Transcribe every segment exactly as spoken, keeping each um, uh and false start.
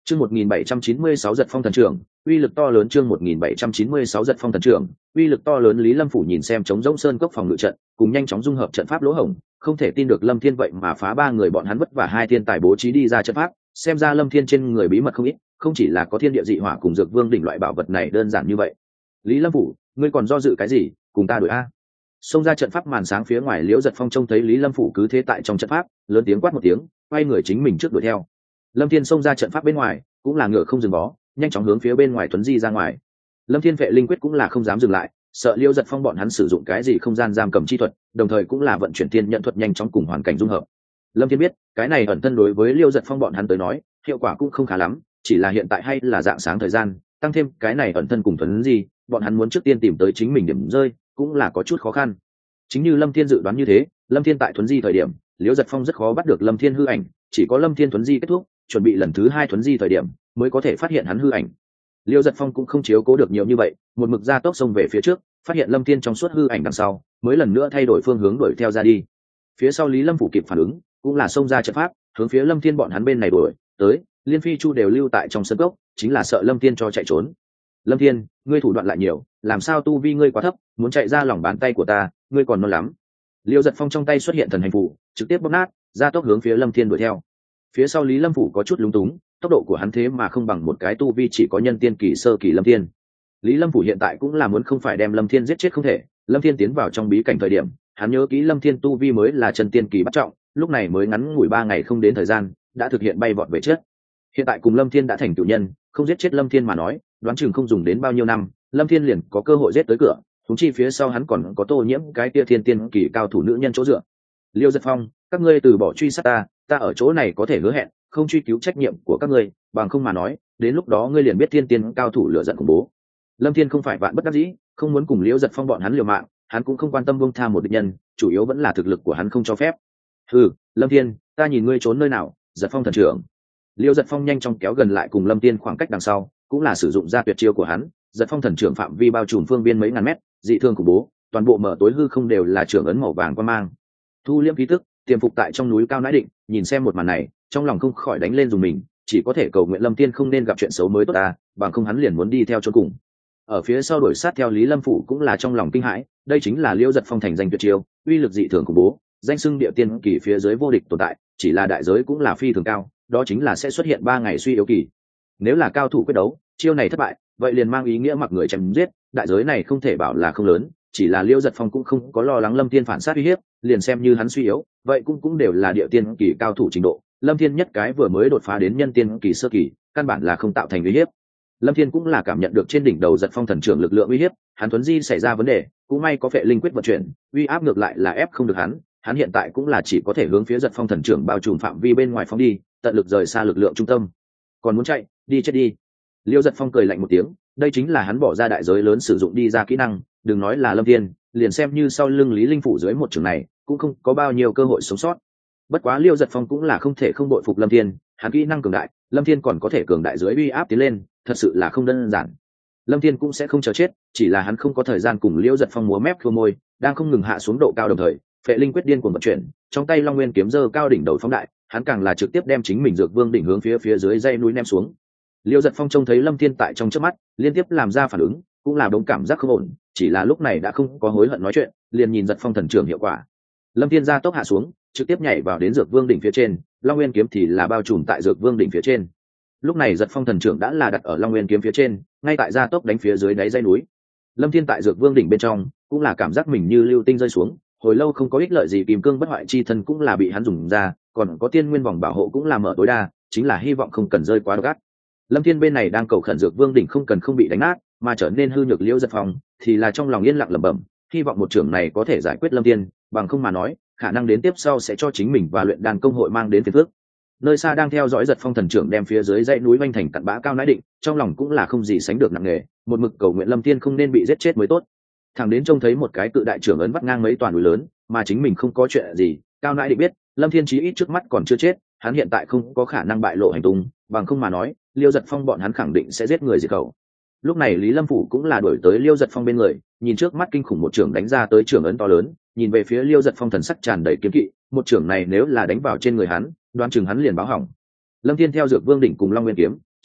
Chương một nghìn bảy trăm chín mươi sáu giật phong thần trưởng, uy lực to lớn. Chương một nghìn bảy trăm chín mươi sáu giật phong thần trưởng, uy lực to lớn. Lý Lâm Phủ nhìn xem trống rỗng sơn cốc phòng ngự trận, cùng nhanh chóng dung hợp trận pháp lỗ hổng, không thể tin được Lâm Thiên vậy mà phá ba người bọn hắn vất vả hai thiên tài bố trí đi ra trận pháp, xem ra Lâm Thiên trên người bí mật không ít, không chỉ là có thiên địa dị hỏa cùng dược vương đỉnh loại bảo vật này đơn giản như vậy. Lý Lâm Phủ, ngươi còn do dự cái gì, cùng ta đuổi a. Xông ra trận pháp màn sáng phía ngoài, Liễu Giật Phong trông thấy Lý Lâm Phủ cứ thế tại trong trận pháp, lớn tiếng quát một tiếng, quay người chính mình trước đuổi theo. Lâm Thiên xông ra trận pháp bên ngoài, cũng là ngựa không dừng bó, nhanh chóng hướng phía bên ngoài tuấn di ra ngoài. Lâm Thiên vệ linh quyết cũng là không dám dừng lại, sợ Liễu Giật Phong bọn hắn sử dụng cái gì không gian giam cầm chi thuật, đồng thời cũng là vận chuyển thiên nhận thuật nhanh chóng cùng hoàn cảnh dung hợp. Lâm Thiên biết, cái này ẩn thân đối với Liễu Giật Phong bọn hắn tới nói, hiệu quả cũng không khá lắm, chỉ là hiện tại hay là dạng sáng thời gian, tăng thêm cái này ẩn thân cùng tuấn di, bọn hắn muốn trước tiên tìm tới chính mình điểm rơi, cũng là có chút khó khăn. Chính như Lâm Thiên dự đoán như thế, Lâm Thiên tại thuấn di thời điểm, Liễu Giật Phong rất khó bắt được Lâm Thiên hư ảnh, chỉ có Lâm Thiên thuấn di kết thúc, chuẩn bị lần thứ hai thuấn di thời điểm, mới có thể phát hiện hắn hư ảnh. Liễu Giật Phong cũng không chiếu cố được nhiều như vậy, một mực ra tốc xông về phía trước, phát hiện Lâm Thiên trong suốt hư ảnh đằng sau, mới lần nữa thay đổi phương hướng đuổi theo ra đi. Phía sau Lý Lâm Phủ kịp phản ứng, cũng là xông ra trận pháp, hướng phía Lâm Thiên bọn hắn bên này đuổi tới, Liên Phi Chu đều lưu tại trong sân cốc, chính là sợ Lâm Thiên cho chạy trốn. Lâm Thiên, ngươi thủ đoạn lại nhiều, làm sao tu vi ngươi quá thấp, muốn chạy ra lòng bàn tay của ta, ngươi còn non lắm. Liễu Giật Phong trong tay xuất hiện thần hành phủ, trực tiếp bóp nát, ra tốc hướng phía Lâm Thiên đuổi theo. Phía sau Lý Lâm Phủ có chút lúng túng, tốc độ của hắn thế mà không bằng một cái tu vi chỉ có nhân tiên kỳ sơ kỳ Lâm Thiên. Lý Lâm Phủ hiện tại cũng là muốn không phải đem Lâm Thiên giết chết không thể. Lâm Thiên tiến vào trong bí cảnh thời điểm, hắn nhớ kỹ Lâm Thiên tu vi mới là chân tiên kỳ bắt trọng, lúc này mới ngắn ngủi ba ngày không đến thời gian, đã thực hiện bay vọt về trước. Hiện tại cùng Lâm Thiên đã thành cửu nhân, không giết chết Lâm Thiên mà nói, đoán chừng không dùng đến bao nhiêu năm, Lâm Thiên liền có cơ hội giết tới cửa. Thúng chi phía sau hắn còn có Tô Nhiễm cái kia thiên tiên kỳ cao thủ nữ nhân chỗ dựa. Liễu Giật Phong, các ngươi từ bỏ truy sát ta, ta ở chỗ này có thể hứa hẹn không truy cứu trách nhiệm của các ngươi, bằng không mà nói, đến lúc đó ngươi liền biết thiên tiên cao thủ lựa giận khủng bố. Lâm Thiên không phải vạn bất đắc dĩ, không muốn cùng Liễu Giật Phong bọn hắn liều mạng, hắn cũng không quan tâm buông tha một địch nhân, chủ yếu vẫn là thực lực của hắn không cho phép. Hừ, Lâm Thiên, ta nhìn ngươi trốn nơi nào, Giật Phong thần trưởng. Liễu Giật Phong nhanh chóng kéo gần lại cùng Lâm Thiên khoảng cách đằng sau, cũng là sử dụng ra tuyệt chiêu của hắn, Giật Phong thần trưởng phạm vi bao trùm phương biên mấy ngàn mét, dị thương khủng bố, toàn bộ mở tối hư không đều là trưởng ấn màu vàng quang mang. Thu liễm khí tức, tiềm phục tại trong núi cao nãi định, nhìn xem một màn này, trong lòng không khỏi đánh lên dùng mình, chỉ có thể cầu nguyện Lâm Thiên không nên gặp chuyện xấu mới tốt ta, bằng không hắn liền muốn đi theo chốn cùng. Ở phía sau đuổi sát theo Lý Lâm Phủ cũng là trong lòng kinh hãi, đây chính là Liễu Giật Phong thành danh tuyệt chiêu, uy lực dị thường khủng bố, danh xưng địa tiên kỳ phía dưới vô địch tồn tại, chỉ là đại giới cũng là phi thường cao, đó chính là sẽ xuất hiện ba ngày suy yếu kỳ. Nếu là cao thủ quyết đấu, chiêu này thất bại, vậy liền mang ý nghĩa mặc người chém giết, đại giới này không thể bảo là không lớn, chỉ là Liễu Giật Phong cũng không có lo lắng Lâm Thiên phản sát uy hiếp, liền xem như hắn suy yếu, vậy cũng cũng đều là địa tiên kỳ cao thủ trình độ, Lâm Thiên nhất cái vừa mới đột phá đến nhân tiên kỳ sơ kỳ, căn bản là không tạo thành uy hiếp. Lâm Thiên cũng là cảm nhận được trên đỉnh đầu Giật Phong thần trưởng lực lượng uy hiếp, hắn thuấn di xảy ra vấn đề, cũng may có phệ linh quyết vận chuyển, uy áp ngược lại là ép không được hắn, hắn hiện tại cũng là chỉ có thể hướng phía Giật Phong thần trưởng bao trùm phạm vi bên ngoài phóng đi, tận lực rời xa lực lượng trung tâm. Còn muốn chạy, đi chết đi. Liễu Giật Phong cười lạnh một tiếng, đây chính là hắn bỏ ra đại giới lớn sử dụng đi ra kỹ năng, đừng nói là Lâm Thiên, liền xem như sau lưng Lý Linh Phủ dưới một trường này, cũng không có bao nhiêu cơ hội sống sót. Bất quá Liễu Giật Phong cũng là không thể không bội phục Lâm Thiên, hắn kỹ năng cường đại, Lâm Thiên còn có thể cường đại dưới uy áp tiến lên, thật sự là không đơn giản. Lâm Thiên cũng sẽ không chờ chết, chỉ là hắn không có thời gian cùng Liễu Giật Phong múa mép khua môi, đang không ngừng hạ xuống độ cao đồng thời, phệ linh quyết điên cuồng vận chuyển, trong tay Long Nguyên kiếm giơ cao đỉnh đầu phóng đại, hắn càng là trực tiếp đem chính mình dược vương đỉnh hướng phía phía dưới dãy núi ném xuống. Liễu Giật Phong trông thấy Lâm Thiên tại trong chớp mắt, liên tiếp làm ra phản ứng, cũng là đống cảm giác không ổn, chỉ là lúc này đã không có hối hận nói chuyện, liền nhìn Giật Phong thần trưởng hiệu quả. Lâm Thiên ra tốc hạ xuống, trực tiếp nhảy vào đến dược vương đỉnh phía trên, Long Nguyên kiếm thì là bao trùm tại dược vương đỉnh phía trên. Lúc này Giật Phong thần trưởng đã là đặt ở Long Nguyên kiếm phía trên, ngay tại gia tốc đánh phía dưới đáy dãy núi. Lâm Thiên tại dược vương đỉnh bên trong, cũng là cảm giác mình như lưu tinh rơi xuống, hồi lâu không có ích lợi gì, kìm cương bất hoại chi thân cũng là bị hắn dùng ra, còn có tiên nguyên vòng bảo hộ cũng là mở tối đa, chính là hy vọng không cần rơi quá gắt. Lâm Thiên bên này đang cầu khẩn dược vương đỉnh không cần không bị đánh nát, mà trở nên hư nhược. Liễu Giật Phong thì là trong lòng yên lặng lẩm bẩm, hy vọng một trưởng này có thể giải quyết Lâm Thiên, bằng không mà nói, khả năng đến tiếp sau sẽ cho chính mình và luyện đan công hội mang đến phiền phức. Nơi xa đang theo dõi Giật Phong thần trưởng đem phía dưới dãy núi vanh thành cặn bã cao nãi định, trong lòng cũng là không gì sánh được nặng nề, một mực cầu nguyện Lâm Thiên không nên bị giết chết mới tốt. Thằng đến trông thấy một cái cự đại trưởng ấn vắt ngang mấy toàn núi lớn, mà chính mình không có chuyện gì, cao nãi định biết Lâm Thiên chí ít trước mắt còn chưa chết, hắn hiện tại không có khả năng bại lộ hành tung, bằng không mà nói, Liễu Giật Phong bọn hắn khẳng định sẽ giết người diệt khẩu. Lúc này Lý Lâm Phủ cũng là đuổi tới Liễu Giật Phong bên người, nhìn trước mắt kinh khủng một trưởng đánh ra tới trưởng ấn to lớn, nhìn về phía Liễu Giật Phong thần sắc tràn đầy kiếm kỵ, một trưởng này nếu là đánh vào trên người hắn, đoán chừng hắn liền báo hỏng. Lâm Thiên theo dược vương đỉnh cùng Long Nguyên kiếm,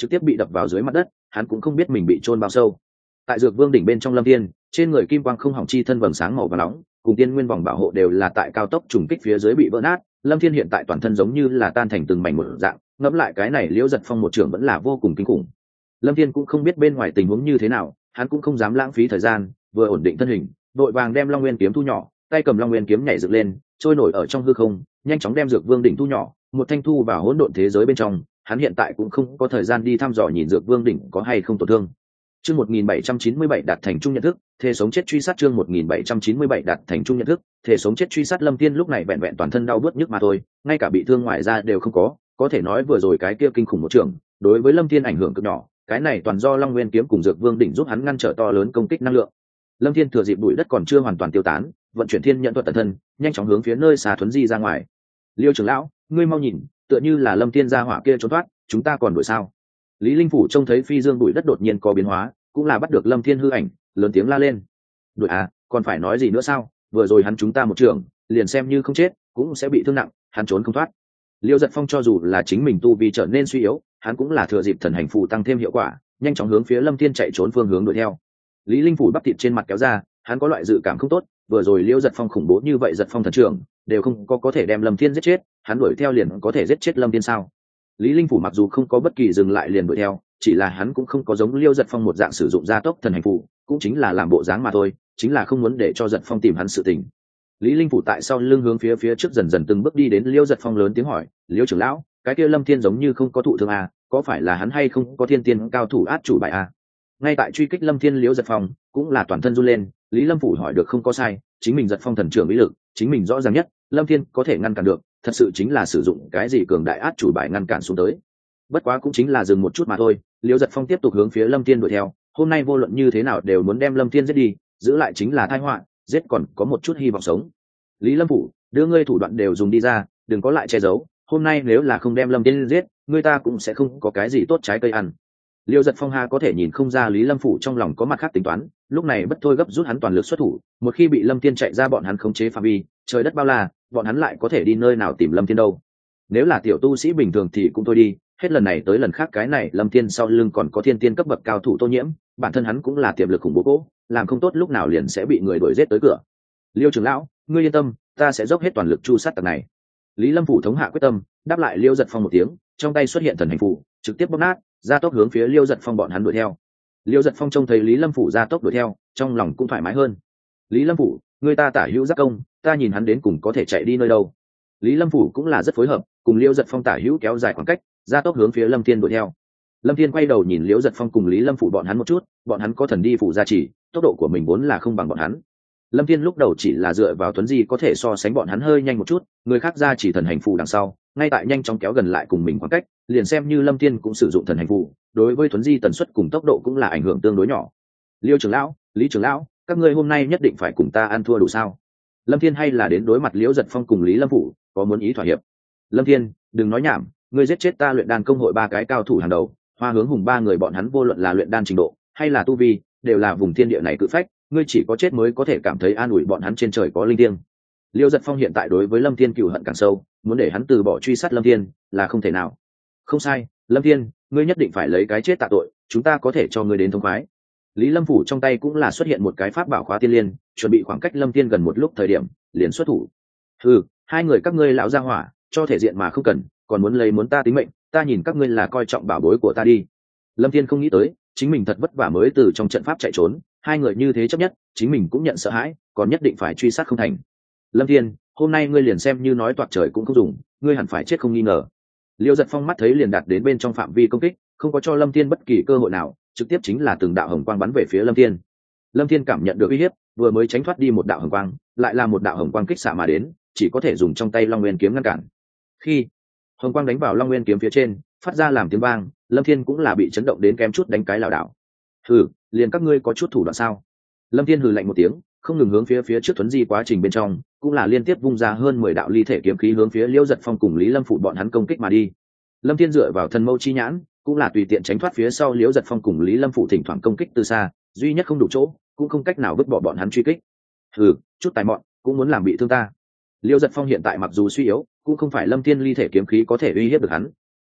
trực tiếp bị đập vào dưới mặt đất, hắn cũng không biết mình bị chôn bao sâu. Tại Dược Vương đỉnh bên trong Lâm Thiên, trên người kim quang không hỏng chi thân vầng sáng màu vàng nóng, cùng tiên nguyên vòng bảo hộ đều là tại cao tốc trùng kích phía dưới bị vỡ nát. Lâm Thiên hiện tại toàn thân giống như là tan thành từng mảnh một dạng, ngẫm lại cái này Liễu Giật Phong một trưởng vẫn là vô cùng kinh khủng. Lâm Thiên cũng không biết bên ngoài tình huống như thế nào, hắn cũng không dám lãng phí thời gian, vừa ổn định thân hình, vội vàng đem Long Nguyên kiếm thu nhỏ, tay cầm Long Nguyên kiếm nhảy dựng lên, trôi nổi ở trong hư không, nhanh chóng đem Dược Vương đỉnh thu nhỏ, một thanh thu vào hỗn độn thế giới bên trong. Hắn hiện tại cũng không có thời gian đi thăm dò nhìn Dược Vương đỉnh có hay không tổn thương. Chương một nghìn bảy trăm chín mươi bảy đạt thành trung nhận thức, thể sống chết truy sát chương một nghìn bảy trăm chín mươi bảy đạt thành trung nhận thức, thể sống chết truy sát Lâm Thiên lúc này vẹn vẹn toàn thân đau bứt nhức mà thôi, ngay cả bị thương ngoài da đều không có, có thể nói vừa rồi cái kia kinh khủng một trường, đối với Lâm Thiên ảnh hưởng cực nhỏ, cái này toàn do Long Nguyên kiếm cùng Dược Vương đỉnh giúp hắn ngăn trở to lớn công kích năng lượng. Lâm Thiên thừa dịp bụi đất còn chưa hoàn toàn tiêu tán, vận chuyển thiên nhận thuật tận thân, nhanh chóng hướng phía nơi xa thuấn di ra ngoài. Liêu trưởng lão, ngươi mau nhìn, tựa như là Lâm Thiên gia hỏa kia trốn thoát, chúng ta còn đuổi sao? Lý Linh Phủ trông thấy phi dương bụi đất đột nhiên có biến hóa, cũng là bắt được Lâm Thiên hư ảnh, lớn tiếng la lên: "Đuổi à, còn phải nói gì nữa sao? Vừa rồi hắn chúng ta một trường, liền xem như không chết, cũng sẽ bị thương nặng, hắn trốn không thoát." Liêu Dật Phong cho dù là chính mình tu vi trở nên suy yếu, hắn cũng là thừa dịp thần hành phù tăng thêm hiệu quả, nhanh chóng hướng phía Lâm Thiên chạy trốn phương hướng đuổi theo. Lý Linh Phủ bắp thịt trên mặt kéo ra, hắn có loại dự cảm không tốt, vừa rồi Liêu Dật Phong khủng bố như vậy, Dật Phong thần trưởng đều không có có thể đem Lâm Thiên giết chết, hắn đuổi theo liền có thể giết chết Lâm Thiên sao? Lý Linh Phủ mặc dù không có bất kỳ dừng lại liền đuổi theo, chỉ là hắn cũng không có giống Liêu Dật Phong một dạng sử dụng gia tốc thần hành phù, cũng chính là làm bộ dáng mà thôi, chính là không muốn để cho Dật Phong tìm hắn sự tình. Lý Linh Phủ tại sau lưng hướng phía phía trước dần dần từng bước đi đến Liêu Dật Phong, lớn tiếng hỏi: "Liêu trưởng lão, cái kia Lâm Thiên giống như không có thụ thương à, có phải là hắn hay không có thiên tiên cao thủ át chủ bài à?" Ngay tại truy kích Lâm Thiên, Liêu Dật Phong cũng là toàn thân run lên, Lý Lâm Phủ hỏi được không có sai, chính mình Dật Phong thần trưởng ý lực, chính mình rõ ràng nhất, Lâm Thiên có thể ngăn cản được, thật sự chính là sử dụng cái gì cường đại át chủ bài ngăn cản xuống tới. Bất quá cũng chính là dừng một chút mà thôi, Liêu Dật Phong tiếp tục hướng phía Lâm Thiên đuổi theo, hôm nay vô luận như thế nào đều muốn đem Lâm Thiên giết đi, giữ lại chính là tai họa, giết còn có một chút hy vọng sống. Lý Lâm Phủ, đưa ngươi thủ đoạn đều dùng đi ra, đừng có lại che giấu, hôm nay nếu là không đem Lâm Thiên giết, ngươi ta cũng sẽ không có cái gì tốt trái cây ăn. Liêu Dật Phong ha có thể nhìn không ra Lý Lâm Phủ trong lòng có mặt khác tính toán, lúc này bất thôi gấp rút hắn toàn lực xuất thủ, một khi bị Lâm Thiên chạy ra bọn hắn khống chế phạm vi, trời đất bao la, bọn hắn lại có thể đi nơi nào tìm Lâm Thiên đâu. Nếu là tiểu tu sĩ bình thường thì cũng thôi đi, hết lần này tới lần khác cái này Lâm Thiên sau lưng còn có thiên tiên cấp bậc cao thủ Tô Nhiễm, bản thân hắn cũng là tiềm lực khủng bố cố, làm không tốt lúc nào liền sẽ bị người đuổi giết tới cửa. Liêu trưởng lão, ngươi yên tâm, ta sẽ dốc hết toàn lực chu sát tặc này. Lý Lâm Phủ thống hạ quyết tâm, đáp lại Liêu Dật Phong một tiếng, trong tay xuất hiện thần hành phù, trực tiếp bóp nát, ra tốc hướng phía Liêu Dật Phong bọn hắn đuổi theo. Liêu Dật Phong trông thấy Lý Lâm Phủ ra tốc đuổi theo, trong lòng cũng thoải mái hơn. Lý Lâm Phủ, người ta tả hữu giác công, ta nhìn hắn đến cùng có thể chạy đi nơi đâu. Lý Lâm Phủ cũng là rất phối hợp, cùng Liêu Dật Phong tả hữu kéo dài khoảng cách, ra tốc hướng phía Lâm Thiên đuổi theo. Lâm Thiên quay đầu nhìn Liêu Dật Phong cùng Lý Lâm Phủ bọn hắn một chút, bọn hắn có thần đi phủ gia trì, tốc độ của mình vốn là không bằng bọn hắn. Lâm Thiên lúc đầu chỉ là dựa vào tuấn di có thể so sánh bọn hắn hơi nhanh một chút, người khác ra chỉ thần hành phù đằng sau, ngay tại nhanh chóng kéo gần lại cùng mình khoảng cách, liền xem như Lâm Thiên cũng sử dụng thần hành phù, đối với tuấn di tần suất cùng tốc độ cũng là ảnh hưởng tương đối nhỏ. Liêu trưởng lão, Lý trưởng lão, các ngươi hôm nay nhất định phải cùng ta ăn thua đủ sao? Lâm Thiên hay là đến đối mặt Liễu Dật Phong cùng Lý Lâm Phủ, có muốn ý thỏa hiệp. Lâm Thiên, đừng nói nhảm, ngươi giết chết ta luyện đan công hội ba cái cao thủ hàng đầu, Hoa Hướng Hùng ba người bọn hắn vô luận là luyện đan trình độ hay là tu vi, đều là vùng thiên địa này cự phách, ngươi chỉ có chết mới có thể cảm thấy an ủi bọn hắn trên trời có linh thiêng. Liêu Dật Phong hiện tại đối với Lâm Thiên cừu hận càng sâu, muốn để hắn từ bỏ truy sát Lâm Thiên là không thể nào. Không sai, Lâm Thiên, ngươi nhất định phải lấy cái chết tạ tội, chúng ta có thể cho ngươi đến thông khoái. Lý Lâm Phủ trong tay cũng là xuất hiện một cái pháp bảo khóa tiên liên, chuẩn bị khoảng cách Lâm Thiên gần một lúc thời điểm, liền xuất thủ. Hừ, hai người các ngươi lão gia hỏa, cho thể diện mà không cần, còn muốn lấy muốn ta tính mệnh, ta nhìn các ngươi là coi trọng bảo bối của ta đi. Lâm Thiên không nghĩ tới, chính mình thật vất vả mới từ trong trận pháp chạy trốn, hai người như thế chấp nhất, chính mình cũng nhận sợ hãi, còn nhất định phải truy sát không thành. Lâm Thiên, hôm nay ngươi liền xem như nói toạc trời cũng không dùng, ngươi hẳn phải chết không nghi ngờ. Liêu Dật Phong mắt thấy liền đạt đến bên trong phạm vi công kích, không có cho Lâm Thiên bất kỳ cơ hội nào, trực tiếp chính là từng đạo hồng quang bắn về phía Lâm Thiên. Lâm Thiên cảm nhận được uy hiếp, vừa mới tránh thoát đi một đạo hồng quang, lại là một đạo hồng quang kích xạ mà đến, chỉ có thể dùng trong tay Long Nguyên kiếm ngăn cản. Khi hồng quang đánh vào Long Nguyên kiếm phía trên, phát ra làm tiếng vang, Lâm Thiên cũng là bị chấn động đến kém chút đánh cái lảo đảo. Hừ, liền các ngươi có chút thủ đoạn sao? Lâm Thiên hừ lạnh một tiếng, không ngừng hướng phía phía trước thuấn di quá trình bên trong, cũng là liên tiếp vung ra hơn mười đạo ly thể kiếm khí hướng phía Liêu Dật Phong cùng Lý Lâm Phủ bọn hắn công kích mà đi. Lâm Thiên dựa vào thần mâu chi nhãn, cũng là tùy tiện tránh thoát phía sau Liêu Dật Phong cùng Lý Lâm Phủ thỉnh thoảng công kích từ xa, duy nhất không đủ chỗ, cũng không cách nào vứt bỏ bọn hắn truy kích. Hừ, chút tài mọn, cũng muốn làm bị thương ta. Liêu Dật Phong hiện tại mặc dù suy yếu, cũng không phải Lâm Thiên ly thể kiếm khí có thể uy hiếp được hắn.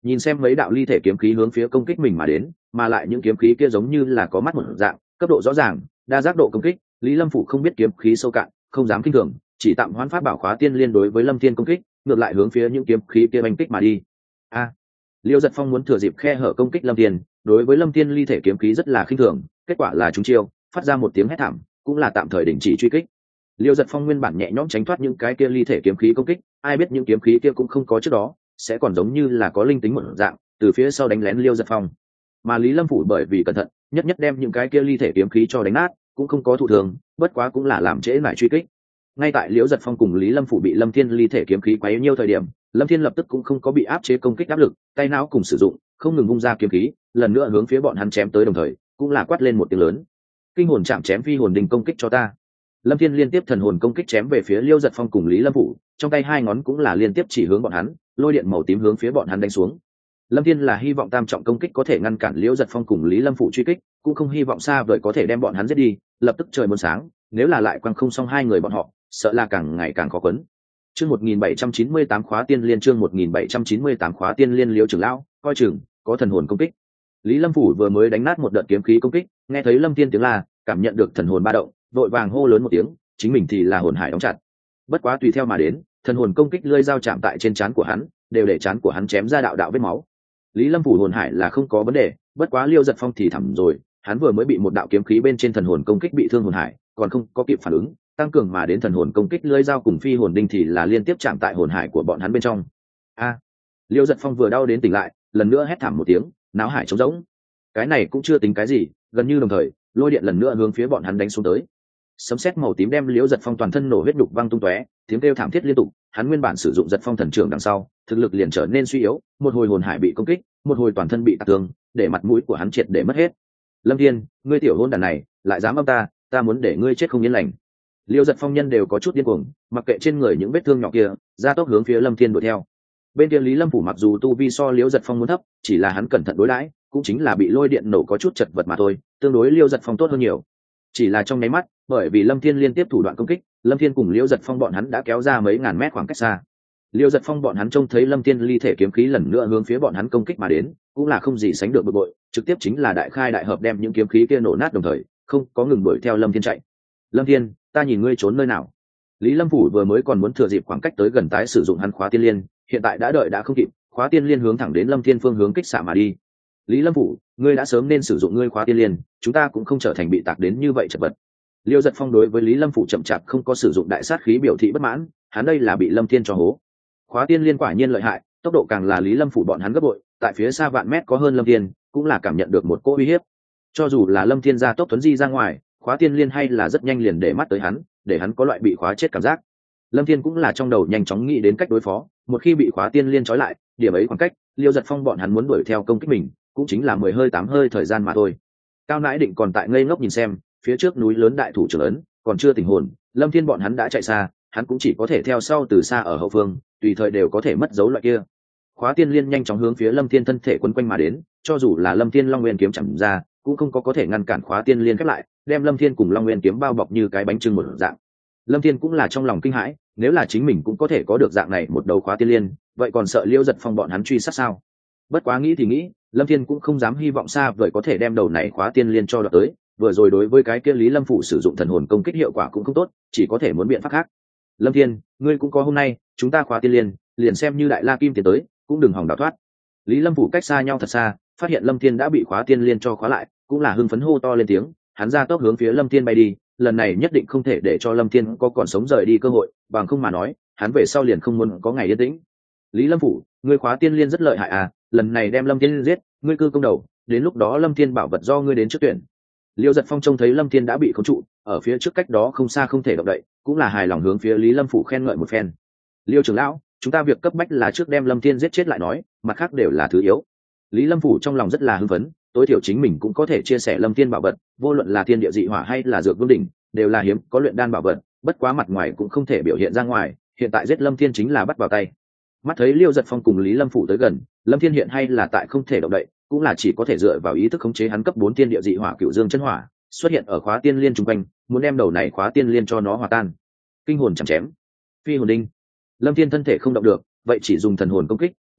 nhìn xem mấy đạo ly thể kiếm khí hướng phía công kích mình mà đến, mà lại những kiếm khí kia giống như là có mắt một dạng, cấp độ rõ ràng, đa giác độ công kích. Lý Lâm Phủ không biết kiếm khí sâu cạn, không dám kinh thường, chỉ tạm hoãn pháp bảo khóa tiên liên đối với Lâm Thiên công kích, ngược lại hướng phía những kiếm khí kia oanh kích mà đi. A, Liêu Dật Phong muốn thừa dịp khe hở công kích Lâm Thiên, đối với Lâm Thiên ly thể kiếm khí rất là khinh thường, kết quả là trúng chiêu, phát ra một tiếng hét thảm, cũng là tạm thời đình chỉ truy kích. Liêu Dật Phong nguyên bản nhẹ nhõm tránh thoát những cái kia ly thể kiếm khí công kích, ai biết những kiếm khí kia cũng không có trước đó, sẽ còn giống như là có linh tính một dạng, từ phía sau đánh lén Liêu Dật Phong. Mà Lý Lâm Phủ bởi vì cẩn thận, nhất nhất đem những cái kia ly thể kiếm khí cho đánh nát, cũng không có thụ thường, bất quá cũng là làm trễ nải truy kích. Ngay tại Liễu Dật Phong cùng Lý Lâm Phủ bị Lâm Thiên ly thể kiếm khí quấy nhiêu thời điểm, Lâm Thiên lập tức cũng không có bị áp chế công kích áp lực, tay não cùng sử dụng, không ngừng vung ra kiếm khí, lần nữa hướng phía bọn hắn chém tới, đồng thời cũng là quát lên một tiếng lớn: kinh hồn chạm chém phi hồn đình công kích cho ta. Lâm Thiên liên tiếp thần hồn công kích chém về phía Liễu Dật Phong cùng Lý Lâm Phủ, trong tay hai ngón cũng là liên tiếp chỉ hướng bọn hắn, lôi điện màu tím hướng phía bọn hắn đánh xuống. Lâm Thiên là hy vọng tam trọng công kích có thể ngăn cản Liễu Dật Phong cùng Lý Lâm Phủ truy kích, cũng không hy vọng xa vời có thể đem bọn hắn giết đi. Lập tức trời muốn sáng, nếu là lại quăng không xong hai người bọn họ, sợ là càng ngày càng khó quấn. Chương một nghìn bảy trăm chín mươi tám khóa tiên liên, chương một nghìn bảy trăm chín mươi tám khóa tiên liên. Liễu trưởng lão, coi chừng, có thần hồn công kích. Lý Lâm Phủ vừa mới đánh nát một đợt kiếm khí công kích, nghe thấy Lâm Thiên tiếng la, cảm nhận được thần hồn ba động, vội vàng hô lớn một tiếng, chính mình thì là hồn hải đóng chặt. Bất quá tùy theo mà đến, thần hồn công kích lưỡi dao chạm tại trên trán của hắn, đều để trán của hắn chém ra đạo đạo vết máu. Lý Lâm Phủ hồn hải là không có vấn đề, bất quá Liêu Dật Phong thì thẳm rồi, hắn vừa mới bị một đạo kiếm khí bên trên thần hồn công kích bị thương hồn hải, còn không có kịp phản ứng, tăng cường mà đến thần hồn công kích lưỡi dao cùng phi hồn đinh thì là liên tiếp chạm tại hồn hải của bọn hắn bên trong. A! À, Liêu Dật Phong vừa đau đến tỉnh lại, lần nữa hét thảm một tiếng, náo hải trống rỗng. Cái này cũng chưa tính cái gì, gần như đồng thời, lôi điện lần nữa hướng phía bọn hắn đánh xuống tới. Sấm sét màu tím đem Liễu Dật Phong toàn thân nổ huyết đục văng tung tóe, tiếng kêu thảm thiết liên tục. Hắn nguyên bản sử dụng Dật Phong thần trưởng đằng sau, thực lực liền trở nên suy yếu, một hồi hồn hải bị công kích, một hồi toàn thân bị tạc thương, để mặt mũi của hắn triệt để mất hết. Lâm Thiên, ngươi tiểu hôn đàn này, lại dám âm ta, ta muốn để ngươi chết không yên lành. Liêu Dật Phong nhân đều có chút điên cuồng, mặc kệ trên người những vết thương nhỏ kia, ra tốc hướng phía Lâm Thiên đuổi theo. Bên kia Lý Lâm Phủ mặc dù tu vi so Liêu Dật Phong muốn thấp, chỉ là hắn cẩn thận đối đãi, cũng chính là bị lôi điện nổ có chút chật vật mà thôi, tương đối Liêu Dật Phong tốt hơn nhiều. Chỉ là trong nháy mắt, bởi vì Lâm Thiên liên tiếp thủ đoạn công kích, Lâm Thiên cùng Liêu Dật Phong bọn hắn đã kéo ra mấy ngàn mét khoảng cách xa. Liêu Dật Phong bọn hắn trông thấy Lâm Thiên ly thể kiếm khí lần nữa hướng phía bọn hắn công kích mà đến, cũng là không gì sánh được bực bội, trực tiếp chính là đại khai đại hợp đem những kiếm khí kia nổ nát, đồng thời không có ngừng đuổi theo Lâm Thiên chạy. Lâm Thiên, ta nhìn ngươi trốn nơi nào? Lý Lâm Phủ vừa mới còn muốn thừa dịp khoảng cách tới gần tái sử dụng hắn khóa tiên liên, hiện tại đã đợi đã không kịp, khóa tiên liên hướng thẳng đến Lâm Thiên phương hướng kích xạ mà đi. Lý Lâm Phủ, ngươi đã sớm nên sử dụng ngươi khóa tiên liên, chúng ta cũng không trở thành bị tạc đến như vậy chật vật. Liêu Dật Phong đối với Lý Lâm Phủ chậm chạp không có sử dụng đại sát khí biểu thị bất mãn, hắn đây là bị Lâm Thiên cho hố. Khóa tiên liên quả nhiên lợi hại, tốc độ càng là Lý Lâm Phủ bọn hắn gấp bội, tại phía xa vạn mét có hơn Lâm Thiên, cũng là cảm nhận được một cỗ uy hiếp. Cho dù là Lâm Thiên ra tốc tuấn di ra ngoài, khóa tiên liên hay là rất nhanh liền để mắt tới hắn, để hắn có loại bị khóa chết cảm giác. Lâm Thiên cũng là trong đầu nhanh chóng nghĩ đến cách đối phó, một khi bị khóa tiên liên trói lại, điểm ấy khoảng cách, Liêu Dật Phong bọn hắn muốn đuổi theo công kích mình, cũng chính là mười hơi tám hơi thời gian mà thôi. Cao Nãi Định còn tại ngây ngốc nhìn xem, phía trước núi lớn đại thủ trưởng ấn, còn chưa tỉnh hồn, Lâm Thiên bọn hắn đã chạy xa, hắn cũng chỉ có thể theo sau từ xa ở hậu phương, tùy thời đều có thể mất dấu loại kia. Khóa tiên liên nhanh chóng hướng phía Lâm Thiên thân thể quấn quanh mà đến, cho dù là Lâm Thiên Long Nguyên kiếm chậm ra, cũng không có có thể ngăn cản khóa tiên liên khép lại, đem Lâm Thiên cùng Long Nguyên kiếm bao bọc như cái bánh trưng một dạng. Lâm Thiên cũng là trong lòng kinh hãi, nếu là chính mình cũng có thể có được dạng này một đầu khóa tiên liên, vậy còn sợ Liêu Dật Phong bọn hắn truy sát sao? Bất quá nghĩ thì nghĩ, Lâm Thiên cũng không dám hy vọng xa vời có thể đem đầu này khóa tiên liên cho đoạt tới, vừa rồi đối với cái kia Lý Lâm Phủ sử dụng thần hồn công kích hiệu quả cũng không tốt, chỉ có thể muốn biện pháp khác. Lâm Thiên, ngươi cũng có hôm nay, chúng ta khóa tiên liên, liền xem như đại la kim tiến tới, cũng đừng hòng đào thoát. Lý Lâm Phủ cách xa nhau thật xa, phát hiện Lâm Thiên đã bị khóa tiên liên cho khóa lại, cũng là hưng phấn hô to lên tiếng, hắn ra tốc hướng phía Lâm Thiên bay đi, lần này nhất định không thể để cho Lâm Thiên có còn sống rời đi cơ hội, bằng không mà nói, hắn về sau liền không muốn có ngày yên tĩnh. Lý Lâm Phủ, ngươi khóa tiên liên rất lợi hại à, lần này đem Lâm Thiên giết, ngươi cư công đầu, đến lúc đó Lâm Thiên bảo vật do ngươi đến trước tuyển. Liêu Dật Phong trông thấy Lâm Thiên đã bị khống trụ, ở phía trước cách đó không xa không thể động đậy, cũng là hài lòng hướng phía Lý Lâm Phủ khen ngợi một phen. Liêu trưởng lão, chúng ta việc cấp bách là trước đem Lâm Thiên giết chết lại nói, mặt khác đều là thứ yếu. Lý Lâm Phủ trong lòng rất là hưng phấn, tối thiểu chính mình cũng có thể chia sẻ Lâm Thiên bảo vật, vô luận là thiên địa dị hỏa hay là dược vương đỉnh, đều là hiếm có luyện đan bảo vật, bất quá mặt ngoài cũng không thể biểu hiện ra ngoài, hiện tại giết Lâm Thiên chính là bắt vào tay. Mắt thấy Liêu Dật Phong cùng Lý Lâm Phủ tới gần, Lâm Thiên hiện hay là tại không thể động đậy, cũng là chỉ có thể dựa vào ý thức khống chế hắn cấp bốn thiên địa dị hỏa cửu dương chân hỏa, xuất hiện ở khóa tiên liên trung quanh, muốn đem đầu này khóa tiên liên cho nó hòa tan. Kinh hồn chém chém, phi hồn đinh. Lâm Thiên thân thể không động được, vậy chỉ dùng thần hồn công kích,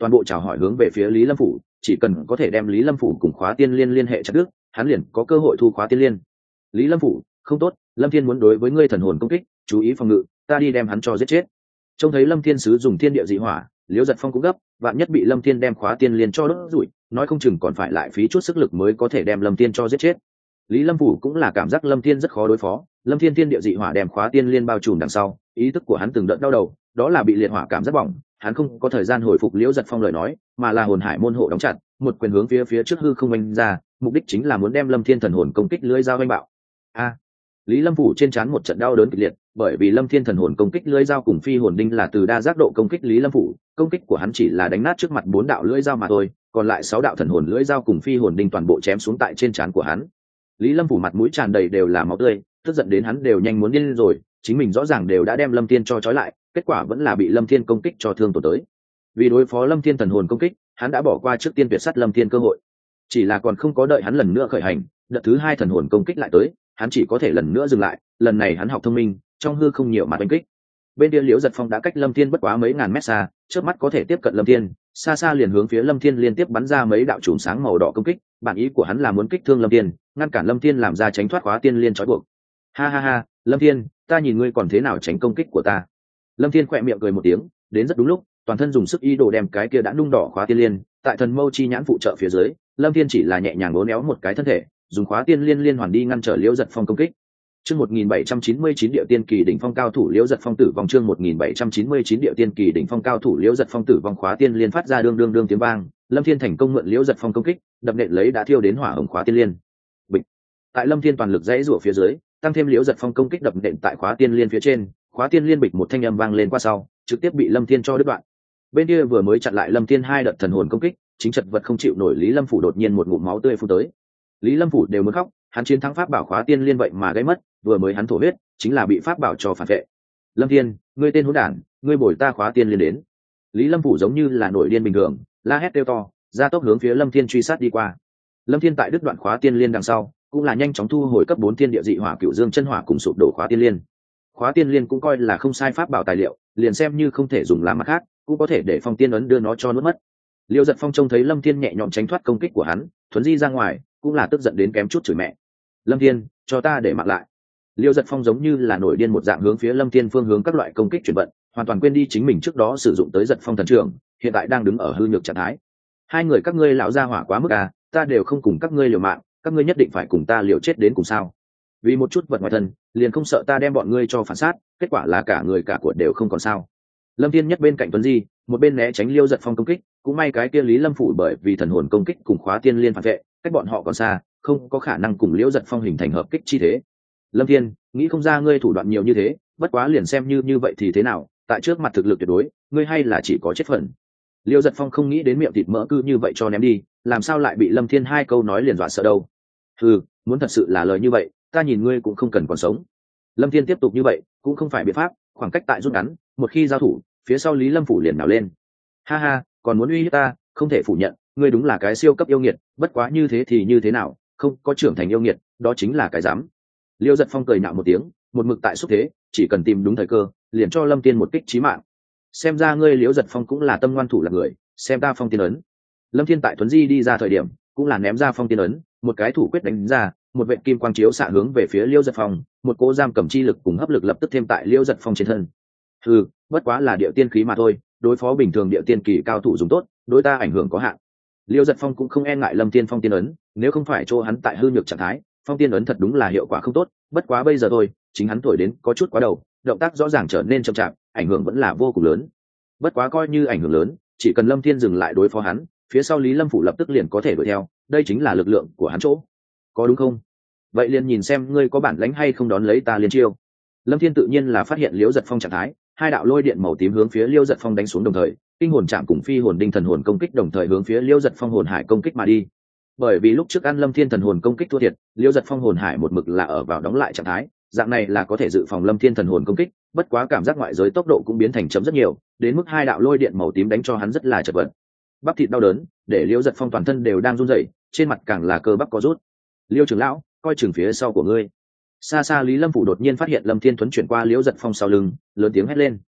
toàn bộ chào hỏi hướng về phía Lý Lâm phủ, chỉ cần có thể đem Lý Lâm phủ cùng khóa tiên liên liên hệ chặt đứt, hắn liền có cơ hội thu khóa tiên liên. Lý Lâm phủ, không tốt, Lâm Thiên muốn đối với ngươi thần hồn công kích, chú ý phòng ngự, ta đi đem hắn cho giết chết. Trông thấy Lâm Thiên sứ dùng thiên địa dị hỏa, Liễu Giật Phong cũng gấp, vạn nhất bị Lâm Thiên đem khóa tiên liên cho đốt rủi, nói không chừng còn phải lại phí chút sức lực mới có thể đem Lâm Thiên cho giết chết. Lý Lâm phủ cũng là cảm giác Lâm Thiên rất khó đối phó, Lâm Thiên thiên địa dị hỏa đem khóa tiên liên bao trùm đằng sau, ý thức của hắn từng đợt đau đầu, đó là bị liệt hỏa cảm giác bỏng, hắn không có thời gian hồi phục Liễu Giật Phong lời nói, mà là hồn hải môn hộ đóng chặt, một quyền hướng phía phía trước hư không oanh ra, mục đích chính là muốn đem Lâm Thiên thần hồn công kích lưỡi dao oanh bạo. A! Lý Lâm phủ trên trán một trận đau đớn kịch liệt, bởi vì Lâm Thiên thần hồn công kích lưỡi dao cùng phi hồn đinh là từ đa giác độ công kích Lý Lâm phủ, công kích của hắn chỉ là đánh nát trước mặt bốn đạo lưỡi dao mà thôi, còn lại sáu đạo thần hồn lưỡi dao cùng phi hồn đinh toàn bộ chém xuống tại trên trán của hắn. Lý Lâm phủ mặt mũi tràn đầy đều là máu tươi, tức giận đến hắn đều nhanh muốn điên rồi, chính mình rõ ràng đều đã đem Lâm Thiên cho trói lại, kết quả vẫn là bị Lâm Thiên công kích cho thương tổn tới. Vì đối phó Lâm Thiên thần hồn công kích, hắn đã bỏ qua trước tiên tuyệt sát Lâm Thiên cơ hội. Chỉ là còn không có đợi hắn lần nữa khởi hành, đợt thứ hai thần hồn công kích lại tới, hắn chỉ có thể lần nữa dừng lại, lần này hắn học thông minh, trong hư không nhiều mặt đánh kích. Bên kia Liễu Giật Phong đã cách Lâm Thiên bất quá mấy ngàn mét xa, trước mắt có thể tiếp cận Lâm Thiên, xa xa liền hướng phía Lâm Thiên liên tiếp bắn ra mấy đạo chùm sáng màu đỏ công kích, bản ý của hắn là muốn kích thương Lâm Thiên, ngăn cản Lâm Thiên làm ra tránh thoát khóa tiên liên trói buộc. Ha ha ha, Lâm Thiên, ta nhìn ngươi còn thế nào tránh công kích của ta. Lâm Thiên khẽ miệng cười một tiếng, đến rất đúng lúc, toàn thân dùng sức ý đồ đem cái kia đã nung đỏ khóa tiên liên, tại thần mâu chi nhãn phụ trợ phía dưới, Lâm Thiên chỉ là nhẹ nhàng uốn éo một cái thân thể, dùng khóa tiên liên liên hoàn đi ngăn trở Liễu Giật Phong công kích. Chương một nghìn bảy trăm chín mươi chín địa tiên kỳ đỉnh phong cao thủ Liễu Giật Phong tử vong, chương một nghìn bảy trăm chín mươi chín địa tiên kỳ đỉnh phong cao thủ Liễu Giật Phong tử vong, khóa tiên liên phát ra đương đương đương tiếng vang, Lâm Thiên thành công mượn Liễu Giật Phong công kích, đập nện lấy đã thiêu đến hỏa hồng khóa tiên liên. Bịch. Tại Lâm Thiên toàn lực giãy giụa phía dưới, tăng thêm Liễu Giật Phong công kích đập nện tại khóa tiên liên phía trên, khóa tiên liên bịch một thanh âm vang lên qua sau, trực tiếp bị Lâm Thiên cho đứt đoạn. Bên kia vừa mới chặn lại Lâm Thiên hai đợt thần hồn công kích, chính chật vật không chịu nổi Lý Lâm phủ đột nhiên một ngụm máu tươi phun tới. Lý Lâm phủ đều muốn khóc, hắn chiến thắng pháp bảo khóa tiên liên vậy mà gây mất, vừa mới hắn thổ huyết, chính là bị pháp bảo cho phản vệ. Lâm Thiên, ngươi tên hỗn đản, ngươi bồi ta khóa tiên liên đến. Lý Lâm phủ giống như là nổi điên bình thường, la hét kêu to, ra tốc hướng phía Lâm Thiên truy sát đi qua. Lâm Thiên tại đứt đoạn khóa tiên liên đằng sau, cũng là nhanh chóng thu hồi cấp bốn thiên địa dị hỏa cửu dương chân hỏa cùng sụp đổ khóa tiên liên. Khóa tiên liên cũng coi là không sai pháp bảo tài liệu, liền xem như không thể dùng làm mặt khác, cũng có thể để phong tiên ấn đưa nó cho nuốt mất. Liêu Giật Phong trông thấy Lâm Thiên nhẹ nhõm tránh thoát công kích của hắn, thuấn di ra ngoài, cũng là tức giận đến kém chút chửi mẹ. Lâm Thiên, cho ta để mặc lại. Liêu Giật Phong giống như là nổi điên một dạng hướng phía Lâm Thiên phương hướng các loại công kích chuyển vận, hoàn toàn quên đi chính mình trước đó sử dụng tới Giật Phong thần trường, hiện tại đang đứng ở hư nhược trạng thái. Hai người các ngươi lão gia hỏa quá mức à, ta đều không cùng các ngươi liều mạng, các ngươi nhất định phải cùng ta liều chết đến cùng sao? Vì một chút vật ngoài thân, liền không sợ ta đem bọn ngươi cho phản sát, kết quả là cả người cả của đều không còn sao? Lâm Thiên nhất bên cạnh Tuấn Di, một bên né tránh Liêu Giật Phong công kích, cũng may cái kia Lý Lâm phủ bởi vì thần hồn công kích cùng khóa tiên liên phản vệ, cách bọn họ còn xa, không có khả năng cùng Liêu Giật Phong hình thành hợp kích chi thế. Lâm Thiên, nghĩ không ra ngươi thủ đoạn nhiều như thế, bất quá liền xem như như vậy thì thế nào, tại trước mặt thực lực tuyệt đối, ngươi hay là chỉ có chết phần. Liêu Giật Phong không nghĩ đến miệng thịt mỡ cứ như vậy cho ném đi, làm sao lại bị Lâm Thiên hai câu nói liền dọa sợ đâu. Ừ, muốn thật sự là lời như vậy, ta nhìn ngươi cũng không cần còn sống. Lâm Thiên tiếp tục như vậy, cũng không phải biện pháp, khoảng cách tại rút ngắn, một khi giao thủ, phía sau Lý Lâm phủ liền nào lên. Ha ha, còn muốn uy hiếp ta, không thể phủ nhận, ngươi đúng là cái siêu cấp yêu nghiệt, bất quá như thế thì như thế nào, không có trưởng thành yêu nghiệt, đó chính là cái dám. Liêu Giật Phong cười nhạo một tiếng, một mực tại xúc thế, chỉ cần tìm đúng thời cơ, liền cho Lâm Thiên một kích chí mạng. Xem ra ngươi Liêu Giật Phong cũng là tâm ngoan thủ là người, xem ta phong tiên ấn. Lâm Thiên tại Tuấn Di đi ra thời điểm, cũng là ném ra phong tiên ấn, một cái thủ quyết đánh ra, một vệt kim quang chiếu xạ hướng về phía Liêu Giật Phong, một cỗ giam cầm chi lực cùng hấp lực lập tức thêm tại Liêu Giật Phong trên thân. Ừ, bất quá là địa tiên khí mà thôi, đối phó bình thường địa tiên kỳ cao thủ dùng tốt, đối ta ảnh hưởng có hạn. Liêu Giật Phong cũng không e ngại Lâm Thiên phong tiên ấn, nếu không phải cho hắn tại hư nhược trạng thái, phong tiên ấn thật đúng là hiệu quả không tốt, bất quá bây giờ thôi, chính hắn tuổi đến có chút quá đầu, động tác rõ ràng trở nên chậm chạp, ảnh hưởng vẫn là vô cùng lớn. Bất quá coi như ảnh hưởng lớn, chỉ cần Lâm Thiên dừng lại đối phó hắn, phía sau Lý Lâm phủ lập tức liền có thể đuổi theo, đây chính là lực lượng của hắn chỗ. Có đúng không? Vậy liền nhìn xem ngươi có bản lĩnh hay không đón lấy ta liên chiêu. Lâm Thiên tự nhiên là phát hiện Liễu Giật Phong trạng thái, hai đạo lôi điện màu tím hướng phía Liễu Giật Phong đánh xuống đồng thời, kinh hồn chạm cùng phi hồn đinh thần hồn công kích đồng thời hướng phía Liễu Giật Phong hồn hải công kích mà đi. Bởi vì lúc trước ăn Lâm Thiên thần hồn công kích thua thiệt, Liễu Giật Phong hồn hải một mực là ở vào đóng lại trạng thái, dạng này là có thể dự phòng Lâm Thiên thần hồn công kích, bất quá cảm giác ngoại giới tốc độ cũng biến thành chậm rất nhiều, đến mức hai đạo lôi điện màu tím đánh cho hắn rất là chật vật. Bắp thịt đau đớn, để Liễu Giật Phong toàn thân đều đang run rẩy, trên mặt càng là cơ bắp có rút. Liêu trưởng lão, coi chừng phía sau của ngươi. Xa xa Lý Lâm phủ đột nhiên phát hiện Lâm Thiên Thuấn chuyển qua Liễu Giật Phong sau lưng, lớn tiếng hét lên.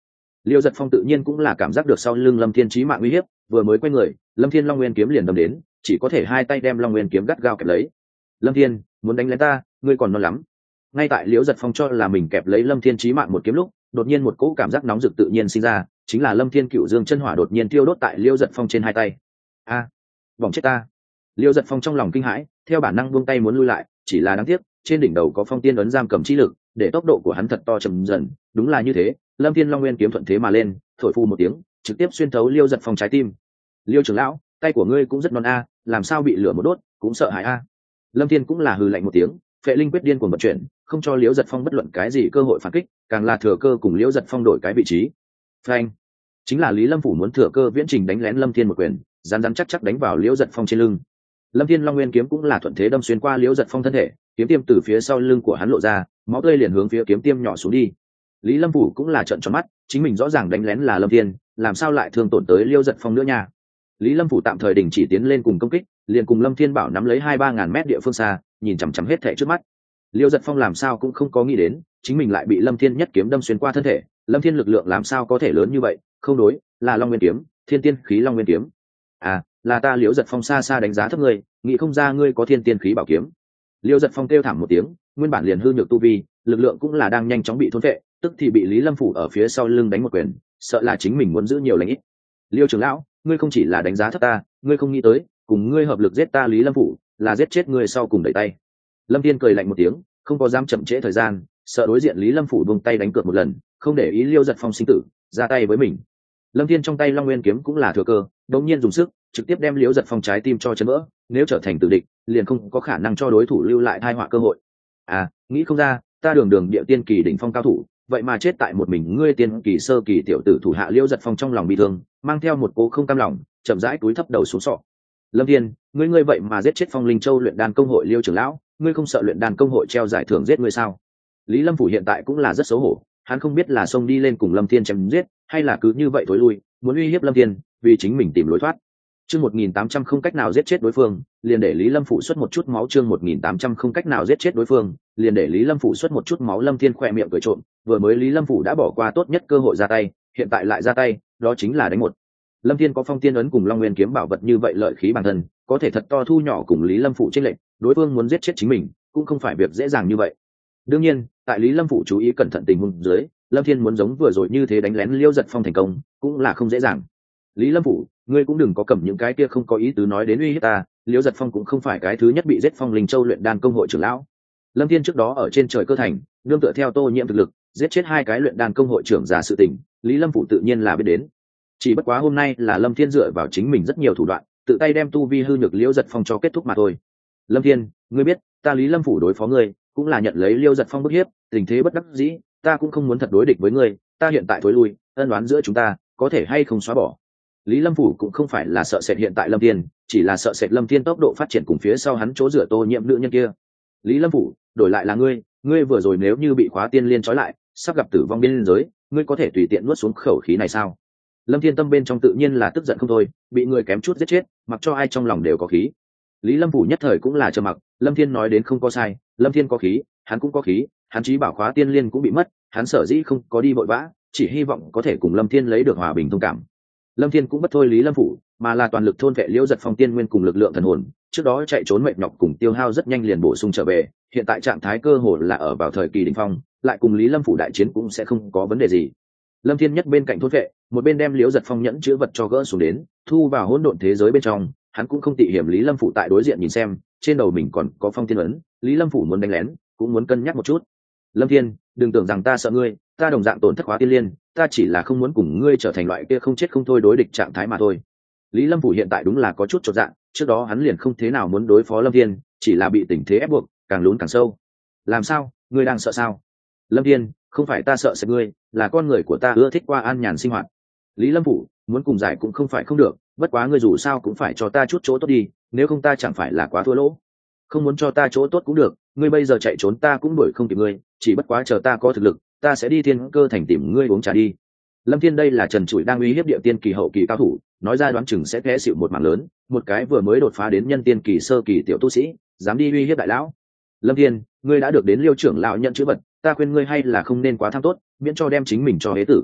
Liêu Giật Phong tự nhiên cũng là cảm giác được sau lưng Lâm Thiên chí mạng uy hiếp, vừa mới quay người, Lâm Thiên Long Nguyên kiếm liền đâm đến, chỉ có thể hai tay đem Long Nguyên kiếm gắt gao kẹp lấy. Lâm Thiên, muốn đánh lén ta, ngươi còn non lắm. Ngay tại Liễu Giật Phong cho là mình kẹp lấy Lâm Thiên chí mạng một kiếm lúc, đột nhiên một cỗ cảm giác nóng rực tự nhiên sinh ra, chính là Lâm Thiên Cựu Dương chân hỏa đột nhiên tiêu đốt tại Liễu Giật Phong trên hai tay. A, à, bỏng chết ta! Liễu Giật Phong trong lòng kinh hãi, theo bản năng buông tay muốn lui lại, chỉ là đáng tiếc, trên đỉnh đầu có phong tiên ấn giam cầm chi lực, để tốc độ của hắn thật to chậm dần. Đúng là như thế, Lâm Thiên Long Nguyên kiếm thuận thế mà lên, thổi phu một tiếng, trực tiếp xuyên thấu Liễu Giật Phong trái tim. Liêu trưởng lão, tay của ngươi cũng rất non a, làm sao bị lửa một đốt, cũng sợ hãi a. Lâm Thiên cũng là hừ lạnh một tiếng, Phệ Linh quyết điên cuồng vận chuyển, không cho Liễu Giật Phong bất luận cái gì cơ hội phản kích, càng là thừa cơ cùng Liễu Giật Phong đổi cái vị trí. Phanh! Chính là Lý Lâm phủ muốn thừa cơ viễn trình đánh lén Lâm Thiên một quyền, rắn rắn chắc chắc đánh vào Liễu Giật Phong trên lưng. Lâm Thiên Long Nguyên kiếm cũng là thuận thế đâm xuyên qua Liễu Giật Phong thân thể, kiếm tiêm từ phía sau lưng của hắn lộ ra, máu tươi liền hướng phía kiếm tiêm nhỏ xuống đi. Lý Lâm phủ cũng là trợn tròn mắt, chính mình rõ ràng đánh lén là Lâm Thiên, làm sao lại thương tổn tới Liễu Giật Phong nữa nha. Lý Lâm phủ tạm thời đình chỉ tiến lên cùng công kích, liền cùng Lâm Thiên bảo nắm lấy hai ba ngàn mét địa phương xa, nhìn chằm chằm hết thảy trước mắt. Liễu Giật Phong làm sao cũng không có nghĩ đến, chính mình lại bị Lâm Thiên nhất kiếm đâm xuyên qua thân thể. Lâm Thiên lực lượng làm sao có thể lớn như vậy? Không đối, là Long Nguyên kiếm, Thiên Tiên khí Long Nguyên kiếm. À, là ta Liễu Giật Phong xa xa đánh giá thấp ngươi, nghĩ không ra ngươi có Thiên Tiên khí bảo kiếm. Liễu Giật Phong kêu thảm một tiếng, nguyên bản liền hư nhược tu vi, lực lượng cũng là đang nhanh chóng bị thôn phệ, tức thì bị Lý Lâm phủ ở phía sau lưng đánh một quyền, sợ là chính mình muốn giữ nhiều lành ít. Liêu trưởng lão, ngươi không chỉ là đánh giá thấp ta, ngươi không nghĩ tới, cùng ngươi hợp lực giết ta Lý Lâm phủ, là giết chết ngươi sau cùng đẩy tay. Lâm Thiên cười lạnh một tiếng, không có dám chậm trễ thời gian, sợ đối diện Lý Lâm phủ buông tay đánh cược một lần, không để ý Liêu Giật Phong sinh tử, ra tay với mình. Lâm Thiên trong tay Long Nguyên kiếm cũng là thừa cơ, đột nhiên dùng sức, trực tiếp đem Liêu Giật Phong trái tim cho chấn vỡ, nếu trở thành tử địch, liền không có khả năng cho đối thủ lưu lại tai họa cơ hội. À, nghĩ không ra, ta đường đường địa tiên kỳ đỉnh phong cao thủ, vậy mà chết tại một mình ngươi tiên kỳ sơ kỳ tiểu tử thủ hạ Liêu Giật Phong trong lòng bị thương, mang theo một cố không cam lòng, chậm rãi cúi thấp đầu xuống sọ. Lâm Thiên, ngươi ngươi vậy mà giết chết Phong Linh Châu luyện đan công hội Liêu trưởng lão, ngươi không sợ luyện đan công hội treo giải thưởng giết ngươi sao? Lý Lâm phủ hiện tại cũng là rất xấu hổ, hắn không biết là xông đi lên cùng Lâm Thiên chém giết, hay là cứ như vậy thối lui, muốn uy hiếp Lâm Thiên, vì chính mình tìm lối thoát. Chương một nghìn tám trăm không cách nào giết chết đối phương, liền để Lý Lâm phủ xuất một chút máu. Chương một nghìn tám trăm không cách nào giết chết đối phương, liền để Lý Lâm phủ xuất một chút máu. Lâm Thiên khỏe miệng cười trộm, vừa mới Lý Lâm phủ đã bỏ qua tốt nhất cơ hội ra tay, hiện tại lại ra tay, đó chính là đánh một. Lâm Thiên có phong tiên ấn cùng Long Nguyên kiếm bảo vật như vậy lợi khí bản thân, có thể thật to thu nhỏ cùng Lý Lâm phủ chênh lệch, đối phương muốn giết chết chính mình, cũng không phải việc dễ dàng như vậy. Đương nhiên, tại Lý Lâm phủ chú ý cẩn thận tình huống dưới, Lâm Thiên muốn giống vừa rồi như thế đánh lén Liêu Giật Phong thành công, cũng là không dễ dàng. Lý Lâm phủ, ngươi cũng đừng có cầm những cái kia không có ý tứ nói đến uy hiếp ta, Liêu Giật Phong cũng không phải cái thứ nhất bị giết Phong Linh Châu luyện đan công hội trưởng lão. Lâm Thiên trước đó ở trên trời cơ thành, nương tựa theo Tô Nhiệm thực lực, giết chết hai cái luyện đan công hội trưởng giả sự tình, Lý Lâm phủ tự nhiên là biết đến. Chỉ bất quá hôm nay là Lâm Thiên dựa vào chính mình rất nhiều thủ đoạn, tự tay đem tu vi hư nhược Liêu Giật Phong cho kết thúc mà thôi. Lâm Thiên, ngươi biết, ta Lý Lâm phủ đối phó ngươi, cũng là nhận lấy Liêu Giật Phong bức hiếp, tình thế bất đắc dĩ, ta cũng không muốn thật đối địch với ngươi, ta hiện tại thối lui, ân oán giữa chúng ta, có thể hay không xóa bỏ. Lý Lâm phủ cũng không phải là sợ sệt hiện tại Lâm Thiên, chỉ là sợ sệt Lâm Thiên tốc độ phát triển cùng phía sau hắn chỗ dựa Tô Nhiệm nữ nhân kia. Lý Lâm phủ, đổi lại là ngươi, ngươi vừa rồi nếu như bị khóa tiên liên trói lại, sắp gặp tử vong biên giới, ngươi có thể tùy tiện nuốt xuống khẩu khí này sao? Lâm Thiên tâm bên trong tự nhiên là tức giận không thôi, bị người kém chút giết chết, mặc cho ai trong lòng đều có khí. Lý Lâm phủ nhất thời cũng là trầm mặc, Lâm Thiên nói đến không có sai, Lâm Thiên có khí, hắn cũng có khí, hắn chí bảo khóa tiên liên cũng bị mất, hắn sở dĩ không có đi vội vã, chỉ hy vọng có thể cùng Lâm Thiên lấy được hòa bình thông cảm. Lâm Thiên cũng bất thôi Lý Lâm phủ, mà là toàn lực thôn vệ Liễu Giật Phong tiên nguyên cùng lực lượng thần hồn, trước đó chạy trốn mệt nhọc cùng tiêu hao rất nhanh liền bổ sung trở về, hiện tại trạng thái cơ hồ là ở vào thời kỳ đỉnh phong, lại cùng Lý Lâm phủ đại chiến cũng sẽ không có vấn đề gì. Lâm Thiên nhất bên cạnh thôn vệ, một bên đem Liễu Giật Phong nhẫn chứa vật cho gỡ xuống đến, thu vào hỗn độn thế giới bên trong, hắn cũng không tị hiểm Lý Lâm phủ tại đối diện nhìn xem, trên đầu mình còn có phong tiên ấn, Lý Lâm phủ muốn đánh lén, cũng muốn cân nhắc một chút. Lâm Thiên, đừng tưởng rằng ta sợ ngươi, ta đồng dạng tổn thất khóa tiên liên, ta chỉ là không muốn cùng ngươi trở thành loại kia không chết không thôi đối địch trạng thái mà thôi. Lý Lâm phủ hiện tại đúng là có chút chột dạ, trước đó hắn liền không thế nào muốn đối phó Lâm Thiên, chỉ là bị tình thế ép buộc, càng lún càng sâu. Làm sao, ngươi đang sợ sao? Lâm Thiên, không phải ta sợ sệt ngươi, là con người của ta ưa thích qua an nhàn sinh hoạt. Lý Lâm phủ, muốn cùng giải cũng không phải không được, bất quá ngươi dù sao cũng phải cho ta chút chỗ tốt đi, nếu không ta chẳng phải là quá thua lỗ. Không muốn cho ta chỗ tốt cũng được, ngươi bây giờ chạy trốn ta cũng đuổi không kịp ngươi, chỉ bất quá chờ ta có thực lực, ta sẽ đi Thiên Cơ thành tìm ngươi uống trà đi. Lâm Thiên đây là trần trụi đang uy hiếp địa tiên kỳ hậu kỳ cao thủ, nói ra đoán chừng sẽ té xịu một mảng lớn, một cái vừa mới đột phá đến nhân tiên kỳ sơ kỳ tiểu tu sĩ, dám đi uy hiếp đại lão. Lâm Thiên, ngươi đã được đến Liêu trưởng lão nhận chữ vật, ta khuyên ngươi hay là không nên quá tham tốt, miễn cho đem chính mình cho hế tử.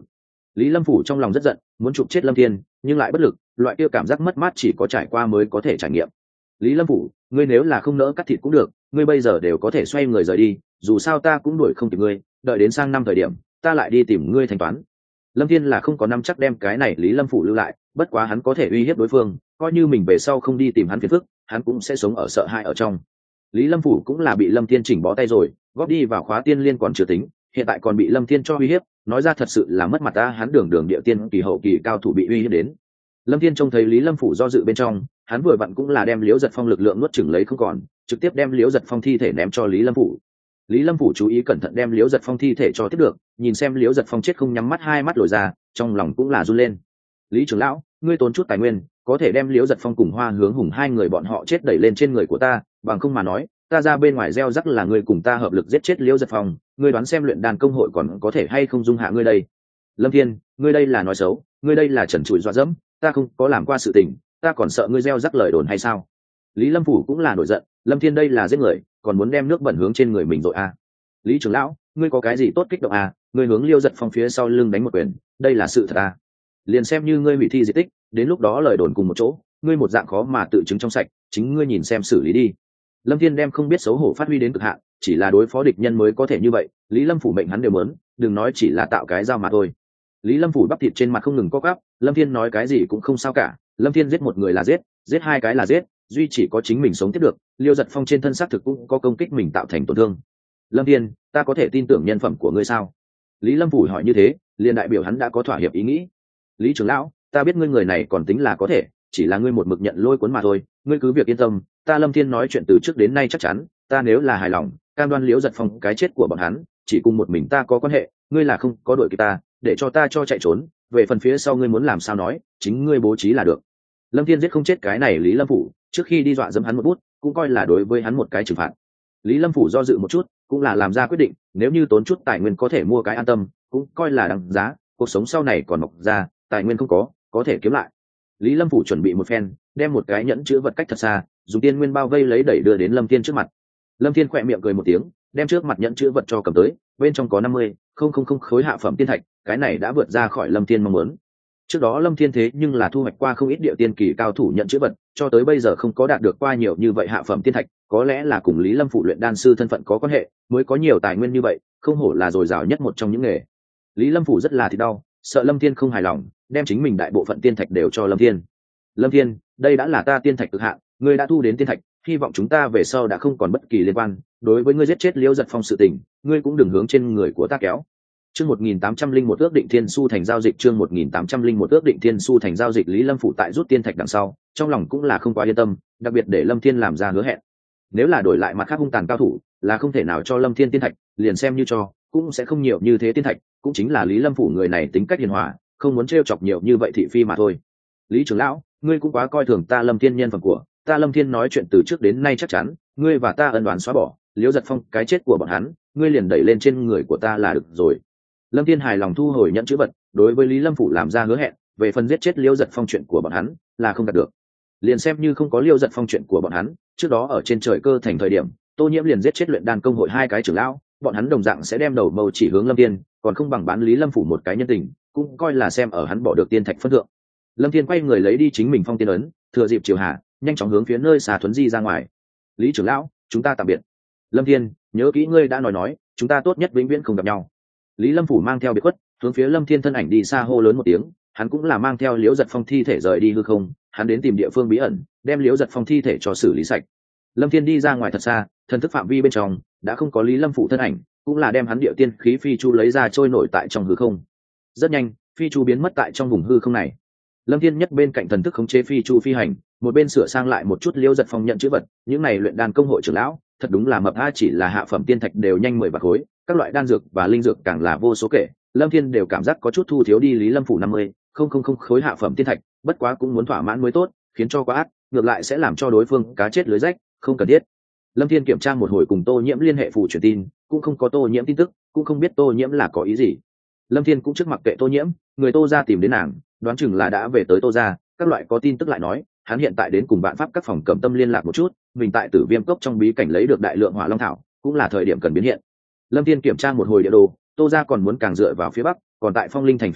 Lý Lâm Phủ trong lòng rất giận, muốn chụp chết Lâm Thiên, nhưng lại bất lực, loại kia cảm giác mất mát chỉ có trải qua mới có thể trải nghiệm. Lý Lâm Phủ, ngươi nếu là không nỡ cắt thịt cũng được, ngươi bây giờ đều có thể xoay người rời đi, dù sao ta cũng đuổi không kịp ngươi, đợi đến sang năm thời điểm, ta lại đi tìm ngươi thanh toán. Lâm Thiên là không có nắm chắc đem cái này Lý Lâm Phủ lưu lại, bất quá hắn có thể uy hiếp đối phương, coi như mình về sau không đi tìm hắn phiền phức, hắn cũng sẽ sống ở sợ hãi ở trong. Lý Lâm Phủ cũng là bị Lâm Thiên chỉnh bó tay rồi, góp đi vào khóa tiên liên còn chưa tính, hiện tại còn bị Lâm Thiên cho uy hiếp, nói ra thật sự là mất mặt ta, hắn đường đường địa tiên kỳ hậu kỳ cao thủ bị uy hiếp đến. Lâm Thiên trông thấy Lý Lâm Phủ do dự bên trong, hắn vừa vặn cũng là đem Liễu Giật Phong lực lượng nuốt chửng lấy không còn, trực tiếp đem Liễu Giật Phong thi thể ném cho Lý Lâm Phủ. Lý Lâm Phủ chú ý cẩn thận đem Liễu Giật Phong thi thể cho tiếp được, nhìn xem Liễu Giật Phong chết không nhắm mắt, hai mắt lồi ra, trong lòng cũng là run lên. Lý trưởng lão, ngươi tốn chút tài nguyên, có thể đem Liễu Giật Phong cùng Hoa Hướng Hùng hai người bọn họ chết đẩy lên trên người của ta, bằng không mà nói, ta ra bên ngoài gieo rắc là ngươi cùng ta hợp lực giết chết Liễu Giật Phong, ngươi đoán xem luyện đàn công hội còn có thể hay không dung hạ ngươi đây. Lâm Thiên, ngươi đây là nói xấu, ngươi đây là trần trụi dọa dẫm, ta không có làm qua sự tình, ta còn sợ ngươi gieo rắc lời đồn hay sao? Lý Lâm Phủ cũng là nổi giận, Lâm Thiên đây là giết người, còn muốn đem nước bẩn hướng trên người mình rồi à? Lý trưởng lão, ngươi có cái gì tốt kích động à? Ngươi hướng Liêu Giật Phong phía sau lưng đánh một quyền, đây là sự thật à? Liền xem như ngươi hủy thi di tích, đến lúc đó lời đồn cùng một chỗ, ngươi một dạng khó mà tự chứng trong sạch, chính ngươi nhìn xem xử lý đi. Lâm Thiên đem không biết xấu hổ phát huy đến cực hạn, chỉ là đối phó địch nhân mới có thể như vậy, Lý Lâm Phủ mệnh hắn đều muốn, đừng nói chỉ là tạo cái dao mà thôi. Lý Lâm Phủ bắp thịt trên mặt không ngừng co quắp, Lâm Thiên nói cái gì cũng không sao cả, Lâm Thiên giết một người là giết, giết hai cái là giết, duy chỉ có chính mình sống tiếp được, Liêu Giật Phong trên thân xác thực cũng có công kích mình tạo thành tổn thương. Lâm Thiên, ta có thể tin tưởng nhân phẩm của ngươi sao? Lý Lâm Phủ hỏi như thế, liền đại biểu hắn đã có thỏa hiệp ý nghĩ. Lý trưởng lão, ta biết ngươi người này còn tính là có thể, chỉ là ngươi một mực nhận lôi cuốn mà thôi, ngươi cứ việc yên tâm, ta Lâm Thiên nói chuyện từ trước đến nay chắc chắn, ta nếu là hài lòng, cam đoan Liễu Giật Phong cái chết của bọn hắn, chỉ cùng một mình ta có quan hệ, ngươi là không có đội kịp ta, để cho ta cho chạy trốn, về phần phía sau ngươi muốn làm sao nói, chính ngươi bố trí là được. Lâm Thiên giết không chết cái này Lý Lâm Phủ, trước khi đi dọa dẫm hắn một bút, cũng coi là đối với hắn một cái trừng phạt. Lý Lâm Phủ do dự một chút, cũng là làm ra quyết định, nếu như tốn chút tài nguyên có thể mua cái an tâm, cũng coi là đáng giá, cuộc sống sau này còn mọc ra, tài nguyên không có, có thể kiếm lại. Lý Lâm Phủ chuẩn bị một phen, đem một cái nhẫn chứa vật cách thật xa, dùng tiên nguyên bao vây lấy đẩy đưa đến Lâm Thiên trước mặt. Lâm Thiên khỏe miệng cười một tiếng, đem trước mặt nhẫn chứa vật cho cầm tới, bên trong có năm mươi không không không khối hạ phẩm tiên thạch, cái này đã vượt ra khỏi Lâm Thiên mong muốn. Trước đó Lâm Thiên thế nhưng là thu hoạch qua không ít địa tiên kỳ cao thủ nhận chữ vật, cho tới bây giờ không có đạt được qua nhiều như vậy hạ phẩm tiên thạch, có lẽ là cùng Lý Lâm Phủ luyện đan sư thân phận có quan hệ, mới có nhiều tài nguyên như vậy, không hổ là dồi dào nhất một trong những nghề. Lý Lâm Phủ rất là thì đau, sợ Lâm Thiên không hài lòng, đem chính mình đại bộ phận tiên thạch đều cho Lâm Thiên. Lâm Thiên, đây đã là ta tiên thạch cực hạn, ngươi đã thu đến tiên thạch, hy vọng chúng ta về sau đã không còn bất kỳ liên quan, đối với ngươi giết chết Liễu Giật Phong sự tình, ngươi cũng đừng hướng trên người của ta kéo. Chương một nghìn tám trăm linh một ước định thiên su thành giao dịch, chương một nghìn tám trăm linh một ước định thiên su thành giao dịch. Lý Lâm Phủ tại rút tiên thạch đằng sau, trong lòng cũng là không quá yên tâm, đặc biệt để Lâm Thiên làm ra hứa hẹn. Nếu là đổi lại mặt khác hung tàn cao thủ, là không thể nào cho Lâm Thiên tiên thạch, liền xem như cho, cũng sẽ không nhiều như thế tiên thạch, cũng chính là Lý Lâm Phủ người này tính cách hiền hòa, không muốn trêu chọc nhiều như vậy thị phi mà thôi. Lý trưởng lão, ngươi cũng quá coi thường ta Lâm Thiên nhân phẩm của, ta Lâm Thiên nói chuyện từ trước đến nay chắc chắn, ngươi và ta ân đoán xóa bỏ, Liễu Giật Phong cái chết của bọn hắn, ngươi liền đẩy lên trên người của ta là được rồi. Lâm Thiên hài lòng thu hồi nhận chữ vật, đối với Lý Lâm Phủ làm ra hứa hẹn, về phần giết chết Liễu Giật Phong chuyện của bọn hắn là không đạt được. Liền xem như không có Liễu Giật Phong chuyện của bọn hắn, trước đó ở trên trời cơ thành thời điểm, Tô Nhiễm liền giết chết luyện đan công hội hai cái trưởng lão, bọn hắn đồng dạng sẽ đem đầu mâu chỉ hướng Lâm Thiên, còn không bằng bán Lý Lâm Phủ một cái nhân tình, cũng coi là xem ở hắn bỏ được tiên thạch phân thượng. Lâm Thiên quay người lấy đi chính mình phong tiên ấn, thừa dịp chiều hạ, nhanh chóng hướng phía nơi xà thuấn di ra ngoài. Lý trưởng lão, chúng ta tạm biệt. Lâm Thiên, nhớ kỹ ngươi đã nói nói, chúng ta tốt nhất vĩnh viễn không gặp nhau. Lý Lâm Phủ mang theo biệt khuất, hướng phía Lâm Thiên thân ảnh đi xa hô lớn một tiếng, hắn cũng là mang theo Liễu Giật Phong thi thể rời đi hư không, hắn đến tìm địa phương bí ẩn, đem Liễu Giật Phong thi thể cho xử lý sạch. Lâm Thiên đi ra ngoài thật xa, thần thức phạm vi bên trong đã không có Lý Lâm Phủ thân ảnh, cũng là đem hắn địa tiên khí phi chu lấy ra trôi nổi tại trong hư không. Rất nhanh, phi chu biến mất tại trong vùng hư không này. Lâm Thiên nhất bên cạnh thần thức khống chế phi chu phi hành, một bên sửa sang lại một chút Liễu Giật Phong nhận chữ vật, những này luyện đan công hội trưởng lão, thật đúng là mập a, chỉ là hạ phẩm tiên thạch đều nhanh mười bạc khối, các loại đan dược và linh dược càng là vô số kể. Lâm Thiên đều cảm giác có chút thu thiếu đi Lý Lâm Phủ năm mươi không không không khối hạ phẩm tiên thạch, bất quá cũng muốn thỏa mãn mới tốt, khiến cho quá ác, ngược lại sẽ làm cho đối phương cá chết lưới rách, không cần thiết. Lâm Thiên kiểm tra một hồi cùng Tô Nhiễm liên hệ phù truyền tin, cũng không có Tô Nhiễm tin tức, cũng không biết Tô Nhiễm là có ý gì. Lâm Thiên cũng trước mặc kệ Tô Nhiễm, người Tô gia tìm đến nàng, đoán chừng là đã về tới Tô gia, các loại có tin tức lại nói, hắn hiện tại đến cùng Vạn Pháp các phòng Cẩm Tâm liên lạc một chút, mình tại Tử Viêm cốc trong bí cảnh lấy được đại lượng hỏa long thảo, cũng là thời điểm cần biến hiện. Lâm Thiên kiểm tra một hồi địa đồ, Tô gia còn muốn càng dựa vào phía bắc, còn tại Phong Linh thành phía bắc,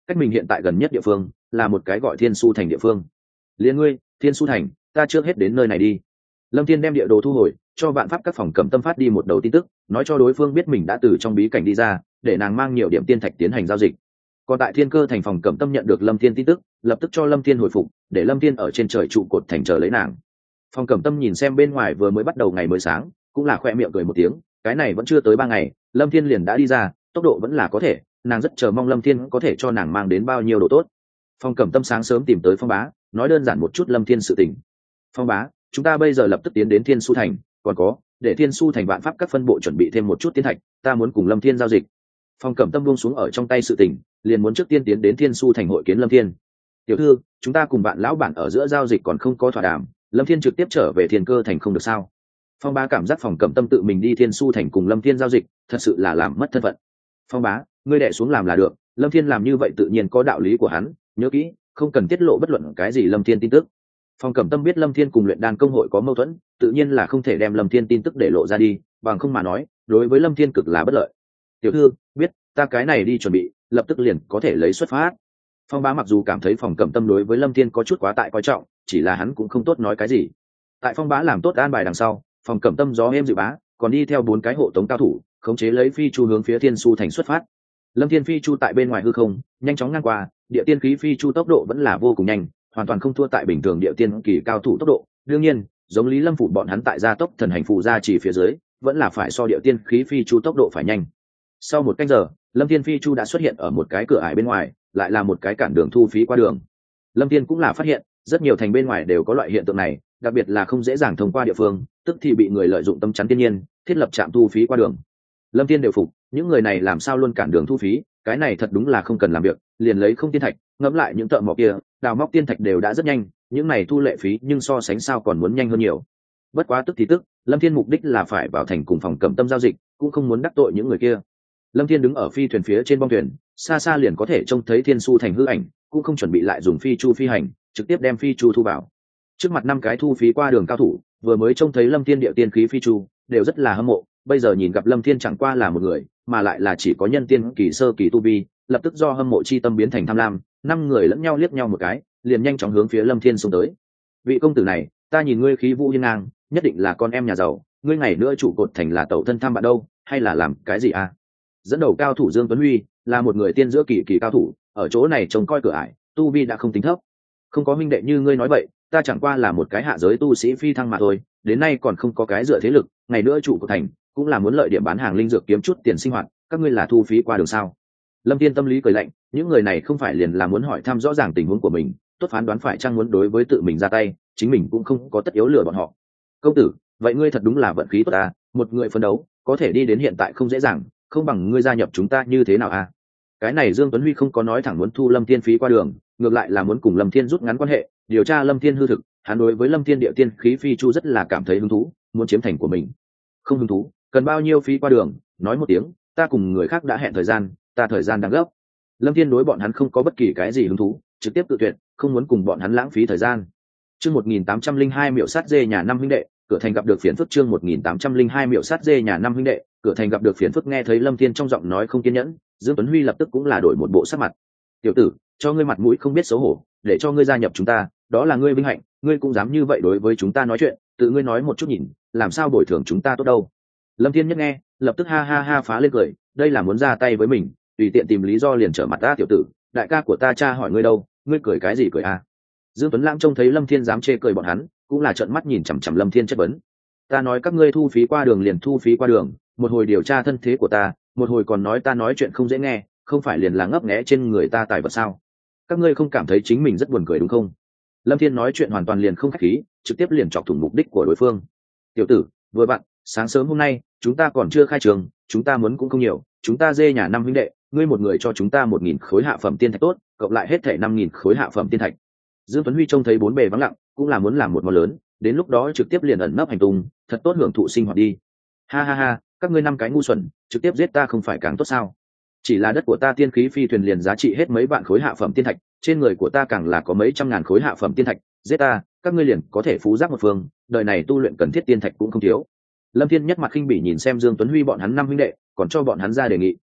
cách mình hiện tại gần nhất địa phương là một cái gọi Thiên Su Thành địa phương. Liên ngươi, Thiên Su Thành, ta trước hết đến nơi này đi. Lâm Thiên đem địa đồ thu hồi, cho vạn pháp các phòng Cẩm Tâm phát đi một đầu tin tức, nói cho đối phương biết mình đã từ trong bí cảnh đi ra, để nàng mang nhiều điểm tiên thạch tiến hành giao dịch. Còn tại Thiên Cơ Thành phòng Cẩm Tâm nhận được Lâm Thiên tin tức, lập tức cho Lâm Thiên hồi phục, để Lâm Thiên ở trên trời trụ cột thành chờ lấy nàng. Phòng Cẩm Tâm nhìn xem bên ngoài vừa mới bắt đầu ngày mới sáng, cũng là khoe miệng cười một tiếng, cái này vẫn chưa tới ba ngày, Lâm Thiên liền đã đi ra, tốc độ vẫn là có thể, nàng rất chờ mong Lâm Thiên có thể cho nàng mang đến bao nhiêu đồ tốt. Phòng Cẩm Tâm sáng sớm tìm tới Phong Bá, nói đơn giản một chút Lâm Thiên sự tình. Phong Bá, chúng ta bây giờ lập tức tiến đến Thiên Su Thành, còn có, để Thiên Su Thành vạn pháp các phân bộ chuẩn bị thêm một chút tiên thạch, ta muốn cùng Lâm Thiên giao dịch. Phòng Cẩm Tâm buông xuống ở trong tay sự tình, liền muốn trước tiên tiến đến Thiên Su Thành hội kiến Lâm Thiên. Tiểu thư, chúng ta cùng bạn lão bản ở giữa giao dịch còn không có thỏa đàm, Lâm Thiên trực tiếp trở về Thiên Cơ Thành không được sao? Phong Bá cảm giác Phòng Cẩm Tâm tự mình đi Thiên Su Thành cùng Lâm Thiên giao dịch, thật sự là làm mất thân phận. Phong Bá, ngươi đè xuống làm là được, Lâm Thiên làm như vậy tự nhiên có đạo lý của hắn, nhớ kỹ, không cần tiết lộ bất luận cái gì Lâm Thiên tin tức. Phong Cẩm Tâm biết Lâm Thiên cùng luyện đan công hội có mâu thuẫn, tự nhiên là không thể đem Lâm Thiên tin tức để lộ ra đi, bằng không mà nói, đối với Lâm Thiên cực là bất lợi. Tiểu thư, biết, ta cái này đi chuẩn bị, lập tức liền có thể lấy xuất phát. Phong Bá mặc dù cảm thấy Phòng Cẩm Tâm đối với Lâm Thiên có chút quá tại coi trọng, chỉ là hắn cũng không tốt nói cái gì. Tại Phong Bá làm tốt an bài đằng sau, Phòng Cẩm Tâm gió êm dịu bá, còn đi theo bốn cái hộ tống cao thủ, khống chế lấy phi chu hướng phía Thiên Su Thành xuất phát. Lâm Thiên phi chu tại bên ngoài hư không, nhanh chóng ngang qua, địa tiên khí phi chu tốc độ vẫn là vô cùng nhanh, hoàn toàn không thua tại bình thường địa tiên kỳ cao thủ tốc độ. Đương nhiên, giống Lý Lâm phủ bọn hắn tại gia tốc thần hành phù gia chỉ phía dưới, vẫn là phải so địa tiên khí phi chu tốc độ phải nhanh. Sau một canh giờ, Lâm Thiên phi chu đã xuất hiện ở một cái cửa ải bên ngoài, lại là một cái cản đường thu phí qua đường. Lâm Thiên cũng là phát hiện, rất nhiều thành bên ngoài đều có loại hiện tượng này, đặc biệt là không dễ dàng thông qua địa phương, tức thì bị người lợi dụng tâm chắn thiên nhiên, thiết lập trạm thu phí qua đường. Lâm Thiên đều phục, những người này làm sao luôn cản đường thu phí, cái này thật đúng là không cần làm việc, liền lấy không tiên thạch, ngẫm lại những thợ mỏ kia, đào móc tiên thạch đều đã rất nhanh, những này thu lệ phí nhưng so sánh sao còn muốn nhanh hơn nhiều. Bất quá tức thì tức, Lâm Thiên mục đích là phải vào thành cùng Phòng Cẩm Tâm giao dịch, cũng không muốn đắc tội những người kia. Lâm Thiên đứng ở phi thuyền phía trên bong thuyền, xa xa liền có thể trông thấy Thiên Su Thành hư ảnh, cũng không chuẩn bị lại dùng phi chu phi hành, trực tiếp đem phi chu thu vào. Trước mặt năm cái thu phí qua đường cao thủ, vừa mới trông thấy Lâm Thiên địa tiên khí phi chu, đều rất là hâm mộ, bây giờ nhìn gặp Lâm Thiên chẳng qua là một người, mà lại là chỉ có nhân tiên kỳ sơ kỳ tu vi, lập tức do hâm mộ chi tâm biến thành tham lam, năm người lẫn nhau liếc nhau một cái, liền nhanh chóng hướng phía Lâm Thiên xông tới. Vị công tử này, ta nhìn ngươi khí vũ hiên ngang, nhất định là con em nhà giàu, ngươi ngày nữa trụ cột thành là tẩu thân tham bạn đâu, hay là làm cái gì à? Dẫn đầu cao thủ Dương Tuấn Huy là một người tiên giữa kỳ kỳ cao thủ, ở chỗ này trông coi cửa ải, tu vi đã không tính thấp. Không có huynh đệ như ngươi nói vậy, ta chẳng qua là một cái hạ giới tu sĩ phi thăng mà thôi, đến nay còn không có cái dựa thế lực, ngày nữa trụ cột thành cũng là muốn lợi điểm bán hàng linh dược kiếm chút tiền sinh hoạt, các ngươi là thu phí qua đường sao? Lâm Thiên tâm lý cười lạnh, những người này không phải liền là muốn hỏi thăm rõ ràng tình huống của mình, tốt phán đoán phải chăng muốn đối với tự mình ra tay, chính mình cũng không có tất yếu lừa bọn họ. Công tử, vậy ngươi thật đúng là vận khí tốt ta, một người phấn đấu, có thể đi đến hiện tại không dễ dàng, không bằng ngươi gia nhập chúng ta như thế nào à? Cái này Dương Tuấn Huy không có nói thẳng muốn thu Lâm Thiên phí qua đường, ngược lại là muốn cùng Lâm Thiên rút ngắn quan hệ, điều tra Lâm Thiên hư thực, hắn đối với Lâm Thiên địa tiên khí phi chu rất là cảm thấy hứng thú, muốn chiếm thành của mình. Không hứng thú, cần bao nhiêu phí qua đường, nói một tiếng, ta cùng người khác đã hẹn thời gian, ta thời gian đang gấp. Lâm Thiên đối bọn hắn không có bất kỳ cái gì hứng thú, trực tiếp tự tuyệt, không muốn cùng bọn hắn lãng phí thời gian. Chương một nghìn tám trăm linh hai miểu sát dê nhà năm huynh đệ, cửa thành gặp được phiền phức. Chương một nghìn tám trăm linh hai miểu sát dê nhà năm huynh đệ, cửa thành gặp được phiền phức. Nghe thấy Lâm Thiên trong giọng nói không kiên nhẫn, Dương Tuấn Huy lập tức cũng là đổi một bộ sắc mặt. Tiểu tử, cho ngươi mặt mũi không biết xấu hổ, để cho ngươi gia nhập chúng ta, đó là ngươi vinh hạnh, ngươi cũng dám như vậy đối với chúng ta nói chuyện, tự ngươi nói một chút nhìn, làm sao bồi thường chúng ta tốt đâu. Lâm Thiên nhất nghe, lập tức ha ha ha phá lên cười, đây là muốn ra tay với mình, tùy tiện tìm lý do liền trở mặt ta. Tiểu tử, đại ca của ta cha hỏi ngươi đâu, ngươi cười cái gì cười à? Dương Tuấn Lãng trông thấy Lâm Thiên dám chê cười bọn hắn, cũng là trợn mắt nhìn chằm chằm Lâm Thiên chất vấn. Ta nói các ngươi thu phí qua đường liền thu phí qua đường, một hồi điều tra thân thế của ta, một hồi còn nói ta nói chuyện không dễ nghe, không phải liền là ngấp nghé trên người ta tài vật sao? Các ngươi không cảm thấy chính mình rất buồn cười đúng không? Lâm Thiên nói chuyện hoàn toàn liền không khách khí, trực tiếp liền chọc thủng mục đích của đối phương. Tiểu tử, vừa bạn, sáng sớm hôm nay chúng ta còn chưa khai trường, chúng ta muốn cũng không nhiều, chúng ta dê nhà năm huynh đệ, ngươi một người cho chúng ta một nghìn khối hạ phẩm tiên thạch tốt, cộng lại hết thể năm nghìn khối hạ phẩm tiên thạch. Dương Tuấn Huy trông thấy bốn bề vắng lặng, cũng là muốn làm một món lớn, đến lúc đó trực tiếp liền ẩn nấp hành tung, thật tốt hưởng thụ sinh hoạt đi. Ha ha ha, các ngươi năm cái ngu xuẩn, trực tiếp giết ta không phải càng tốt sao? Chỉ là đất của ta tiên khí phi thuyền liền giá trị hết mấy vạn khối hạ phẩm tiên thạch, trên người của ta càng là có mấy trăm ngàn khối hạ phẩm tiên thạch, giết ta, các ngươi liền có thể phú giác một phương, đời này tu luyện cần thiết tiên thạch cũng không thiếu. Lâm Thiên nhất mặt khinh bỉ nhìn xem Dương Tuấn Huy bọn hắn năm huynh đệ, còn cho bọn hắn ra đề nghị.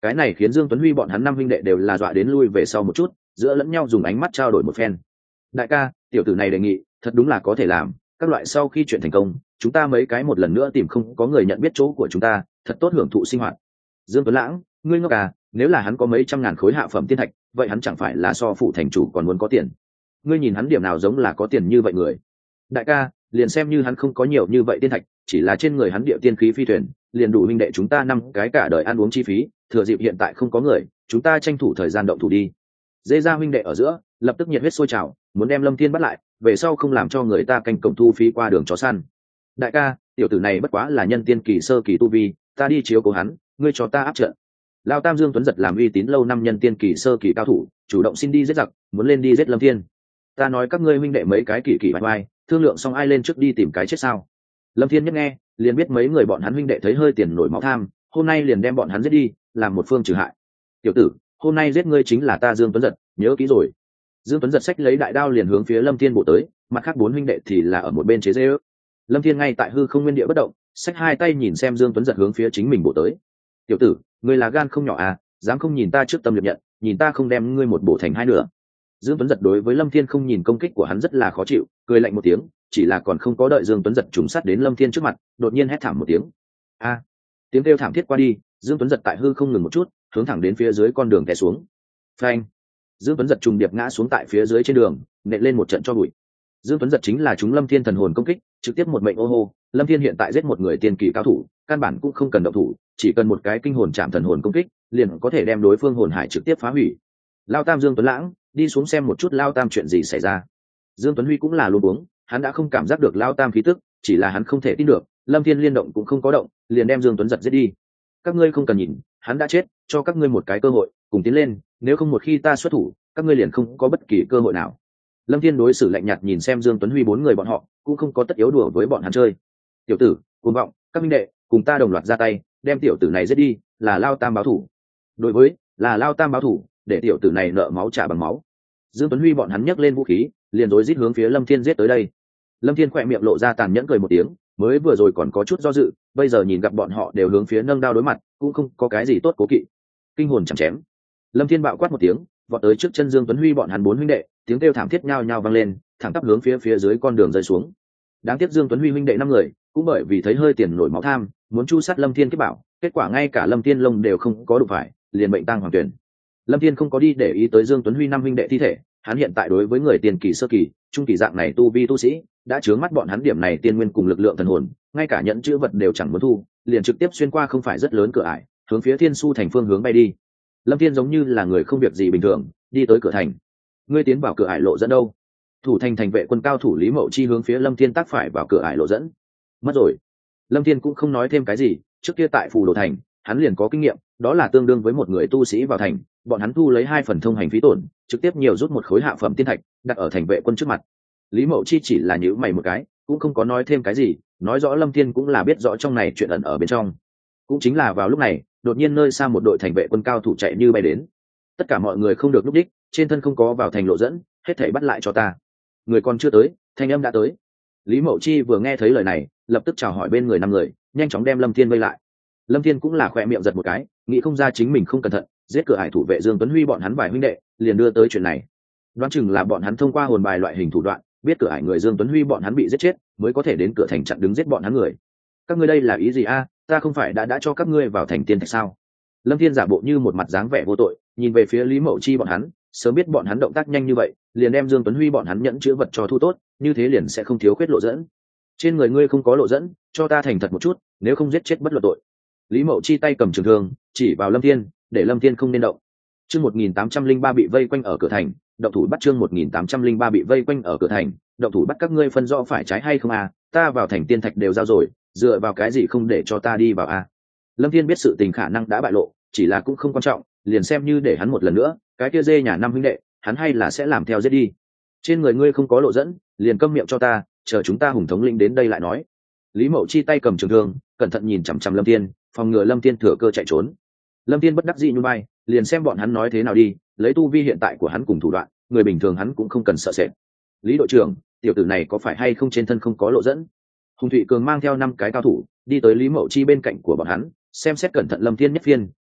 Cái này khiến Dương Tuấn Huy bọn hắn năm huynh đệ đều là dọa đến lui về sau một chút, giữa lẫn nhau dùng ánh mắt trao đổi một phen. Đại ca, tiểu tử này đề nghị thật đúng là có thể làm, các loại sau khi chuyện thành công chúng ta mấy cái một lần nữa tìm không có người nhận biết chỗ của chúng ta, thật tốt hưởng thụ sinh hoạt. Dương Tuấn Lãng, ngươi ngốc à, nếu là hắn có mấy trăm ngàn khối hạ phẩm tiên thạch, vậy hắn chẳng phải là so phụ thành chủ còn muốn có tiền. Ngươi nhìn hắn điểm nào giống là có tiền như vậy người. Đại ca, liền xem như hắn không có nhiều như vậy tiên thạch, chỉ là trên người hắn địa tiên khí phi thuyền liền đủ huynh đệ chúng ta năm cái cả đời ăn uống chi phí, thừa dịp hiện tại không có người, chúng ta tranh thủ thời gian động thủ đi. Dễ ra huynh đệ ở giữa lập tức nhiệt huyết sôi trào, muốn đem Lâm Thiên bắt lại, về sau không làm cho người ta canh cổng thu phí qua đường chó săn. Đại ca, tiểu tử này bất quá là nhân tiên kỳ sơ kỳ tu vi, ta đi chiếu cố hắn, ngươi cho ta áp trận. Lao Tam Dương Tuấn giật làm uy tín lâu năm nhân tiên kỳ sơ kỳ cao thủ, chủ động xin đi giết giặc, muốn lên đi giết Lâm Thiên. Ta nói các ngươi huynh đệ mấy cái kỳ kỳ bại oai, thương lượng xong ai lên trước đi tìm cái chết sao? Lâm Thiên nhất nghe liền biết mấy người bọn hắn huynh đệ thấy hơi tiền nổi máu tham, hôm nay liền đem bọn hắn giết đi, làm một phương trừ hại. Tiểu tử, hôm nay giết ngươi chính là ta Dương Tuấn giật, nhớ kỹ rồi. Dương Tuấn giật xách lấy đại đao liền hướng phía Lâm Thiên bổ tới, mặt khác bốn huynh đệ thì là ở một bên chế giễu. Lâm Thiên ngay tại hư không nguyên địa bất động, xách hai tay nhìn xem Dương Tuấn giật hướng phía chính mình bổ tới. Tiểu tử, ngươi là gan không nhỏ à, dám không nhìn ta trước tâm liệp nhận, nhìn ta không đem ngươi một bổ thành hai nửa. Dương Tuấn giật đối với Lâm Thiên không nhìn công kích của hắn rất là khó chịu, cười lạnh một tiếng, chỉ là còn không có đợi Dương Tuấn giật trùng sát đến Lâm Thiên trước mặt, đột nhiên hét thảm một tiếng. A! Tiếng kêu thảm thiết qua đi, Dương Tuấn giật tại hư không ngừng một chút, hướng thẳng đến phía dưới con đường té xuống. Phanh! Dương Tuấn giật trùng điệp ngã xuống tại phía dưới trên đường, nện lên một trận cho bụi. Dương Tuấn giật chính là chúng Lâm Thiên thần hồn công kích, trực tiếp một mệnh ô hô. Lâm Thiên hiện tại giết một người tiên kỳ cao thủ, căn bản cũng không cần động thủ, chỉ cần một cái kinh hồn chạm thần hồn công kích, liền có thể đem đối phương hồn hải trực tiếp phá hủy. Lao Tam Dương Tuấn Lãng, đi xuống xem một chút Lao Tam chuyện gì xảy ra. Dương Tuấn Huy cũng là luống cuống, hắn đã không cảm giác được Lao Tam khí tức, chỉ là hắn không thể tin được, Lâm Thiên liên động cũng không có động, liền đem Dương Tuấn giật giết đi. Các ngươi không cần nhìn, hắn đã chết, cho các ngươi một cái cơ hội, cùng tiến lên, nếu không một khi ta xuất thủ, các ngươi liền không có bất kỳ cơ hội nào. Lâm Thiên đối xử lạnh nhạt nhìn xem Dương Tuấn Huy bốn người bọn họ, cũng không có tất yếu đùa với bọn hắn chơi. Tiểu tử, cuồng vọng, các minh đệ, cùng ta đồng loạt ra tay, đem tiểu tử này giết đi, là Lao Tam báo thủ. Đối với, là Lao Tam báo thủ, để tiểu tử này nợ máu trả bằng máu. Dương Tuấn Huy bọn hắn nhấc lên vũ khí, liền rối rít hướng phía Lâm Thiên giết tới đây. Lâm Thiên khỏe miệng lộ ra tàn nhẫn cười một tiếng, mới vừa rồi còn có chút do dự, bây giờ nhìn gặp bọn họ đều hướng phía nâng đao đối mặt, cũng không có cái gì tốt cố kỵ. Kinh hồn chẳng chém. Lâm Thiên bạo quát một tiếng, vọt tới trước chân Dương Tuấn Huy bọn hắn bốn huynh đệ, tiếng kêu thảm thiết nhao nhao vang lên, thẳng tắp hướng phía phía dưới con đường rơi xuống. Đáng tiếc Dương Tuấn Huy huynh đệ năm người, cũng bởi vì thấy hơi tiền nổi máu tham, muốn chu sát Lâm Thiên kết bảo, kết quả ngay cả Lâm Thiên lông đều không có đụng phải, liền bệnh tang hoàng tuyển. Lâm Thiên không có đi để ý tới Dương Tuấn Huy năm huynh đệ thi thể, hắn hiện tại đối với người tiền kỳ sơ kỳ, trung kỳ dạng này tu vi tu sĩ, đã chướng mắt bọn hắn điểm này tiên nguyên cùng lực lượng thần hồn, ngay cả nhẫn chữ vật đều chẳng muốn thu, liền trực tiếp xuyên qua không phải rất lớn cửa ải, hướng phía Thiên Su thành phương hướng bay đi. Lâm Thiên giống như là người không việc gì bình thường, đi tới cửa thành. Ngươi tiến vào cửa ải lộ dẫn đâu? Thủ thành thành vệ quân cao thủ Lý Mậu Chi hướng phía Lâm Thiên tác phải vào cửa ải lộ dẫn. Mất rồi. Lâm Thiên cũng không nói thêm cái gì, trước kia tại Phù Đồ thành, hắn liền có kinh nghiệm, đó là tương đương với một người tu sĩ vào thành, bọn hắn thu lấy hai phần thông hành phí tổn, trực tiếp nhiều rút một khối hạ phẩm tiên thạch, đặt ở thành vệ quân trước mặt. Lý Mậu Chi chỉ là nhíu mày một cái, cũng không có nói thêm cái gì, nói rõ Lâm Thiên cũng là biết rõ trong này chuyện ẩn ở bên trong. Cũng chính là vào lúc này, đột nhiên nơi xa một đội thành vệ quân cao thủ chạy như bay đến. Tất cả mọi người không được lúc đích, trên thân không có vào thành lộ dẫn, hết thảy bắt lại cho ta. Người còn chưa tới, thanh âm đã tới. Lý Mậu Chi vừa nghe thấy lời này, lập tức chào hỏi bên người năm người, nhanh chóng đem Lâm Thiên vây lại. Lâm Thiên cũng là khỏe miệng giật một cái, nghĩ không ra chính mình không cẩn thận, giết cửa ải thủ vệ Dương Tuấn Huy bọn hắn vài huynh đệ, liền đưa tới chuyện này. Đoán chừng là bọn hắn thông qua hồn bài loại hình thủ đoạn, biết cửa ải người Dương Tuấn Huy bọn hắn bị giết chết, mới có thể đến cửa thành chặn đứng giết bọn hắn người. Các ngươi đây là ý gì a? Ta không phải đã đã cho các ngươi vào thành tiên thạch sao? Lâm Thiên giả bộ như một mặt dáng vẻ vô tội, nhìn về phía Lý Mậu Chi bọn hắn, sớm biết bọn hắn động tác nhanh như vậy, liền đem Dương Tuấn Huy bọn hắn nhẫn chữ vật cho thu tốt, như thế liền sẽ không thiếu khuyết lộ dẫn. Trên người ngươi không có lộ dẫn, cho ta thành thật một chút, nếu không giết chết bất luận tội. Lý Mậu Chi tay cầm trường thương, chỉ vào Lâm Thiên, để Lâm Thiên không nên động. Chương một nghìn tám trăm linh ba bị vây quanh ở cửa thành, động thủ bắt chương một nghìn tám trăm linh ba bị vây quanh ở cửa thành, động thủ bắt các ngươi phân rõ phải trái hay không à? Ta vào thành tiên thạch đều giao rồi, dựa vào cái gì không để cho ta đi vào à? Lâm Thiên biết sự tình khả năng đã bại lộ, chỉ là cũng không quan trọng, liền xem như để hắn một lần nữa, cái kia dê nhà năm huynh đệ, hắn hay là sẽ làm theo giết đi. Trên người ngươi không có lộ dẫn, liền câm miệng cho ta, chờ chúng ta hùng thống lĩnh đến đây lại nói. Lý Mậu Chi tay cầm trường thương, cẩn thận nhìn chằm chằm Lâm Thiên, phòng ngừa Lâm Thiên thừa cơ chạy trốn. Lâm Thiên bất đắc dĩ nhún vai, liền xem bọn hắn nói thế nào đi, lấy tu vi hiện tại của hắn cùng thủ đoạn, người bình thường hắn cũng không cần sợ sệt. Lý đội trưởng, tiểu tử này có phải hay không trên thân không có lộ dẫn? Hùng Thụy Cường mang theo năm cái cao thủ, đi tới Lý Mậu Chi bên cạnh của bọn hắn, xem xét cẩn thận Lâm Thiên nhất phiên,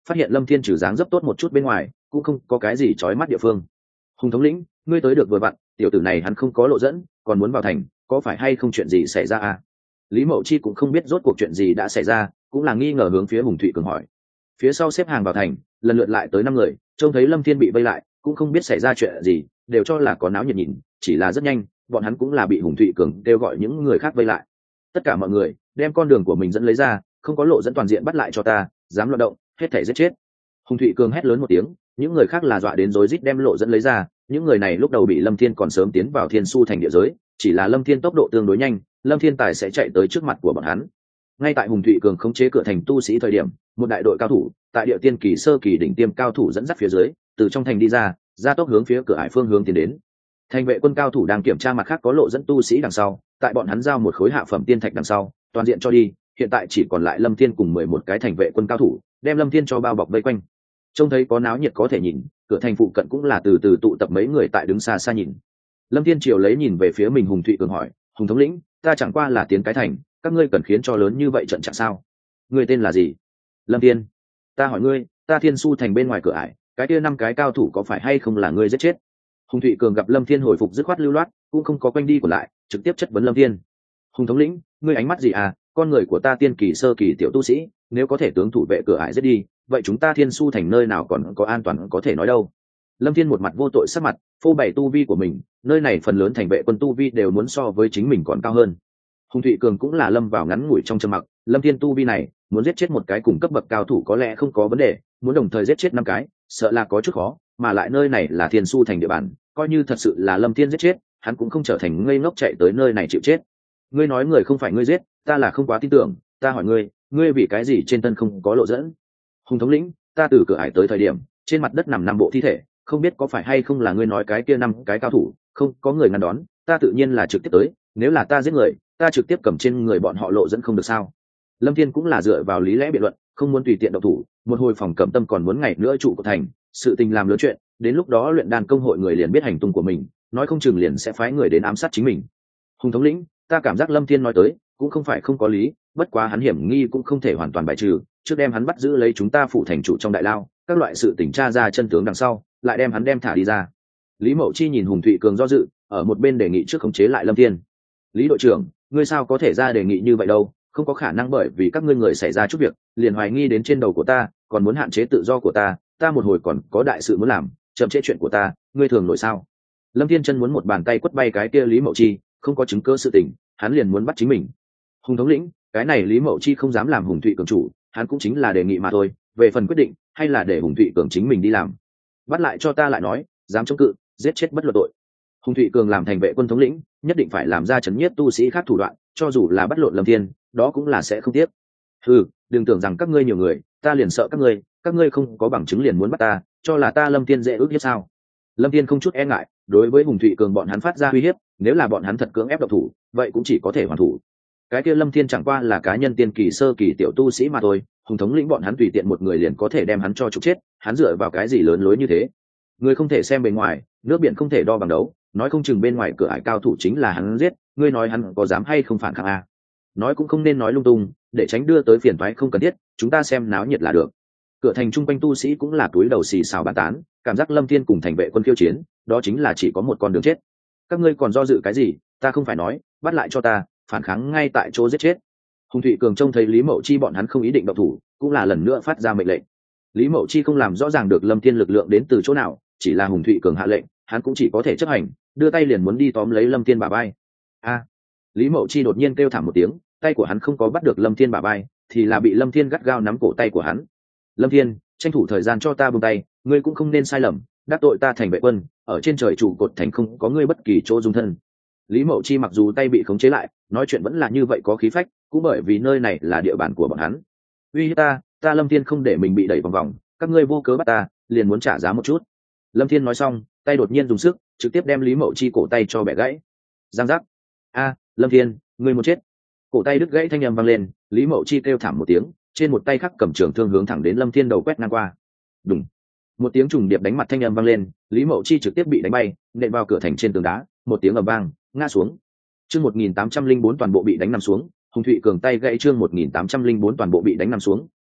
phát hiện lâm thiên trừ dáng dấp tốt một chút bên ngoài cũng không có cái gì trói mắt địa phương. Hùng thống lĩnh, ngươi tới được vừa vặn, tiểu tử này hắn không có lộ dẫn còn muốn vào thành, có phải hay không chuyện gì xảy ra à? Lý Mậu Chi cũng không biết rốt cuộc chuyện gì đã xảy ra, cũng là nghi ngờ hướng phía Hùng Thụy Cường hỏi. Phía sau xếp hàng vào thành, lần lượt lại tới năm người, trông thấy lâm thiên bị vây lại cũng không biết xảy ra chuyện gì, đều cho là có náo nhiệt nhìn, chỉ là rất nhanh bọn hắn cũng là bị Hùng Thụy Cường kêu gọi những người khác vây lại. Tất cả mọi người đem con đường của mình dẫn lấy ra, không có lộ dẫn toàn diện bắt lại cho ta, dám loạn động hết thể giết chết. Hùng Thụy Cường hét lớn một tiếng, những người khác là dọa đến rối rít đem lộ dẫn lấy ra. Những người này lúc đầu bị lâm thiên còn sớm tiến vào thiên su thành địa giới, chỉ là lâm thiên tốc độ tương đối nhanh, lâm thiên tài sẽ chạy tới trước mặt của bọn hắn. Ngay tại Hùng Thụy Cường khống chế cửa thành tu sĩ thời điểm, một đại đội cao thủ tại địa tiên kỳ sơ kỳ đỉnh tiêm cao thủ dẫn dắt phía dưới từ trong thành đi ra, ra tốc hướng phía cửa ải phương hướng tiến đến. Thành vệ quân cao thủ đang kiểm tra mặt khác có lộ dẫn tu sĩ đằng sau, tại bọn hắn giao một khối hạ phẩm tiên thạch đằng sau toàn diện cho đi. Hiện tại chỉ còn lại lâm thiên cùng mười một cái thành vệ quân cao thủ đem lâm thiên cho bao bọc vây quanh. Trông thấy có náo nhiệt có thể nhìn, cửa thành phụ cận cũng là từ từ tụ tập mấy người tại đứng xa xa nhìn. Lâm thiên triều lấy nhìn về phía mình. Hùng Thụy Cường hỏi, Hùng thống lĩnh, ta chẳng qua là tiến cái thành, các ngươi cần khiến cho lớn như vậy trận trạng sao? Ngươi tên là gì? Lâm Thiên. Ta hỏi ngươi, ta Thiên Su thành bên ngoài cửa ải, cái kia năm cái cao thủ có phải hay không là ngươi giết chết? Hùng Thụy Cường gặp Lâm Thiên hồi phục dứt khoát lưu loát, cũng không có quanh đi của lại, trực tiếp chất vấn Lâm Thiên. Hùng thống lĩnh, ngươi ánh mắt gì à? Con người của ta tiên kỳ sơ kỳ tiểu tu sĩ, nếu có thể tướng thủ vệ cửa ải giết đi, vậy chúng ta Thiên Su thành nơi nào còn có an toàn có thể nói đâu? Lâm Thiên một mặt vô tội sắc mặt, phô bày tu vi của mình, nơi này phần lớn thành vệ quân tu vi đều muốn so với chính mình còn cao hơn. Hùng Thụy Cường cũng là lâm vào ngắn ngủi trong trầm mặc, Lâm Thiên tu vi này, muốn giết chết một cái cùng cấp bậc cao thủ có lẽ không có vấn đề, muốn đồng thời giết chết năm cái, sợ là có chút khó, mà lại nơi này là Thiên Su thành địa bàn, coi như thật sự là Lâm Thiên giết chết, hắn cũng không trở thành ngây ngốc chạy tới nơi này chịu chết. Ngươi nói người không phải ngươi giết, ta là không quá tin tưởng, ta hỏi ngươi, ngươi vì cái gì trên thân không có lộ dẫn? Hùng thống lĩnh, ta từ cửa ải tới thời điểm, trên mặt đất nằm năm bộ thi thể, không biết có phải hay không là ngươi nói cái kia năm cái cao thủ, không có người ngăn đón, ta tự nhiên là trực tiếp tới, nếu là ta giết người, ta trực tiếp cầm trên người bọn họ lộ dẫn không được sao? Lâm Thiên cũng là dựa vào lý lẽ biện luận, không muốn tùy tiện động thủ, một hồi phòng cẩm tâm còn muốn ngày nữa trụ của thành, sự tình làm lớn chuyện, đến lúc đó luyện đan công hội người liền biết hành tung của mình, nói không chừng liền sẽ phái người đến ám sát chính mình. Hùng thống lĩnh, ta cảm giác Lâm Thiên nói tới cũng không phải không có lý, bất quá hắn hiểm nghi cũng không thể hoàn toàn bài trừ, trước đem hắn bắt giữ lấy chúng ta phụ thành chủ trong đại lao, các loại sự tình tra ra chân tướng đằng sau, lại đem hắn đem thả đi ra. Lý Mậu Chi nhìn Hùng Thụy Cường do dự, ở một bên đề nghị trước khống chế lại Lâm Thiên. Lý đội trưởng, ngươi sao có thể ra đề nghị như vậy đâu, không có khả năng bởi vì các ngươi người xảy ra chút việc liền hoài nghi đến trên đầu của ta, còn muốn hạn chế tự do của ta, ta một hồi còn có đại sự muốn làm, chậm trễ chuyện của ta, ngươi thường nổi sao? Lâm Thiên chân muốn một bàn tay quất bay cái kia Lý Mậu Chi, không có chứng cứ sự tình, hắn liền muốn bắt chính mình. Hùng thống lĩnh, cái này Lý Mậu Chi không dám làm Hùng Thụy Cường chủ, hắn cũng chính là đề nghị mà thôi, về phần quyết định hay là để Hùng Thụy Cường chính mình đi làm. Bắt lại cho ta lại nói, dám chống cự, giết chết bất luận tội. Hùng Thụy Cường làm thành vệ quân thống lĩnh, nhất định phải làm ra chấn nhiếp tu sĩ khác thủ đoạn, cho dù là bắt lộn Lâm Thiên, đó cũng là sẽ không tiếc. Ừ, đừng tưởng rằng các ngươi nhiều người, ta liền sợ các ngươi, các ngươi không có bằng chứng liền muốn bắt ta, cho là ta Lâm Thiên dễ ước hiếp sao? Lâm Thiên không chút e ngại, đối với Hùng Thụy Cường bọn hắn phát ra uy hiếp, nếu là bọn hắn thật cưỡng ép độc thủ, vậy cũng chỉ có thể hoàn thủ. Cái kia Lâm Thiên chẳng qua là cá nhân tiên kỳ sơ kỳ tiểu tu sĩ mà thôi, Hùng thống lĩnh bọn hắn tùy tiện một người liền có thể đem hắn cho trục chết, hắn dựa vào cái gì lớn lối như thế? Người không thể xem bề ngoài, nước biển không thể đo bằng đấu, nói không chừng bên ngoài cửa ải cao thủ chính là hắn giết, ngươi nói hắn có dám hay không phản kháng à? Nói cũng không nên nói lung tung, để tránh đưa tới phiền toái không cần thiết, chúng ta xem náo nhiệt là được. Cửa thành trung quanh tu sĩ cũng là túi đầu xì xào bàn tán, cảm giác Lâm Thiên cùng thành vệ quân khiêu chiến, đó chính là chỉ có một con đường chết. Các ngươi còn do dự cái gì, ta không phải nói, bắt lại cho ta, phản kháng ngay tại chỗ giết chết. Hùng Thụy Cường trông thấy Lý Mậu Chi bọn hắn không ý định động thủ, cũng là lần nữa phát ra mệnh lệnh. Lý Mậu Chi không làm rõ ràng được Lâm Thiên lực lượng đến từ chỗ nào, chỉ là Hùng Thụy Cường hạ lệnh, hắn cũng chỉ có thể chấp hành, đưa tay liền muốn đi tóm lấy Lâm Thiên bả vai. A! Lý Mậu Chi đột nhiên kêu thảm một tiếng, tay của hắn không có bắt được Lâm Thiên bả vai, thì là bị Lâm Thiên gắt gao nắm cổ tay của hắn. Lâm Thiên, tranh thủ thời gian cho ta buông tay, ngươi cũng không nên sai lầm, đắc tội ta thành vệ quân, ở trên trời trụ cột thành không có ngươi bất kỳ chỗ dung thân. Lý Mậu Chi mặc dù tay bị khống chế lại, nói chuyện vẫn là như vậy có khí phách, cũng bởi vì nơi này là địa bàn của bọn hắn. Uy hiếp ta, ta Lâm Thiên không để mình bị đẩy vòng vòng, các ngươi vô cớ bắt ta, liền muốn trả giá một chút. Lâm Thiên nói xong, tay đột nhiên dùng sức, trực tiếp đem Lý Mậu Chi cổ tay cho bẻ gãy. Giang giác. A, Lâm Thiên, ngươi muốn chết. Cổ tay đứt gãy thanh âm vang lên, Lý Mậu Chi kêu thảm một tiếng, trên một tay khác cầm trường thương hướng thẳng đến Lâm Thiên đầu quét ngang qua. Đùng. Một tiếng trùng điệp đánh mặt thanh âm vang lên, Lý Mậu Chi trực tiếp bị đánh bay, nện vào cửa thành trên tường đá, một tiếng ầm vang, ngã xuống. Chương một nghìn tám trăm linh bốn toàn bộ bị đánh nằm xuống, Hùng Thụy Cường tay gãy chương một nghìn tám trăm linh bốn toàn bộ bị đánh nằm xuống,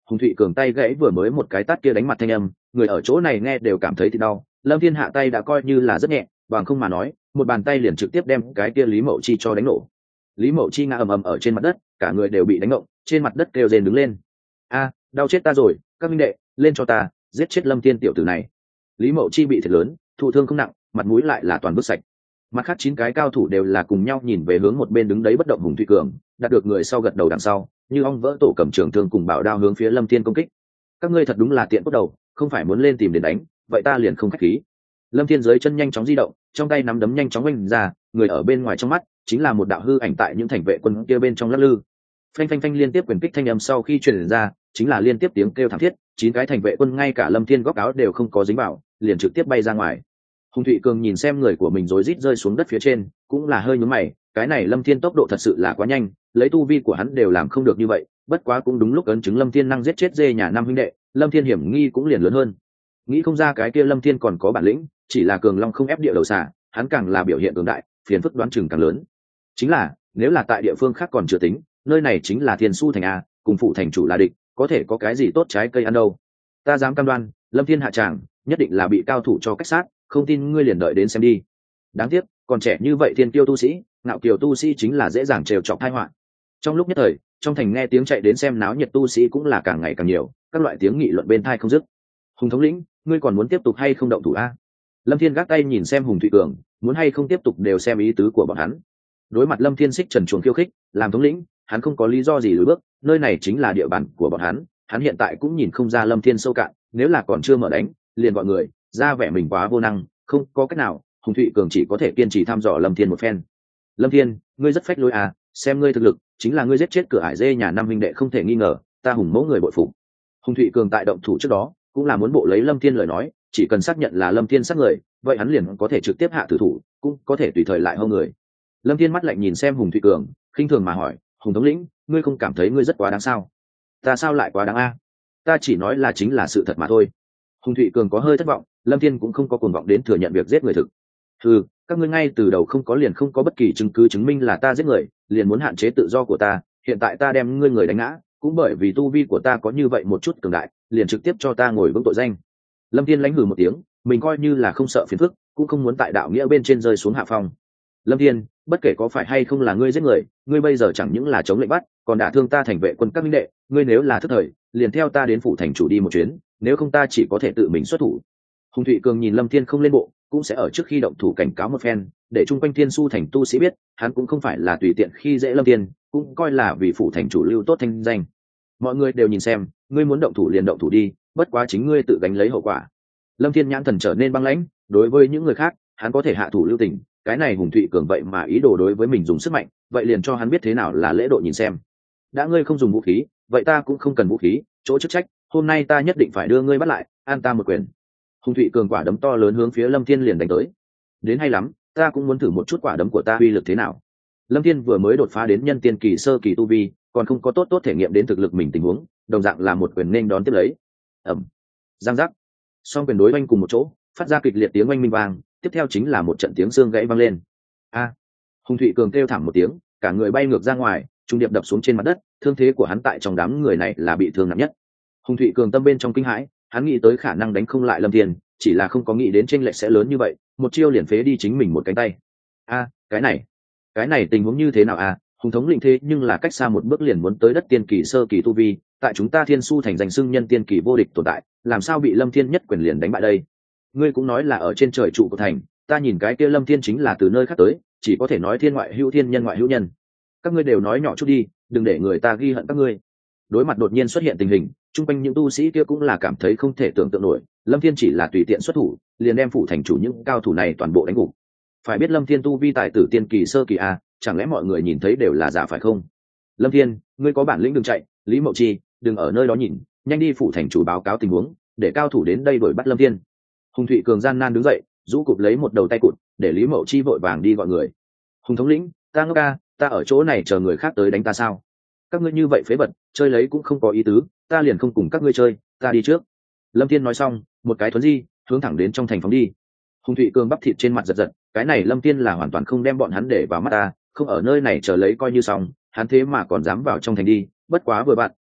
Hùng Thụy Cường tay gãy vừa mới một cái tát kia đánh mặt thanh âm, người ở chỗ này nghe đều cảm thấy thì đau. Lâm Thiên hạ tay đã coi như là rất nhẹ, bằng không mà nói một bàn tay liền trực tiếp đem cái kia Lý Mậu Chi cho đánh nổ. Lý Mậu Chi ngã ầm ầm ở trên mặt đất, cả người đều bị đánh ngộng, trên mặt đất kêu rên đứng lên. A, đau chết ta rồi, các minh đệ, lên cho ta, giết chết Lâm Thiên tiểu tử này. Lý Mậu Chi bị thiệt lớn, thụ thương không nặng, mặt mũi lại là toàn vứt sạch. Mặt khác chín cái cao thủ đều là cùng nhau nhìn về hướng một bên đứng đấy bất động Hùng Thụy Cường, đạt được người sau gật đầu đằng sau, như ong vỡ tổ cầm trường thương cùng bảo đao hướng phía Lâm Thiên công kích. Các ngươi thật đúng là tiện cốt đầu, không phải muốn lên tìm đến đánh, vậy ta liền không khách khí. Lâm Thiên dưới chân nhanh chóng di động, trong tay nắm đấm nhanh chóng oanh ra, người ở bên ngoài trong mắt chính là một đạo hư ảnh tại những thành vệ quân kia bên trong lắc lư. Phanh phanh phanh liên tiếp quyền kích thanh âm sau khi truyền ra, chính là liên tiếp tiếng kêu thảm thiết, chín cái thành vệ quân ngay cả Lâm Thiên góc áo đều không có dính vào, liền trực tiếp bay ra ngoài. Hùng Thụy Cường nhìn xem người của mình rối rít rơi xuống đất phía trên, cũng là hơi nhướng mày, cái này Lâm Thiên tốc độ thật sự là quá nhanh, lấy tu vi của hắn đều làm không được như vậy, bất quá cũng đúng lúc ấn chứng Lâm Thiên năng giết chết dê nhà năm huynh đệ, Lâm Thiên hiểm nghi cũng liền lớn hơn. Nghĩ không ra cái kia Lâm Thiên còn có bản lĩnh, chỉ là cường long không ép địa đầu xà, hắn càng là biểu hiện cường đại, phiền phức đoán chừng càng lớn. Chính là, nếu là tại địa phương khác còn chưa tính, nơi này chính là Thiên Su thành a, cùng phụ thành chủ là địch, có thể có cái gì tốt trái cây ăn đâu. Ta dám cam đoan, Lâm Thiên hạ tràng, nhất định là bị cao thủ cho cách sát, không tin ngươi liền đợi đến xem đi. Đáng tiếc, còn trẻ như vậy thiên tiêu tu sĩ, ngạo kiều tu sĩ chính là dễ dàng trêu chọc tai họa. Trong lúc nhất thời, trong thành nghe tiếng chạy đến xem náo nhiệt tu sĩ cũng là càng ngày càng nhiều, các loại tiếng nghị luận bên tai không dứt. Hùng thống lĩnh, ngươi còn muốn tiếp tục hay không động thủ a? Lâm Thiên gác tay nhìn xem Hùng Thụy Cường, muốn hay không tiếp tục đều xem ý tứ của bọn hắn. Đối mặt Lâm Thiên xích trần chuồng khiêu khích, làm thống lĩnh, hắn không có lý do gì lùi bước, nơi này chính là địa bàn của bọn hắn, hắn hiện tại cũng nhìn không ra Lâm Thiên sâu cạn, nếu là còn chưa mở đánh, liền gọi người ra vẻ mình quá vô năng, không có cách nào, Hùng Thụy Cường chỉ có thể kiên trì thăm dò Lâm Thiên một phen. Lâm Thiên, ngươi rất phách lối à, xem ngươi thực lực, chính là ngươi giết chết cửa ải dê nhà năm huynh đệ không thể nghi ngờ, ta Hùng mẫu người bội phục. Hùng Thụy Cường tại động thủ trước đó, cũng là muốn bộ lấy Lâm Thiên lời nói, chỉ cần xác nhận là Lâm Thiên sát người, vậy hắn liền có thể trực tiếp hạ tử thủ, cũng có thể tùy thời lại hô người. Lâm Thiên mắt lạnh nhìn xem Hùng Thụy Cường, khinh thường mà hỏi, Hùng thống lĩnh, ngươi không cảm thấy ngươi rất quá đáng sao? Ta sao lại quá đáng a? Ta chỉ nói là chính là sự thật mà thôi. Hùng Thụy Cường có hơi thất vọng, Lâm Thiên cũng không có cuồng vọng đến thừa nhận việc giết người thực. Ừ, các ngươi ngay từ đầu không có liền không có bất kỳ chứng cứ chứng minh là ta giết người, liền muốn hạn chế tự do của ta, hiện tại ta đem ngươi người đánh ngã, cũng bởi vì tu vi của ta có như vậy một chút cường đại, liền trực tiếp cho ta ngồi vững tội danh. Lâm Thiên lãnh hừ một tiếng, mình coi như là không sợ phiền phức, cũng không muốn tại đạo nghĩa bên trên rơi xuống hạ phong. Lâm Thiên, bất kể có phải hay không là ngươi giết người, ngươi bây giờ chẳng những là chống lệnh bắt, còn đả thương ta thành vệ quân các minh đệ, ngươi nếu là thất thời, liền theo ta đến phủ thành chủ đi một chuyến, nếu không ta chỉ có thể tự mình xuất thủ. Hùng Thụy Cường nhìn Lâm Thiên không lên bộ, cũng sẽ ở trước khi động thủ cảnh cáo một phen, để chung quanh Thiên Su thành tu sĩ biết, hắn cũng không phải là tùy tiện khi dễ Lâm Thiên, cũng coi là vì phủ thành chủ lưu tốt thanh danh. Mọi người đều nhìn xem, ngươi muốn động thủ liền động thủ đi, bất quá chính ngươi tự gánh lấy hậu quả. Lâm Thiên nhãn thần trở nên băng lãnh, đối với những người khác, hắn có thể hạ thủ lưu tình, cái này Hùng Thụy Cường vậy mà ý đồ đối với mình dùng sức mạnh, vậy liền cho hắn biết thế nào là lễ độ nhìn xem. Đã ngươi không dùng vũ khí, vậy ta cũng không cần vũ khí, chỗ chức trách, hôm nay ta nhất định phải đưa ngươi bắt lại, an ta một quyền. Hùng Thụy Cường quả đấm to lớn hướng phía Lâm Thiên liền đánh tới. Đến hay lắm, ta cũng muốn thử một chút quả đấm của ta uy lực thế nào. Lâm Thiên vừa mới đột phá đến nhân tiên kỳ sơ kỳ tu vi, còn không có tốt tốt thể nghiệm đến thực lực mình tình huống, đồng dạng là một quyền nên đón tiếp lấy. Ầm, giang giác, song quyền đối oanh cùng một chỗ, phát ra kịch liệt tiếng oanh minh vang, tiếp theo chính là một trận tiếng xương gãy vang lên. A! Hùng Thụy Cường kêu thảm một tiếng, cả người bay ngược ra ngoài, trung điệp đập xuống trên mặt đất, thương thế của hắn tại trong đám người này là bị thương nặng nhất. Hùng Thụy Cường tâm bên trong kinh hãi, hắn nghĩ tới khả năng đánh không lại Lâm Thiên, chỉ là không có nghĩ đến chênh lệch sẽ lớn như vậy, một chiêu liền phế đi chính mình một cánh tay. A, cái này, cái này tình huống như thế nào a? Hùng thống lĩnh thế nhưng là cách xa một bước liền muốn tới đất tiên kỳ sơ kỳ tu vi, tại chúng ta Thiên Su thành danh xưng nhân tiên kỳ vô địch tồn tại, làm sao bị Lâm Thiên nhất quyền liền đánh bại đây? Ngươi cũng nói là ở trên trời trụ của thành, ta nhìn cái kia Lâm Thiên chính là từ nơi khác tới, chỉ có thể nói thiên ngoại hữu thiên nhân ngoại hữu nhân. Các ngươi đều nói nhỏ chút đi, đừng để người ta ghi hận các ngươi. Đối mặt đột nhiên xuất hiện tình hình, chung quanh những tu sĩ kia cũng là cảm thấy không thể tưởng tượng nổi, Lâm Thiên chỉ là tùy tiện xuất thủ, liền đem phủ thành chủ những cao thủ này toàn bộ đánh gục. Phải biết Lâm Thiên tu vi tài tử tiên kỳ sơ kỳ a, chẳng lẽ mọi người nhìn thấy đều là giả phải không? Lâm Thiên, ngươi có bản lĩnh đừng chạy, Lý Mậu Chi, đừng ở nơi đó nhìn, nhanh đi phủ thành chủ báo cáo tình huống, để cao thủ đến đây đuổi bắt Lâm Thiên. Hùng Thụy Cường gian nan đứng dậy, rũ cụp lấy một đầu tay cụt, để Lý Mậu Chi vội vàng đi gọi người. Hùng thống lĩnh, ta ngốc ca, ta ở chỗ này chờ người khác tới đánh ta sao? Các ngươi như vậy phế vật, chơi lấy cũng không có ý tứ, ta liền không cùng các ngươi chơi, ta đi trước. Lâm Thiên nói xong, một cái thuấn di, hướng thẳng đến trong thành phóng đi. Hùng Thụy Cường bắp thịt trên mặt giật giật, cái này Lâm Thiên là hoàn toàn không đem bọn hắn để vào mắt ta, không ở nơi này chờ lấy coi như xong, hắn thế mà còn dám vào trong thành đi, bất quá vừa bạn,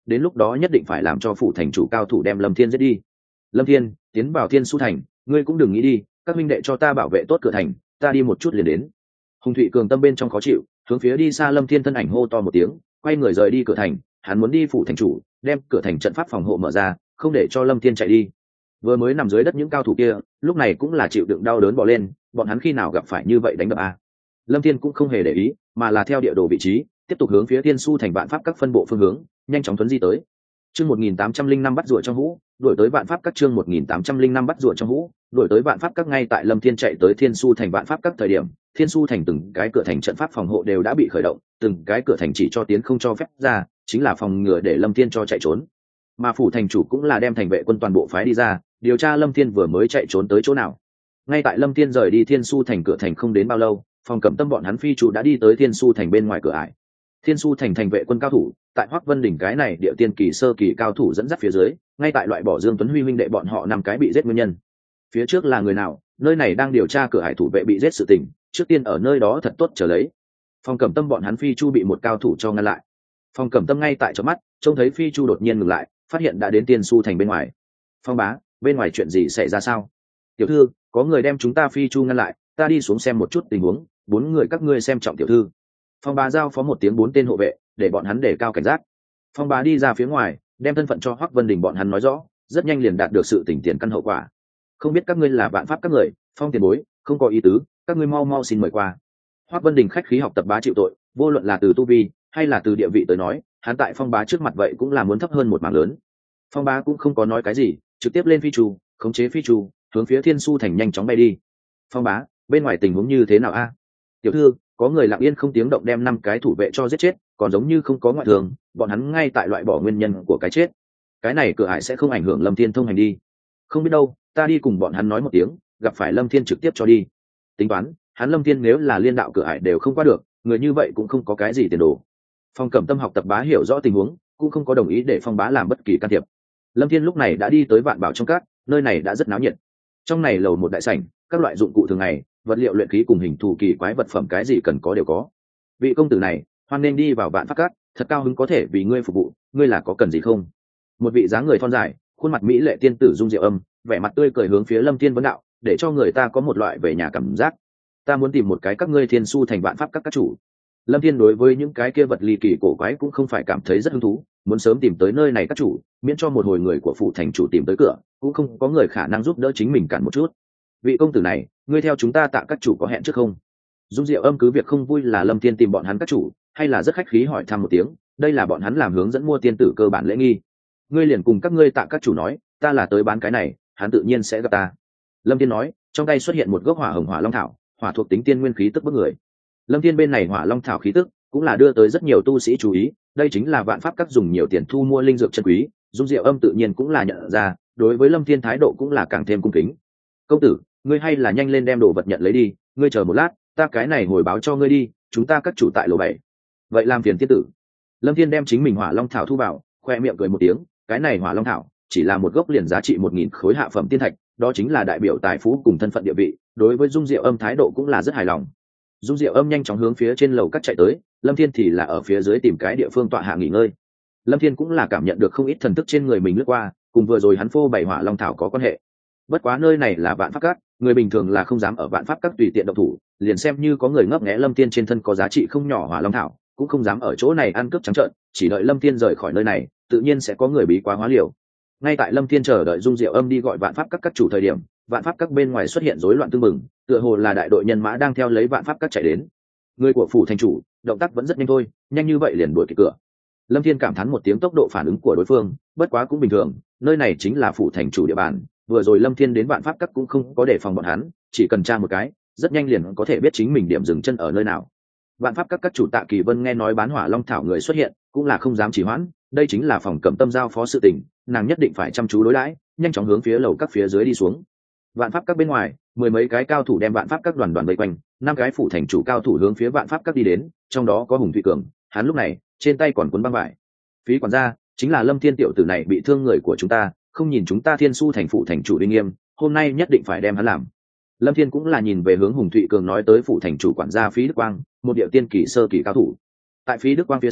đến lúc đó nhất định phải làm cho phủ thành chủ cao thủ đem lâm thiên giết đi. Lâm Thiên, tiến vào Thiên Su thành, ngươi cũng đừng nghĩ đi, các minh đệ cho ta bảo vệ tốt cửa thành, ta đi một chút liền đến. Hùng Thụy Cường tâm bên trong khó chịu, hướng phía đi xa Lâm Thiên thân ảnh hô to một tiếng, quay người rời đi cửa thành. Hắn muốn đi phủ thành chủ, đem cửa thành trận pháp phòng hộ mở ra, không để cho Lâm Thiên chạy đi. Vừa mới nằm dưới đất những cao thủ kia, lúc này cũng là chịu đựng đau đớn bò lên, bọn hắn khi nào gặp phải như vậy đánh đập a? Lâm Thiên cũng không hề để ý, mà là theo địa đồ vị trí, tiếp tục hướng phía Thiên Su thành vạn pháp các phân bộ phương hướng, nhanh chóng tuấn di tới. Chương một nghìn tám trăm linh năm bắt rùa trong hũ, đuổi tới vạn pháp các. Chương một nghìn tám trăm linh năm bắt rùa trong hũ, đuổi tới vạn pháp các. Ngay tại Lâm Thiên chạy tới Thiên Su thành vạn pháp các thời điểm, Thiên Su thành từng cái cửa thành trận pháp phòng hộ đều đã bị khởi động, từng cái cửa thành chỉ cho tiến không cho phép ra, chính là phòng ngừa để Lâm Thiên cho chạy trốn. Mà phủ thành chủ cũng là đem thành vệ quân toàn bộ phái đi ra, điều tra Lâm Thiên vừa mới chạy trốn tới chỗ nào. Ngay tại Lâm Thiên rời đi Thiên Su thành cửa thành không đến bao lâu, Phòng Cẩm Tâm bọn hắn phi chủ đã đi tới Thiên Su thành bên ngoài cửa ải. Thiên Su thành thành vệ quân cao thủ, tại Hoắc Vân đỉnh cái này địa tiên kỳ sơ kỳ cao thủ dẫn dắt phía dưới, ngay tại loại bỏ Dương Tuấn Huy huynh đệ bọn họ năm cái bị giết nguyên nhân. Phía trước là người nào, nơi này đang điều tra cửa ải thủ vệ bị giết sự tình, trước tiên ở nơi đó thật tốt chờ lấy. Phòng Cẩm Tâm bọn hắn phi chu bị một cao thủ cho ngăn lại. Phòng Cẩm Tâm ngay tại chớp mắt, trông thấy phi chu đột nhiên ngừng lại, phát hiện đã đến Thiên Su thành bên ngoài. Phong bá, bên ngoài chuyện gì xảy ra sao? Tiểu thư, có người đem chúng ta phi chu ngăn lại, ta đi xuống xem một chút tình huống, bốn người các ngươi xem trọng tiểu thư. Phong bá giao phó một tiếng bốn tên hộ vệ, để bọn hắn đề cao cảnh giác. Phong bá đi ra phía ngoài, đem thân phận cho Hoắc Vân Đình bọn hắn nói rõ, rất nhanh liền đạt được sự tỉnh tiền căn hậu quả. Không biết các ngươi là vạn pháp các người, Phong tiền bối, không có ý tứ, các ngươi mau mau xin mời qua. Hoắc Vân Đình khách khí học tập bá chịu tội, vô luận là từ tu vi hay là từ địa vị tới nói, hắn tại Phong bá trước mặt vậy cũng là muốn thấp hơn một mảng lớn. Phong bá cũng không có nói cái gì, trực tiếp lên phi chu, khống chế phi chu, hướng phía Thiên Su thành nhanh chóng bay đi. Phong bá, bên ngoài tình huống như thế nào a? Tiểu thư, có người lặng yên không tiếng động đem năm cái thủ vệ cho giết chết, còn giống như không có ngoại thường, bọn hắn ngay tại loại bỏ nguyên nhân của cái chết. Cái này cửa ải sẽ không ảnh hưởng Lâm Thiên thông hành đi. Không biết đâu, ta đi cùng bọn hắn nói một tiếng, gặp phải Lâm Thiên trực tiếp cho đi. Tính toán, hắn Lâm Thiên nếu là liên đạo cửa ải đều không qua được, người như vậy cũng không có cái gì tiền đồ. Phong Cẩm Tâm học tập bá hiểu rõ tình huống, cũng không có đồng ý để Phong bá làm bất kỳ can thiệp. Lâm Thiên lúc này đã đi tới Vạn Bảo trong các, nơi này đã rất náo nhiệt. Trong này lầu một đại sảnh, các loại dụng cụ thường ngày, vật liệu luyện khí cùng hình thù kỳ quái vật phẩm cái gì cần có đều có. Vị công tử này, hoan nên đi vào Vạn Pháp các, thật cao hứng có thể vì ngươi phục vụ, ngươi là có cần gì không? Một vị dáng người thon dài, khuôn mặt mỹ lệ tiên tử Dung Diệu Âm, vẻ mặt tươi cười hướng phía Lâm Thiên vấn đạo, để cho người ta có một loại về nhà cảm giác. Ta muốn tìm một cái các ngươi Thiên Su thành Vạn Pháp các các chủ. Lâm Thiên đối với những cái kia vật ly kỳ cổ quái cũng không phải cảm thấy rất hứng thú, muốn sớm tìm tới nơi này các chủ, miễn cho một hồi người của phủ thành chủ tìm tới cửa, cũng không có người khả năng giúp đỡ chính mình cản một chút. Vị công tử này, ngươi theo chúng ta tạ các chủ có hẹn trước không? Dung Diệu Âm cứ việc không vui là Lâm Thiên tìm bọn hắn các chủ, hay là rất khách khí hỏi thăm một tiếng, đây là bọn hắn làm hướng dẫn mua tiên tử cơ bản lễ nghi. Ngươi liền cùng các ngươi tạ các chủ nói, ta là tới bán cái này, hắn tự nhiên sẽ gặp ta. Lâm Thiên nói, trong tay xuất hiện một gốc hỏa hồng hỏa long thảo, hỏa thuộc tính tiên nguyên khí tức bức người. Lâm Thiên bên này hỏa long thảo khí tức cũng là đưa tới rất nhiều tu sĩ chú ý, đây chính là Vạn Pháp các dùng nhiều tiền thu mua linh dược chân quý. Dung Diệu Âm tự nhiên cũng là nhận ra, đối với Lâm Thiên thái độ cũng là càng thêm cung kính. Công tử, ngươi hay là nhanh lên đem đồ vật nhận lấy đi, ngươi chờ một lát, ta cái này hồi báo cho ngươi đi, chúng ta các chủ tại lầu bảy. Vậy làm phiền tiên tử. Lâm Thiên đem chính mình hỏa long thảo thu vào, khoe miệng cười một tiếng, cái này hỏa long thảo chỉ là một gốc liền giá trị một nghìn khối hạ phẩm tiên thạch, đó chính là đại biểu tài phú cùng thân phận địa vị, đối với Dung Diệu Âm thái độ cũng là rất hài lòng. Dung Diệu Âm nhanh chóng hướng phía trên lầu các chạy tới, Lâm Thiên thì là ở phía dưới tìm cái địa phương tọa hạ nghỉ ngơi. Lâm Thiên cũng là cảm nhận được không ít thần thức trên người mình lướt qua, cùng vừa rồi hắn phô bày hỏa long thảo có quan hệ. Bất quá nơi này là Vạn Pháp các, người bình thường là không dám ở Vạn Pháp các tùy tiện động thủ, liền xem như có người ngấp nghé Lâm Thiên trên thân có giá trị không nhỏ hỏa long thảo, cũng không dám ở chỗ này ăn cướp trắng trợn, chỉ đợi Lâm Thiên rời khỏi nơi này, tự nhiên sẽ có người bí quá hóa liều. Ngay tại Lâm Thiên chờ đợi Dung Diệu Âm đi gọi Vạn Pháp các các chủ thời điểm, Vạn Pháp các bên ngoài xuất hiện rối loạn tương mừng, tựa hồ là đại đội nhân mã đang theo lấy Vạn Pháp các chạy đến. Người của phủ thành chủ, động tác vẫn rất nhanh thôi, nhanh như vậy liền đuổi kịp cửa. Lâm Thiên cảm thán một tiếng tốc độ phản ứng của đối phương, bất quá cũng bình thường, nơi này chính là phủ thành chủ địa bàn, vừa rồi Lâm Thiên đến Vạn Pháp các cũng không có đề phòng bọn hắn, chỉ cần tra một cái, rất nhanh liền có thể biết chính mình điểm dừng chân ở nơi nào. Vạn Pháp các các chủ Tạ Kỳ Vân nghe nói bán hỏa long thảo người xuất hiện, cũng là không dám trì hoãn, đây chính là Phòng Cẩm Tâm giao phó sự tình, nàng nhất định phải chăm chú đối đãi, nhanh chóng hướng phía lầu các phía dưới đi xuống. Vạn Pháp các bên ngoài, mười mấy cái cao thủ đem Vạn Pháp các đoàn đoàn vây quanh, năm cái phủ thành chủ cao thủ hướng phía Vạn Pháp các đi đến, trong đó có Hùng Thụy Cường, hắn lúc này trên tay còn cuốn băng vải. Phí quản gia, chính là Lâm Thiên tiểu tử này bị thương người của chúng ta, không nhìn chúng ta Thiên Su thành phủ thành chủ uy nghiêm, hôm nay nhất định phải đem hắn làm. Lâm Thiên cũng là nhìn về hướng Hùng Thụy Cường nói tới phủ thành chủ quản gia Phí Đức Quang, một điệu tiên kỳ sơ kỳ cao thủ. Tại Phí Đức Quang phía sau,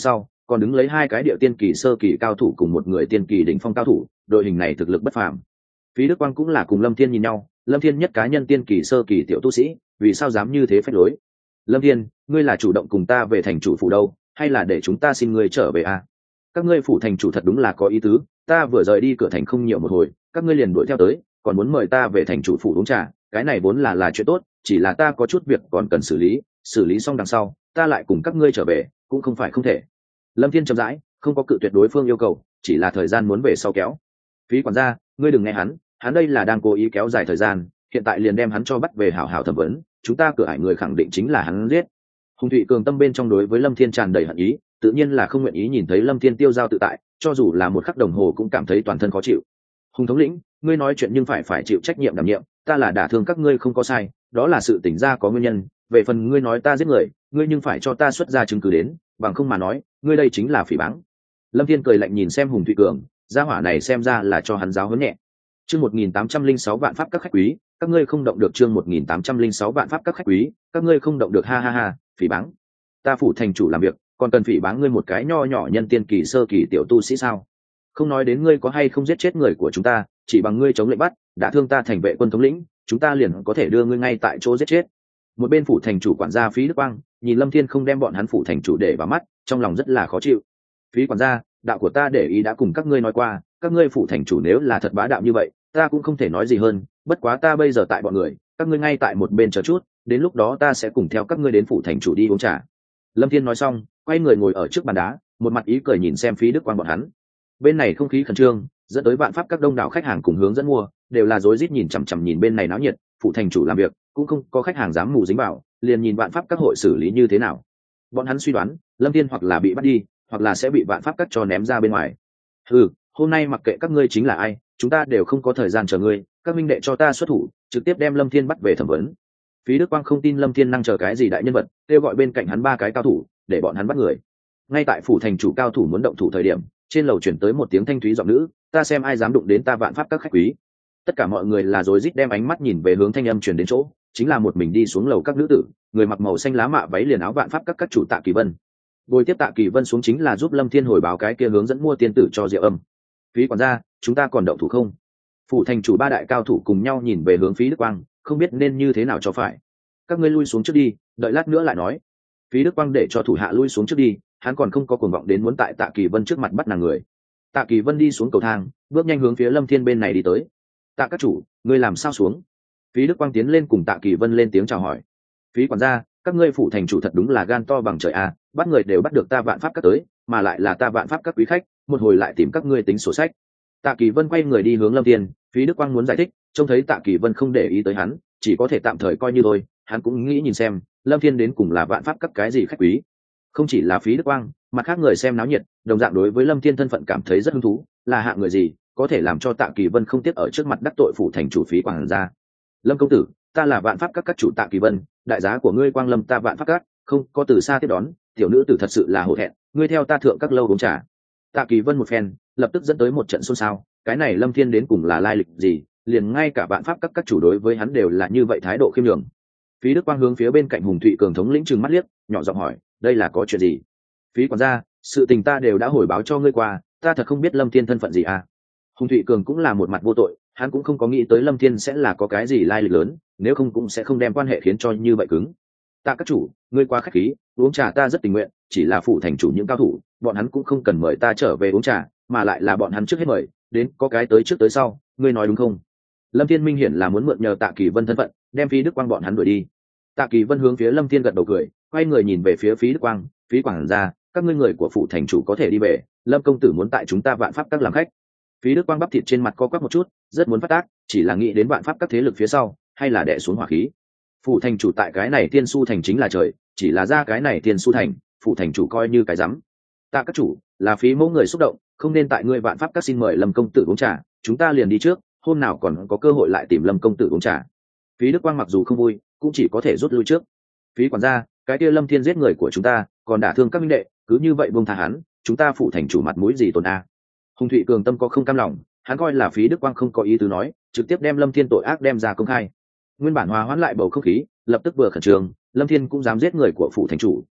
còn đứng lấy hai cái địa tiên kỳ sơ kỳ cao thủ cùng một người tiên kỳ đỉnh phong cao thủ, đội hình này thực lực bất phàm. Phí Đức Quang cũng là cùng Lâm Thiên nhìn nhau, Lâm Thiên nhất cá nhân tiên kỳ sơ kỳ tiểu tu sĩ, vì sao dám như thế phách lối? Lâm Thiên, ngươi là chủ động cùng ta về thành chủ phủ đâu, hay là để chúng ta xin ngươi trở về à? Các ngươi phủ thành chủ thật đúng là có ý tứ, ta vừa rời đi cửa thành không nhiều một hồi, các ngươi liền đuổi theo tới, còn muốn mời ta về thành chủ phủ uống trà, cái này vốn là là chuyện tốt, chỉ là ta có chút việc còn cần xử lý, xử lý xong đằng sau, ta lại cùng các ngươi trở về, cũng không phải không thể. Lâm Thiên chậm rãi, không có cự tuyệt đối phương yêu cầu, chỉ là thời gian muốn về sau kéo. Phí quản gia, ngươi đừng nghe hắn, hắn đây là đang cố ý kéo dài thời gian, hiện tại liền đem hắn cho bắt về hảo hảo thẩm vấn, chúng ta cửa ải người khẳng định chính là hắn giết. Hùng Thụy Cường tâm bên trong đối với Lâm Thiên tràn đầy hận ý, tự nhiên là không nguyện ý nhìn thấy Lâm Thiên tiêu dao tự tại, cho dù là một khắc đồng hồ cũng cảm thấy toàn thân khó chịu. Hùng thống lĩnh, ngươi nói chuyện nhưng phải phải chịu trách nhiệm đảm nhiệm, ta là đả thương các ngươi không có sai, đó là sự tỉnh ra có nguyên nhân, về phần ngươi nói ta giết người, ngươi nhưng phải cho ta xuất ra chứng cứ đến, bằng không mà nói, ngươi đây chính là phỉ báng. Lâm Thiên cười lạnh nhìn xem Hùng Thụy Cường, gia hỏa này xem ra là cho hắn giáo huấn nhẹ. Chương một nghìn tám trăm linh sáu vạn pháp các khách quý, các ngươi không động được. Chương một nghìn tám trăm linh sáu vạn pháp các khách quý, các ngươi không động được. Ha ha ha, phỉ báng. Ta phủ thành chủ làm việc, còn cần phỉ báng ngươi một cái nho nhỏ nhân tiên kỳ sơ kỳ tiểu tu sĩ sao? Không nói đến ngươi có hay không giết chết người của chúng ta, chỉ bằng ngươi chống lệnh bắt, đã thương ta thành vệ quân thống lĩnh, chúng ta liền có thể đưa ngươi ngay tại chỗ giết chết. Một bên phủ thành chủ quản gia Phí Đức Quang, nhìn Lâm Thiên không đem bọn hắn phủ thành chủ để vào mắt, trong lòng rất là khó chịu. Phí quản gia, đạo của ta để ý đã cùng các ngươi nói qua, các ngươi phủ thành chủ nếu là thật bá đạo như vậy, ta cũng không thể nói gì hơn, bất quá ta bây giờ tại bọn người, các ngươi ngay tại một bên chờ chút, đến lúc đó ta sẽ cùng theo các ngươi đến phủ thành chủ đi uống trà. Lâm Thiên nói xong, quay người ngồi ở trước bàn đá, một mặt ý cười nhìn xem Phí Đức Quang bọn hắn. Bên này không khí khẩn trương, dẫn tới vạn pháp các đông đảo khách hàng cùng hướng dẫn mua, đều là rối rít nhìn chằm chằm nhìn bên này náo nhiệt, phủ thành chủ làm việc, cũng không có khách hàng dám mù dính vào, liền nhìn vạn pháp các hội xử lý như thế nào. Bọn hắn suy đoán, Lâm Thiên hoặc là bị bắt đi, hoặc là sẽ bị vạn pháp các cho ném ra bên ngoài. Ừ, hôm nay mặc kệ các ngươi chính là ai, chúng ta đều không có thời gian chờ ngươi, các minh đệ cho ta xuất thủ, trực tiếp đem Lâm Thiên bắt về thẩm vấn. Phí Đức Quang không tin Lâm Thiên năng chờ cái gì đại nhân vật, kêu gọi bên cạnh hắn ba cái cao thủ, để bọn hắn bắt người. Ngay tại phủ thành chủ cao thủ muốn động thủ thời điểm, trên lầu chuyển tới một tiếng thanh thúy giọng nữ, ta xem ai dám đụng đến ta vạn pháp các khách quý. Tất cả mọi người là rối rít đem ánh mắt nhìn về hướng thanh âm truyền đến chỗ, chính là một mình đi xuống lầu các nữ tử, người mặc màu xanh lá mạ váy liền áo vạn pháp các các chủ Tạ Kỳ Vân. Bồi tiếp Tạ Kỳ Vân xuống chính là giúp Lâm Thiên hồi báo cái kia hướng dẫn mua tiên tử cho Diệu Âm. Phí quản gia, chúng ta còn động thủ không? Phủ thành chủ ba đại cao thủ cùng nhau nhìn về hướng Phí Đức Quang, không biết nên như thế nào cho phải. Các ngươi lui xuống trước đi, đợi lát nữa lại nói. Phí Đức Quang để cho thủ hạ lui xuống trước đi, hắn còn không có cuồng vọng đến muốn tại Tạ Kỳ Vân trước mặt bắt nàng người. Tạ Kỳ Vân đi xuống cầu thang, bước nhanh hướng phía Lâm Thiên bên này đi tới. Tạ các chủ, ngươi làm sao xuống? Phí Đức Quang tiến lên cùng Tạ Kỳ Vân lên tiếng chào hỏi. Phí quản gia, các ngươi phủ thành chủ thật đúng là gan to bằng trời à, bắt người đều bắt được ta vạn pháp các tới, mà lại là ta vạn pháp các quý khách, một hồi lại tìm các ngươi tính sổ sách. Tạ Kỳ Vân quay người đi hướng Lâm Thiên, Phí Đức Quang muốn giải thích, trông thấy Tạ Kỳ Vân không để ý tới hắn, chỉ có thể tạm thời coi như thôi, hắn cũng nghĩ nhìn xem, Lâm Thiên đến cùng là vạn pháp các cái gì khách quý. Không chỉ là Phí Đức Quang, mặt khác người xem náo nhiệt, đồng dạng đối với Lâm Thiên thân phận cảm thấy rất hứng thú, là hạng người gì, có thể làm cho Tạ Kỳ Vân không tiếc ở trước mặt đắc tội phủ thành chủ Phí quản gia. Lâm công tử, ta là vạn pháp các các chủ Tạ Kỳ Vân, đại giá của ngươi quang lâm ta vạn pháp các, không có từ xa tiếp đón, tiểu nữ tử thật sự là hổ thẹn, ngươi theo ta thượng các lâu uống trà. Tạ Kỳ Vân một phen, lập tức dẫn tới một trận xôn xao, cái này Lâm Thiên đến cùng là lai lịch gì, liền ngay cả vạn pháp các các chủ đối với hắn đều là như vậy thái độ khiêm nhường. Phí Đức Quang hướng phía bên cạnh Hùng Thụy Cường thống lĩnh trừng mắt liếc, nhỏ giọng hỏi, đây là có chuyện gì? Phí quản gia, sự tình ta đều đã hồi báo cho ngươi qua, ta thật không biết Lâm Thiên thân phận gì à? Hùng Thụy Cường cũng là một mặt vô tội, hắn cũng không có nghĩ tới Lâm Thiên sẽ là có cái gì lai lịch lớn, nếu không cũng sẽ không đem quan hệ khiến cho như vậy cứng. Tạ các chủ, ngươi quá khách khí, uống trà ta rất tình nguyện, chỉ là phụ thành chủ những cao thủ, bọn hắn cũng không cần mời ta trở về uống trà, mà lại là bọn hắn trước hết mời, đến có cái tới trước tới sau, ngươi nói đúng không? Lâm Thiên minh hiển là muốn mượn nhờ Tạ Kỳ Vân thân phận, đem Phí Đức Quang bọn hắn đuổi đi. Tạ Kỳ Vân hướng phía Lâm Thiên gật đầu cười, quay người nhìn về phía Phí Đức Quang, Phí quản gia, các ngươi người của phụ thành chủ có thể đi về, Lâm công tử muốn tại chúng ta vạn pháp các làm khách. Phí Đức Quang bắp thịt trên mặt co quắp một chút, rất muốn phát tác, chỉ là nghĩ đến vạn pháp các thế lực phía sau, hay là đè xuống hỏa khí. Phụ thành chủ tại cái này tiên su thành chính là trời, chỉ là ra cái này tiên su thành, phụ thành chủ coi như cái rắm. Tạ các chủ, là Phí mẫu người xúc động, không nên tại ngươi vạn pháp các xin mời Lâm công tử uống trà, chúng ta liền đi trước, hôm nào còn có cơ hội lại tìm Lâm công tử uống trà. Phí Đức Quang mặc dù không vui, cũng chỉ có thể rút lui trước. Phí quản gia, cái kia Lâm Thiên giết người của chúng ta, còn đả thương các minh đệ, cứ như vậy buông tha hắn, chúng ta phụ thành chủ mặt mũi gì tồn a? Hùng Thụy Cường tâm có không cam lòng, hắn coi là Phí Đức Quang không có ý tứ nói, trực tiếp đem Lâm Thiên tội ác đem ra công khai. Nguyên bản hòa hoãn lại bầu không khí, lập tức vừa khẩn trương, Lâm Thiên cũng dám giết người của phụ thành chủ,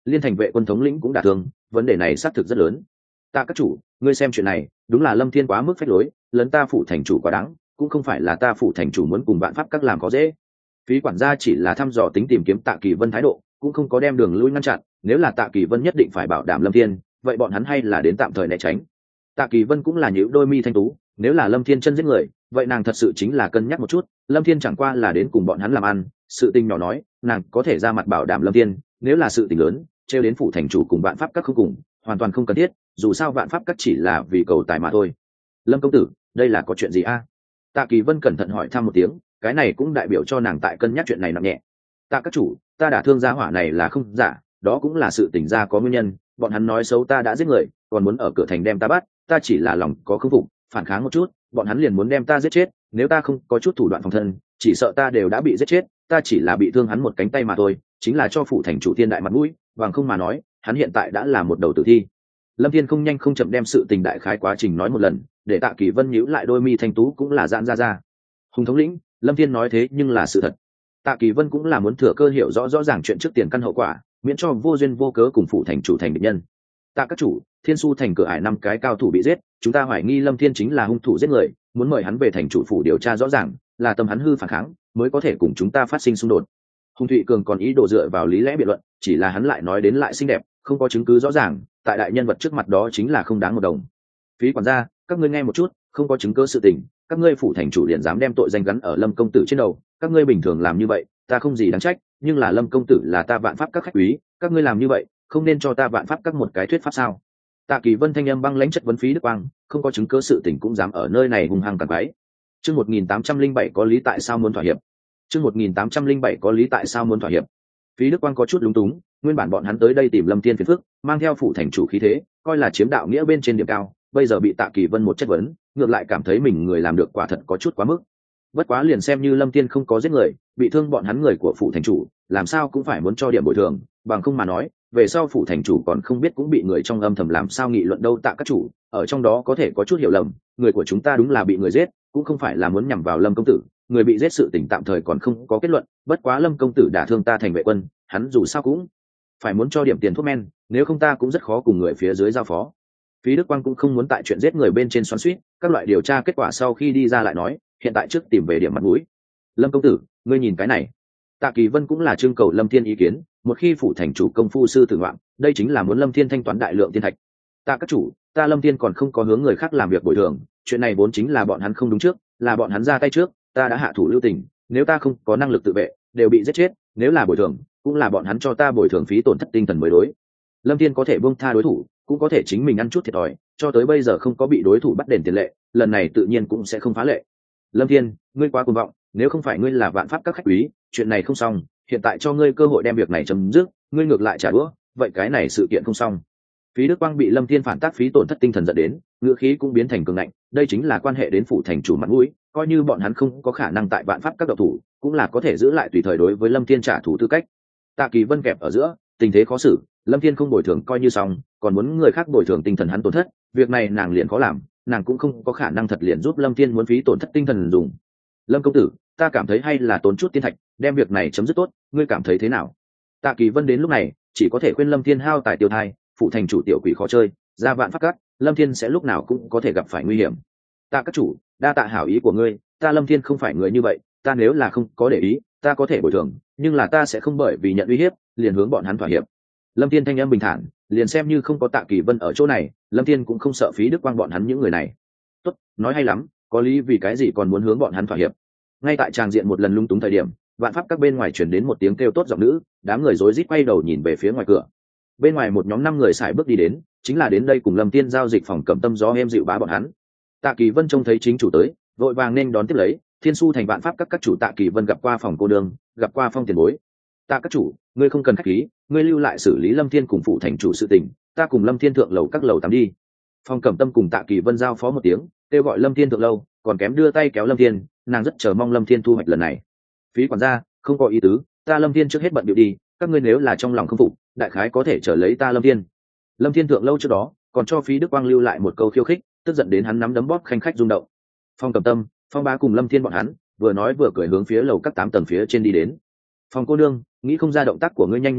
liên thành vệ quân thống lĩnh cũng đả thương, vấn đề này xác thực rất lớn. Ta các chủ, ngươi xem chuyện này đúng là lâm thiên quá mức phách lối, lấn ta phủ thành chủ quá đáng, cũng không phải là ta phủ thành chủ muốn cùng vạn pháp các làm có dễ. Phí quản gia chỉ là thăm dò tính tìm kiếm Tạ Kỳ Vân thái độ, cũng không có đem đường lui ngăn chặn. Nếu là Tạ Kỳ Vân nhất định phải bảo đảm lâm thiên, vậy bọn hắn hay là đến tạm thời né tránh. Tạ Kỳ Vân cũng là nhíu đôi mi thanh tú, nếu là lâm thiên chân giết người, vậy nàng thật sự chính là cân nhắc một chút, lâm thiên chẳng qua là đến cùng bọn hắn làm ăn, sự tình nhỏ nói nàng có thể ra mặt bảo đảm lâm thiên, nếu là sự tình lớn trêu đến phủ thành chủ cùng vạn pháp các không cùng, hoàn toàn không cần thiết, dù sao vạn pháp các chỉ là vì cầu tài mà thôi. Lâm công tử, đây là có chuyện gì a? Tạ Kỳ Vân cẩn thận hỏi thăm một tiếng, cái này cũng đại biểu cho nàng tại cân nhắc chuyện này nặng nhẹ. Tạ các chủ, ta đả thương gia hỏa này là không giả, đó cũng là sự tình ra có nguyên nhân, bọn hắn nói xấu ta đã giết người, còn muốn ở cửa thành đem ta bắt, ta chỉ là lòng có khinh phục, phản kháng một chút, bọn hắn liền muốn đem ta giết chết, nếu ta không có chút thủ đoạn phòng thân, chỉ sợ ta đều đã bị giết chết, ta chỉ là bị thương hắn một cánh tay mà thôi, chính là cho phủ thành chủ thiên đại mặt mũi, bằng không mà nói, hắn hiện tại đã là một đầu tử thi. Lâm Thiên không nhanh không chậm đem sự tình đại khái quá trình nói một lần, để Tạ Kỳ Vân nhíu lại đôi mi thanh tú cũng là giãn ra ra. Hùng thống lĩnh, Lâm Thiên nói thế nhưng là sự thật. Tạ Kỳ Vân cũng là muốn thừa cơ hiểu rõ rõ ràng chuyện trước tiền căn hậu quả, miễn cho vô duyên vô cớ cùng phủ thành chủ thành địch nhân. Tạ các chủ, Thiên Su thành cửa ải năm cái cao thủ bị giết, chúng ta hoài nghi Lâm Thiên chính là hung thủ giết người, muốn mời hắn về thành chủ phủ điều tra rõ ràng, là tâm hắn hư phản kháng, mới có thể cùng chúng ta phát sinh xung đột. Hùng Thụy Cường còn ý đồ dựa vào lý lẽ biện luận, chỉ là hắn lại nói đến lại xinh đẹp, không có chứng cứ rõ ràng, tại đại nhân vật trước mặt đó chính là không đáng một đồng. Phí quản gia, các ngươi nghe một chút, không có chứng cứ sự tình, các ngươi phủ thành chủ liền dám đem tội danh gắn ở Lâm công tử trên đầu, các ngươi bình thường làm như vậy, ta không gì đáng trách, nhưng là Lâm công tử là ta vạn pháp các khách quý, các ngươi làm như vậy, không nên cho ta vạn pháp các một cái thuyết pháp sao? Tạ Kỳ Vân thanh âm băng lãnh chất vấn Phí Đức Quang, không có chứng cứ sự tình cũng dám ở nơi này hung hăng càn quấy. Chương một nghìn tám trăm linh bảy có lý tại sao muốn thỏa hiệp? Chương một nghìn tám trăm linh bảy có lý tại sao muốn thỏa hiệp? Phí Đức Quang có chút lúng túng, nguyên bản bọn hắn tới đây tìm Lâm Thiên phiền phức, mang theo phủ thành chủ khí thế, coi là chiếm đạo nghĩa bên trên điểm cao, bây giờ bị Tạ Kỳ Vân một chất vấn, ngược lại cảm thấy mình người làm được quả thật có chút quá mức. Bất quá liền xem như Lâm Thiên không có giết người, bị thương bọn hắn người của phủ thành chủ, làm sao cũng phải muốn cho điểm bồi thường, bằng không mà nói, về sau phủ thành chủ còn không biết cũng bị người trong âm thầm làm sao nghị luận đâu. Tạ các chủ, ở trong đó có thể có chút hiểu lầm, người của chúng ta đúng là bị người giết, cũng không phải là muốn nhằm vào Lâm công tử, người bị giết sự tình tạm thời còn không có kết luận, bất quá Lâm công tử đả thương ta thành vệ quân, hắn dù sao cũng phải muốn cho điểm tiền thuốc men, nếu không ta cũng rất khó cùng người phía dưới giao phó. Phí Đức Quang cũng không muốn tại chuyện giết người bên trên xoắn xuýt, các loại điều tra kết quả sau khi đi ra lại nói, hiện tại trước tìm về điểm mặt mũi. Lâm công tử, ngươi nhìn cái này. Tạ Kỳ Vân cũng là trưng cầu Lâm Thiên ý kiến, một khi phủ thành chủ công phu sư tử ngoạn, đây chính là muốn Lâm Thiên thanh toán đại lượng thiên thạch. Tạ các chủ, ta Lâm Thiên còn không có hướng người khác làm việc bồi thường, chuyện này vốn chính là bọn hắn không đúng trước, là bọn hắn ra tay trước, ta đã hạ thủ lưu tình, nếu ta không có năng lực tự vệ, đều bị giết chết, nếu là bồi thường, cũng là bọn hắn cho ta bồi thường phí tổn thất tinh thần mới đối. Lâm Thiên có thể buông tha đối thủ, cũng có thể chính mình ăn chút thiệt thòi, cho tới bây giờ không có bị đối thủ bắt đền tiền lệ, lần này tự nhiên cũng sẽ không phá lệ. Lâm Thiên, ngươi quá cuồng vọng, nếu không phải ngươi là vạn pháp các khách quý, chuyện này không xong, hiện tại cho ngươi cơ hội đem việc này chấm dứt, ngươi ngược lại trả đũa, vậy cái này sự kiện không xong. Phí Đức Quang bị Lâm Thiên phản tác phí tổn thất tinh thần dẫn đến, ngữ khí cũng biến thành cường ngạnh, đây chính là quan hệ đến phủ thành chủ mặt mũi, coi như bọn hắn không có khả năng tại vạn pháp các độc thủ, cũng là có thể giữ lại tùy thời đối với Lâm Thiên trả thù tư cách. Tạ Kỳ Vân kẹp ở giữa, tình thế khó xử, Lâm Thiên không bồi thường coi như xong, còn muốn người khác bồi thường tinh thần hắn tổn thất, việc này nàng liền khó làm, nàng cũng không có khả năng thật liền giúp Lâm Thiên muốn phí tổn thất tinh thần dùng. Lâm công tử, ta cảm thấy hay là tốn chút tiên thạch, đem việc này chấm dứt tốt, ngươi cảm thấy thế nào? Tạ Kỳ Vân đến lúc này, chỉ có thể khuyên Lâm Thiên hao tài tiêu thai, phụ thành chủ tiểu quỷ khó chơi, ra vạn pháp cát, Lâm Thiên sẽ lúc nào cũng có thể gặp phải nguy hiểm. Tạ các chủ, đa tạ hảo ý của ngươi, ta Lâm Thiên không phải người như vậy, ta nếu là không có để ý, ta có thể bồi thường, nhưng là ta sẽ không bởi vì nhận uy hiếp, liền hướng bọn hắn thỏa hiệp. Lâm Thiên thanh âm bình thản, liền xem như không có Tạ Kỳ Vân ở chỗ này, Lâm Thiên cũng không sợ Phí Đức Quang bọn hắn những người này. Tốt, nói hay lắm, có lý, vì cái gì còn muốn hướng bọn hắn thỏa hiệp? Ngay tại tràng diện một lần lung túng thời điểm, vạn pháp các bên ngoài truyền đến một tiếng kêu tốt giọng nữ, đám người rối rít quay đầu nhìn về phía ngoài cửa. Bên ngoài một nhóm năm người sải bước đi đến, chính là đến đây cùng Lâm Thiên giao dịch phòng Cẩm Tâm gió êm dịu bá bọn hắn. Tạ Kỳ Vân trông thấy chính chủ tới, vội vàng nên đón tiếp lấy. Thiên Su thành vạn pháp các các chủ Tạ Kỳ Vân gặp qua phòng cô đường, gặp qua Phong tiền bối. Tạ các chủ, ngươi không cần khách khí, ngươi lưu lại xử lý Lâm Thiên cùng phụ thành chủ sự tình, ta cùng Lâm Thiên thượng lầu các lầu tắm đi. Phong Cẩm Tâm cùng Tạ Kỳ Vân giao phó một tiếng, kêu gọi Lâm Thiên thượng lâu, còn kém đưa tay kéo Lâm Thiên, nàng rất chờ mong Lâm Thiên thu hoạch lần này. Phí quản gia, không có ý tứ, ta Lâm Thiên trước hết bận điệu đi, các ngươi nếu là trong lòng không phục, đại khái có thể chờ lấy ta Lâm Thiên. Lâm Thiên thượng lâu trước đó, còn cho Phí Đức Quang lưu lại một câu khiêu khích, tức giận đến hắn nắm đấm bóp khanh khách rung động. Phong Cẩm Tâm, Phong Bá cùng Lâm Thiên bọn hắn, vừa nói vừa cười hướng phía lầu các tám tầng phía trên đi đến. Phong cô nương, nghĩ không ra động tác của ngươi nhanh như vậy,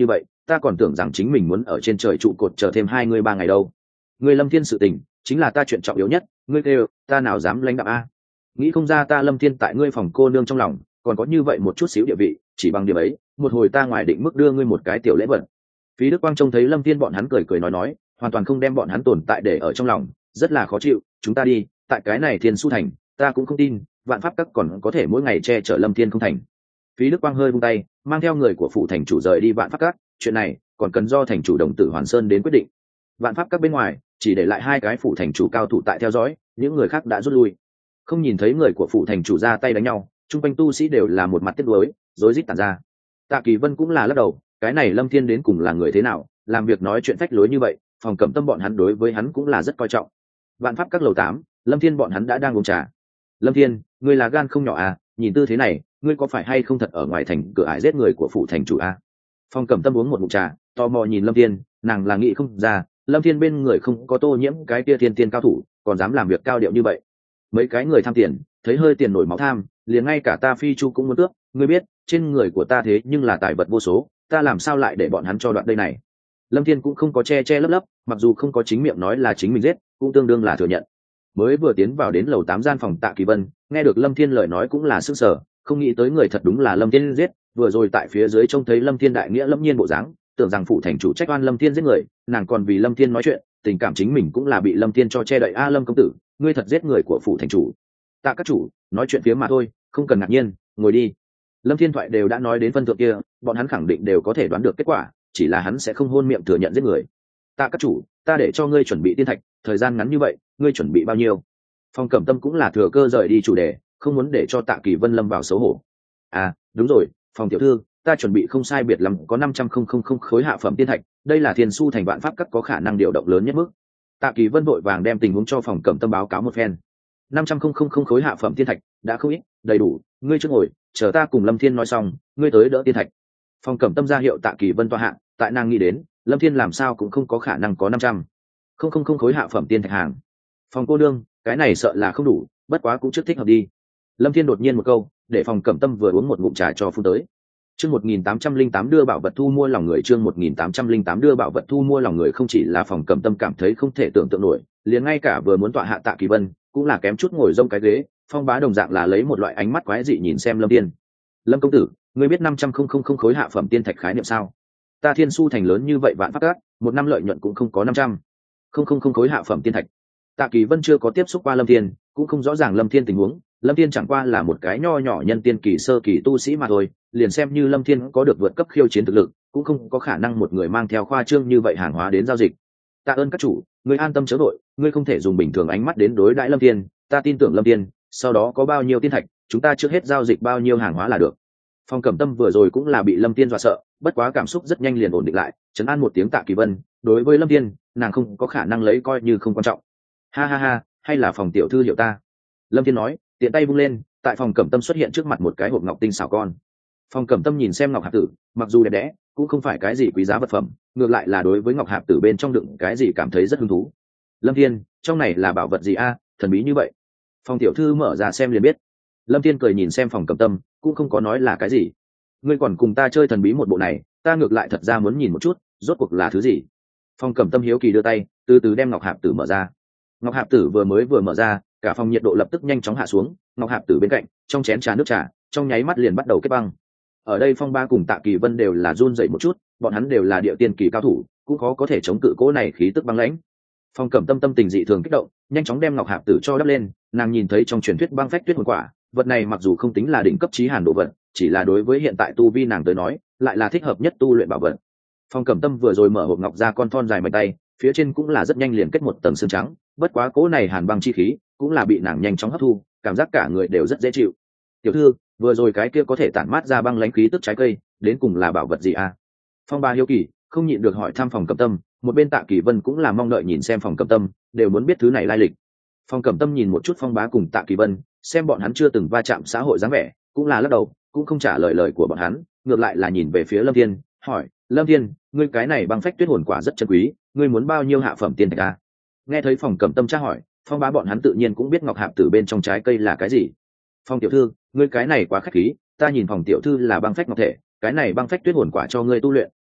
ta còn tưởng rằng chính mình muốn ở trên trời trụ cột chờ thêm hai ngươi ba ngày đâu. Ngươi Lâm Thiên sự tình chính là ta chuyện trọng yếu nhất, ngươi kêu ta nào dám lãnh đạo a. Nghĩ không ra ta Lâm Thiên tại ngươi phòng cô nương trong lòng còn có như vậy một chút xíu địa vị, chỉ bằng điểm ấy một hồi ta ngoài định mức đưa ngươi một cái tiểu lễ vật. Phí Đức Quang trông thấy Lâm Thiên bọn hắn cười cười nói nói, hoàn toàn không đem bọn hắn tồn tại để ở trong lòng, rất là khó chịu. Chúng ta đi, tại cái này Thiên Su Thành ta cũng không tin Vạn Pháp Các còn có thể mỗi ngày che chở Lâm Thiên không thành. Phí Đức Quang hơi vung tay, mang theo người của phủ thành chủ rời đi Vạn Pháp Các. Chuyện này còn cần do thành chủ đồng tử Hoàn Sơn đến quyết định. Vạn Pháp Các bên ngoài chỉ để lại hai cái phủ thành chủ cao thủ tại theo dõi, những người khác đã rút lui. Không nhìn thấy người của phủ thành chủ ra tay đánh nhau, trung quanh tu sĩ đều là một mặt tiếc nuối, rối rít tản ra. Tạ Kỳ Vân cũng là lắc đầu, cái này Lâm Thiên đến cùng là người thế nào, làm việc nói chuyện phách lối như vậy, phòng Cẩm Tâm bọn hắn đối với hắn cũng là rất coi trọng. Vạn Pháp Các lầu tám, Lâm Thiên bọn hắn đã đang uống trà. Lâm Thiên, ngươi là gan không nhỏ à, nhìn tư thế này ngươi có phải hay không thật ở ngoài thành cửa ải giết người của phủ thành chủ à? Phòng Cẩm Tâm uống một ngụm trà, tò mò nhìn Lâm Thiên, nàng là nghĩ không ra Lâm Thiên bên người không có Tô Nhiễm cái kia thiên tiên cao thủ, còn dám làm việc cao điệu như vậy. Mấy cái người tham tiền thấy hơi tiền nổi máu tham, liền ngay cả ta Phi Chu cũng muốn cướp, ngươi biết trên người của ta thế nhưng là tài vật vô số, ta làm sao lại để bọn hắn cho đoạn đây này. Lâm Thiên cũng không có che che lấp lấp, mặc dù không có chính miệng nói là chính mình giết, cũng tương đương là thừa nhận. Mới vừa tiến vào đến lầu tám gian phòng Tạ Kỳ Vân, nghe được Lâm Thiên lời nói cũng là sững sờ, không nghĩ tới người thật đúng là Lâm Thiên giết. Vừa rồi tại phía dưới trông thấy Lâm Thiên đại nghĩa lâm nhiên bộ dáng, tưởng rằng phụ thành chủ trách oan Lâm Thiên giết người, nàng còn vì Lâm Thiên nói chuyện, tình cảm chính mình cũng là bị Lâm Thiên cho che đậy. A Lâm công tử, ngươi thật giết người của phụ thành chủ. Tạ các chủ, nói chuyện phía mà thôi, không cần ngạc nhiên, ngồi đi. Lâm Thiên thoại đều đã nói đến phân thượng kia, bọn hắn khẳng định đều có thể đoán được kết quả, chỉ là hắn sẽ không hôn miệng thừa nhận giết người. Tạ các chủ, ta để cho ngươi chuẩn bị tiên thạch, thời gian ngắn như vậy, ngươi chuẩn bị bao nhiêu? Phong Cẩm Tâm cũng là thừa cơ rời đi chủ đề, không muốn để cho Tạ Kỳ Vân lâm vào xấu hổ. À, đúng rồi, Phong tiểu thư, ta chuẩn bị không sai biệt lắm có năm trăm không không không khối hạ phẩm tiên thạch, đây là Thiên Su Thành Vạn Pháp Các có khả năng điều động lớn nhất mức. Tạ Kỳ Vân vội vàng đem tình huống cho Phong Cẩm Tâm báo cáo một phen. năm trăm không không không khối hạ phẩm tiên thạch, đã không ít, đầy đủ, ngươi chưa ngồi, chờ ta cùng Lâm Thiên nói xong, ngươi tới đỡ tiên thạch. Phong Cẩm Tâm ra hiệu Tạ Kỳ Vân tọa hạ, tại nàng nghĩ đến, Lâm Thiên làm sao cũng không có khả năng có năm trăm không không không khối hạ phẩm tiên thạch hàng. Phong cô đương, cái này sợ là không đủ, bất quá cũng trước thích hợp đi. Lâm Thiên đột nhiên một câu, để Phong Cẩm Tâm vừa uống một ngụm trà cho phun tới. Chương một nghìn tám trăm linh tám đưa bảo vật thu mua lòng người, chương một nghìn tám trăm linh tám đưa bảo vật thu mua lòng người. Không chỉ là Phong Cẩm Tâm cảm thấy không thể tưởng tượng nổi, liền ngay cả vừa muốn tọa hạ Tạ Kỳ Vân cũng là kém chút ngồi rông cái ghế. Phong Bá đồng dạng là lấy một loại ánh mắt quái dị nhìn xem Lâm Thiên. Lâm công tử, ngươi biết năm trăm không không không khối hạ phẩm tiên thạch khái niệm sao? Ta Thiên Su Thành lớn như vậy Vạn Pháp Các, một năm lợi nhuận cũng không có năm trăm không không không khối hạ phẩm tiên thạch. Tạ Kỳ Vân chưa có tiếp xúc qua Lâm Thiên, cũng không rõ ràng Lâm Thiên tình huống. Lâm Thiên chẳng qua là một cái nho nhỏ nhân tiên kỳ sơ kỳ tu sĩ mà thôi, liền xem như Lâm Thiên có được vượt cấp khiêu chiến thực lực, cũng không có khả năng một người mang theo khoa trương như vậy hàng hóa đến giao dịch. Tạ ơn các chủ, ngươi an tâm chớ vội, ngươi không thể dùng bình thường ánh mắt đến đối đãi Lâm Thiên, ta tin tưởng Lâm Thiên, sau đó có bao nhiêu tiên thạch, chúng ta trước hết giao dịch bao nhiêu hàng hóa là được. Phong Cẩm Tâm vừa rồi cũng là bị Lâm Thiên dọa sợ, bất quá cảm xúc rất nhanh liền ổn định lại, trấn an một tiếng Tạ Kỳ Vân, đối với Lâm Thiên, nàng không có khả năng lấy coi như không quan trọng. Ha ha ha, hay là Phòng tiểu thư hiểu ta. Lâm Thiên nói, tiện tay vung lên, tại Phong Cẩm Tâm xuất hiện trước mặt một cái hộp ngọc tinh xảo con. Phong Cẩm Tâm nhìn xem ngọc hạp tử, mặc dù đẹp đẽ, cũng không phải cái gì quý giá vật phẩm, ngược lại là đối với ngọc hạp tử bên trong đựng cái gì cảm thấy rất hứng thú. Lâm Thiên, trong này là bảo vật gì a, thần bí như vậy? Phong tiểu thư mở ra xem liền biết. Lâm Thiên cười nhìn xem Phong Cẩm Tâm, cũng không có nói là cái gì. Ngươi còn cùng ta chơi thần bí một bộ này, ta ngược lại thật ra muốn nhìn một chút, rốt cuộc là thứ gì. Phong Cẩm Tâm hiếu kỳ đưa tay, từ từ đem ngọc hạp tử mở ra. Ngọc hạp tử vừa mới vừa mở ra, cả phòng nhiệt độ lập tức nhanh chóng hạ xuống. Ngọc hạp tử bên cạnh, trong chén trà nước trà, trong nháy mắt liền bắt đầu kết băng. Ở đây Phong Ba cùng Tạ Kỳ Vân đều là run rẩy một chút, bọn hắn đều là địa tiên kỳ cao thủ, cũng khó có thể chống cự cỗ này khí tức băng lãnh. Phong Cẩm Tâm tâm tình dị thường kích động, nhanh chóng đem ngọc hạp tử cho đắp lên. Nàng nhìn thấy trong truyền thuyết băng phách tuyết hồn quả, vật này mặc dù không tính là đỉnh cấp chí hàn độ vật, chỉ là đối với hiện tại tu vi nàng tới nói, lại là thích hợp nhất tu luyện bảo vật. Phong Cẩm Tâm vừa rồi mở hộp ngọc ra, con thon dài mạnh tay, phía trên cũng là rất nhanh liền kết một tầng xương trắng, bất quá cỗ này hàn băng chi khí cũng là bị nàng nhanh chóng hấp thu, cảm giác cả người đều rất dễ chịu. Tiểu thư, vừa rồi cái kia có thể tản mát ra băng lãnh khí tức trái cây, đến cùng là bảo vật gì à? Phong Ba hiếu kỳ, không nhịn được hỏi thăm Phong Cẩm Tâm, một bên Tạ Kỳ Vân cũng là mong đợi nhìn xem Phong Cẩm Tâm, đều muốn biết thứ này lai lịch. Phong Cẩm Tâm nhìn một chút Phong Bá cùng Tạ Kỳ Vân, xem bọn hắn chưa từng va chạm xã hội dáng vẻ, cũng là lắc đầu, cũng không trả lời lời của bọn hắn, ngược lại là nhìn về phía Lâm Thiên, hỏi: Lâm Thiên, ngươi cái này băng phách tuyết hồn quả rất chân quý, ngươi muốn bao nhiêu hạ phẩm tiên thạch à? Nghe thấy Phong Cẩm Tâm tra hỏi, Phong Bá bọn hắn tự nhiên cũng biết ngọc hạp tử bên trong trái cây là cái gì. Phong tiểu thư, ngươi cái này quá khách khí, ta nhìn Phong tiểu thư là băng phách ngọc thể, cái này băng phách tuyết hồn quả cho ngươi tu luyện,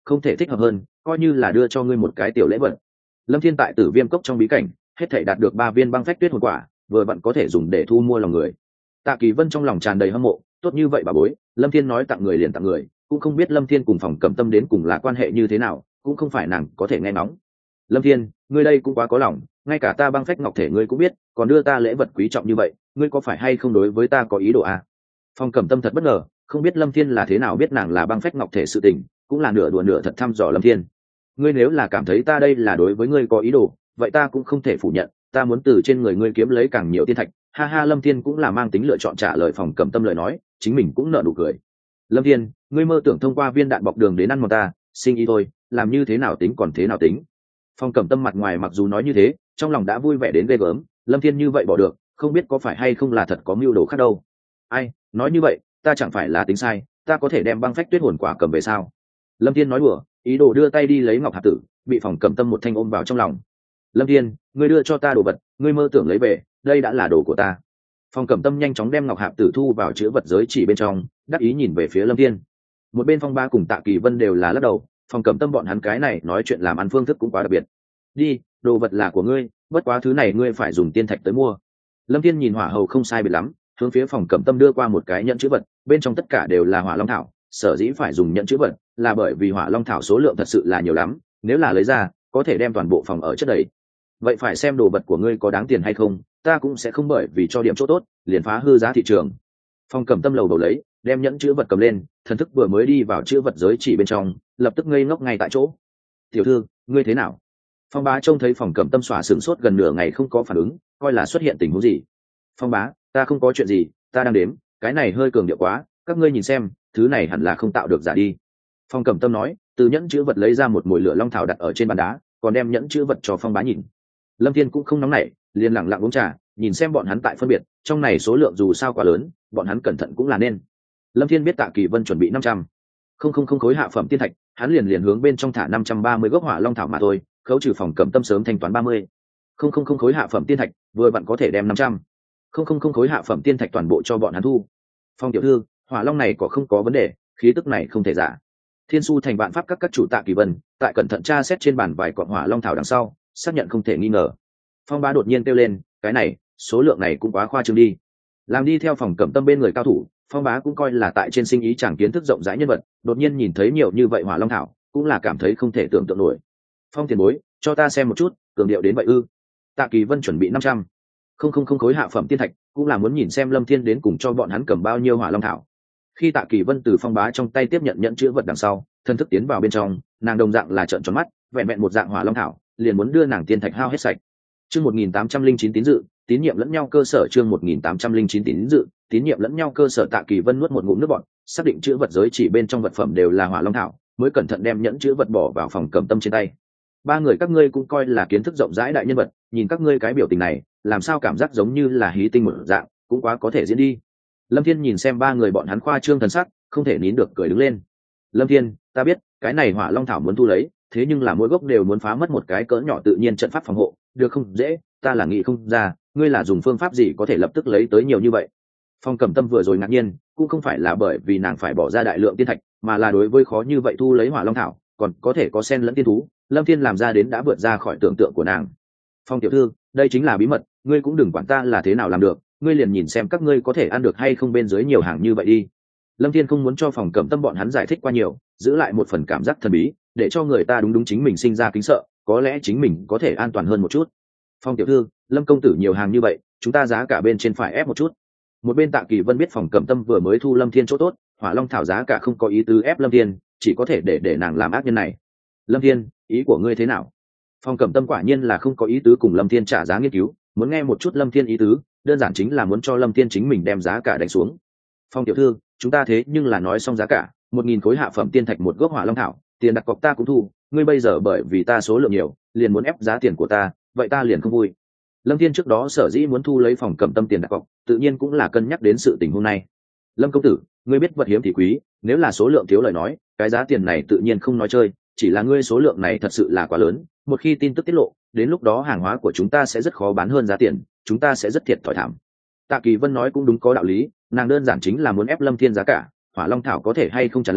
không thể thích hợp hơn, coi như là đưa cho ngươi một cái tiểu lễ vật. Lâm Thiên tại Tử Viêm cốc trong bí cảnh hết thảy đạt được ba viên băng phách tuyết hồn quả, vừa vặn có thể dùng để thu mua lòng người. Tạ Kỳ Vân trong lòng tràn đầy hâm mộ, tốt như vậy bà bối, Lâm Thiên nói tặng người liền tặng người, cũng không biết Lâm Thiên cùng Phòng Cẩm Tâm đến cùng là quan hệ như thế nào, cũng không phải nàng có thể nghe ngóng. Lâm Thiên, ngươi đây cũng quá có lòng, ngay cả ta băng phách ngọc thể ngươi cũng biết, còn đưa ta lễ vật quý trọng như vậy, ngươi có phải hay không đối với ta có ý đồ à? Phòng Cẩm Tâm thật bất ngờ, không biết Lâm Thiên là thế nào biết nàng là băng phách ngọc thể sự tình, cũng là nửa đùa nửa thật thăm dò Lâm Thiên. Ngươi nếu là cảm thấy ta đây là đối với ngươi có ý đồ, vậy ta cũng không thể phủ nhận, ta muốn từ trên người ngươi kiếm lấy càng nhiều tiên thạch. Ha ha, Lâm Thiên cũng là mang tính lựa chọn trả lời Phòng Cẩm Tâm lời nói, chính mình cũng nở nụ cười. Lâm Thiên, ngươi mơ tưởng thông qua viên đạn bọc đường đến ăn mòn ta, sinh ý thôi, làm như thế nào tính còn thế nào tính. Phòng Cẩm Tâm mặt ngoài mặc dù nói như thế, trong lòng đã vui vẻ đến ghê gớm, Lâm Thiên như vậy bỏ được, không biết có phải hay không là thật có mưu đồ khác đâu. Ai, nói như vậy, ta chẳng phải là tính sai, ta có thể đem băng phách tuyết hồn quả cầm về sao? Lâm Thiên nói đùa, ý đồ đưa tay đi lấy ngọc hạt tử, bị Phòng Cẩm Tâm một thanh ôm vào trong lòng. Lâm Thiên, ngươi đưa cho ta đồ vật, ngươi mơ tưởng lấy về, đây đã là đồ của ta. Phòng Cẩm Tâm nhanh chóng đem ngọc hạt tử thu vào chứa vật giới chỉ bên trong, đắc ý nhìn về phía Lâm Thiên. Một bên Phong Ba cùng Tạ Kỳ Vân đều là lắc đầu, Phòng Cẩm Tâm bọn hắn cái này nói chuyện làm ăn phương thức cũng quá đặc biệt. Đi, đồ vật là của ngươi, bất quá thứ này ngươi phải dùng tiên thạch tới mua. Lâm Thiên nhìn hỏa hầu không sai biệt lắm, hướng phía Phòng Cẩm Tâm đưa qua một cái nhẫn chữ vật, bên trong tất cả đều là hỏa long thảo, sở dĩ phải dùng nhẫn chữ vật là bởi vì hỏa long thảo số lượng thật sự là nhiều lắm, nếu là lấy ra có thể đem toàn bộ phòng ở chất đầy. Vậy phải xem đồ vật của ngươi có đáng tiền hay không, ta cũng sẽ không bởi vì cho điểm chỗ tốt liền phá hư giá thị trường. Phòng Cẩm Tâm lầu đầu lấy, đem nhẫn chữ vật cầm lên, thần thức vừa mới đi vào chữ vật giới chỉ bên trong, lập tức ngây ngốc ngay tại chỗ. Tiểu thư, ngươi thế nào? Phong Bá trông thấy Phòng Cẩm Tâm xòa sửng sốt gần nửa ngày không có phản ứng, coi là xuất hiện tình huống gì. Phong Bá, ta không có chuyện gì, ta đang đếm, cái này hơi cường điệu quá, các ngươi nhìn xem, thứ này hẳn là không tạo được giả đi. Phong Cẩm Tâm nói, từ nhẫn chữ vật lấy ra một mồi lửa long thảo đặt ở trên bàn đá, còn đem nhẫn chữ vật cho Phong Bá nhìn. Lâm Thiên cũng không nóng nảy, liền lặng lặng uống trà, nhìn xem bọn hắn tại phân biệt, trong này số lượng dù sao quá lớn, bọn hắn cẩn thận cũng là nên. Lâm Thiên biết Tạ Kỳ Vân chuẩn bị năm trăm không không không khối hạ phẩm tiên thạch, hắn liền liền hướng bên trong thả năm trăm ba mươi gốc hỏa long thảo mà thôi, khấu trừ Phòng Cẩm Tâm sớm thanh toán ba mươi không không không khối hạ phẩm tiên thạch, vừa vặn có thể đem năm trăm không không không khối hạ phẩm tiên thạch toàn bộ cho bọn hắn thu. Phong tiểu thư, hỏa long này có không có vấn đề, khí tức này không thể giả. Thiên Su thành vạn pháp các các chủ Tạ Kỳ Vân, tại cẩn thận tra xét trên bàn vài cọn hỏa long thảo đằng sau, xác nhận không thể nghi ngờ. Phong Bá đột nhiên kêu lên, cái này, số lượng này cũng quá khoa trương đi. Làm đi theo Phòng Cẩm Tâm bên người cao thủ, Phong Bá cũng coi là tại trên sinh ý chẳng kiến thức rộng rãi nhân vật, đột nhiên nhìn thấy nhiều như vậy hỏa long thảo, cũng là cảm thấy không thể tưởng tượng nổi. Phong tiền bối, cho ta xem một chút, cường điệu đến vậy ư? Tạ Kỳ Vân chuẩn bị năm trăm không không không khối hạ phẩm tiên thạch, cũng là muốn nhìn xem Lâm Thiên đến cùng cho bọn hắn cầm bao nhiêu hỏa long thảo. Khi Tạ Kỳ Vân từ Phong Bá trong tay tiếp nhận nhận chữ vật đằng sau, thân thức tiến vào bên trong, nàng đồng dạng là trợn tròn mắt, vẹn vẹn một dạng hỏa long thảo, liền muốn đưa nàng tiên thạch hao hết sạch. Chương một nghìn tám trăm linh chín tín dự, tín nhiệm lẫn nhau cơ sở chương một nghìn tám trăm linh chín tín dự, tín nhiệm lẫn nhau cơ sở. Tạ Kỳ Vân nuốt một ngụm nước bọt, xác định chữ vật giới chỉ bên trong vật phẩm đều là hỏa long thảo, mới cẩn thận đem nhẫn chữ vật bỏ vào Phòng Cẩm Tâm trên tay. Ba người các ngươi cũng coi là kiến thức rộng rãi đại nhân vật, nhìn các ngươi cái biểu tình này, làm sao cảm giác giống như là hí tinh một dạng, cũng quá có thể diễn đi. Lâm Thiên nhìn xem ba người bọn hắn khoa trương thần sắc, không thể nín được cười đứng lên. Lâm Thiên, ta biết, cái này hỏa long thảo muốn thu lấy, thế nhưng là mỗi gốc đều muốn phá mất một cái cỡ nhỏ tự nhiên trận pháp phòng hộ, được không dễ, ta là nghĩ không ra, ngươi là dùng phương pháp gì có thể lập tức lấy tới nhiều như vậy. Phong Cẩm Tâm vừa rồi ngạc nhiên, cũng không phải là bởi vì nàng phải bỏ ra đại lượng tiên thạch, mà là đối với khó như vậy thu lấy hỏa long thảo, còn có thể có sen lẫn tiên thú, Lâm Thiên làm ra đến đã vượt ra khỏi tưởng tượng của nàng. Phong tiểu thư, đây chính là bí mật, ngươi cũng đừng quản ta là thế nào làm được, ngươi liền nhìn xem các ngươi có thể ăn được hay không bên dưới nhiều hàng như vậy đi. Lâm Thiên không muốn cho Phòng Cẩm Tâm bọn hắn giải thích qua nhiều, giữ lại một phần cảm giác thần bí, để cho người ta đúng đúng chính mình sinh ra kính sợ, có lẽ chính mình có thể an toàn hơn một chút. Phong tiểu thư, Lâm công tử nhiều hàng như vậy, chúng ta giá cả bên trên phải ép một chút. Một bên Tạ Kỳ Vân biết Phòng Cẩm Tâm vừa mới thu Lâm Thiên chỗ tốt, hỏa long thảo giá cả không có ý tứ ép Lâm Thiên, chỉ có thể để để nàng làm ác nhân này. Lâm Thiên, ý của ngươi thế nào? Phòng Cẩm Tâm quả nhiên là không có ý tứ cùng Lâm Thiên trả giá nghiên cứu, muốn nghe một chút Lâm Thiên ý tứ, đơn giản chính là muốn cho Lâm Thiên chính mình đem giá cả đánh xuống. Phong tiểu thư, chúng ta thế nhưng là nói xong giá cả, một nghìn khối hạ phẩm tiên thạch một gốc hỏa long thảo, tiền đặt cọc ta cũng thu, ngươi bây giờ bởi vì ta số lượng nhiều, liền muốn ép giá tiền của ta, vậy ta liền không vui. Lâm Thiên trước đó sở dĩ muốn thu lấy Phòng Cẩm Tâm tiền đặt cọc, tự nhiên cũng là cân nhắc đến sự tình hôm nay. Lâm công tử, ngươi biết vật hiếm thì quý, nếu là số lượng thiếu lời nói, cái giá tiền này tự nhiên không nói chơi, chỉ là ngươi số lượng này thật sự là quá lớn, một khi tin tức tiết lộ, đến lúc đó hàng hóa của chúng ta sẽ rất khó bán hơn giá tiền, chúng ta sẽ rất thiệt thòi thảm. Tạ Kỳ Vân nói cũng đúng có đạo lý, nàng đơn giản chính là muốn ép Lâm Thiên giá cả, hỏa long thảo có thể hay không tràn lan,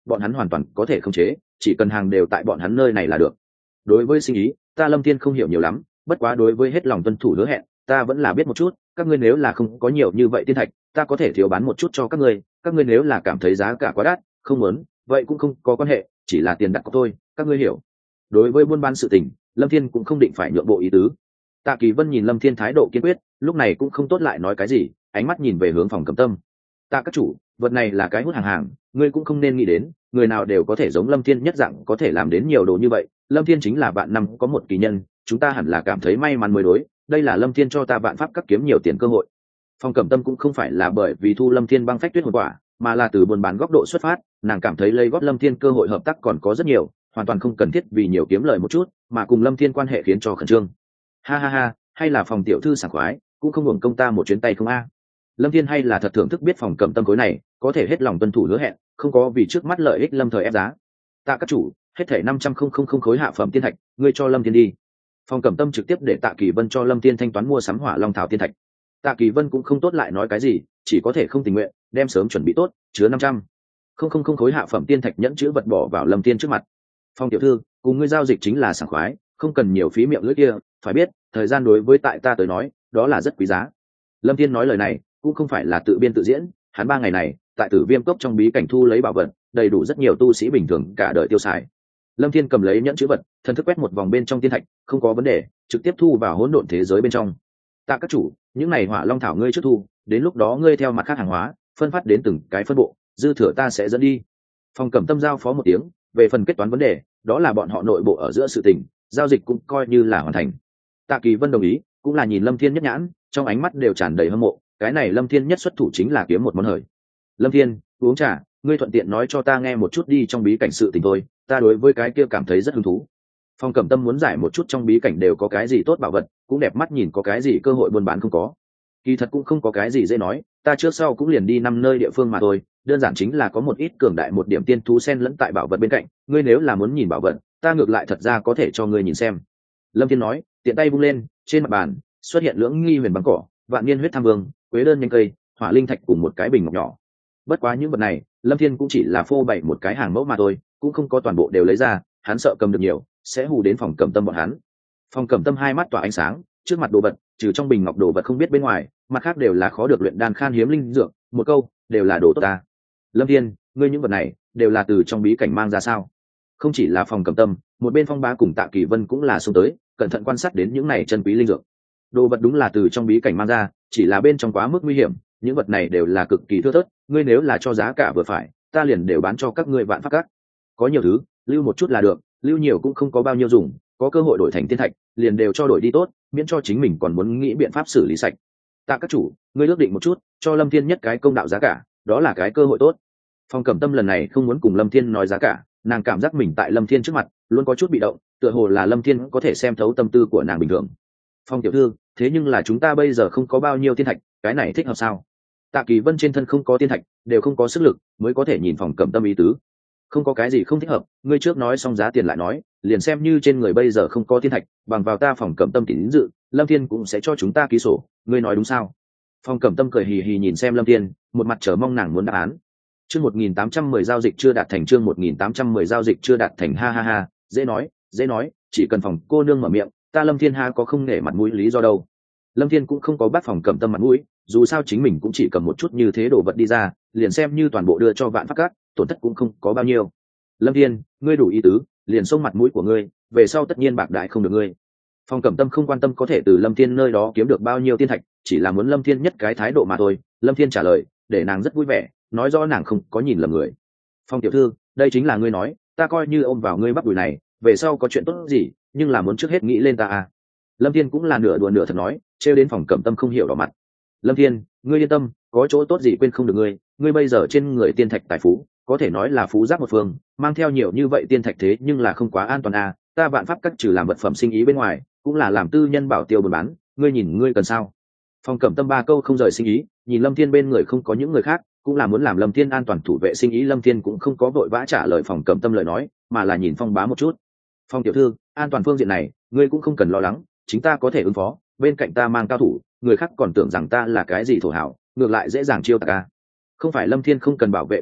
bọn hắn hoàn toàn có thể khống chế, chỉ cần hàng đều tại bọn hắn nơi này là được. Đối với sinh ý, ta Lâm Thiên không hiểu nhiều lắm, bất quá đối với hết lòng tuân thủ hứa hẹn, ta vẫn là biết một chút. Các ngươi nếu là không có nhiều như vậy tiên thạch, ta có thể thiếu bán một chút cho các ngươi. Các ngươi nếu là cảm thấy giá cả quá đắt, không muốn, vậy cũng không có quan hệ, chỉ là tiền đặt cọc thôi, các ngươi hiểu. Đối với buôn bán sự tình, Lâm Thiên cũng không định phải nhượng bộ ý tứ. Tạ Kỳ Vân nhìn Lâm Thiên thái độ kiên quyết, lúc này cũng không tốt lại nói cái gì, ánh mắt nhìn về hướng phòng Cẩm Tâm. Tạ các chủ, vật này là cái hút hàng hàng, ngươi cũng không nên nghĩ đến, người nào đều có thể giống Lâm Thiên nhất dạng có thể làm đến nhiều đồ như vậy. Lâm Thiên chính là vạn năm có một kỳ nhân, chúng ta hẳn là cảm thấy may mắn mới đối. Đây là Lâm Thiên cho ta vạn pháp các kiếm nhiều tiền cơ hội. Phong Cẩm Tâm cũng không phải là bởi vì thu Lâm Thiên băng phách tuyết hồn quả, mà là từ buôn bán góc độ xuất phát, nàng cảm thấy lấy gót Lâm Thiên cơ hội hợp tác còn có rất nhiều, hoàn toàn không cần thiết vì nhiều kiếm lời một chút, mà cùng Lâm Thiên quan hệ khiến cho khẩn trương. Ha ha ha, hay là phòng tiểu thư sảng khoái, cũng không hưởng công ta một chuyến tay không a. Lâm Thiên hay là thật thưởng thức biết Phòng Cẩm Tâm khối này, có thể hết lòng tuân thủ hứa hẹn, không có vì trước mắt lợi ích lâm thời ép giá. Tạ các chủ, hết thảy năm trăm không không không khối hạ phẩm tiên thạch, ngươi cho Lâm Thiên đi. Phòng Cẩm Tâm trực tiếp để Tạ Kỳ Vân cho Lâm Thiên thanh toán mua sắm Hỏa Long thảo tiên thạch. Tạ Kỳ Vân cũng không tốt lại nói cái gì, chỉ có thể không tình nguyện, đem sớm chuẩn bị tốt, chứa năm trăm không không không khối hạ phẩm tiên thạch nhẫn chứa vật bỏ vào Lâm Thiên trước mặt. Phong tiểu thư, cùng ngươi giao dịch chính là sảng khoái, không cần nhiều phí miệng lưỡi kia, phải biết, thời gian đối với tại ta tới nói, đó là rất quý giá. Lâm Thiên nói lời này, cũng không phải là tự biên tự diễn, hắn ba ngày này, tại Tử Viêm cốc trong bí cảnh thu lấy bảo vật, đầy đủ rất nhiều tu sĩ bình thường cả đời tiêu xài. Lâm Thiên cầm lấy nhẫn chữ vật, thần thức quét một vòng bên trong tiên thạch, không có vấn đề, trực tiếp thu vào hỗn độn thế giới bên trong. Tạ các chủ, những này Hỏa Long thảo ngươi trước thu, đến lúc đó ngươi theo mặt khác hàng hóa, phân phát đến từng cái phân bộ, dư thừa ta sẽ dẫn đi. Phòng Cẩm Tâm giao phó một tiếng, về phần kết toán vấn đề, đó là bọn họ nội bộ ở giữa sự tình, giao dịch cũng coi như là hoàn thành. Tạ Kỳ Vân đồng ý, cũng là nhìn Lâm Thiên nhất nhãn, trong ánh mắt đều tràn đầy hâm mộ, cái này Lâm Thiên nhất xuất thủ chính là kiếm một món hời. Lâm Thiên, uống trà, ngươi thuận tiện nói cho ta nghe một chút đi trong bí cảnh sự tình thôi, ta đối với cái kia cảm thấy rất hứng thú. Phong Cẩm Tâm muốn giải một chút trong bí cảnh đều có cái gì tốt bảo vật, cũng đẹp mắt nhìn có cái gì cơ hội buôn bán không có. Kỳ thật cũng không có cái gì dễ nói, ta trước sau cũng liền đi năm nơi địa phương mà thôi, đơn giản chính là có một ít cường đại một điểm tiên thú xen lẫn tại bảo vật bên cạnh, ngươi nếu là muốn nhìn bảo vật, ta ngược lại thật ra có thể cho ngươi nhìn xem. Lâm Thiên nói, tiện tay vung lên, trên mặt bàn xuất hiện lưỡng nghi huyền băng cỏ, vạn niên huyết tham vương, quế đơn nhanh cây, hỏa linh thạch cùng một cái bình ngọc nhỏ. Bất quá những vật này, Lâm Thiên cũng chỉ là phô bày một cái hàng mẫu mà thôi, cũng không có toàn bộ đều lấy ra, hắn sợ cầm được nhiều, sẽ hù đến Phòng Cẩm Tâm bọn hắn. Phòng Cẩm Tâm hai mắt tỏa ánh sáng, trước mặt đồ vật, trừ trong bình ngọc đồ vật không biết bên ngoài, mặt khác đều là khó được luyện đan khan hiếm linh dược, một câu, đều là đồ tốt ta. Lâm Thiên, ngươi những vật này đều là từ trong bí cảnh mang ra sao? Không chỉ là Phòng Cẩm Tâm, một bên Phong Bá cùng Tạ Kỳ Vân cũng là xông tới, cẩn thận quan sát đến những này chân quý linh dược. Đồ vật đúng là từ trong bí cảnh mang ra, chỉ là bên trong quá mức nguy hiểm, những vật này đều là cực kỳ thưa thớt, ngươi nếu là cho giá cả vừa phải, ta liền đều bán cho các ngươi vạn pháp các. Có nhiều thứ, lưu một chút là được, lưu nhiều cũng không có bao nhiêu dùng, có cơ hội đổi thành tiên thạch, liền đều cho đổi đi tốt, miễn cho chính mình còn muốn nghĩ biện pháp xử lý sạch. Tạ các chủ, ngươi ước định một chút, cho Lâm Thiên nhất cái công đạo giá cả, đó là cái cơ hội tốt. Phong Cẩm Tâm lần này không muốn cùng Lâm Thiên nói giá cả, nàng cảm giác mình tại Lâm Thiên trước mặt luôn có chút bị động, tựa hồ là Lâm Thiên có thể xem thấu tâm tư của nàng bình thường. Phong tiểu thư, thế nhưng là chúng ta bây giờ không có bao nhiêu tiên thạch, cái này thích hợp sao? Tạ Kỳ Vân trên thân không có tiên thạch, đều không có sức lực, mới có thể nhìn Phòng Cẩm Tâm ý tứ. Không có cái gì không thích hợp, ngươi trước nói xong giá tiền lại nói, liền xem như trên người bây giờ không có tiên thạch, bằng vào ta Phòng Cẩm Tâm tín dự, Lâm Thiên cũng sẽ cho chúng ta ký sổ, ngươi nói đúng sao? Phong Cẩm Tâm cười hì hì nhìn xem Lâm Thiên, một mặt chờ mong nàng muốn đáp án. Chương một nghìn tám trăm mười giao dịch chưa đạt thành, chương một nghìn tám trăm mười giao dịch chưa đạt thành, ha ha ha, dễ nói, dễ nói, chỉ cần Phòng cô nương mở miệng, ta Lâm Thiên ha có không nể mặt mũi lý do đâu. Lâm Thiên cũng không có bắt Phòng Cẩm Tâm mặt mũi, dù sao chính mình cũng chỉ cầm một chút như thế đồ vật đi ra, liền xem như toàn bộ đưa cho vạn pháp các, tổn thất cũng không có bao nhiêu. Lâm Thiên, ngươi đủ ý tứ, liền xông mặt mũi của ngươi, về sau tất nhiên bạc đại không được ngươi. Phong Cẩm Tâm không quan tâm có thể từ Lâm Thiên nơi đó kiếm được bao nhiêu tiên thạch, chỉ là muốn Lâm Thiên nhất cái thái độ mà thôi. Lâm Thiên trả lời, để nàng rất vui vẻ, nói rõ nàng không có nhìn lầm người. Phong tiểu thư, đây chính là ngươi nói, ta coi như ôm vào ngươi bắp đùi này, về sau có chuyện tốt gì, nhưng là muốn trước hết nghĩ lên ta à. Lâm Thiên cũng là nửa đùa nửa thật nói, trêu đến Phong Cẩm Tâm không hiểu đỏ mặt. Lâm Thiên, ngươi yên tâm, có chỗ tốt gì quên không được ngươi, ngươi bây giờ trên người tiên thạch tài phú, có thể nói là phú giác một phương, mang theo nhiều như vậy tiên thạch thế nhưng là không quá an toàn à, ta vạn pháp các trừ làm vật phẩm sinh ý bên ngoài, cũng là làm tư nhân bảo tiêu buôn bán, ngươi nhìn ngươi cần sao? Phong Cẩm Tâm ba câu không rời sinh ý, nhìn Lâm Thiên bên người không có những người khác, cũng là muốn làm Lâm Thiên an toàn thủ vệ sinh ý. Lâm Thiên cũng không có vội vã trả lời Phong Cẩm Tâm lời nói, mà là nhìn Phong Bá một chút. Phong tiểu thư, an toàn phương diện này, ngươi cũng không cần lo lắng, chính ta có thể ứng phó, bên cạnh ta mang cao thủ, người khác còn tưởng rằng ta là cái gì thổ hảo, ngược lại dễ dàng chiêu tạc a. Không phải Lâm Thiên không cần bảo vệ cao thủ,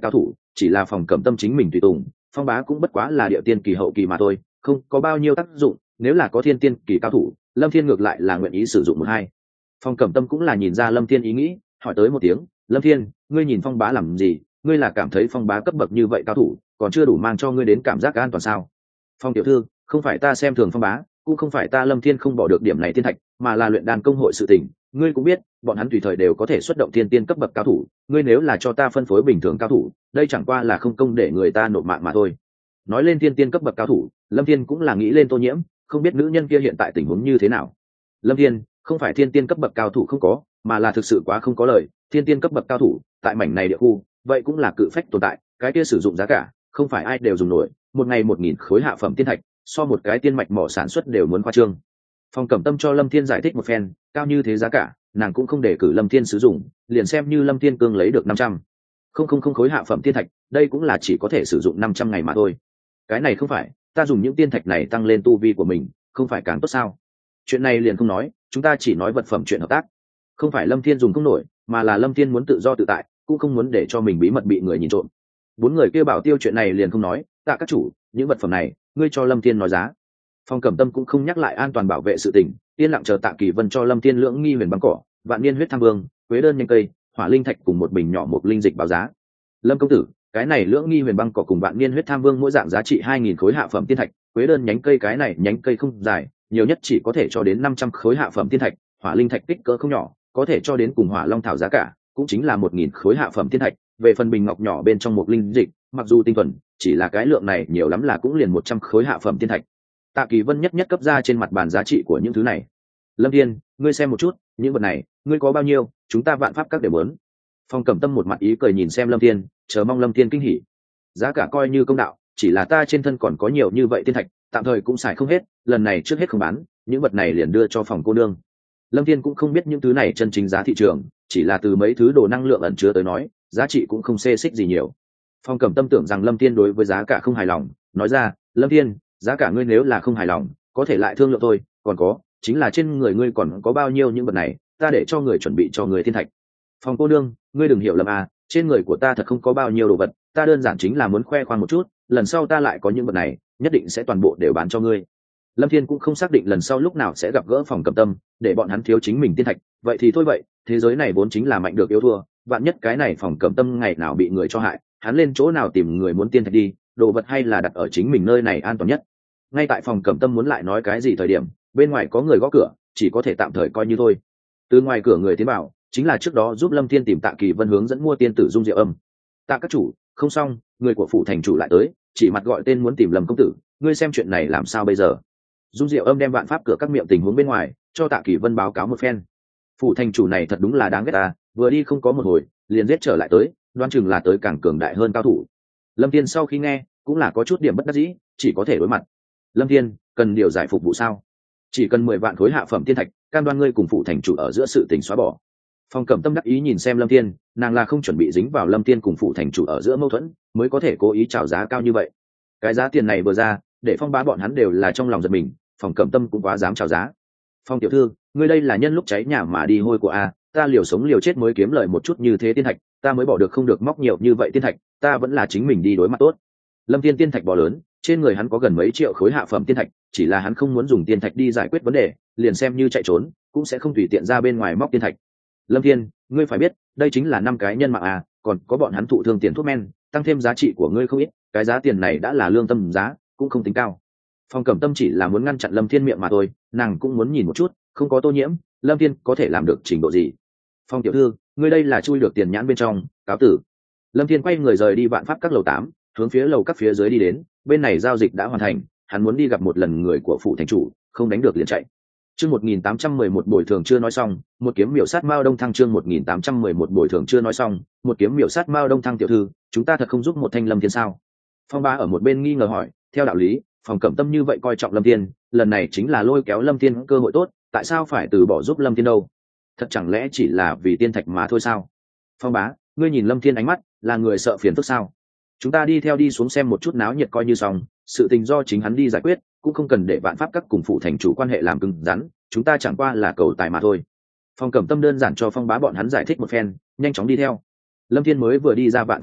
chỉ là Phòng Cẩm Tâm chính mình tùy tùng, phong bá cũng bất quá là địa tiên kỳ hậu kỳ mà thôi, không có bao nhiêu tác dụng. Nếu là có thiên tiên kỳ cao thủ, Lâm Thiên ngược lại là nguyện ý sử dụng một hai. Phong Cẩm Tâm cũng là nhìn ra Lâm Thiên ý nghĩ, hỏi tới một tiếng, Lâm Thiên, ngươi nhìn phong bá làm gì? Ngươi là cảm thấy phong bá cấp bậc như vậy cao thủ còn chưa đủ mang cho ngươi đến cảm giác an toàn sao? Phong tiểu thư, không phải ta xem thường phong bá, cũng không phải ta Lâm Thiên không bỏ được điểm này thiên thạch, mà là luyện đan công hội sự tình. Ngươi cũng biết, bọn hắn tùy thời đều có thể xuất động thiên tiên cấp bậc cao thủ, ngươi nếu là cho ta phân phối bình thường cao thủ, đây chẳng qua là không công để người ta nộp mạng mà thôi. Nói lên thiên tiên cấp bậc cao thủ, Lâm Thiên cũng là nghĩ lên Tô Nhiễm, không biết nữ nhân kia hiện tại tình huống như thế nào. Lâm Thiên, không phải thiên tiên cấp bậc cao thủ không có, mà là thực sự quá không có lời. Thiên tiên cấp bậc cao thủ tại mảnh này địa khu, vậy cũng là cự phách tồn tại, cái kia sử dụng giá cả không phải ai đều dùng nổi, một ngày một nghìn khối hạ phẩm tiên thạch, so một cái tiên mạch mỏ sản xuất đều muốn khoa trương. Phong Cẩm Tâm cho Lâm Thiên giải thích một phen, cao như thế giá cả, nàng cũng không để cử Lâm Thiên sử dụng, liền xem như Lâm Thiên cương lấy được năm trăm không không không khối hạ phẩm tiên thạch, đây cũng là chỉ có thể sử dụng năm trăm ngày mà thôi. Cái này không phải, ta dùng những tiên thạch này tăng lên tu vi của mình, không phải càng tốt sao? Chuyện này liền không nói, chúng ta chỉ nói vật phẩm chuyện hợp tác. Không phải Lâm Thiên dùng không nổi, mà là Lâm Thiên muốn tự do tự tại, cũng không muốn để cho mình bí mật bị người nhìn trộm. Bốn người kia bảo tiêu chuyện này liền không nói, tạ các chủ, những vật phẩm này, ngươi cho Lâm Thiên nói giá. Phong Cẩm Tâm cũng không nhắc lại an toàn bảo vệ sự tình, yên lặng chờ Tạ Kỳ Vân cho Lâm Thiên lưỡng nghi huyền băng cỏ, vạn niên huyết tham vương, quế đơn nhanh cây, hỏa linh thạch cùng một bình nhỏ một linh dịch báo giá. Lâm công tử, cái này lưỡng nghi huyền băng cỏ cùng vạn niên huyết tham vương mỗi dạng giá trị hai nghìn khối hạ phẩm tiên thạch, quế đơn nhánh cây cái này nhánh cây không dài, nhiều nhất chỉ có thể cho đến năm trăm khối hạ phẩm tiên thạch, hỏa linh thạch kích cỡ không nhỏ, có thể cho đến cùng hỏa long thảo giá cả, cũng chính là một nghìn khối hạ phẩm tiên thạch. Về phần bình ngọc nhỏ bên trong một linh dịch, mặc dù tinh thuần, chỉ là cái lượng này nhiều lắm là cũng liền một trăm khối hạ phẩm tiên thạch. Tạ Kỳ Vân nhất nhất cấp ra trên mặt bàn giá trị của những thứ này. Lâm Thiên, ngươi xem một chút, những vật này, ngươi có bao nhiêu, chúng ta vạn pháp các đều muốn. Phong Cẩm Tâm một mặt ý cười nhìn xem Lâm Thiên, chờ mong Lâm Thiên kinh hỉ. Giá cả coi như công đạo, chỉ là ta trên thân còn có nhiều như vậy tiên thạch, tạm thời cũng xài không hết, lần này trước hết không bán, những vật này liền đưa cho phòng cô nương. Lâm Thiên cũng không biết những thứ này chân chính giá thị trường, chỉ là từ mấy thứ đồ năng lượng ẩn chứa tới nói, giá trị cũng không xê xích gì nhiều. Phong Cẩm Tâm tưởng rằng Lâm Thiên đối với giá cả không hài lòng, nói ra, Lâm Thiên, giá cả ngươi nếu là không hài lòng, có thể lại thương lượng thôi, còn có, chính là trên người ngươi còn có bao nhiêu những vật này, ta để cho người chuẩn bị cho người thiên thạch. Phong cô nương, ngươi đừng hiểu lầm à, trên người của ta thật không có bao nhiêu đồ vật, ta đơn giản chính là muốn khoe khoang một chút, lần sau ta lại có những vật này, nhất định sẽ toàn bộ đều bán cho ngươi. Lâm Thiên cũng không xác định lần sau lúc nào sẽ gặp gỡ Phong Cẩm Tâm, để bọn hắn thiếu chính mình tiên thạch, vậy thì thôi vậy, thế giới này vốn chính là mạnh được yếu thua, vạn nhất cái này Phong Cẩm Tâm ngày nào bị người cho hại, hắn lên chỗ nào tìm người muốn tiên thạch đi, đồ vật hay là đặt ở chính mình nơi này an toàn nhất. Ngay tại Phong Cẩm Tâm muốn lại nói cái gì thời điểm, bên ngoài có người gõ cửa, chỉ có thể tạm thời coi như thôi. Từ ngoài cửa người tiến vào, chính là trước đó giúp Lâm Thiên tìm Tạ Kỳ Vân hướng dẫn mua tiên tử Dung Diệu Âm. Tạ các chủ, không xong, người của phủ thành chủ lại tới, chỉ mặt gọi tên muốn tìm Lâm công tử, ngươi xem chuyện này làm sao bây giờ? Dung Diệu Âm đem vạn pháp cửa các miệng tình huống bên ngoài cho Tạ Kỳ Vân báo cáo một phen. Phủ thành chủ này thật đúng là đáng ghét ta, vừa đi không có một hồi, liền giết trở lại tới, đoán chừng là tới càng cường đại hơn cao thủ. Lâm Thiên sau khi nghe, cũng là có chút điểm bất đắc dĩ, chỉ có thể đối mặt. Lâm Thiên, cần điều giải phục vụ sao? Chỉ cần mười vạn khối hạ phẩm tiên thạch, cam đoan ngươi cùng phủ thành chủ ở giữa sự tình xóa bỏ. Phong Cẩm Tâm đắc ý nhìn xem Lâm Thiên, nàng là không chuẩn bị dính vào Lâm Thiên cùng phủ thành chủ ở giữa mâu thuẫn, mới có thể cố ý chào giá cao như vậy. Cái giá tiền này vừa ra, để Phong bá bọn hắn đều là trong lòng giật mình, Phong Cẩm Tâm cũng quá dám chào giá. Phong tiểu thư, ngươi đây là nhân lúc cháy nhà mà đi hôi của a, ta liều sống liều chết mới kiếm lời một chút như thế tiên thạch, ta mới bỏ được không được móc nhiều như vậy tiên thạch, ta vẫn là chính mình đi đối mặt tốt. Lâm Thiên tiên thạch bò lớn, trên người hắn có gần mấy triệu khối hạ phẩm tiên thạch, chỉ là hắn không muốn dùng tiên thạch đi giải quyết vấn đề, liền xem như chạy trốn, cũng sẽ không tùy tiện ra bên ngoài móc tiên thạch. Lâm Thiên, ngươi phải biết, đây chính là năm cái nhân mạng à, còn có bọn hắn thụ thương tiền thuốc men, tăng thêm giá trị của ngươi không ít, cái giá tiền này đã là lương tâm giá, cũng không tính cao. Phong Cẩm Tâm chỉ là muốn ngăn chặn Lâm Thiên miệng mà thôi, nàng cũng muốn nhìn một chút, không có Tô Nhiễm, Lâm Thiên có thể làm được trình độ gì. Phong tiểu thư, ngươi đây là chui được tiền nhãn bên trong, cáo tử. Lâm Thiên quay người rời đi vạn pháp các lầu tám, hướng phía lầu các phía dưới đi đến, bên này giao dịch đã hoàn thành, hắn muốn đi gặp một lần người của phủ thành chủ, không đánh được liền chạy. Chương một nghìn tám trăm mười một bồi thường chưa nói xong, một kiếm miểu sát Mao Đông Thăng. Chương một nghìn tám trăm mười một bồi thường chưa nói xong, một kiếm miểu sát Mao Đông Thăng. Tiểu thư, chúng ta thật không giúp một thanh Lâm Thiên sao? Phong Bá ở một bên nghi ngờ hỏi, theo đạo lý, Phong Cẩm Tâm như vậy coi trọng Lâm Thiên, lần này chính là lôi kéo Lâm Thiên cơ hội tốt, tại sao phải từ bỏ giúp Lâm Thiên đâu? Thật chẳng lẽ chỉ là vì tiên thạch mà thôi sao? Phong Bá, ngươi nhìn Lâm Thiên ánh mắt, là người sợ phiền phức sao? Chúng ta đi theo đi xuống xem một chút náo nhiệt coi như xong, sự tình do chính hắn đi giải quyết, cũng không cần để vạn pháp các cùng phủ thành chủ quan hệ làm cứng rắn, chúng ta chẳng qua là cầu tài mà thôi. Phong Cẩm Tâm đơn giản cho Phong Bá bọn hắn giải thích một phen, nhanh chóng đi theo. Lâm Thiên mới vừa đi ra vạn pháp các,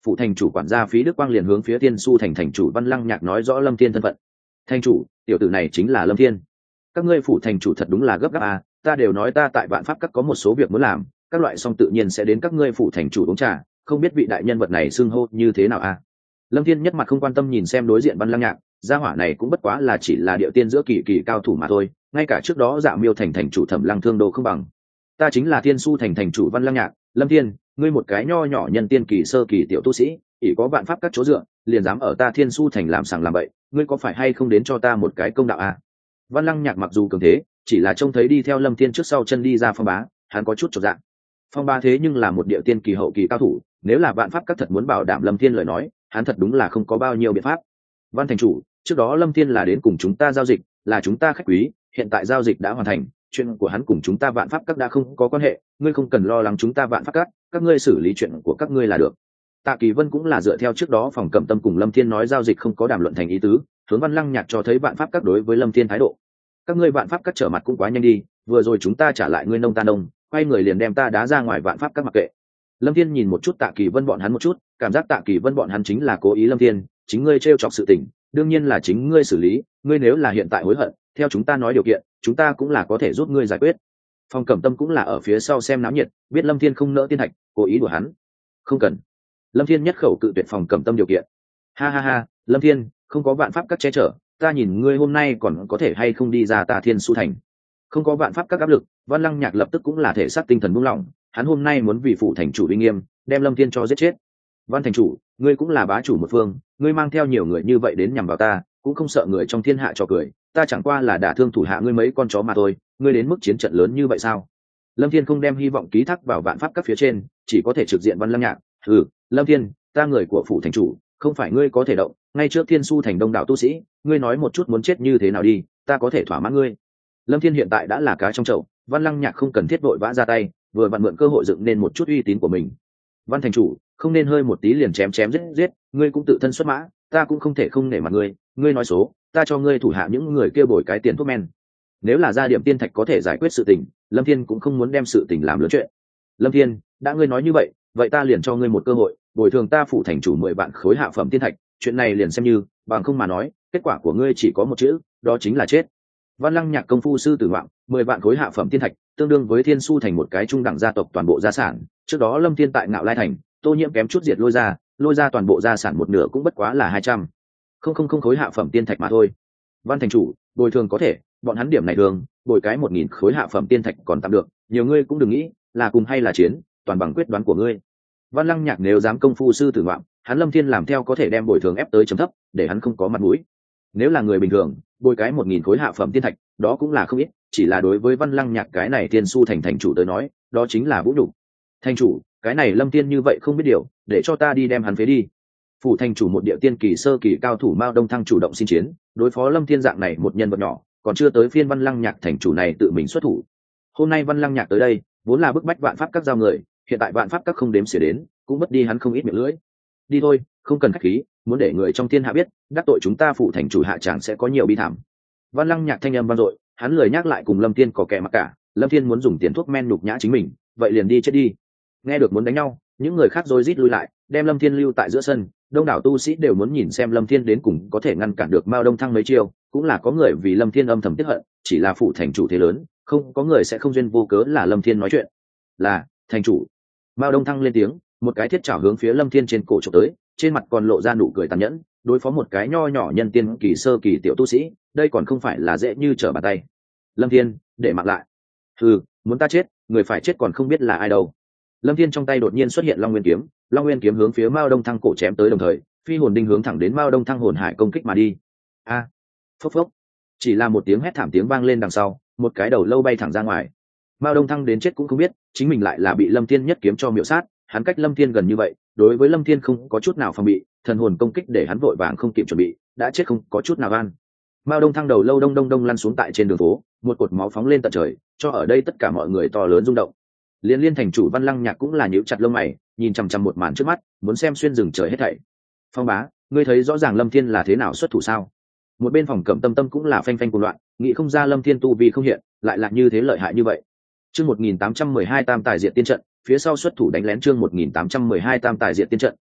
phụ thành chủ quản gia Phí Đức Quang liền hướng phía Thiên Su thành thành chủ Văn Lăng Nhạc nói rõ Lâm Thiên thân phận. Thành chủ, tiểu tử này chính là Lâm Thiên. Các ngươi phụ thành chủ thật đúng là gấp gáp à, ta đều nói ta tại Vạn Pháp Các có một số việc muốn làm, các loại xong tự nhiên sẽ đến các ngươi phụ thành chủ uống trà, không biết vị đại nhân vật này xưng hô như thế nào à. Lâm Thiên nhất mặt không quan tâm nhìn xem đối diện Văn Lăng Nhạc, gia hỏa này cũng bất quá là chỉ là địa tiên giữa kỳ kỳ cao thủ mà thôi, ngay cả trước đó Dạ Miêu thành thành chủ Thẩm Lăng Thương Đô không bằng. Ta chính là Thiên Su thành thành chủ Văn Lăng Nhạc, Lâm Thiên, ngươi một cái nho nhỏ nhân tiên kỳ sơ kỳ tiểu tu sĩ, chỉ có Vạn Pháp Các chỗ dựa, liền dám ở ta Thiên Su thành làm sằng làm bậy, ngươi có phải hay không đến cho ta một cái công đạo à? Văn Lăng Nhạc mặc dù cường thế, chỉ là trông thấy đi theo Lâm Thiên trước sau chân đi ra Phong Bá, hắn có chút chột dạ. Phong Bá thế nhưng là một địa tiên kỳ hậu kỳ cao thủ, nếu là Vạn Pháp Các thật muốn bảo đảm Lâm Thiên lời nói, hắn thật đúng là không có bao nhiêu biện pháp. Văn thành chủ, trước đó Lâm Thiên là đến cùng chúng ta giao dịch, là chúng ta khách quý, hiện tại giao dịch đã hoàn thành, chuyện của hắn cùng chúng ta Vạn Pháp Các đã không có quan hệ, ngươi không cần lo lắng chúng ta Vạn Pháp Các, các ngươi xử lý chuyện của các ngươi là được. Tạ Kỳ Vân cũng là dựa theo trước đó phòng Cẩm Tâm cùng Lâm Thiên nói giao dịch không có đàm luận thành ý tứ, hướng Văn Lăng Nhạc cho thấy Vạn Pháp Các đối với Lâm Thiên thái độ. Các ngươi Vạn Pháp Các trở mặt cũng quá nhanh đi, vừa rồi chúng ta trả lại ngươi nông ta nông, quay người liền đem ta đá ra ngoài Vạn Pháp Các mặc kệ. Lâm Thiên nhìn một chút Tạ Kỳ Vân bọn hắn một chút, cảm giác Tạ Kỳ Vân bọn hắn chính là cố ý Lâm Thiên, chính ngươi trêu chọc sự tình, đương nhiên là chính ngươi xử lý, ngươi nếu là hiện tại hối hận, theo chúng ta nói điều kiện, chúng ta cũng là có thể giúp ngươi giải quyết. Phòng Cẩm Tâm cũng là ở phía sau xem náo nhiệt, biết Lâm Thiên không nỡ tiên thạch, cố ý đùa hắn. Không cần. Lâm Thiên nhất khẩu cự tuyệt Phòng Cẩm Tâm điều kiện. Ha ha ha, Lâm Thiên, không có Vạn Pháp Các che chở, ta nhìn ngươi hôm nay còn có thể hay không đi ra ta Thiên Su thành. Không có Vạn Pháp Các áp lực, Văn Lăng Nhạc lập tức cũng là thể xác tinh thần buông lỏng, hắn hôm nay muốn vì phụ thành chủ uy nghiêm, đem Lâm Thiên cho giết chết. Văn thành chủ, ngươi cũng là bá chủ một phương, ngươi mang theo nhiều người như vậy đến nhằm vào ta, cũng không sợ người trong thiên hạ cho cười, ta chẳng qua là đả thương thủ hạ ngươi mấy con chó mà thôi, ngươi đến mức chiến trận lớn như vậy sao? Lâm Thiên không đem hy vọng ký thác vào Vạn Pháp Các phía trên, chỉ có thể trực diện Văn Lăng Nhạc. Ừ, Lâm Thiên, ta người của phụ thành chủ, không phải ngươi có thể động, ngay trước Thiên Su thành đông đảo tu sĩ, ngươi nói một chút muốn chết như thế nào đi, ta có thể thỏa mãn ngươi. Lâm Thiên hiện tại đã là cá trong chậu, Văn Lăng Nhạc không cần thiết vội vã ra tay, vừa vặn mượn cơ hội dựng nên một chút uy tín của mình. Văn thành chủ, không nên hơi một tí liền chém chém giết giết, ngươi cũng tự thân xuất mã, ta cũng không thể không nể mặt ngươi, ngươi nói số, ta cho ngươi thủ hạ những người kia bồi cái tiền thuốc men. Nếu là gia điểm tiên thạch có thể giải quyết sự tình, Lâm Thiên cũng không muốn đem sự tình làm lớn chuyện. Lâm Thiên, đã ngươi nói như vậy, vậy ta liền cho ngươi một cơ hội, bồi thường ta phụ thành chủ mười vạn khối hạ phẩm tiên thạch, chuyện này liền xem như, bằng không mà nói, kết quả của ngươi chỉ có một chữ, đó chính là chết. Văn Lăng Nhạc công phu sư tử ngoạm, mười vạn khối hạ phẩm tiên thạch, tương đương với Thiên Su thành một cái trung đẳng gia tộc toàn bộ gia sản. Trước đó Lâm Thiên tại Ngạo Lai thành, Tô Nhiễm kém chút diệt lôi ra, lôi ra toàn bộ gia sản một nửa cũng bất quá là hai trăm, không không không khối hạ phẩm tiên thạch mà thôi. Văn thành chủ, bồi thường có thể, bọn hắn điểm này thường, bồi cái một nghìn khối hạ phẩm tiên thạch còn tạm được, nhiều ngươi cũng đừng nghĩ, là cùng hay là chiến, toàn bằng quyết đoán của ngươi. Văn Lăng Nhạc nếu dám công phu sư tử ngoạm, hắn Lâm Thiên làm theo có thể đem bồi thường ép tới chấm thấp, để hắn không có mặt mũi. Nếu là người bình thường, bồi cái một nghìn khối hạ phẩm tiên thạch, đó cũng là không ít, chỉ là đối với Văn Lăng Nhạc cái này Thiên Su thành thành chủ tới nói, đó chính là vũ nhục. Thành chủ, cái này Lâm Thiên như vậy không biết điều, để cho ta đi đem hắn phế đi. Phủ thành chủ một địa tiên kỳ sơ kỳ cao thủ Mao Đông Thăng chủ động xin chiến, đối phó Lâm Thiên dạng này một nhân vật nhỏ, còn chưa tới phiên Văn Lăng Nhạc thành chủ này tự mình xuất thủ. Hôm nay Văn Lăng Nhạc tới đây, vốn là bức bách Vạn Pháp Các giao người, hiện tại Vạn Pháp Các không đếm xỉa đến, cũng mất đi hắn không ít miệng lưỡi. Đi thôi, không cần khách khí, muốn để người trong thiên hạ biết, đắc tội chúng ta phủ thành chủ hạ chẳng sẽ có nhiều bi thảm. Văn Lăng Nhạc thanh âm vang dội, hắn lười nhắc lại cùng Lâm Thiên có kẻ mặc cả, Lâm Thiên muốn dùng tiền thuốc men nhục nhã chính mình, vậy liền đi chết đi. Nghe được muốn đánh nhau, những người khác rối rít lui lại, đem Lâm Thiên lưu tại giữa sân, đông đảo tu sĩ đều muốn nhìn xem Lâm Thiên đến cùng có thể ngăn cản được Mao Đông Thăng mấy chiêu, cũng là có người vì Lâm Thiên âm thầm tiếc hận, chỉ là phủ thành chủ thế lớn, không có người sẽ không duyên vô cớ là Lâm Thiên nói chuyện. Là, thành chủ. Mao Đông Thăng lên tiếng, một cái thiết chảo hướng phía Lâm Thiên trên cổ chụp tới, trên mặt còn lộ ra nụ cười tàn nhẫn, đối phó một cái nho nhỏ nhân tiên kỳ sơ kỳ tiểu tu sĩ, đây còn không phải là dễ như trở bàn tay. Lâm Thiên, để mặc lại. Ừ, muốn ta chết, người phải chết còn không biết là ai đâu. Lâm Thiên trong tay đột nhiên xuất hiện Long Nguyên kiếm, Long Nguyên kiếm hướng phía Mao Đông Thăng cổ chém tới, đồng thời phi hồn đinh hướng thẳng đến Mao Đông Thăng hồn hải công kích mà đi. A, à, phốc phốc, chỉ là một tiếng hét thảm tiếng vang lên đằng sau, một cái đầu lâu bay thẳng ra ngoài. Mao Đông Thăng đến chết cũng không biết, chính mình lại là bị Lâm Thiên nhất kiếm cho miểu sát, hắn cách Lâm Thiên gần như vậy, đối với Lâm Thiên không có chút nào phòng bị, thần hồn công kích để hắn vội vàng không kịp chuẩn bị, đã chết không có chút nào gan. Mao Đông Thăng đầu lâu đông đông đông lăn xuống tại trên đường phố, một cột máu phóng lên tận trời, cho ở đây tất cả mọi người to lớn rung động. Liên liên thành chủ Văn Lăng Nhạc cũng là nhíu chặt lông mày, nhìn chằm chằm một màn trước mắt, muốn xem xuyên rừng trời hết thảy. Phong bá, ngươi thấy rõ ràng Lâm Thiên là thế nào xuất thủ sao? Một bên phòng Cẩm Tâm Tâm cũng là phanh phanh cuồng loạn, nghĩ không ra Lâm Thiên tu vi không hiện, lại là như thế lợi hại như vậy. Chương một nghìn tám trăm mười hai Tam Tài Diệt Tiên trận, phía sau xuất thủ đánh lén chương một nghìn tám trăm mười hai Tam Tài Diệt Tiên trận,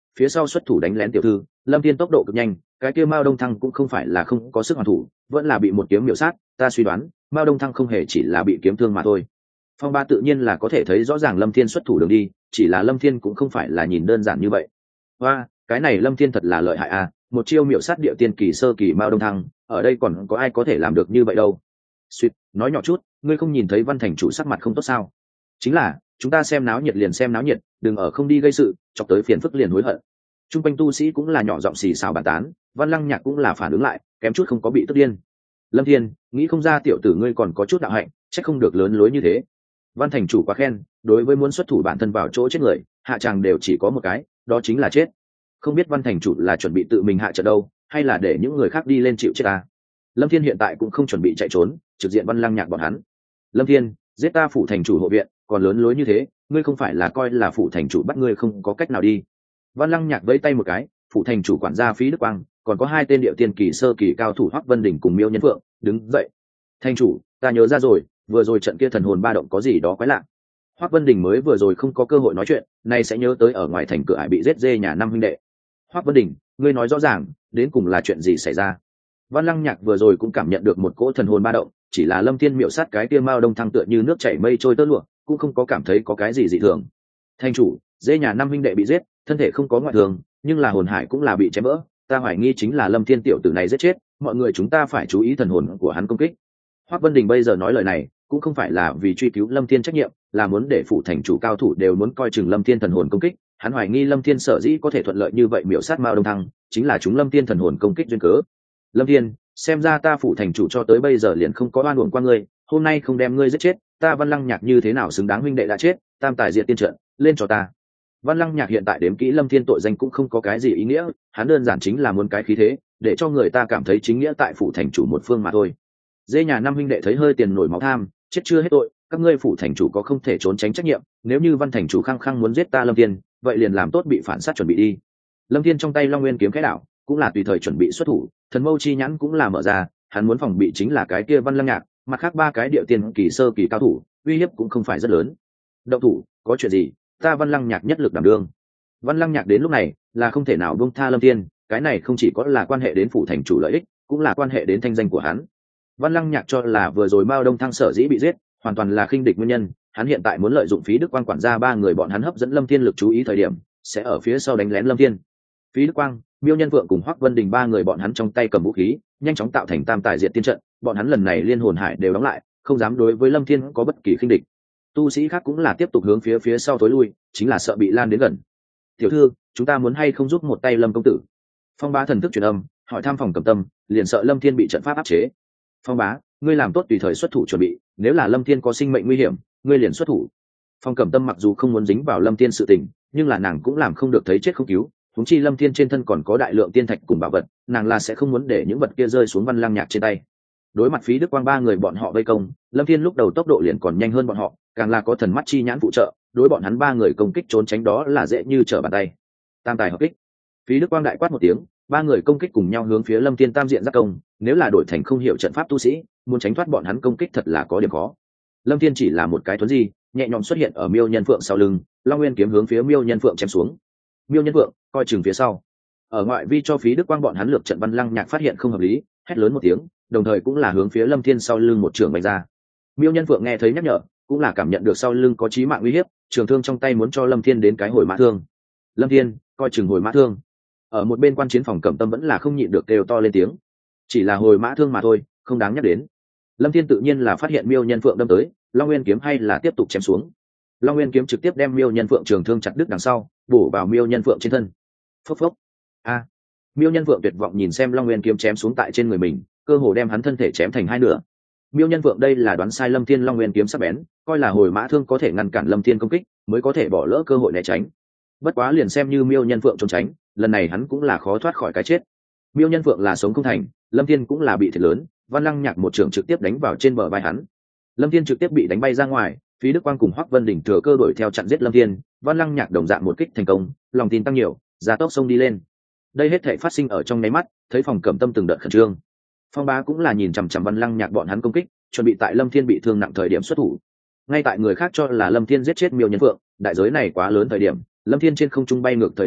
phía sau xuất thủ đánh lén tiểu thư. Lâm thiên tốc độ cực nhanh, cái kia Mao Đông Thăng cũng không phải là không có sức hoàn thủ, vẫn là bị một kiếm miểu sát. Ta suy đoán Mao Đông Thăng không hề chỉ là bị kiếm thương mà thôi. Phong Ba tự nhiên là có thể thấy rõ ràng Lâm thiên xuất thủ đường đi, chỉ là Lâm thiên cũng không phải là nhìn đơn giản như vậy. Và cái này Lâm thiên thật là lợi hại à, một chiêu miểu sát địa tiên kỳ sơ kỳ Mao Đông Thăng, ở đây còn có ai có thể làm được như vậy đâu. Suýt, nói nhỏ chút, ngươi không nhìn thấy Văn thành chủ sắc mặt không tốt sao? Chính là chúng ta xem náo nhiệt liền xem náo nhiệt, đừng ở không đi gây sự, chọc tới phiền phức liền hối hận. Trung quanh tu sĩ cũng là nhỏ giọng xì xào bàn tán, Văn Lăng Nhạc cũng là phản ứng lại, kém chút không có bị tức điên. Lâm thiên, nghĩ không ra tiểu tử ngươi còn có chút đạo hạnh, chắc không được lớn lối như thế. Văn thành chủ quá khen, đối với muốn xuất thủ bản thân vào chỗ chết người, hạ tràng đều chỉ có một cái, đó chính là chết. Không biết Văn thành chủ là chuẩn bị tự mình hạ trận đâu, hay là để những người khác đi lên chịu chết ta. Lâm thiên hiện tại cũng không chuẩn bị chạy trốn, trực diện Văn Lăng Nhạc bọn hắn. Lâm thiên, giết ta phủ thành chủ hộ viện, còn lớn lối như thế, ngươi không phải là coi là phủ thành chủ bắt ngươi không có cách nào đi. Văn Lăng Nhạc vẫy tay một cái, phủ thành chủ quản gia Phí Đức Quang, còn có hai tên địa tiên kỳ sơ kỳ cao thủ Hoắc Vân Đình cùng Miêu Nhân Phượng, đứng dậy. Thành chủ, ta nhớ ra rồi, vừa rồi trận kia thần hồn ba động có gì đó quái lạ. Hoắc Vân Đình mới vừa rồi không có cơ hội nói chuyện, nay sẽ nhớ tới ở ngoài thành cửa ải bị giết dê nhà năm huynh đệ. Hoắc Vân Đình, ngươi nói rõ ràng, đến cùng là chuyện gì xảy ra? Văn Lăng Nhạc vừa rồi cũng cảm nhận được một cỗ thần hồn ba động, chỉ là Lâm Thiên miệu sát cái kia Mao Đông Thăng tựa như nước chảy mây trôi tơ lụa, cũng không có cảm thấy có cái gì dị thường. Thành chủ, dê nhà năm huynh đệ bị giết, thân thể không có ngoại thường, nhưng là hồn hải cũng là bị chém vỡ, ta hoài nghi chính là Lâm Thiên tiểu tử này giết chết, mọi người chúng ta phải chú ý thần hồn của hắn công kích. Hoắc Vân Đình bây giờ nói lời này, cũng không phải là vì truy cứu Lâm Thiên trách nhiệm, là muốn để phủ thành chủ cao thủ đều muốn coi chừng Lâm Thiên thần hồn công kích, hắn hoài nghi Lâm Thiên sở dĩ có thể thuận lợi như vậy miểu sát Mao Đông Thăng, chính là chúng Lâm Thiên thần hồn công kích duyên cớ. Lâm Thiên, xem ra ta phủ thành chủ cho tới bây giờ liền không có oan uổng qua ngươi, hôm nay không đem ngươi giết chết, ta Văn Lăng Nhạc như thế nào xứng đáng huynh đệ đã chết, tam tài diệt tiên trận, lên cho ta. Văn Lăng Nhạc hiện tại đếm kỹ Lâm Thiên tội danh cũng không có cái gì ý nghĩa, hắn đơn giản chính là muốn cái khí thế, để cho người ta cảm thấy chính nghĩa tại phủ thành chủ một phương mà thôi. Dê nhà năm huynh đệ thấy hơi tiền nổi máu tham, chết chưa hết tội, các ngươi phủ thành chủ có không thể trốn tránh trách nhiệm, nếu như Văn thành chủ khăng khăng muốn giết ta Lâm Thiên, vậy liền làm tốt bị phản sát chuẩn bị đi. Lâm Thiên trong tay Long Nguyên kiếm khẽ đảo, cũng là tùy thời chuẩn bị xuất thủ, thần mâu chi nhãn cũng là mở ra, hắn muốn phòng bị chính là cái kia Văn Lăng Nhạc, mặt khác ba cái địa tiên kỳ sơ kỳ cao thủ, uy hiếp cũng không phải rất lớn. Động thủ, có chuyện gì, ta Văn Lăng Nhạc nhất lực đảm đương. Văn Lăng Nhạc đến lúc này là không thể nào buông tha Lâm Thiên, cái này không chỉ có là quan hệ đến phủ thành chủ lợi ích, cũng là quan hệ đến thanh danh của hắn. Văn Lăng Nhạc cho là vừa rồi Mao Đông Thăng sở dĩ bị giết, hoàn toàn là khinh địch nguyên nhân, hắn hiện tại muốn lợi dụng Phí Đức Quang quản gia ba người bọn hắn hấp dẫn Lâm Thiên lực chú ý thời điểm, sẽ ở phía sau đánh lén Lâm Thiên. Phí Đức Quang, Miêu Nhân Vượng cùng Hoắc Vân Đình ba người bọn hắn trong tay cầm vũ khí, nhanh chóng tạo thành tam tài diệt tiên trận, bọn hắn lần này liên hồn hải đều đóng lại, không dám đối với Lâm Thiên có bất kỳ khinh địch. Tu sĩ khác cũng là tiếp tục hướng phía phía sau tối lui, chính là sợ bị lan đến gần. Tiểu thư, chúng ta muốn hay không giúp một tay Lâm công tử? Phong Bá thần thức truyền âm, hỏi thăm Phòng Cẩm Tâm, liền sợ Lâm Thiên bị trận pháp áp chế. Phong Bá, ngươi làm tốt tùy thời xuất thủ chuẩn bị, nếu là Lâm Thiên có sinh mệnh nguy hiểm, ngươi liền xuất thủ. Phong Cẩm Tâm mặc dù không muốn dính vào Lâm Thiên sự tình, nhưng là nàng cũng làm không được thấy chết không cứu, huống chi Lâm Thiên trên thân còn có đại lượng tiên thạch cùng bảo vật, nàng là sẽ không muốn để những vật kia rơi xuống Văn Lăng Nhạc trên tay. Đối mặt Phí Đức Quang ba người bọn họ vây công, Lâm Thiên lúc đầu tốc độ liền còn nhanh hơn bọn họ, càng là có thần mắt chi nhãn phụ trợ, đối bọn hắn ba người công kích trốn tránh đó là dễ như trở bàn tay. Tam tài hợp kích. Phí Đức Quang đại quát một tiếng, ba người công kích cùng nhau hướng phía Lâm Thiên tam diện giáp công, nếu là đổi thành không hiểu trận pháp tu sĩ, muốn tránh thoát bọn hắn công kích thật là có điểm khó. Lâm Thiên chỉ là một cái thuấn di, nhẹ nhõm xuất hiện ở Miêu Nhân Phượng sau lưng, Long Nguyên kiếm hướng phía Miêu Nhân Phượng chém xuống. Miêu Nhân Phượng coi chừng phía sau. Ở ngoại vi cho Phí Đức Quang bọn hắn lược trận Văn Lăng Nhạc phát hiện không hợp lý, hét lớn một tiếng, đồng thời cũng là hướng phía Lâm Thiên sau lưng một trường đánh ra. Miêu Nhân Phượng nghe thấy nhắc nhở, cũng là cảm nhận được sau lưng có chí mạng uy hiếp, trường thương trong tay muốn cho Lâm Thiên đến cái hồi mã thương. Lâm Thiên coi chừng hồi mã thương. Ở một bên quan chiến Phòng Cẩm Tâm vẫn là không nhịn được kêu to lên tiếng. Chỉ là hồi mã thương mà thôi, không đáng nhắc đến. Lâm Thiên tự nhiên là phát hiện Miêu Nhân Phượng đâm tới, Long Nguyên kiếm hay là tiếp tục chém xuống. Long Nguyên kiếm trực tiếp đem Miêu Nhân Phượng trường thương chặt đứt đằng sau, bổ vào Miêu Nhân Phượng trên thân. Phốc phốc. A. Miêu Nhân Phượng tuyệt vọng nhìn xem Long Nguyên kiếm chém xuống tại trên người mình, cơ hồ đem hắn thân thể chém thành hai nửa. Miêu Nhân Phượng đây là đoán sai Lâm Thiên Long Nguyên kiếm sắc bén, coi là hồi mã thương có thể ngăn cản Lâm Thiên công kích, mới có thể bỏ lỡ cơ hội né tránh. Bất quá liền xem như Miêu Nhân Phượng trốn tránh, lần này hắn cũng là khó thoát khỏi cái chết. Miêu Nhân Phượng là sống không thành, Lâm Thiên cũng là bị thiệt lớn, Văn Lăng Nhạc một trường trực tiếp đánh vào trên bờ vai hắn. Lâm Thiên trực tiếp bị đánh bay ra ngoài, Phí Đức Quang cùng Hoắc Vân Đình thừa cơ đuổi theo chặn giết Lâm Thiên, Văn Lăng Nhạc đồng dạng một kích thành công, lòng tin tăng nhiều, gia tốc xông đi lên. Đây hết thảy phát sinh ở trong nháy mắt, thấy Phòng Cẩm Tâm từng đợt khẩn trương. Phong Bá cũng là nhìn chằm chằm Văn Lăng Nhạc bọn hắn công kích, chuẩn bị tại Lâm Thiên bị thương nặng thời điểm xuất thủ. Ngay tại người khác cho là Lâm Thiên giết chết Miêu Nhân Phượng, đại giới này quá lớn thời điểm, Lâm Thiên trên không trung bay ngược thời điểm,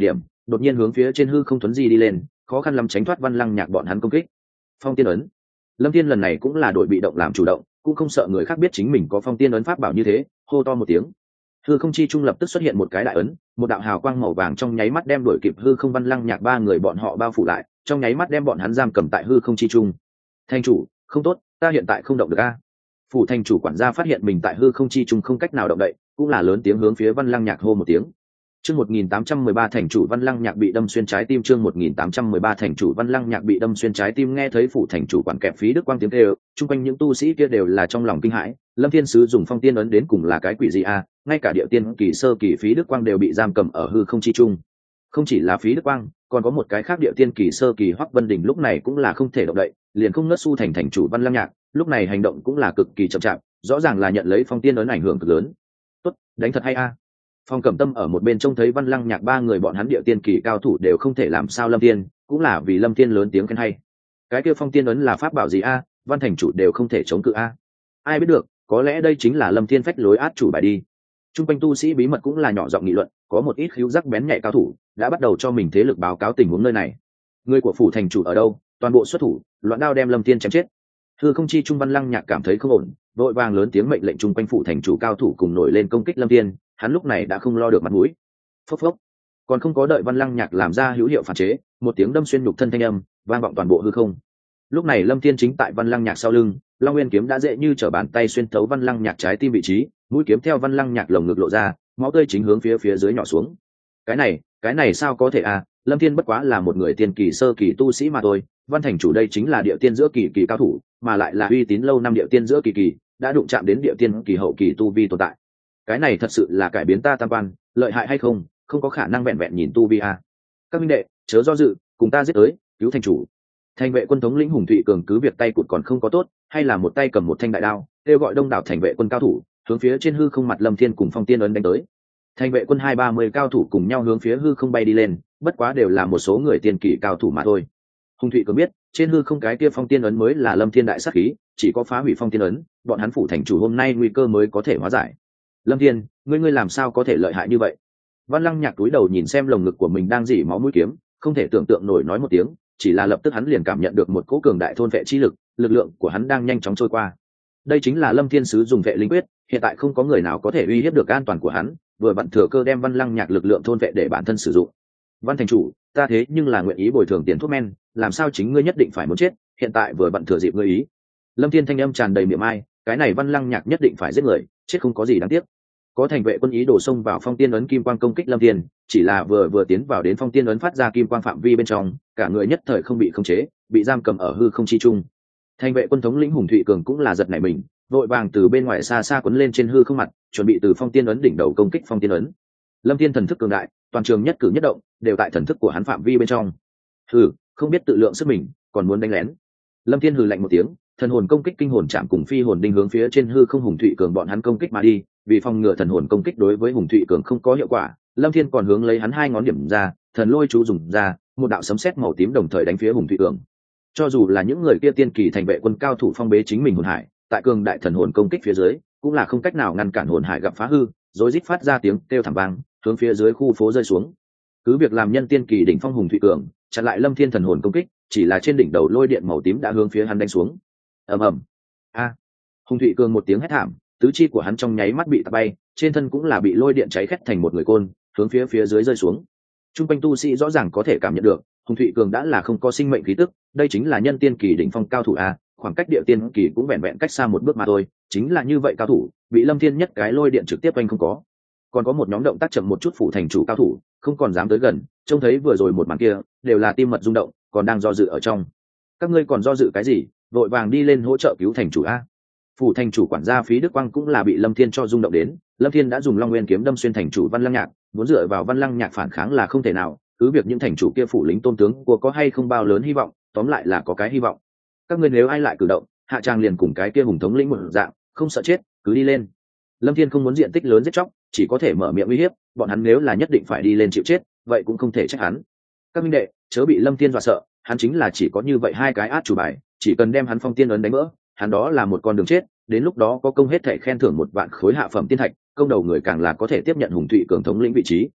đột nhiên hướng phía trên hư không thuấn di đi lên, khó khăn lắm tránh thoát Văn Lăng Nhạc bọn hắn công kích. Phong tiên ấn. Lâm Thiên lần này cũng là đội bị động làm chủ động, cũng không sợ người khác biết chính mình có phong tiên ấn pháp bảo như thế, hô to một tiếng. Hư không chi trung lập tức xuất hiện một cái đại ấn, một đạo hào quang màu vàng trong nháy mắt đem đuổi kịp hư không Văn Lăng Nhạc ba người bọn họ bao phủ lại, trong nháy mắt đem bọn hắn giam cầm tại hư không chi trung. Thành chủ, không tốt, ta hiện tại không động được a. Phủ thành chủ quản gia phát hiện mình tại hư không chi trung không cách nào động đậy, cũng là lớn tiếng hướng phía Văn Lăng Nhạc hô một tiếng. Chương một nghìn tám trăm mười ba thành chủ Văn Lăng Nhạc bị đâm xuyên trái tim. Chương một nghìn tám trăm mười ba thành chủ Văn Lăng Nhạc bị đâm xuyên trái tim. Nghe thấy phủ thành chủ quản kẹp phí đức quang tiếng kêu, chung quanh những tu sĩ kia đều là trong lòng kinh hãi. Lâm Thiên Sứ dùng phong tiên ấn đến cùng là cái quỷ gì a? Ngay cả địa tiên kỳ sơ kỳ phí đức quang đều bị giam cầm ở hư không chi trung. Không chỉ là phí đức quang, còn có một cái khác địa tiên kỳ sơ kỳ Hoắc Vân Đình lúc này cũng là không thể động đậy, liền không nớt su thành thành chủ Văn Lăng Nhạc, lúc này hành động cũng là cực kỳ chậm chạp, rõ ràng là nhận lấy phong tiên ấn ảnh hưởng cực lớn. Tốt, đánh thật hay a. Phong Cẩm Tâm ở một bên trông thấy Văn Lăng Nhạc ba người bọn hắn địa tiên kỳ cao thủ đều không thể làm sao Lâm Thiên, cũng là vì Lâm Thiên lớn tiếng khen hay. Cái kia phong tiên ấn là pháp bảo gì a, Văn thành chủ đều không thể chống cự a. Ai biết được, có lẽ đây chính là Lâm Thiên phách lối át chủ bài đi. Trung quanh tu sĩ bí mật cũng là nhỏ giọng nghị luận, có một ít khíu giác bén nhạy cao thủ đã bắt đầu cho mình thế lực báo cáo tình huống nơi này. Người của phủ thành chủ ở đâu, toàn bộ xuất thủ, loạn đao đem Lâm Thiên chém chết. Hư không chi trung Văn Lăng Nhạc cảm thấy không ổn, vội vàng lớn tiếng mệnh lệnh trung quanh phủ thành chủ cao thủ cùng nổi lên công kích Lâm Thiên, hắn lúc này đã không lo được mặt mũi. Phốc phốc. Còn không có đợi Văn Lăng Nhạc làm ra hữu hiệu phản chế, một tiếng đâm xuyên nhục thân thanh âm vang vọng toàn bộ hư không. Lúc này Lâm Thiên chính tại Văn Lăng Nhạc sau lưng, Long Nguyên kiếm đã dễ như trở bàn tay xuyên thấu Văn Lăng Nhạc trái tim vị trí, mũi kiếm theo Văn Lăng Nhạc lồng ngực lộ ra, máu tươi chính hướng phía phía dưới nhỏ xuống. Cái này, cái này sao có thể à? Lâm Thiên bất quá là một người tiên kỳ sơ kỳ tu sĩ mà thôi, Văn thành chủ đây chính là địa tiên giữa kỳ kỳ cao thủ, mà lại là uy tín lâu năm địa tiên giữa kỳ kỳ, đã đụng chạm đến địa tiên kỳ hậu kỳ tu vi tồn tại. Cái này thật sự là cải biến ta tam quan, lợi hại hay không, không có khả năng vẹn vẹn nhìn tu vi à. Các minh đệ, chớ do dự, cùng ta giết tới, cứu thành chủ. Thành vệ quân thống lĩnh Hùng Thụy Cường cứ việc tay cụt còn không có tốt, hay là một tay cầm một thanh đại đao, kêu gọi đông đảo thành vệ quân cao thủ, hướng phía trên hư không mặt Lâm Thiên cùng phong tiên ấn đánh tới. Thành vệ quân hai ba mươi cao thủ cùng nhau hướng phía hư không bay đi lên, bất quá đều là một số người tiên kỳ cao thủ mà thôi. Hùng Thụy Cường biết, trên hư không cái kia phong tiên ấn mới là Lâm Thiên đại sát khí, chỉ có phá hủy phong tiên ấn, bọn hắn phủ thành chủ hôm nay nguy cơ mới có thể hóa giải. Lâm Thiên, ngươi ngươi làm sao có thể lợi hại như vậy? Văn Lăng Nhạc cúi đầu nhìn xem lồng ngực của mình đang rỉ máu mũi kiếm, không thể tưởng tượng nổi nói một tiếng, chỉ là lập tức hắn liền cảm nhận được một cỗ cường đại thôn vệ chi lực, lực lượng của hắn đang nhanh chóng trôi qua. Đây chính là Lâm Thiên Sứ dùng vệ linh quyết, hiện tại không có người nào có thể uy hiếp được an toàn của hắn, vừa vặn thừa cơ đem Văn Lăng Nhạc lực lượng thôn vệ để bản thân sử dụng. Văn thành chủ, ta thế nhưng là nguyện ý bồi thường tiền thuốc men, làm sao chính ngươi nhất định phải muốn chết, hiện tại vừa vặn thừa dịp ngươi ý. Lâm Thiên thanh âm tràn đầy miệng ai, cái này Văn Lăng Nhạc nhất định phải giết người, chết không có gì đáng tiếc. Có thành vệ quân ý đổ xông vào phong tiên ấn kim quang công kích Lâm Thiên, chỉ là vừa vừa tiến vào đến phong tiên ấn phát ra kim quang phạm vi bên trong, cả người nhất thời không bị khống chế, bị giam cầm ở hư không chi trung. Thành vệ quân thống lĩnh Hùng Thụy Cường cũng là giật nảy mình, vội vàng từ bên ngoài xa xa quấn lên trên hư không mặt, chuẩn bị từ phong tiên ấn đỉnh đầu công kích phong tiên ấn. Lâm Thiên thần thức cường đại, toàn trường nhất cử nhất động đều tại thần thức của hắn phạm vi bên trong. Hừ, không biết tự lượng sức mình, còn muốn đánh lén. Lâm Thiên hừ lạnh một tiếng, thần hồn công kích kinh hồn chạm cùng phi hồn đinh hướng phía trên hư không Hùng Thụy Cường bọn hắn công kích mà đi, vì phòng ngừa thần hồn công kích đối với Hùng Thụy Cường không có hiệu quả, Lâm Thiên còn hướng lấy hắn hai ngón điểm ra, thần lôi chú dùng ra, một đạo sấm sét màu tím đồng thời đánh phía Hùng Thụy Cường. Cho dù là những người kia tiên kỳ thành vệ quân cao thủ phong bế chính mình hồn hải, tại cường đại thần hồn công kích phía dưới, cũng là không cách nào ngăn cản hồn hải gặp phá hư, rối rít phát ra tiếng kêu thảm vang, hướng phía dưới khu phố rơi xuống. Cứ việc làm nhân tiên kỳ đỉnh phong Hùng Thụy Cường, chặn lại Lâm Thiên thần hồn công kích, chỉ là trên đỉnh đầu lôi điện màu tím đã hướng phía hắn đánh xuống. Ầm ầm. A! Hùng Thụy Cường một tiếng hét thảm, tứ chi của hắn trong nháy mắt bị tạt bay, trên thân cũng là bị lôi điện cháy khét thành một người côn, hướng phía phía dưới rơi xuống. Trung quanh tu sĩ rõ ràng có thể cảm nhận được, Hùng Thụy Cường đã là không có sinh mệnh khí tức, đây chính là nhân tiên kỳ đỉnh phong cao thủ a, khoảng cách địa tiên kỳ cũng vẹn vẹn cách xa một bước mà thôi, chính là như vậy cao thủ, bị Lâm Thiên nhất cái lôi điện trực tiếp quanh không có. Còn có một nhóm động tác chậm một chút phủ thành chủ cao thủ, không còn dám tới gần, trông thấy vừa rồi một màn kia, đều là tim mật rung động, còn đang do dự ở trong. Các ngươi còn do dự cái gì, vội vàng đi lên hỗ trợ cứu thành chủ a. Phủ thành chủ quản gia Phí Đức Quang cũng là bị Lâm Thiên cho rung động đến, Lâm Thiên đã dùng Long Nguyên kiếm đâm xuyên thành chủ Văn Lăng Nhạc, muốn dựa vào Văn Lăng Nhạc phản kháng là không thể nào, cứ việc những thành chủ kia phủ lính tôn tướng của có hay không bao lớn hy vọng, tóm lại là có cái hy vọng. Các ngươi nếu ai lại cử động, hạ trang liền cùng cái kia hùng thống lĩnh một dạng, không sợ chết, cứ đi lên. Lâm Thiên không muốn diện tích lớn giết chóc, chỉ có thể mở miệng uy hiếp, bọn hắn nếu là nhất định phải đi lên chịu chết, vậy cũng không thể trách hắn. Các minh đệ, chớ bị Lâm Thiên dọa sợ, hắn chính là chỉ có như vậy hai cái át chủ bài, chỉ cần đem hắn phong tiên ấn đánh vỡ, hắn đó là một con đường chết, đến lúc đó có công hết thể khen thưởng một vạn khối hạ phẩm tiên thạch, công đầu người càng là có thể tiếp nhận Hùng Thụy Cường thống lĩnh vị trí.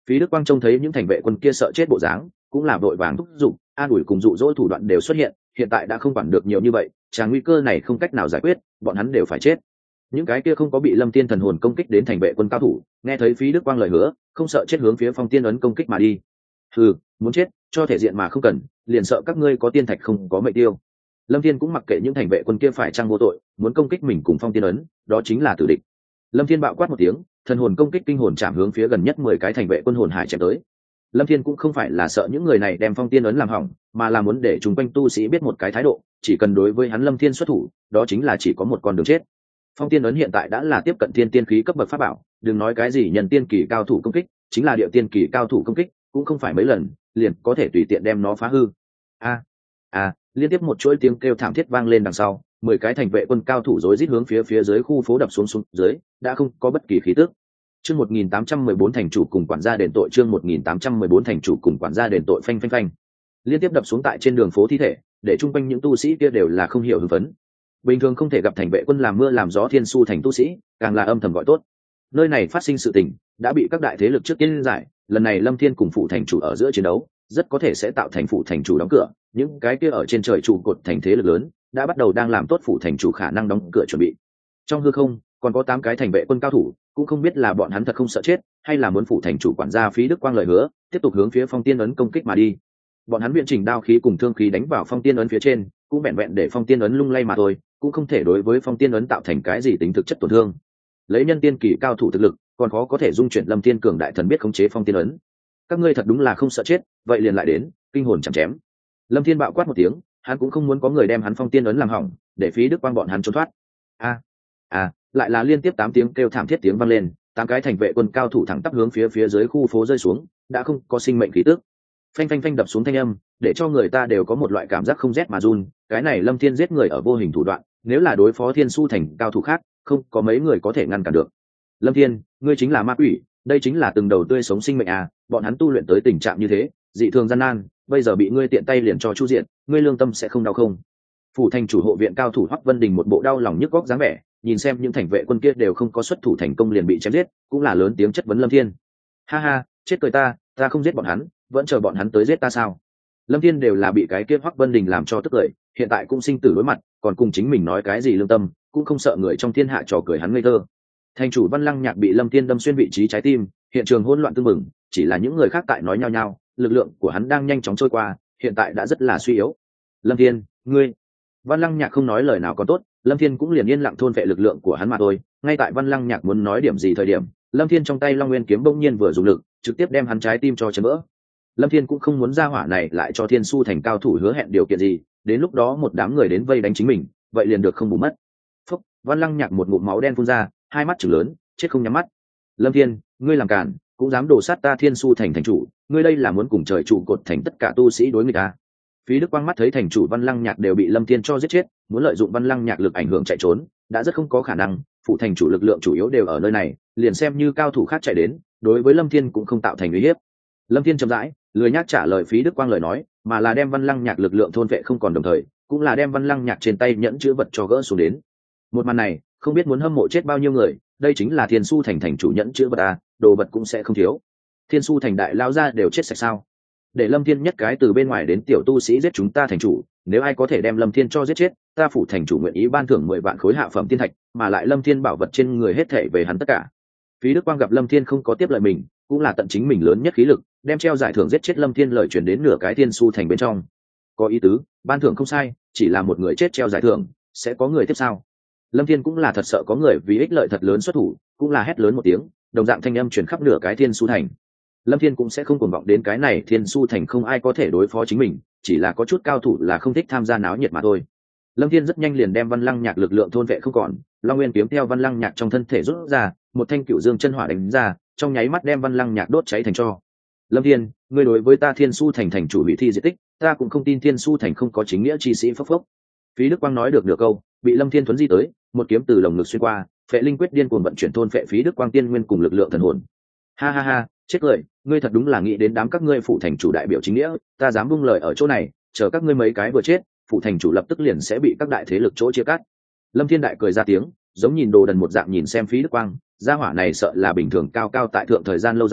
Phí Đức Quang trông thấy những thành vệ quân kia sợ chết bộ dáng, cũng là vội vàng thúc giục, an ủi cùng dụ dỗ thủ đoạn đều xuất hiện, hiện tại đã không quản được nhiều như vậy, tràng nguy cơ này không cách nào giải quyết, bọn hắn đều phải chết. Những cái kia không có bị Lâm Thiên thần hồn công kích đến thành vệ quân cao thủ, nghe thấy Phí Đức Quang lời hứa, không sợ chết hướng phía Phong Tiên ấn công kích mà đi. Hừ, muốn chết, cho thể diện mà không cần, liền sợ các ngươi có tiên thạch không có mệnh tiêu. Lâm Thiên cũng mặc kệ những thành vệ quân kia phải chăng vô tội, muốn công kích mình cùng Phong Tiên ấn, đó chính là tử địch. Lâm Thiên bạo quát một tiếng, thần hồn công kích kinh hồn chạm hướng phía gần nhất mười cái thành vệ quân hồn hải chém tới. Lâm Thiên cũng không phải là sợ những người này đem Phong Tiên ấn làm hỏng, mà là muốn để chúng quanh tu sĩ biết một cái thái độ, chỉ cần đối với hắn Lâm Thiên xuất thủ, đó chính là chỉ có một con đường chết. Phong Tiên ấn hiện tại đã là tiếp cận tiên tiên khí cấp bậc pháp bảo, đừng nói cái gì nhân tiên kỳ cao thủ công kích, chính là địa tiên kỳ cao thủ công kích, cũng không phải mấy lần, liền có thể tùy tiện đem nó phá hư. A a, liên tiếp một chuỗi tiếng kêu thảm thiết vang lên đằng sau, mười cái thành vệ quân cao thủ rối rít hướng phía phía dưới khu phố đập xuống xuống dưới, đã không có bất kỳ khí tức. Chương một nghìn tám trăm mười bốn thành chủ cùng quản gia đền tội, chương một nghìn tám trăm mười bốn thành chủ cùng quản gia đền tội, phanh phanh phanh. Liên tiếp đập xuống tại trên đường phố thi thể, để chung quanh những tu sĩ kia đều là không hiểu hưng phấn. Bình thường không thể gặp thành vệ quân làm mưa làm gió thiên su thành tu sĩ, càng là âm thầm gọi tốt. Nơi này phát sinh sự tình, đã bị các đại thế lực trước tiên giải, lần này Lâm Thiên cùng phụ thành chủ ở giữa chiến đấu, rất có thể sẽ tạo thành phụ thành chủ đóng cửa, những cái kia ở trên trời trụ cột thành thế lực lớn, đã bắt đầu đang làm tốt phụ thành chủ khả năng đóng cửa chuẩn bị. Trong hư không, còn có tám cái thành vệ quân cao thủ, cũng không biết là bọn hắn thật không sợ chết, hay là muốn phụ thành chủ quản gia Phí Đức Quang lời hứa, tiếp tục hướng phía Phong Tiên ấn công kích mà đi. Bọn hắn viện chỉnh đao khí cùng thương khí đánh vào Phong Tiên ấn phía trên, cũng vẹn vẹn để Phong Tiên ấn lung lay mà thôi, cũng không thể đối với Phong Tiên ấn tạo thành cái gì tính thực chất tổn thương. Lấy nhân tiên kỳ cao thủ thực lực, còn khó có thể dung chuyển Lâm Thiên cường đại thần biết khống chế Phong Tiên ấn. Các ngươi thật đúng là không sợ chết, vậy liền lại đến, kinh hồn chẳng chém. Lâm Thiên bạo quát một tiếng, hắn cũng không muốn có người đem hắn Phong Tiên ấn làm hỏng, để Phí Đức Quang bọn hắn trốn thoát. A a, lại là liên tiếp tám tiếng kêu thảm thiết tiếng vang lên, tám cái thành vệ quân cao thủ thẳng tắp hướng phía phía dưới khu phố rơi xuống, đã không có sinh mệnh khí tức. Phanh phanh phanh đập xuống thanh âm, để cho người ta đều có một loại cảm giác không rét mà run, cái này Lâm Thiên giết người ở vô hình thủ đoạn, nếu là đối phó Thiên Su thành cao thủ khác, không có mấy người có thể ngăn cản được. Lâm Thiên, ngươi chính là ma quỷ, đây chính là từng đầu tươi sống sinh mệnh à, bọn hắn tu luyện tới tình trạng như thế, dị thường gian nan, bây giờ bị ngươi tiện tay liền cho chu diện, ngươi lương tâm sẽ không đau không? Phủ thành chủ hộ viện cao thủ Hoắc Vân Đình một bộ đau lòng nhức góc dáng vẻ, nhìn xem những thành vệ quân kia đều không có xuất thủ thành công liền bị chém giết, cũng là lớn tiếng chất vấn Lâm Thiên. Ha ha, chết cười ta, ta không giết bọn hắn, vẫn chờ bọn hắn tới giết ta sao? Lâm Thiên đều là bị cái kia Hoắc Vân Đình làm cho tức cười, hiện tại cũng sinh tử đối mặt, còn cùng chính mình nói cái gì lương tâm, cũng không sợ người trong thiên hạ trò cười hắn ngây thơ. Thành chủ Văn Lăng Nhạc bị Lâm Thiên đâm xuyên vị trí trái tim, hiện trường hỗn loạn tương mừng, chỉ là những người khác tại nói nhao nhao, lực lượng của hắn đang nhanh chóng trôi qua, hiện tại đã rất là suy yếu. Lâm Thiên, ngươi. Văn Lăng Nhạc không nói lời nào còn tốt, Lâm Thiên cũng liền yên lặng thôn vệ lực lượng của hắn mà thôi. Ngay tại Văn Lăng Nhạc muốn nói điểm gì thời điểm, Lâm Thiên trong tay Long Nguyên kiếm bỗng nhiên vừa dùng lực, trực tiếp đem hắn trái tim cho chấn vỡ. Lâm Thiên cũng không muốn ra hỏa này lại cho Thiên Su thành cao thủ hứa hẹn điều kiện gì, đến lúc đó một đám người đến vây đánh chính mình, vậy liền được không bù mất. Phúc, Văn Lăng Nhạc một ngụm máu đen phun ra, hai mắt trừng lớn, chết không nhắm mắt. Lâm Thiên, ngươi làm cản, cũng dám đổ sát ta Thiên Su thành thành chủ, ngươi đây là muốn cùng trời trụ cột thành tất cả tu sĩ đối nghịch ta. Phí Đức Quang mắt thấy thành chủ Văn Lăng Nhạc đều bị Lâm Thiên cho giết chết, muốn lợi dụng Văn Lăng Nhạc lực ảnh hưởng chạy trốn, đã rất không có khả năng, phụ thành chủ lực lượng chủ yếu đều ở nơi này, liền xem như cao thủ khác chạy đến, đối với Lâm Thiên cũng không tạo thành uy hiếp. Lâm Thiên chậm rãi, lười nhác trả lời Phí Đức Quang lời nói, mà là đem Văn Lăng Nhạc lực lượng thôn vệ không còn đồng thời, cũng là đem Văn Lăng Nhạc trên tay nhẫn chữ vật cho gỡ xuống đến. Một màn này, không biết muốn hâm mộ chết bao nhiêu người, đây chính là Thiên Su thành thành chủ nhẫn chữ vật à, đồ vật cũng sẽ không thiếu. Thiên Su thành đại lao ra đều chết sạch sao? Để Lâm Thiên nhất cái từ bên ngoài đến tiểu tu sĩ giết chúng ta thành chủ, nếu ai có thể đem Lâm Thiên cho giết chết, ta phủ thành chủ nguyện ý ban thưởng mười vạn khối hạ phẩm tiên thạch, mà lại Lâm Thiên bảo vật trên người hết thảy về hắn tất cả. Phí Đức Quang gặp Lâm Thiên không có tiếp lời mình, cũng là tận chính mình lớn nhất khí lực, đem treo giải thưởng giết chết Lâm Thiên lời truyền đến nửa cái Thiên Su thành bên trong. Có ý tứ, ban thưởng không sai, chỉ là một người chết treo giải thưởng, sẽ có người tiếp sao? Lâm Thiên cũng là thật sợ có người vì ích lợi thật lớn xuất thủ, cũng là hét lớn một tiếng, đồng dạng thanh âm truyền khắp nửa cái Thiên Su thành. Lâm Thiên cũng sẽ không cuồng vọng đến cái này Thiên Su thành không ai có thể đối phó chính mình, chỉ là có chút cao thủ là không thích tham gia náo nhiệt mà thôi. Lâm Thiên rất nhanh liền đem Văn Lăng Nhạc lực lượng thôn vệ không còn, Long Nguyên kiếm theo Văn Lăng Nhạc trong thân thể rút ra, một thanh cựu dương chân hỏa đánh ra, trong nháy mắt đem Văn Lăng Nhạc đốt cháy thành tro. Lâm Thiên, ngươi đối với ta Thiên Su thành thành chủ hủy thi di tích, ta cũng không tin Thiên Su thành không có chính nghĩa chi sĩ phốc phốc. Phí Đức Quang nói được nửa câu, bị Lâm Thiên thuấn di tới, một kiếm từ lồng ngực xuyên qua, Phệ Linh quyết điên cuồng vận chuyển thôn phệ Phí Đức Quang tiên nguyên cùng lực lượng thần hồn. Ha ha ha, chết cười, ngươi thật đúng là nghĩ đến đám các ngươi phụ thành chủ đại biểu chính nghĩa, ta dám buông lời ở chỗ này, chờ các ngươi mấy cái vừa chết, phụ thành chủ lập tức liền sẽ bị các đại thế lực chỗ chia cắt. Lâm Thiên đại cười ra tiếng, giống nhìn đồ đần một dạng nhìn xem Phí Đức Quang, gia hỏa này sợ là bình thường cao cao tại thượng thời gian lâu dài,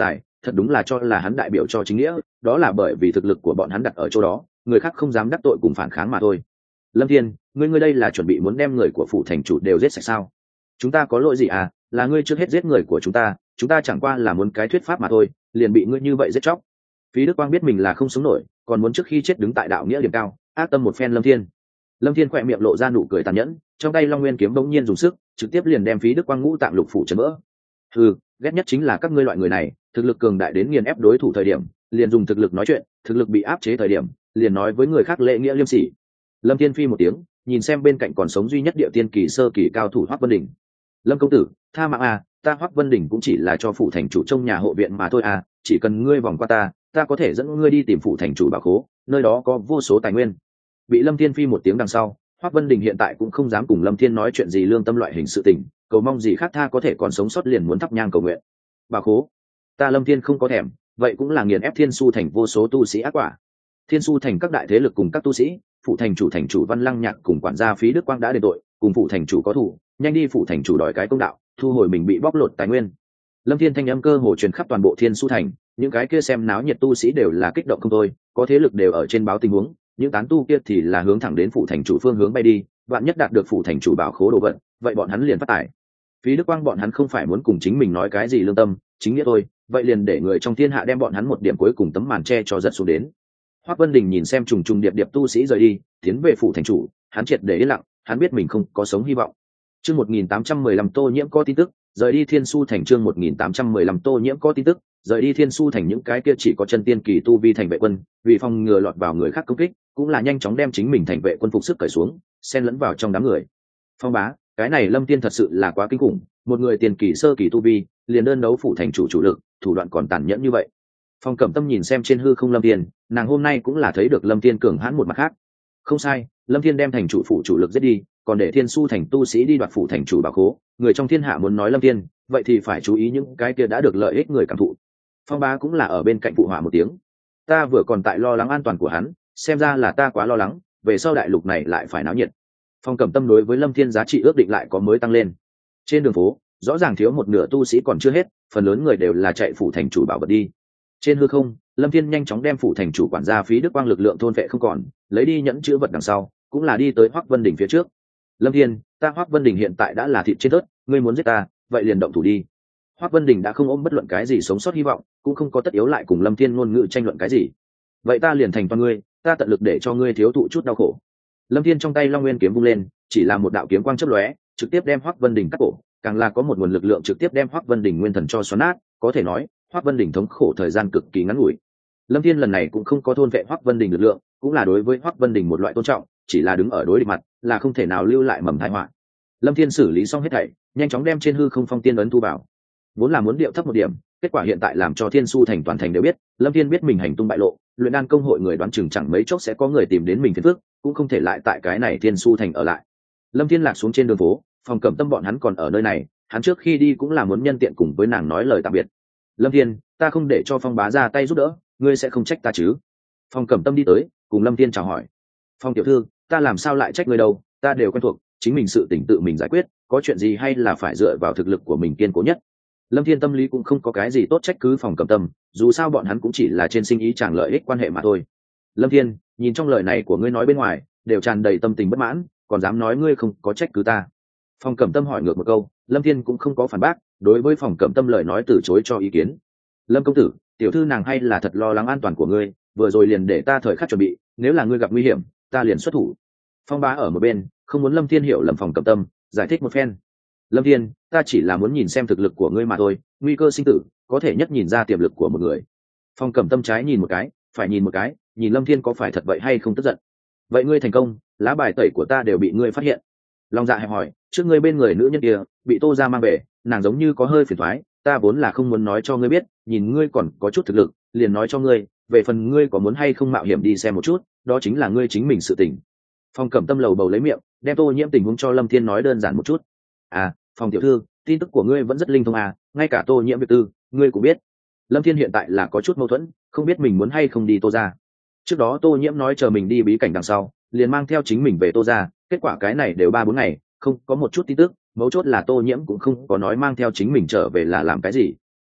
thật đúng là cho là hắn đại biểu cho chính nghĩa, đó là bởi vì thực lực của bọn hắn đặt ở chỗ đó, người khác không dám đắc tội cùng phản kháng mà thôi. Lâm Thiên, ngươi ngươi đây là chuẩn bị muốn đem người của phủ thành chủ đều giết sạch sao? Chúng ta có lỗi gì à? Là ngươi trước hết giết người của chúng ta, chúng ta chẳng qua là muốn cái thuyết pháp mà thôi, liền bị ngươi như vậy giết chóc. Phí Đức Quang biết mình là không sống nổi, còn muốn trước khi chết đứng tại đạo nghĩa điểm cao, ác tâm một phen Lâm Thiên. Lâm Thiên khỏe miệng lộ ra nụ cười tàn nhẫn, trong tay Long Nguyên kiếm bỗng nhiên dùng sức, trực tiếp liền đem Phí Đức Quang ngũ tạng lục phủ chấn vỡ. Ừ, ghét nhất chính là các ngươi loại người này, thực lực cường đại đến nghiền ép đối thủ thời điểm, liền dùng thực lực nói chuyện, thực lực bị áp chế thời điểm, liền nói với người khác lễ nghĩa liêm sỉ. Lâm Thiên phi một tiếng, nhìn xem bên cạnh còn sống duy nhất địa tiên kỳ sơ kỳ cao thủ Hoắc Vân Đình. Lâm công tử, tha mạng à, ta Hoắc Vân Đình cũng chỉ là cho phủ thành chủ trong nhà hộ viện mà thôi à, chỉ cần ngươi vòng qua ta, ta có thể dẫn ngươi đi tìm phủ thành chủ bảo khố, nơi đó có vô số tài nguyên. Bị Lâm Thiên phi một tiếng đằng sau, Hoắc Vân Đình hiện tại cũng không dám cùng Lâm Thiên nói chuyện gì lương tâm loại hình sự tình, cầu mong gì khác tha có thể còn sống sót liền muốn thắp nhang cầu nguyện. Bảo khố, ta Lâm Thiên không có thèm, vậy cũng là nghiền ép Thiên Su thành vô số tu sĩ ác quả. Thiên Su thành các đại thế lực cùng các tu sĩ, phủ thành chủ thành chủ Văn Lăng Nhạc cùng quản gia Phí Đức Quang đã đền tội, cùng phủ thành chủ có thủ, nhanh đi phủ thành chủ đòi cái công đạo, thu hồi mình bị bóc lột tài nguyên. Lâm Thiên thanh âm cơ hồ truyền khắp toàn bộ Thiên Su thành, những cái kia xem náo nhiệt tu sĩ đều là kích động không thôi, có thế lực đều ở trên báo tình huống, những tán tu kia thì là hướng thẳng đến phủ thành chủ phương hướng bay đi, vạn nhất đạt được phủ thành chủ bảo khố đồ vật, vậy bọn hắn liền phát tài. Phí Đức Quang bọn hắn không phải muốn cùng chính mình nói cái gì lương tâm, chính nghĩa thôi, vậy liền để người trong thiên hạ đem bọn hắn một điểm cuối cùng tấm màn che cho giật xuống đến. Hoắc Vân Đình nhìn xem trùng trùng điệp điệp tu sĩ rời đi, tiến về phủ thành chủ, hắn triệt để yên lặng, hắn biết mình không có sống hy vọng. Chương một nghìn tám trăm mười lăm Tô Nhiễm có tin tức, rời đi Thiên Su thành. Chương một nghìn tám trăm mười lăm Tô Nhiễm có tin tức, rời đi Thiên Su thành. Những cái kia chỉ có chân tiên kỳ tu vi thành vệ quân, vì phòng ngừa lọt vào người khác công kích, cũng là nhanh chóng đem chính mình thành vệ quân phục sức cởi xuống, xen lẫn vào trong đám người. Phong bá, cái này Lâm Tiên thật sự là quá kinh khủng, một người tiền kỳ sơ kỳ tu vi, liền đơn đấu phủ thành chủ chủ lực, thủ đoạn còn tàn nhẫn như vậy. Phong Cẩm Tâm nhìn xem trên hư không Lâm Tiên, nàng hôm nay cũng là thấy được Lâm Tiên cường hãn một mặt khác. Không sai, Lâm Thiên đem thành chủ phủ chủ lực giết đi, còn để Thiên Su thành tu sĩ đi đoạt phủ thành chủ bảo khố, người trong thiên hạ muốn nói Lâm Thiên, vậy thì phải chú ý những cái kia đã được lợi ích người cảm thụ. Phong Bá cũng là ở bên cạnh phụ họa một tiếng. Ta vừa còn tại lo lắng an toàn của hắn, xem ra là ta quá lo lắng, về sau đại lục này lại phải náo nhiệt. Phong Cẩm Tâm đối với Lâm Thiên giá trị ước định lại có mới tăng lên. Trên đường phố, rõ ràng thiếu một nửa tu sĩ còn chưa hết, phần lớn người đều là chạy phủ thành chủ bảo vật đi. Trên hư không, Lâm Thiên nhanh chóng đem phủ thành chủ quản gia Phí Đức Quang lực lượng thôn vệ không còn, lấy đi nhẫn chữ vật đằng sau, cũng là đi tới Hoắc Vân Đình phía trước. Lâm Thiên, ta Hoắc Vân Đình hiện tại đã là thịt trên thớt, ngươi muốn giết ta, vậy liền động thủ đi. Hoắc Vân Đình đã không ôm bất luận cái gì sống sót hy vọng, cũng không có tất yếu lại cùng Lâm Thiên ngôn ngữ tranh luận cái gì. Vậy ta liền thành toàn ngươi, ta tận lực để cho ngươi thiếu thụ chút đau khổ. Lâm Thiên trong tay Long Nguyên kiếm vung lên, chỉ là một đạo kiếm quang chớp lóe, trực tiếp đem Hoắc Vân Đình cắt cổ, càng là có một nguồn lực lượng trực tiếp đem Hoắc Vân Đình nguyên thần cho xoắn nát, có thể nói, Hoắc Vân Đình thống khổ thời gian cực kỳ ngắn ngủi. Lâm Thiên lần này cũng không có thôn vệ Hoắc Vân Đình lực lượng, cũng là đối với Hoắc Vân Đình một loại tôn trọng, chỉ là đứng ở đối địch mặt, là không thể nào lưu lại mầm tai họa. Lâm Thiên xử lý xong hết thảy, nhanh chóng đem trên hư không phong tiên ấn thu vào. Vốn là muốn điệu thấp một điểm, kết quả hiện tại làm cho Thiên Su thành toàn thành đều biết, Lâm Thiên biết mình hành tung bại lộ, luyện đan công hội người đoán chừng chẳng mấy chốc sẽ có người tìm đến mình phiền phức, cũng không thể lại tại cái này Thiên Su thành ở lại. Lâm Thiên lạc xuống trên đường phố, Phòng Cẩm Tâm bọn hắn còn ở nơi này, hắn trước khi đi cũng là muốn nhân tiện cùng với nàng nói lời tạm biệt. Lâm Thiên, ta không để cho Phong bá ra tay giúp đỡ, ngươi sẽ không trách ta chứ? Phong Cẩm Tâm đi tới, cùng Lâm Thiên chào hỏi. Phong tiểu thư, ta làm sao lại trách ngươi đâu, ta đều quen thuộc, chính mình sự tỉnh tự mình giải quyết, có chuyện gì hay là phải dựa vào thực lực của mình kiên cố nhất. Lâm Thiên tâm lý cũng không có cái gì tốt trách cứ Phòng Cẩm Tâm, dù sao bọn hắn cũng chỉ là trên sinh ý chẳng lợi ích quan hệ mà thôi. Lâm Thiên, nhìn trong lời này của ngươi nói bên ngoài, đều tràn đầy tâm tình bất mãn, còn dám nói ngươi không có trách cứ ta. Phòng Cẩm Tâm hỏi ngược một câu, Lâm Thiên cũng không có phản bác, đối với Phòng Cẩm Tâm lời nói từ chối cho ý kiến. Lâm công tử, tiểu thư nàng hay là thật lo lắng an toàn của ngươi, vừa rồi liền để ta thời khắc chuẩn bị, nếu là ngươi gặp nguy hiểm, ta liền xuất thủ. Phong bá ở một bên, không muốn Lâm Thiên hiểu lầm Phòng Cẩm Tâm, giải thích một phen. Lâm Thiên, ta chỉ là muốn nhìn xem thực lực của ngươi mà thôi, nguy cơ sinh tử, có thể nhất nhìn ra tiềm lực của một người. Phong Cẩm Tâm trái nhìn một cái, phải nhìn một cái, nhìn Lâm Thiên có phải thật vậy hay không tức giận. Vậy ngươi thành công, lá bài tẩy của ta đều bị ngươi phát hiện. Long Dạ hẹp hỏi, trước ngươi bên người nữ nhân kia, bị Tô gia mang về, nàng giống như có hơi phiền toái, ta vốn là không muốn nói cho ngươi biết, nhìn ngươi còn có chút thực lực, liền nói cho ngươi, về phần ngươi có muốn hay không mạo hiểm đi xem một chút, đó chính là ngươi chính mình sự tình. Phong Cẩm Tâm lầu bầu lấy miệng, đem Tô Nhiễm tình huống cho Lâm Thiên nói đơn giản một chút. À, Phong tiểu thư, tin tức của ngươi vẫn rất linh thông à, ngay cả Tô Nhiễm việc tư, ngươi cũng biết. Lâm Thiên hiện tại là có chút mâu thuẫn, không biết mình muốn hay không đi Tô gia. Trước đó Tô Nhiễm nói chờ mình đi bí cảnh đằng sau, liền mang theo chính mình về Tô gia, kết quả cái này đều ba bốn ngày, không có một chút tin tức, mấu chốt là Tô Nhiễm cũng không có nói mang theo chính mình trở về là làm cái gì.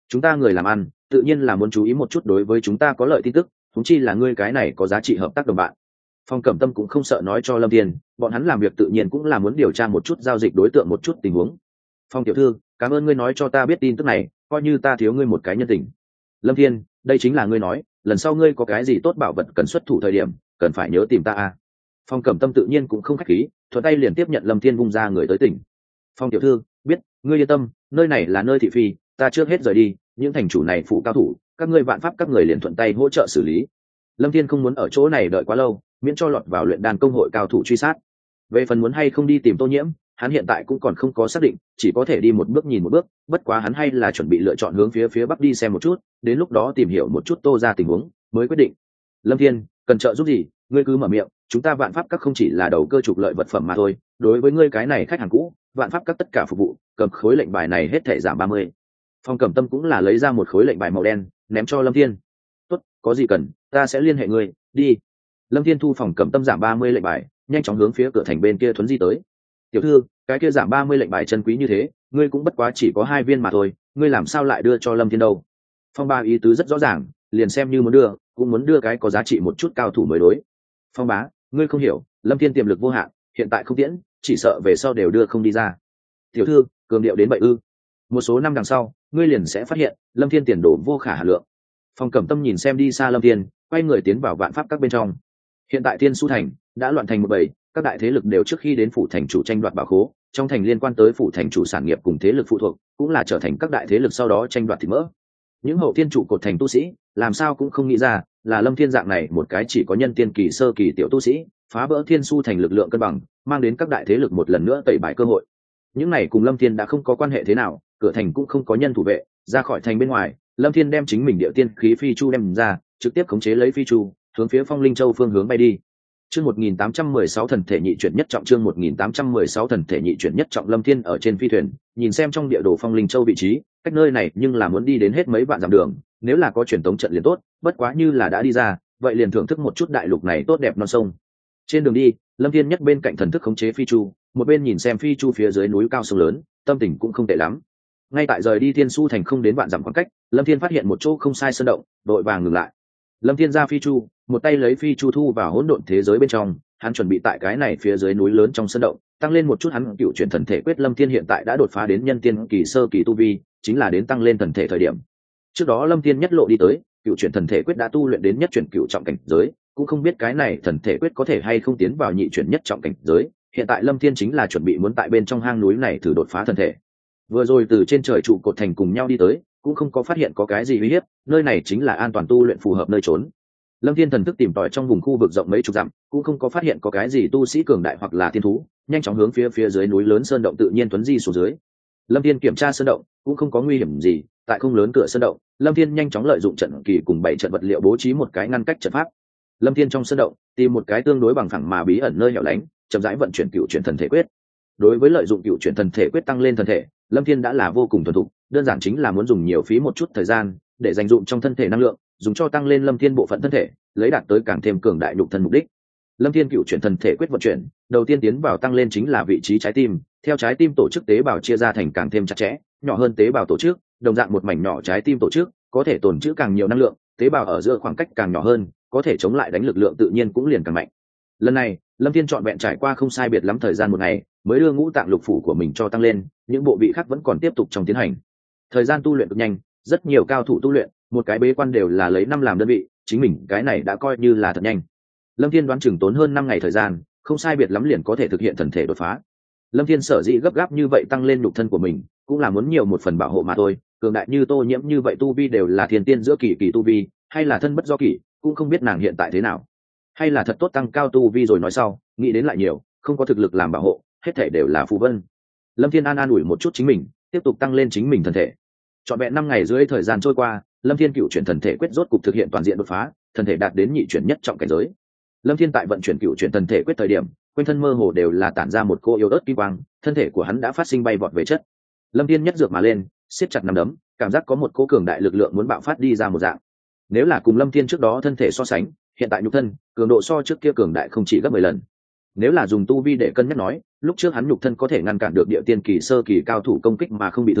chúng ta người làm ăn tự nhiên là muốn chú ý một chút đối với chúng ta có lợi tin tức, thúng chi là ngươi cái này có giá trị hợp tác đồng bạn. Phong Cẩm Tâm cũng không sợ nói cho Lâm Thiên, bọn hắn làm việc tự nhiên cũng là muốn điều tra một chút giao dịch đối tượng, một chút tình huống. Phong tiểu thư, cảm ơn ngươi nói cho ta biết tin tức này, coi như ta thiếu ngươi một cái nhân tình. Lâm Thiên, đây chính là ngươi nói, lần sau ngươi có cái gì tốt bảo vật cần xuất thủ thời điểm, cần phải nhớ tìm ta à. Phong Cẩm Tâm tự nhiên cũng không khách khí, thuận tay liền tiếp nhận Lâm Thiên vung ra người tới tỉnh. Phong tiểu thư, biết, ngươi yên tâm, nơi này là nơi thị phi, ta trước hết rời đi, những thành chủ này phụ cao thủ, các ngươi vạn pháp các người liền thuận tay hỗ trợ xử lý. Lâm Thiên không muốn ở chỗ này đợi quá lâu, miễn cho lọt vào luyện đan công hội cao thủ truy sát. Về phần muốn hay không đi tìm Tô Nhiễm, hắn hiện tại cũng còn không có xác định, chỉ có thể đi một bước nhìn một bước, bất quá hắn hay là chuẩn bị lựa chọn hướng phía phía bắc đi xem một chút, đến lúc đó tìm hiểu một chút Tô ra tình huống, mới quyết định. Lâm Thiên, cần trợ giúp gì, ngươi cứ mở miệng, chúng ta vạn pháp các không chỉ là đầu cơ trục lợi vật phẩm mà thôi, đối với ngươi cái này khách hàng cũ, vạn pháp các tất cả phục vụ, cầm khối lệnh bài này hết thảy giảm ba mươi. Phong Cẩm Tâm cũng là lấy ra một khối lệnh bài màu đen, ném cho Lâm Thiên. Tốt, có gì cần, ta sẽ liên hệ ngươi, đi. Lâm Thiên thu Phong Cẩm Tâm giảm ba mươi lệnh bài, nhanh chóng hướng phía cửa thành bên kia thuấn di tới. Tiểu thư, cái kia giảm ba mươi lệnh bài chân quý như thế, ngươi cũng bất quá chỉ có hai viên mà thôi, ngươi làm sao lại đưa cho Lâm Thiên đâu? Phong Ba ý tứ rất rõ ràng, liền xem như muốn đưa, cũng muốn đưa cái có giá trị một chút cao thủ mới đối. Phong Bá, ngươi không hiểu, Lâm Thiên tiềm lực vô hạn, hiện tại không tiễn, chỉ sợ về sau đều đưa không đi ra. Tiểu thư, cường điệu đến vậy ư? Một số năm đằng sau, ngươi liền sẽ phát hiện, Lâm Thiên tiền đồ vô khả hà lượng. Phong Cẩm Tâm nhìn xem đi xa Lâm Thiên, quay người tiến vào vạn pháp các bên trong. Hiện tại Thiên Su thành đã loạn thành một bầy, các đại thế lực đều trước khi đến phủ thành chủ tranh đoạt bảo khố, trong thành liên quan tới phủ thành chủ sản nghiệp cùng thế lực phụ thuộc, cũng là trở thành các đại thế lực sau đó tranh đoạt thịt mỡ. Những hậu thiên trụ cột thành tu sĩ, làm sao cũng không nghĩ ra, là Lâm Thiên dạng này một cái chỉ có nhân tiên kỳ sơ kỳ tiểu tu sĩ, phá vỡ Thiên Su thành lực lượng cân bằng, mang đến các đại thế lực một lần nữa tẩy bài cơ hội. Những này cùng Lâm Thiên đã không có quan hệ thế nào, cửa thành cũng không có nhân thủ vệ, ra khỏi thành bên ngoài, Lâm Thiên đem chính mình địa tiên khí phi chu đem ra, trực tiếp khống chế lấy phi chu, hướng phía Phong Linh Châu phương hướng bay đi. Chương một nghìn tám trăm mười sáu thần thể nhị chuyển nhất trọng, chương một nghìn tám trăm mười sáu thần thể nhị chuyển nhất trọng. Lâm Thiên ở trên phi thuyền, nhìn xem trong địa đồ Phong Linh Châu vị trí, cách nơi này nhưng là muốn đi đến hết mấy vạn dặm đường, nếu là có truyền tống trận liền tốt, bất quá như là đã đi ra, vậy liền thưởng thức một chút đại lục này tốt đẹp non sông. Trên đường đi, Lâm Thiên nhất bên cạnh thần thức khống chế phi chu, một bên nhìn xem phi chu phía dưới núi cao sông lớn, tâm tình cũng không tệ lắm. Ngay tại rời đi Thiên Su thành không đến vạn dặm khoảng cách, Lâm Thiên phát hiện một chỗ không sai sơn động, đội vàng ngừng lại. Lâm Thiên ra phi chu, một tay lấy phi chu thu vào hỗn độn thế giới bên trong, hắn chuẩn bị tại cái này phía dưới núi lớn trong sơn động tăng lên một chút hắn cựu chuyển thần thể quyết. Lâm Thiên hiện tại đã đột phá đến nhân tiên kỳ sơ kỳ tu vi, chính là đến tăng lên thần thể thời điểm. Trước đó Lâm Thiên nhất lộ đi tới, cựu chuyển thần thể quyết đã tu luyện đến nhất chuyển cựu trọng cảnh giới, cũng không biết cái này thần thể quyết có thể hay không tiến vào nhị chuyển nhất trọng cảnh giới. Hiện tại Lâm Thiên chính là chuẩn bị muốn tại bên trong hang núi này thử đột phá thần thể. Vừa rồi từ trên trời trụ cột thành cùng nhau đi tới, cũng không có phát hiện có cái gì uy hiếp, nơi này chính là an toàn tu luyện phù hợp nơi trốn. Lâm Thiên thần thức tìm tòi trong vùng khu vực rộng mấy chục dặm, cũng không có phát hiện có cái gì tu sĩ cường đại hoặc là thiên thú, nhanh chóng hướng phía phía dưới núi lớn sơn động tự nhiên tuấn di xuống dưới. Lâm Thiên kiểm tra sơn động, cũng không có nguy hiểm gì, tại không lớn cửa sơn động, Lâm Thiên nhanh chóng lợi dụng trận kỳ cùng bảy trận vật liệu bố trí một cái ngăn cách trận pháp. Lâm Thiên trong sơn động tìm một cái tương đối bằng phẳng mà bí ẩn nơi hẻo lánh, chậm rãi vận chuyển cựu chuyển thần thể quyết. Đối với lợi dụng cựu chuyển thần thể quyết tăng lên thần thể, Lâm Thiên đã là vô cùng thuần thục, đơn giản chính là muốn dùng nhiều phí một chút thời gian để dành dụm trong thân thể năng lượng, dùng cho tăng lên Lâm Thiên bộ phận thân thể, lấy đạt tới càng thêm cường đại nhục thân mục đích. Lâm Thiên cựu chuyển thần thể quyết vận chuyển, đầu tiên tiến vào tăng lên chính là vị trí trái tim, theo trái tim tổ chức tế bào chia ra thành càng thêm chặt chẽ, nhỏ hơn tế bào tổ chức, đồng dạng một mảnh nhỏ trái tim tổ chức, có thể tồn trữ càng nhiều năng lượng, tế bào ở giữa khoảng cách càng nhỏ hơn, có thể chống lại đánh lực lượng tự nhiên cũng liền càng mạnh. Lần này, Lâm Thiên chọn vẹn trải qua không sai biệt lắm thời gian một ngày, mới đưa ngũ tạng lục phủ của mình cho tăng lên, những bộ vị khác vẫn còn tiếp tục trong tiến hành. Thời gian tu luyện cực nhanh, rất nhiều cao thủ tu luyện, một cái bế quan đều là lấy năm làm đơn vị, chính mình cái này đã coi như là thật nhanh. Lâm Thiên đoán chừng tốn hơn năm ngày thời gian, không sai biệt lắm liền có thể thực hiện thần thể đột phá. Lâm Thiên sở dĩ gấp gáp như vậy tăng lên nhục thân của mình, cũng là muốn nhiều một phần bảo hộ mà thôi. Cường đại như Tô Nhiễm như vậy tu vi đều là thiên tiên giữa kỳ kỳ tu vi, hay là thân bất do kỳ, cũng không biết nàng hiện tại thế nào. Hay là thật tốt tăng cao tu vi rồi nói sau, nghĩ đến lại nhiều, không có thực lực làm bảo hộ, hết thể đều là phù vân. Lâm Thiên an an ủi một chút chính mình, tiếp tục tăng lên chính mình thần thể. Trọn vẹn năm ngày dưới thời gian trôi qua, Lâm Thiên cựu chuyển thần thể quyết rốt cục thực hiện toàn diện đột phá, thần thể đạt đến nhị chuyển nhất trọng cảnh giới. Lâm Thiên tại vận chuyển cựu chuyển thần thể quyết thời điểm, quanh thân mơ hồ đều là tản ra một cô yếu ớt kim quang, thân thể của hắn đã phát sinh bay vọt về chất. Lâm Thiên nhất dược mà lên, siết chặt nắm đấm, cảm giác có một cô cường đại lực lượng muốn bạo phát đi ra một dạng. Nếu là cùng Lâm Thiên trước đó thân thể so sánh, hiện tại nhục thân cường độ so trước kia cường đại không chỉ gấp mười lần. Nếu là dùng tu vi để cân nhắc nói, lúc trước hắn nhục thân có thể ngăn cản được địa tiên kỳ sơ kỳ cao thủ công kích mà không bị thương,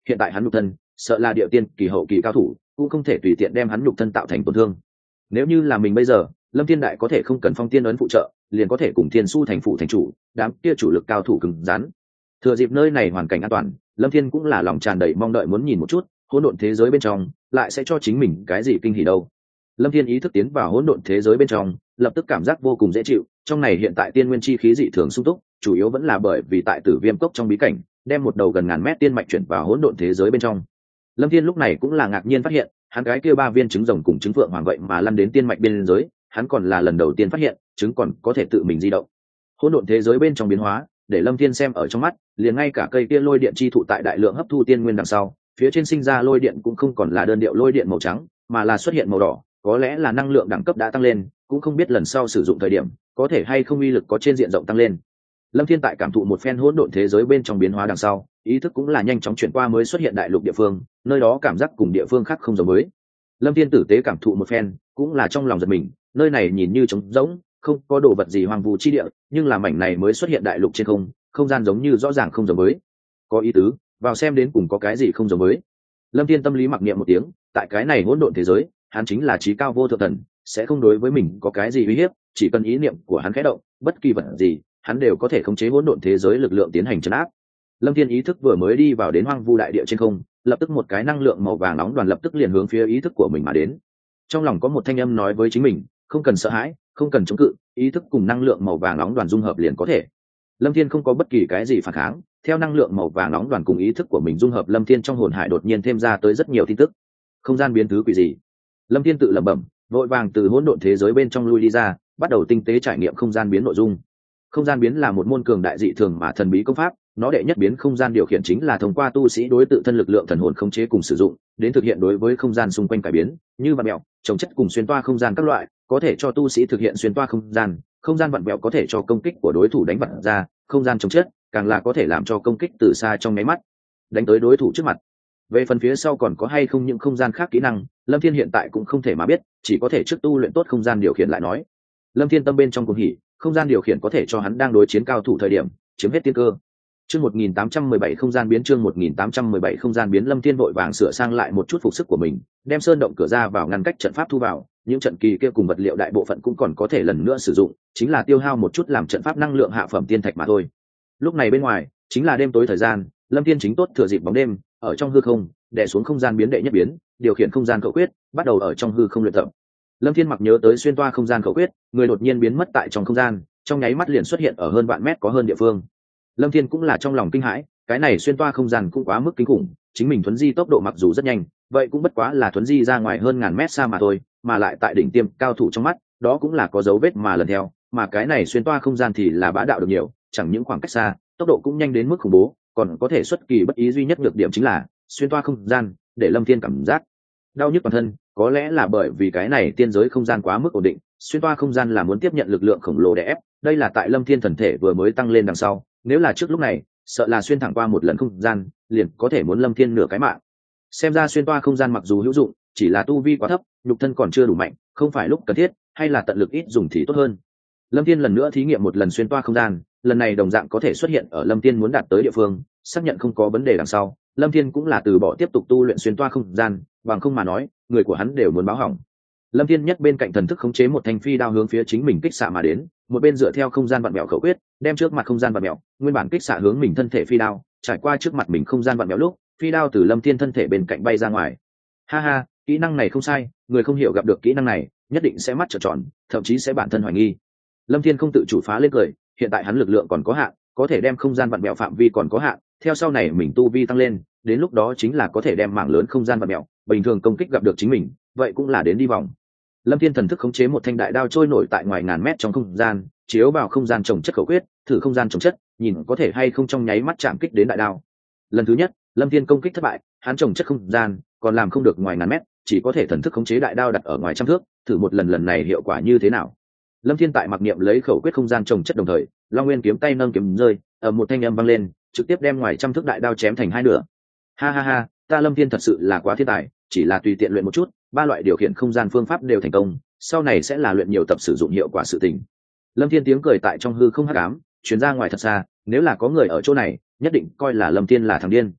hiện tại hắn nhục thân sợ là địa tiên kỳ hậu kỳ cao thủ cũng không thể tùy tiện đem hắn nhục thân tạo thành tổn thương. Nếu như là mình bây giờ, Lâm Thiên Đại có thể không cần phong tiên ấn phụ trợ, liền có thể cùng Thiên Su thành phụ thành chủ, đám kia chủ lực cao thủ cứng rắn. Thừa dịp nơi này hoàn cảnh an toàn, Lâm Thiên cũng là lòng tràn đầy mong đợi muốn nhìn một chút, hỗn độn thế giới bên trong lại sẽ cho chính mình cái gì kinh hỉ đâu. Lâm Thiên ý thức tiến vào hỗn độn thế giới bên trong, lập tức cảm giác vô cùng dễ chịu, trong này hiện tại tiên nguyên chi khí dị thường sung túc, chủ yếu vẫn là bởi vì tại Tử Viêm cốc trong bí cảnh, đem một đầu gần ngàn mét tiên mạch chuyển vào hỗn độn thế giới bên trong. Lâm Thiên lúc này cũng là ngạc nhiên phát hiện, hắn cái kia ba viên trứng rồng cùng trứng phượng hoàng vậy mà lăn đến tiên mạch biên giới, hắn còn là lần đầu tiên phát hiện, trứng còn có thể tự mình di động. Hỗn độn thế giới bên trong biến hóa, để Lâm Thiên xem ở trong mắt, liền ngay cả cây kia lôi điện chi thụ tại đại lượng hấp thu tiên nguyên đằng sau, phía trên sinh ra lôi điện cũng không còn là đơn điệu lôi điện màu trắng, mà là xuất hiện màu đỏ, có lẽ là năng lượng đẳng cấp đã tăng lên, cũng không biết lần sau sử dụng thời điểm, có thể hay không uy lực có trên diện rộng tăng lên. Lâm Thiên tại cảm thụ một phen hỗn độn thế giới bên trong biến hóa đằng sau, ý thức cũng là nhanh chóng chuyển qua mới xuất hiện đại lục địa phương, nơi đó cảm giác cùng địa phương khác không giống mới. Lâm Thiên tử tế cảm thụ một phen, cũng là trong lòng giật mình, nơi này nhìn như trống rỗng, không có đồ vật gì hoang vu chi địa, nhưng là mảnh này mới xuất hiện đại lục trên không, không gian giống như rõ ràng không giống mới. Có ý tứ, vào xem đến cùng có cái gì không giống mới. Lâm Thiên tâm lý mặc niệm một tiếng, tại cái này hỗn độn thế giới, hắn chính là trí cao vô thượng thần, sẽ không đối với mình có cái gì uy hiếp, chỉ cần ý niệm của hắn khẽ động, bất kỳ vật gì, hắn đều có thể khống chế hỗn độn thế giới lực lượng tiến hành trấn áp. Lâm Thiên ý thức vừa mới đi vào đến hoang vu đại địa trên không, lập tức một cái năng lượng màu vàng nóng đoàn lập tức liền hướng phía ý thức của mình mà đến. Trong lòng có một thanh âm nói với chính mình, không cần sợ hãi, không cần chống cự, ý thức cùng năng lượng màu vàng nóng đoàn dung hợp liền có thể. Lâm Thiên không có bất kỳ cái gì phản kháng, theo năng lượng màu vàng nóng đoàn cùng ý thức của mình dung hợp, Lâm Thiên trong hồn hải đột nhiên thêm ra tới rất nhiều tin tức. Không gian biến thứ quỷ gì? Lâm Thiên tự lẩm bẩm, vội vàng từ hỗn độn thế giới bên trong lui đi ra, bắt đầu tinh tế trải nghiệm không gian biến nội dung. Không gian biến là một môn cường đại dị thường mà thần bí công pháp, nó đệ nhất biến không gian điều khiển chính là thông qua tu sĩ đối tự thân lực lượng thần hồn khống chế cùng sử dụng, đến thực hiện đối với không gian xung quanh cải biến, như vặn mèo, trồng chất cùng xuyên toa không gian các loại, có thể cho tu sĩ thực hiện xuyên toa không gian, không gian vặn vẹo có thể cho công kích của đối thủ đánh vặn ra, không gian trồng chất càng là có thể làm cho công kích từ xa trong nháy mắt đánh tới đối thủ trước mặt. Về phần phía sau còn có hay không những không gian khác kỹ năng, Lâm Thiên hiện tại cũng không thể mà biết, chỉ có thể trước tu luyện tốt không gian điều khiển lại nói. Lâm Thiên tâm bên trong cuồng hỉ, không gian điều khiển có thể cho hắn đang đối chiến cao thủ thời điểm chiếm hết tiên cơ. Chương một nghìn tám trăm mười bảy không gian biến, chương một nghìn tám trăm mười bảy không gian biến. Lâm Thiên vội vàng sửa sang lại một chút phục sức của mình, đem sơn động cửa ra vào ngăn cách trận pháp thu vào, những trận kỳ kia cùng vật liệu đại bộ phận cũng còn có thể lần nữa sử dụng, chính là tiêu hao một chút làm trận pháp năng lượng hạ phẩm tiên thạch mà thôi. Lúc này bên ngoài chính là đêm tối thời gian, Lâm Thiên chính tốt thừa dịp bóng đêm, ở trong hư không đè xuống không gian biến đệ nhất biến, điều khiển không gian khẩu quyết, bắt đầu ở trong hư không luyện tập. Lâm Thiên mặc nhớ tới xuyên toa không gian khẩu quyết, người đột nhiên biến mất tại trong không gian, trong nháy mắt liền xuất hiện ở hơn vạn mét có hơn địa phương. Lâm Thiên cũng là trong lòng kinh hãi, cái này xuyên toa không gian cũng quá mức kinh khủng, chính mình thuấn di tốc độ mặc dù rất nhanh, vậy cũng bất quá là thuấn di ra ngoài hơn ngàn mét xa mà thôi, mà lại tại đỉnh tiêm cao thủ trong mắt, đó cũng là có dấu vết mà lần theo, mà cái này xuyên toa không gian thì là bá đạo được nhiều, chẳng những khoảng cách xa, tốc độ cũng nhanh đến mức khủng bố, còn có thể xuất kỳ bất ý, duy nhất nhược điểm chính là xuyên toa không gian, để Lâm Thiên cảm giác đau nhức toàn thân, có lẽ là bởi vì cái này tiên giới không gian quá mức ổn định, xuyên toa không gian là muốn tiếp nhận lực lượng khổng lồ để ép, đây là tại Lâm Thiên thần thể vừa mới tăng lên đằng sau, nếu là trước lúc này, sợ là xuyên thẳng qua một lần không gian, liền có thể muốn Lâm Thiên nửa cái mạng. Xem ra xuyên toa không gian mặc dù hữu dụng, chỉ là tu vi quá thấp, nhục thân còn chưa đủ mạnh, không phải lúc cần thiết, hay là tận lực ít dùng thì tốt hơn. Lâm Thiên lần nữa thí nghiệm một lần xuyên toa không gian, lần này đồng dạng có thể xuất hiện ở Lâm Thiên muốn đạt tới địa phương, xác nhận không có vấn đề đằng sau, Lâm Thiên cũng là từ bỏ tiếp tục tu luyện xuyên toa không gian, bằng không mà nói, người của hắn đều muốn báo hỏng. Lâm Thiên nhất bên cạnh thần thức khống chế một thanh phi đao hướng phía chính mình kích xạ mà đến, một bên dựa theo không gian vặn mèo khẩu quyết, đem trước mặt không gian vặn mèo, nguyên bản kích xạ hướng mình thân thể phi đao, trải qua trước mặt mình không gian vặn mèo lúc, phi đao từ Lâm Thiên thân thể bên cạnh bay ra ngoài. Ha ha, kỹ năng này không sai, người không hiểu gặp được kỹ năng này, nhất định sẽ mắt trợn tròn, thậm chí sẽ bản thân hoài nghi. Lâm Thiên không tự chủ phá lên cười, hiện tại hắn lực lượng còn có hạn, có thể đem không gian vặn mèo phạm vi còn có hạn, theo sau này mình tu vi tăng lên, đến lúc đó chính là có thể đem mảng lớn không gian vặn mèo, bình thường công kích gặp được chính mình, vậy cũng là đến đi vòng. Lâm Thiên thần thức khống chế một thanh đại đao trôi nổi tại ngoài ngàn mét trong không gian, chiếu vào không gian trồng chất khẩu quyết, thử không gian trồng chất, nhìn có thể hay không trong nháy mắt chạm kích đến đại đao. Lần thứ nhất, Lâm Thiên công kích thất bại, hắn trồng chất không gian, còn làm không được ngoài ngàn mét, chỉ có thể thần thức khống chế đại đao đặt ở ngoài trăm thước, thử một lần lần này hiệu quả như thế nào. Lâm Thiên tại mặc niệm lấy khẩu quyết không gian trồng chất đồng thời, Long Nguyên kiếm tay nâng kiếm rơi, ở một thanh âm vang lên, trực tiếp đem ngoài trăm thước đại đao chém thành hai nửa. Ha ha ha, ta Lâm Thiên thật sự là quá thiên tài, chỉ là tùy tiện luyện một chút, ba loại điều khiển không gian phương pháp đều thành công, sau này sẽ là luyện nhiều tập sử dụng hiệu quả sự tình. Lâm Thiên tiếng cười tại trong hư không hắc ám, truyền ra ngoài thật xa, nếu là có người ở chỗ này, nhất định coi là Lâm Thiên là thằng điên.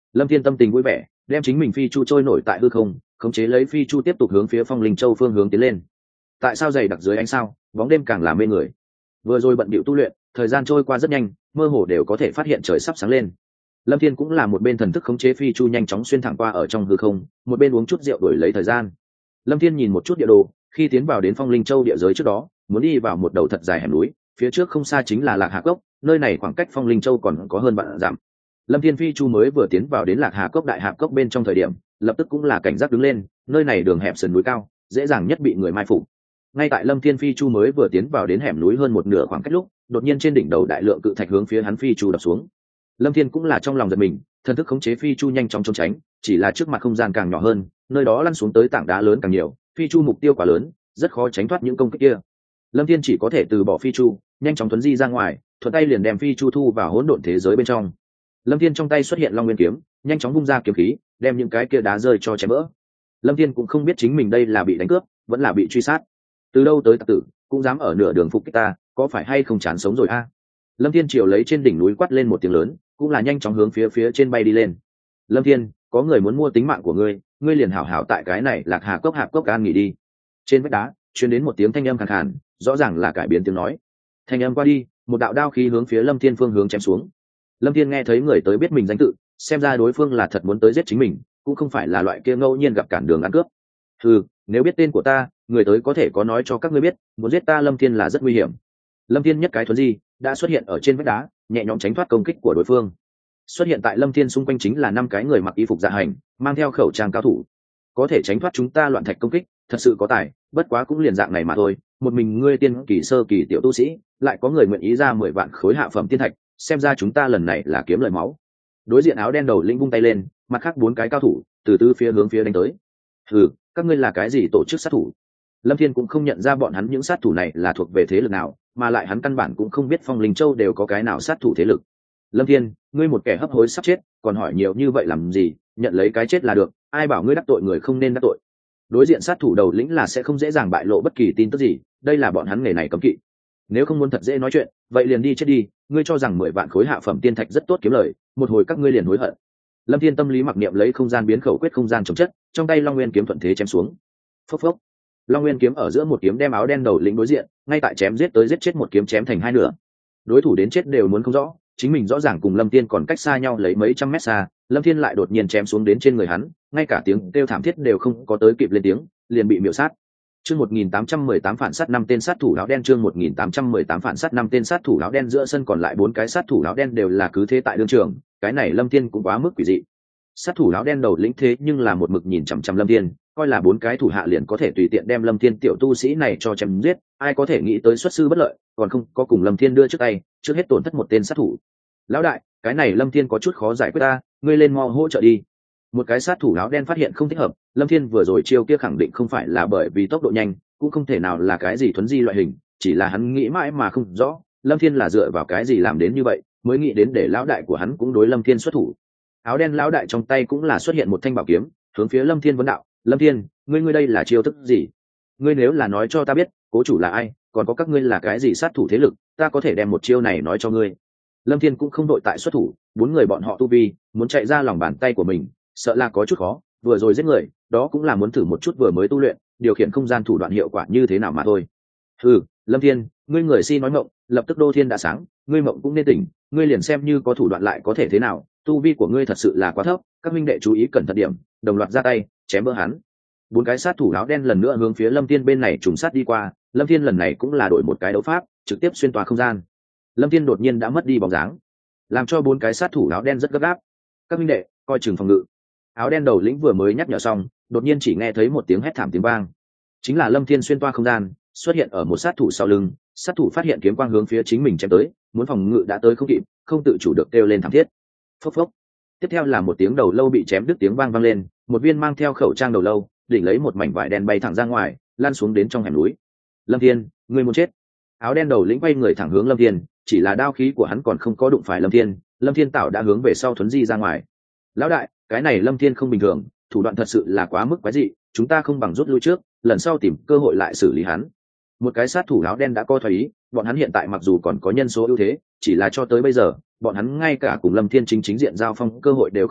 Lâm Thiên tâm tình vui vẻ, đem chính mình phi chu trôi nổi tại hư không, khống chế lấy phi chu tiếp tục hướng phía Phong Linh Châu phương hướng tiến lên. Tại sao dày đặc dưới ánh sao, bóng đêm càng làm mê người. Vừa rồi bận bịu tu luyện, thời gian trôi qua rất nhanh, mơ hồ đều có thể phát hiện trời sắp sáng lên. Lâm Thiên cũng là một bên thần thức khống chế phi chu nhanh chóng xuyên thẳng qua ở trong hư không, một bên uống chút rượu đổi lấy thời gian. Lâm Thiên nhìn một chút địa đồ, khi tiến vào đến Phong Linh Châu địa giới trước đó, muốn đi vào một đầu thật dài hẻm núi, phía trước không xa chính là Lạc Hà Cốc, nơi này khoảng cách Phong Linh Châu còn có hơn vạn dặm. Lâm Thiên phi chu mới vừa tiến vào đến Lạc Hà Cốc đại hạp cốc bên trong thời điểm, lập tức cũng là cảnh giác đứng lên, nơi này đường hẹp sườn núi cao, dễ dàng nhất bị người mai phục. Ngay tại Lâm Thiên phi chu mới vừa tiến vào đến hẻm núi hơn một nửa khoảng cách lúc, đột nhiên trên đỉnh đầu đại lượng cự thạch hướng phía hắn phi chu đập xuống. Lâm Thiên cũng là trong lòng giật mình, thần thức khống chế phi chu nhanh chóng trốn tránh, chỉ là trước mặt không gian càng nhỏ hơn, nơi đó lăn xuống tới tảng đá lớn càng nhiều, phi chu mục tiêu quá lớn, rất khó tránh thoát những công kích kia. Lâm Thiên chỉ có thể từ bỏ phi chu, nhanh chóng tuấn di ra ngoài, thuận tay liền đem phi chu thu vào hỗn độn thế giới bên trong. Lâm Thiên trong tay xuất hiện Long Nguyên kiếm, nhanh chóng vung ra kiếm khí, đem những cái kia đá rơi cho chém vỡ. Lâm Thiên cũng không biết chính mình đây là bị đánh cướp, vẫn là bị truy sát. Từ đâu tới tặc tử, cũng dám ở nửa đường phục kích ta, có phải hay không chán sống rồi a? Lâm Thiên chiều lấy trên đỉnh núi quát lên một tiếng lớn, cũng là nhanh chóng hướng phía phía trên bay đi lên. Lâm Thiên, có người muốn mua tính mạng của ngươi, ngươi liền hảo hảo tại cái này Lạc Hà Cốc hạp cốc an nghỉ đi. Trên vách đá truyền đến một tiếng thanh âm khàn khàn, rõ ràng là cải biến tiếng nói. Thanh âm qua đi, một đạo đao khí hướng phía Lâm Thiên phương hướng chém xuống. Lâm Thiên nghe thấy người tới biết mình danh tự, xem ra đối phương là thật muốn tới giết chính mình, cũng không phải là loại kia ngẫu nhiên gặp cản đường ăn cướp. Ừ, nếu biết tên của ta, người tới có thể có nói cho các ngươi biết, muốn giết ta Lâm Thiên là rất nguy hiểm. Lâm Thiên nhất cái thuấn di đã xuất hiện ở trên vách đá, nhẹ nhõm tránh thoát công kích của đối phương. Xuất hiện tại Lâm Thiên xung quanh chính là năm cái người mặc y phục dạ hành, mang theo khẩu trang cao thủ. Có thể tránh thoát chúng ta loạn thạch công kích, thật sự có tài, bất quá cũng liền dạng này mà thôi. Một mình ngươi tiên kỳ sơ kỳ tiểu tu sĩ, lại có người nguyện ý ra mười vạn khối hạ phẩm tiên thạch, xem ra chúng ta lần này là kiếm lời máu. Đối diện áo đen đầu lĩnh vung tay lên, mặt khác bốn cái cao thủ từ từ phía hướng phía đánh tới. Ừ, các ngươi là cái gì tổ chức sát thủ? Lâm Thiên cũng không nhận ra bọn hắn những sát thủ này là thuộc về thế lực nào, mà lại hắn căn bản cũng không biết Phong Linh Châu đều có cái nào sát thủ thế lực. Lâm Thiên, ngươi một kẻ hấp hối sắp chết, còn hỏi nhiều như vậy làm gì? Nhận lấy cái chết là được, ai bảo ngươi đắc tội người không nên đắc tội. Đối diện sát thủ đầu lĩnh là sẽ không dễ dàng bại lộ bất kỳ tin tức gì, đây là bọn hắn nghề này cấm kỵ. Nếu không muốn thật dễ nói chuyện, vậy liền đi chết đi, ngươi cho rằng mười vạn khối hạ phẩm tiên thạch rất tốt kiếm lời, một hồi các ngươi liền hối hận. Lâm Thiên tâm lý mặc niệm lấy không gian biến khẩu quyết không gian chống chất, trong tay Long Nguyên kiếm thuận thế chém xuống. Phốc phốc. Long Nguyên kiếm ở giữa một kiếm đem áo đen đầu lĩnh đối diện, ngay tại chém giết tới giết chết một kiếm chém thành hai nửa. Đối thủ đến chết đều muốn không rõ, chính mình rõ ràng cùng Lâm Thiên còn cách xa nhau lấy mấy trăm mét xa, Lâm Thiên lại đột nhiên chém xuống đến trên người hắn, ngay cả tiếng kêu thảm thiết đều không có tới kịp lên tiếng, liền bị miểu sát. Chương một nghìn tám trăm mười tám phản sát năm tên sát thủ áo đen chương một nghìn tám trăm mười tám phản sát năm tên sát thủ áo đen giữa sân còn lại bốn cái sát thủ áo đen đều là cứ thế tại đương trường, cái này Lâm Thiên cũng quá mức quỷ dị. Sát thủ áo đen đầu lĩnh thế nhưng là một mực nhìn chằm chằm Lâm Thiên, coi là bốn cái thủ hạ liền có thể tùy tiện đem Lâm Thiên tiểu tu sĩ này cho chém giết, ai có thể nghĩ tới xuất sư bất lợi, còn không có cùng Lâm Thiên đưa trước tay, trước hết tổn thất một tên sát thủ. Lão đại, cái này Lâm Thiên có chút khó giải quyết ta, ngươi lên mo hỗ trợ đi. Một cái sát thủ áo đen phát hiện không thích hợp, Lâm Thiên vừa rồi chiêu kia khẳng định không phải là bởi vì tốc độ nhanh, cũng không thể nào là cái gì thuấn di loại hình, chỉ là hắn nghĩ mãi mà không rõ, Lâm Thiên là dựa vào cái gì làm đến như vậy, mới nghĩ đến để lão đại của hắn cũng đối Lâm Thiên xuất thủ. Áo đen lão đại trong tay cũng là xuất hiện một thanh bảo kiếm, hướng phía Lâm Thiên vấn đạo, Lâm Thiên, ngươi ngươi đây là chiêu thức gì? Ngươi nếu là nói cho ta biết, cố chủ là ai, còn có các ngươi là cái gì sát thủ thế lực, ta có thể đem một chiêu này nói cho ngươi. Lâm Thiên cũng không đội tại xuất thủ, bốn người bọn họ tu vi, muốn chạy ra lòng bàn tay của mình, sợ là có chút khó, vừa rồi giết người, đó cũng là muốn thử một chút vừa mới tu luyện, điều khiển không gian thủ đoạn hiệu quả như thế nào mà thôi. Ừ, Lâm Thiên, ngươi người si nói mộng, lập tức đô thiên đã sáng, ngươi mộng cũng nên tỉnh, ngươi liền xem như có thủ đoạn lại có thể thế nào, tu vi của ngươi thật sự là quá thấp, các minh đệ chú ý cẩn thận điểm, đồng loạt ra tay, chém vỡ hắn. Bốn cái sát thủ áo đen lần nữa hướng phía Lâm Thiên bên này trùng sát đi qua, Lâm Thiên lần này cũng là đổi một cái đấu pháp, trực tiếp xuyên tòa không gian. Lâm Thiên đột nhiên đã mất đi bóng dáng, làm cho bốn cái sát thủ áo đen rất gấp gáp. Các minh đệ, coi chừng phòng ngự. Áo đen đầu lĩnh vừa mới nhắc nhở xong, đột nhiên chỉ nghe thấy một tiếng hét thảm tiếng vang, chính là Lâm Thiên xuyên toa không gian, xuất hiện ở một sát thủ sau lưng. Sát thủ phát hiện kiếm quang hướng phía chính mình chém tới, muốn phòng ngự đã tới không kịp, không tự chủ được kêu lên thảm thiết. Phốc phốc. Tiếp theo là một tiếng đầu lâu bị chém đứt tiếng vang vang lên, một viên mang theo khẩu trang đầu lâu, đỉnh lấy một mảnh vải đen bay thẳng ra ngoài, lan xuống đến trong hẻm núi. Lâm Thiên, ngươi muốn chết. Áo đen đầu lĩnh quay người thẳng hướng Lâm Thiên, chỉ là đao khí của hắn còn không có đụng phải Lâm Thiên, Lâm Thiên tạo đã hướng về sau thuấn di ra ngoài. Lão đại, cái này Lâm Thiên không bình thường, thủ đoạn thật sự là quá mức quái dị, chúng ta không bằng rút lui trước, lần sau tìm cơ hội lại xử lý hắn. Một cái sát thủ áo đen đã co thoái ý, bọn hắn hiện tại mặc dù còn có nhân số ưu thế, chỉ là cho tới bây giờ, bọn hắn ngay cả cùng Lâm Thiên chính chính diện giao phong cơ hội đều không có,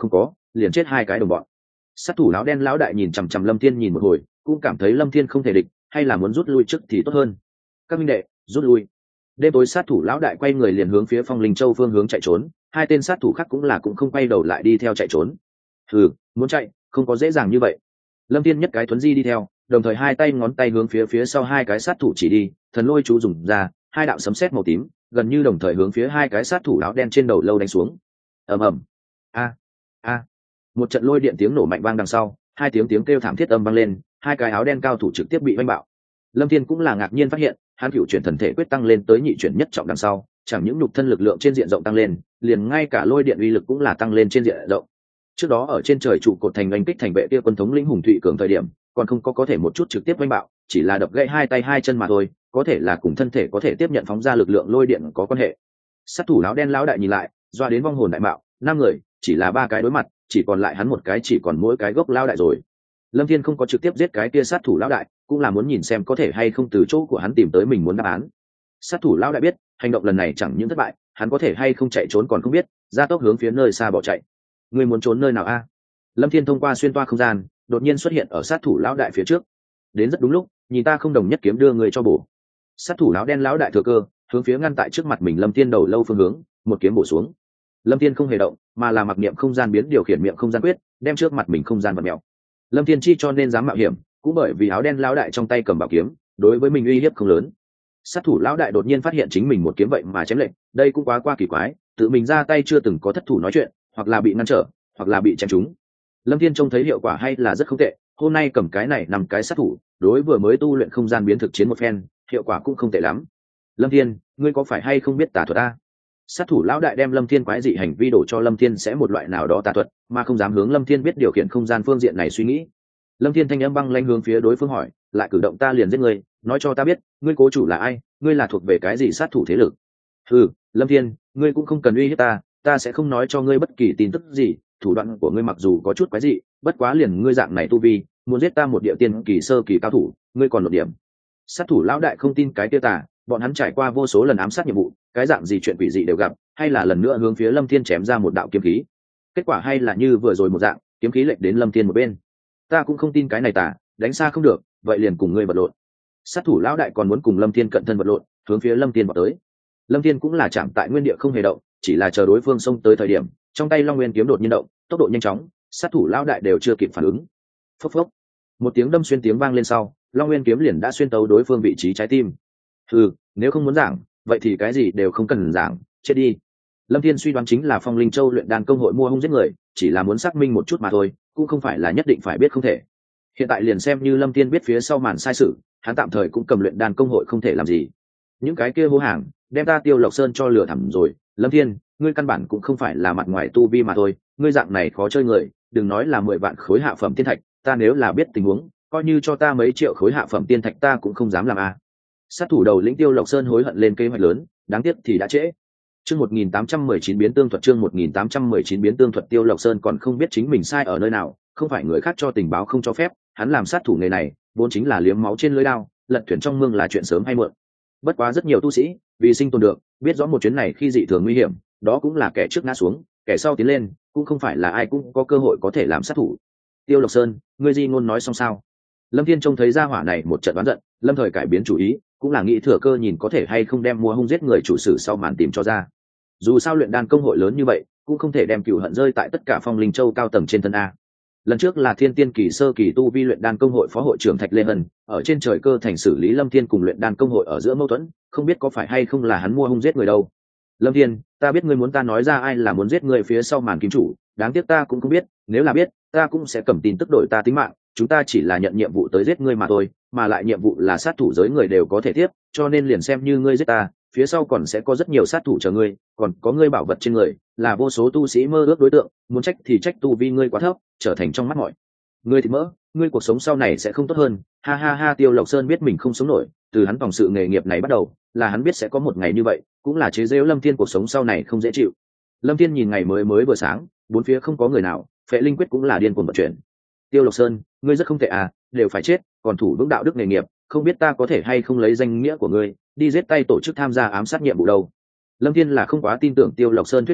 liền chết hai cái đồng bọn. Sát thủ áo đen lão đại nhìn chằm chằm Lâm Thiên nhìn một hồi, cũng cảm thấy Lâm Thiên không thể địch, hay là muốn rút lui trước thì tốt hơn. Các minh đệ, rút lui. Đêm tối sát thủ lão đại quay người liền hướng phía Phong Linh Châu phương hướng chạy trốn, hai tên sát thủ khác cũng là cũng không quay đầu lại đi theo chạy trốn. Hừ, muốn chạy, không có dễ dàng như vậy. Lâm Thiên nhất cái thuấn di đi theo, đồng thời hai tay ngón tay hướng phía phía sau hai cái sát thủ chỉ đi, thần lôi chú dùng ra, hai đạo sấm sét màu tím, gần như đồng thời hướng phía hai cái sát thủ áo đen trên đầu lâu đánh xuống. Ầm ầm. A a. Một trận lôi điện tiếng nổ mạnh vang đằng sau, hai tiếng tiếng kêu thảm thiết âm vang lên, hai cái áo đen cao thủ trực tiếp bị vênh bạo. Lâm Thiên cũng là ngạc nhiên phát hiện, hắn cựu chuyển thần thể quyết tăng lên tới nhị chuyển nhất trọng đằng sau, chẳng những nhục thân lực lượng trên diện rộng tăng lên, liền ngay cả lôi điện uy lực cũng là tăng lên trên diện rộng. Trước đó ở trên trời trụ cột thành anh kích thành vệ kia quân thống lĩnh hùng thụy cường thời điểm, còn không có có thể một chút trực tiếp vênh bạo, chỉ là đập gãy hai tay hai chân mà thôi, có thể là cùng thân thể có thể tiếp nhận phóng ra lực lượng lôi điện có quan hệ. Sát thủ áo đen lão đại nhìn lại, doa đến vong hồn đại mạo, năm người, chỉ là ba cái đối mặt, chỉ còn lại hắn một cái, chỉ còn mỗi cái gốc lão đại rồi. Lâm Thiên không có trực tiếp giết cái kia sát thủ lão đại, cũng là muốn nhìn xem có thể hay không từ chỗ của hắn tìm tới mình muốn đáp án. Sát thủ lão đại biết, hành động lần này chẳng những thất bại, hắn có thể hay không chạy trốn còn không biết, ra tốc hướng phía nơi xa bỏ chạy. Ngươi muốn trốn nơi nào a? Lâm Thiên thông qua xuyên toa không gian, đột nhiên xuất hiện ở sát thủ lão đại phía trước. Đến rất đúng lúc, nhìn ta không đồng nhất kiếm đưa người cho bổ. Sát thủ áo đen lão đại thừa cơ, hướng phía ngăn tại trước mặt mình Lâm Thiên đầu lâu phương hướng, một kiếm bổ xuống. Lâm Thiên không hề động, mà là mặc niệm không gian biến điều khiển miệng không gian quyết, đem trước mặt mình không gian vặn mèo. Lâm Thiên chi cho nên dám mạo hiểm, cũng bởi vì áo đen lão đại trong tay cầm bảo kiếm, đối với mình uy hiếp không lớn. Sát thủ lão đại đột nhiên phát hiện chính mình một kiếm vậy mà chém lệnh, đây cũng quá qua kỳ quái, tự mình ra tay chưa từng có thất thủ nói chuyện, hoặc là bị ngăn trở, hoặc là bị chém trúng. Lâm Thiên trông thấy hiệu quả hay là rất không tệ, hôm nay cầm cái này nằm cái sát thủ, đối vừa mới tu luyện không gian biến thực chiến một phen, hiệu quả cũng không tệ lắm. Lâm Thiên, ngươi có phải hay không biết tà thuật a? Sát thủ lão đại đem Lâm Thiên quái dị hành vi đổ cho Lâm Thiên sẽ một loại nào đó tà thuật, mà không dám hướng Lâm Thiên biết điều khiển không gian phương diện này suy nghĩ. Lâm Thiên thanh âm băng lãnh hướng phía đối phương hỏi, lại cử động ta liền giết ngươi, nói cho ta biết, ngươi cố chủ là ai, ngươi là thuộc về cái gì sát thủ thế lực? Ừ, Lâm Thiên, ngươi cũng không cần uy hiếp ta, ta sẽ không nói cho ngươi bất kỳ tin tức gì, thủ đoạn của ngươi mặc dù có chút quái dị, bất quá liền ngươi dạng này tu vi, muốn giết ta một địa tiên kỳ sơ kỳ cao thủ, ngươi còn một điểm. Sát thủ lão đại không tin cái tiêu tà, bọn hắn trải qua vô số lần ám sát nhiệm vụ, cái dạng gì chuyện quỷ dị đều gặp, hay là lần nữa hướng phía Lâm Thiên chém ra một đạo kiếm khí. Kết quả hay là như vừa rồi một dạng, kiếm khí lệch đến Lâm Thiên một bên. Ta cũng không tin cái này tà, đánh xa không được, vậy liền cùng ngươi vật lộn. Sát thủ lão đại còn muốn cùng Lâm Thiên cận thân vật lộn, hướng phía Lâm Thiên vào tới. Lâm Thiên cũng là chạm tại nguyên địa không hề động, chỉ là chờ đối phương xông tới thời điểm, trong tay Long Nguyên kiếm đột nhiên động, tốc độ nhanh chóng, sát thủ lão đại đều chưa kịp phản ứng. Phốc phốc, một tiếng đâm xuyên tiếng vang lên sau, Long Nguyên kiếm liền đã xuyên tấu đối phương vị trí trái tim. Ừ, nếu không muốn giảng, vậy thì cái gì đều không cần giảng, chết đi. Lâm Thiên suy đoán chính là Phong Linh Châu luyện đan công hội mua hung giết người, chỉ là muốn xác minh một chút mà thôi, cũng không phải là nhất định phải biết không thể. Hiện tại liền xem như Lâm Thiên biết phía sau màn sai sự, hắn tạm thời cũng cầm luyện đan công hội không thể làm gì. Những cái kia hô hàng, đem ta Tiêu Lộc Sơn cho lừa thẳm rồi. Lâm Thiên, ngươi căn bản cũng không phải là mặt ngoài tu vi mà thôi, ngươi dạng này khó chơi người, đừng nói là mười vạn khối hạ phẩm tiên thạch, ta nếu là biết tình huống, coi như cho ta mấy triệu khối hạ phẩm tiên thạch ta cũng không dám làm a. Sát thủ đầu lĩnh Tiêu Lộc Sơn hối hận lên kế hoạch lớn, đáng tiếc thì đã trễ. Chương một nghìn tám trăm mười chín biến tương thuật, chương một nghìn tám trăm mười chín biến tương thuật. Tiêu Lộc Sơn còn không biết chính mình sai ở nơi nào, không phải người khác cho tình báo không cho phép, hắn làm sát thủ nghề này, vốn chính là liếm máu trên lưỡi dao, lật thuyền trong mương là chuyện sớm hay muộn. Bất quá rất nhiều tu sĩ, vì sinh tồn được, biết rõ một chuyến này khi dị thường nguy hiểm, đó cũng là kẻ trước ngã xuống, kẻ sau tiến lên, cũng không phải là ai cũng có cơ hội có thể làm sát thủ. Tiêu Lộc Sơn, ngươi di ngôn nói xong sao? Lâm Thiên trông thấy gia hỏa này một trận đoán giận, lâm thời cải biến chủ ý, cũng là nghĩ thừa cơ nhìn có thể hay không đem mua hung giết người chủ sử sau màn tìm cho ra. Dù sao luyện đan công hội lớn như vậy, cũng không thể đem cửu hận rơi tại tất cả Phong Linh Châu cao tầng trên thân a. Lần trước là Thiên Tiên kỳ sơ kỳ tu vi luyện đan công hội phó hội trưởng Thạch Lê Hân, ở trên trời cơ thành xử lý Lâm Thiên cùng luyện đan công hội ở giữa mâu thuẫn, không biết có phải hay không là hắn mua hung giết người đâu. Lâm Thiên, ta biết ngươi muốn ta nói ra ai là muốn giết người phía sau màn kim chủ, đáng tiếc ta cũng không biết, nếu là biết, ta cũng sẽ cầm tin tức đổi ta tính mạng, chúng ta chỉ là nhận nhiệm vụ tới giết ngươi mà thôi, mà lại nhiệm vụ là sát thủ giới người đều có thể tiếp, cho nên liền xem như ngươi giết ta, phía sau còn sẽ có rất nhiều sát thủ chờ ngươi, còn có ngươi bảo vật trên người, là vô số tu sĩ mơ ước đối tượng, muốn trách thì trách tu vi ngươi quá thấp, trở thành trong mắt mọi ngươi thì mỡ, ngươi cuộc sống sau này sẽ không tốt hơn. Ha ha ha. Tiêu Lộc Sơn biết mình không sống nổi, từ hắn vòng sự nghề nghiệp này bắt đầu, là hắn biết sẽ có một ngày như vậy, cũng là chế giễu Lâm Thiên cuộc sống sau này không dễ chịu. Lâm Thiên nhìn ngày mới mới vừa sáng, bốn phía không có người nào, Phệ Linh Quyết cũng là điên cuồng vận chuyển. Tiêu Lộc Sơn, ngươi rất không tệ à, đều phải chết, còn thủ vững đạo đức nghề nghiệp, không biết ta có thể hay không lấy danh nghĩa của ngươi đi giết tay tổ chức tham gia ám sát nhiệm vụ đâu. Lâm Thiên là không quá tin tưởng Tiêu Lộc Sơn thuyết pháp,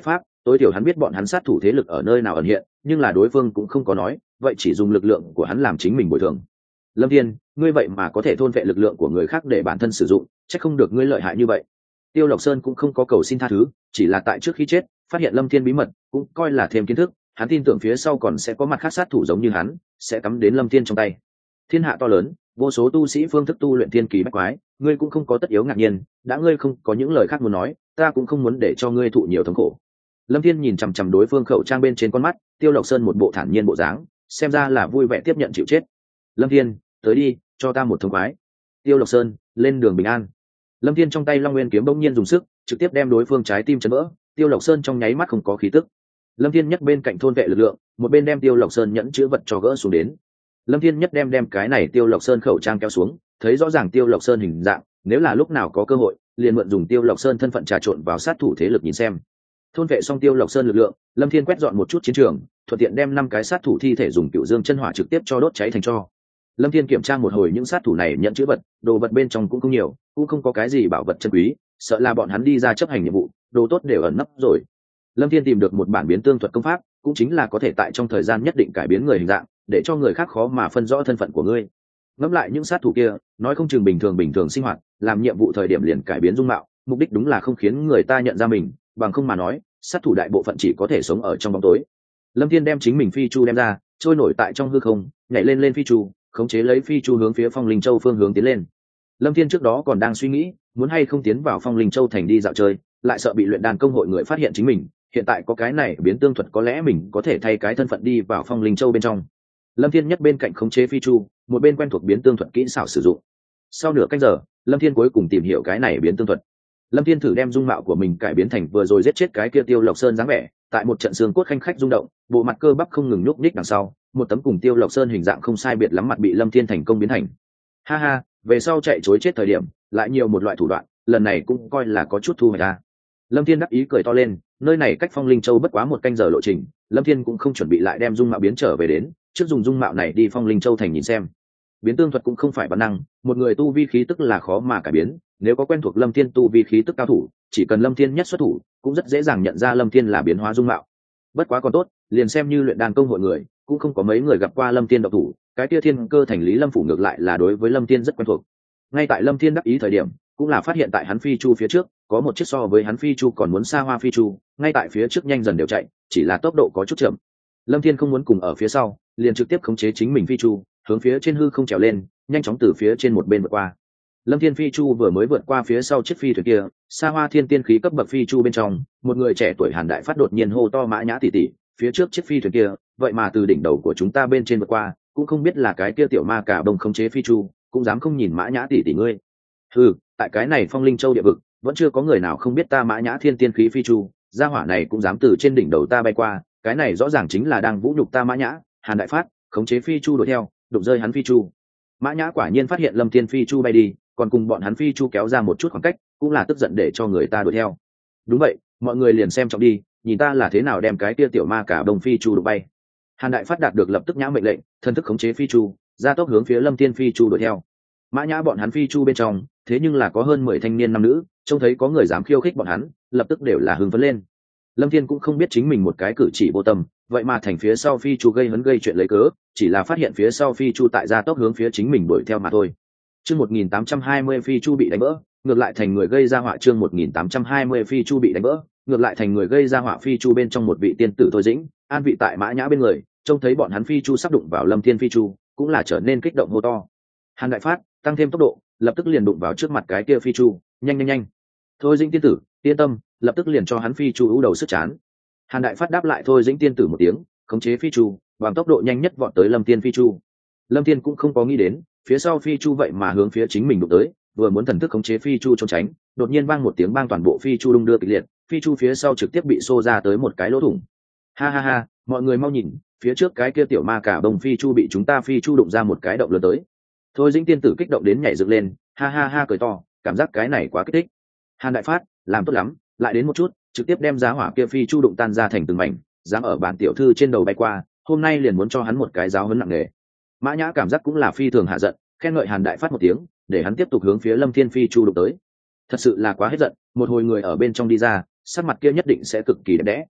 tối thiểu hắn biết bọn hắn sát thủ thế lực ở nơi nào ẩn hiện, nhưng là đối phương cũng không có nói, vậy chỉ dùng lực lượng của hắn làm chính mình bồi thường. Lâm Thiên, ngươi vậy mà có thể thôn vệ lực lượng của người khác để bản thân sử dụng, chắc không được ngươi lợi hại như vậy. Tiêu Lộc Sơn cũng không có cầu xin tha thứ, chỉ là tại trước khi chết phát hiện Lâm Thiên bí mật, cũng coi là thêm kiến thức, hắn tin tưởng phía sau còn sẽ có mặt khác sát thủ giống như hắn, sẽ cắm đến Lâm Thiên trong tay. Thiên hạ to lớn, vô số tu sĩ phương thức tu luyện thiên kỳ bách quái, ngươi cũng không có tất yếu ngạc nhiên, đã ngươi không có những lời khác muốn nói, ta cũng không muốn để cho ngươi thụ nhiều thống khổ. Lâm Thiên nhìn chằm chằm đối phương khẩu trang bên trên con mắt, Tiêu Lộc Sơn một bộ thản nhiên bộ dáng, xem ra là vui vẻ tiếp nhận chịu chết. Lâm Thiên, tới đi, cho ta một thông khoái. Tiêu Lộc Sơn, lên đường bình an. Lâm Thiên trong tay Long Nguyên kiếm bỗng nhiên dùng sức, trực tiếp đem đối phương trái tim chấn vỡ. Tiêu Lộc Sơn trong nháy mắt không có khí tức. Lâm Thiên nhất bên cạnh thôn vệ lực lượng, một bên đem Tiêu Lộc Sơn nhẫn chữ vật cho gỡ xuống đến. Lâm Thiên nhất đem đem cái này Tiêu Lộc Sơn khẩu trang kéo xuống, thấy rõ ràng Tiêu Lộc Sơn hình dạng, nếu là lúc nào có cơ hội, liền mượn dùng Tiêu Lộc Sơn thân phận trà trộn vào sát thủ thế lực nhìn xem. Thôn vệ xong Tiêu Lộc Sơn lực lượng, Lâm Thiên quét dọn một chút chiến trường, thuận tiện đem năm cái sát thủ thi thể dùng cựu dương chân hỏa trực tiếp cho đốt cháy thành tro. Lâm Thiên kiểm tra một hồi những sát thủ này nhận chữ vật, đồ vật bên trong cũng không nhiều, cũng không có cái gì bảo vật chân quý, sợ là bọn hắn đi ra chấp hành nhiệm vụ, đồ tốt đều ẩn nấp rồi. Lâm Thiên tìm được một bản biến tương thuật công pháp, cũng chính là có thể tại trong thời gian nhất định cải biến người hình dạng, để cho người khác khó mà phân rõ thân phận của ngươi. Ngẫm lại những sát thủ kia, nói không chừng bình thường bình thường sinh hoạt, làm nhiệm vụ thời điểm liền cải biến dung mạo, mục đích đúng là không khiến người ta nhận ra mình, bằng không mà nói, sát thủ đại bộ phận chỉ có thể sống ở trong bóng tối. Lâm Thiên đem chính mình phi chu đem ra, trôi nổi tại trong hư không, nhảy lên lên phi chu, khống chế lấy phi chu hướng phía Phong Linh Châu phương hướng tiến lên. Lâm Thiên trước đó còn đang suy nghĩ, muốn hay không tiến vào Phong Linh Châu thành đi dạo chơi, lại sợ bị luyện đan công hội người phát hiện chính mình, hiện tại có cái này biến tương thuật có lẽ mình có thể thay cái thân phận đi vào Phong Linh Châu bên trong. Lâm Thiên nhất bên cạnh khống chế phi chu, một bên quen thuộc biến tương thuật kỹ xảo sử dụng. Sau nửa canh giờ, Lâm Thiên cuối cùng tìm hiểu cái này biến tương thuật. Lâm Thiên thử đem dung mạo của mình cải biến thành vừa rồi giết chết cái kia Tiêu Lộc Sơn dáng vẻ, tại một trận xương cốt khanh khách rung động, bộ mặt cơ bắp không ngừng nhúc nhích đằng sau, một tấm cùng Tiêu Lộc Sơn hình dạng không sai biệt lắm mặt bị Lâm Thiên thành công biến thành. Ha ha, về sau chạy trối chết thời điểm, lại nhiều một loại thủ đoạn, lần này cũng coi là có chút thu hoạch ra. Lâm Thiên đắc ý cười to lên, nơi này cách Phong Linh Châu bất quá một canh giờ lộ trình, Lâm Thiên cũng không chuẩn bị lại đem dung mạo biến trở về đến, trước dùng dung mạo này đi Phong Linh Châu thành nhìn xem. Biến tương thuật cũng không phải bản năng, một người tu vi khí tức là khó mà cải biến, nếu có quen thuộc Lâm Thiên tu vi khí tức cao thủ, chỉ cần Lâm Thiên nhất xuất thủ, cũng rất dễ dàng nhận ra Lâm Thiên là biến hóa dung mạo. Bất quá còn tốt, liền xem như luyện đan công hội người, cũng không có mấy người gặp qua Lâm Thiên độc thủ, cái kia Thiên Cơ thành Lý Lâm phủ ngược lại là đối với Lâm Thiên rất quen thuộc. Ngay tại Lâm Thiên đắc ý thời điểm, cũng là phát hiện tại hắn phi chu phía trước, có một chiếc so với hắn phi chu còn muốn xa hoa phi chu, ngay tại phía trước nhanh dần đều chạy, chỉ là tốc độ có chút chậm. Lâm Thiên không muốn cùng ở phía sau, liền trực tiếp khống chế chính mình phi chu, hướng phía trên hư không trèo lên, nhanh chóng từ phía trên một bên vượt qua. Lâm Thiên phi chu vừa mới vượt qua phía sau chiếc phi thuyền kia, xa hoa thiên tiên khí cấp bậc phi chu bên trong, một người trẻ tuổi Hàn Đại Phát đột nhiên hô to Mã Nhã tỷ tỷ, phía trước chiếc phi thuyền kia, vậy mà từ đỉnh đầu của chúng ta bên trên vượt qua, cũng không biết là cái kia tiểu ma cả đồng khống chế phi chu, cũng dám không nhìn Mã Nhã tỷ tỷ ngươi. Ừ, tại cái này Phong Linh Châu địa vực, vẫn chưa có người nào không biết ta Mã Nhã thiên tiên khí phi chu, gia hỏa này cũng dám từ trên đỉnh đầu ta bay qua, cái này rõ ràng chính là đang vũ nhục ta Mã Nhã. Hàn Đại Phát khống chế phi chu đuổi theo, đụng rơi hắn phi chu. Mã Nhã quả nhiên phát hiện Lâm Thiên phi chu bay đi, còn cùng bọn hắn phi chu kéo ra một chút khoảng cách, cũng là tức giận để cho người ta đuổi theo. Đúng vậy, mọi người liền xem trọng đi, nhìn ta là thế nào đem cái kia tiểu ma cả đồng phi chu đụng bay. Hàn Đại Phát đạt được lập tức nhã mệnh lệnh, thân thức khống chế phi chu, ra tốc hướng phía Lâm Thiên phi chu đuổi theo. Mã Nhã bọn hắn phi chu bên trong, thế nhưng là có hơn mười thanh niên nam nữ, trông thấy có người dám khiêu khích bọn hắn, lập tức đều là hưng phấn lên. Lâm Thiên cũng không biết chính mình một cái cử chỉ vô tâm, vậy mà thành phía sau phi chu gây hấn gây chuyện lấy cớ, chỉ là phát hiện phía sau phi chu tại gia tốc hướng phía chính mình đuổi theo mà thôi. Chương một nghìn tám trăm hai mươi phi chu bị đánh vỡ, ngược lại thành người gây ra họa. Chương một nghìn tám trăm hai mươi phi chu bị đánh vỡ, ngược lại thành người gây ra họa. Phi chu bên trong một vị tiên tử Thôi Dĩnh, an vị tại Mã Nhã bên người, trông thấy bọn hắn phi chu sắp đụng vào Lâm Thiên phi chu, cũng là trở nên kích động hô to. Hàn Đại Phát tăng thêm tốc độ, lập tức liền đụng vào trước mặt cái kia phi chu, nhanh nhanh nhanh. Thôi Dĩnh tiên tử, yên tâm, lập tức liền cho hắn phi chu ưu đầu sức chán. Hàn Đại Phát đáp lại Thôi Dĩnh tiên tử một tiếng, khống chế phi chu, bằng tốc độ nhanh nhất vọt tới Lâm Thiên phi chu. Lâm Thiên cũng không có nghĩ đến, phía sau phi chu vậy mà hướng phía chính mình đụng tới, vừa muốn thần thức khống chế phi chu trốn tránh, đột nhiên vang một tiếng bang toàn bộ phi chu đung đưa kịch liệt, phi chu phía sau trực tiếp bị xô ra tới một cái lỗ thủng. Ha ha ha, mọi người mau nhìn, phía trước cái kia tiểu ma cả bông phi chu bị chúng ta phi chu đụng ra một cái động lớn tới. Thôi Dĩnh tiên tử kích động đến nhảy dựng lên, ha ha ha cười to, cảm giác cái này quá kích thích. Hàn Đại Phát, làm tốt lắm, lại đến một chút, trực tiếp đem giá hỏa kia phi chu đụng tan ra thành từng mảnh, dám ở bản tiểu thư trên đầu bay qua, hôm nay liền muốn cho hắn một cái giáo huấn nặng nề. Mã Nhã cảm giác cũng là phi thường hạ giận, khen ngợi Hàn Đại Phát một tiếng, để hắn tiếp tục hướng phía Lâm Thiên phi chu đụng tới. Thật sự là quá hết giận, một hồi người ở bên trong đi ra, sắc mặt kia nhất định sẽ cực kỳ đẹp đẽ.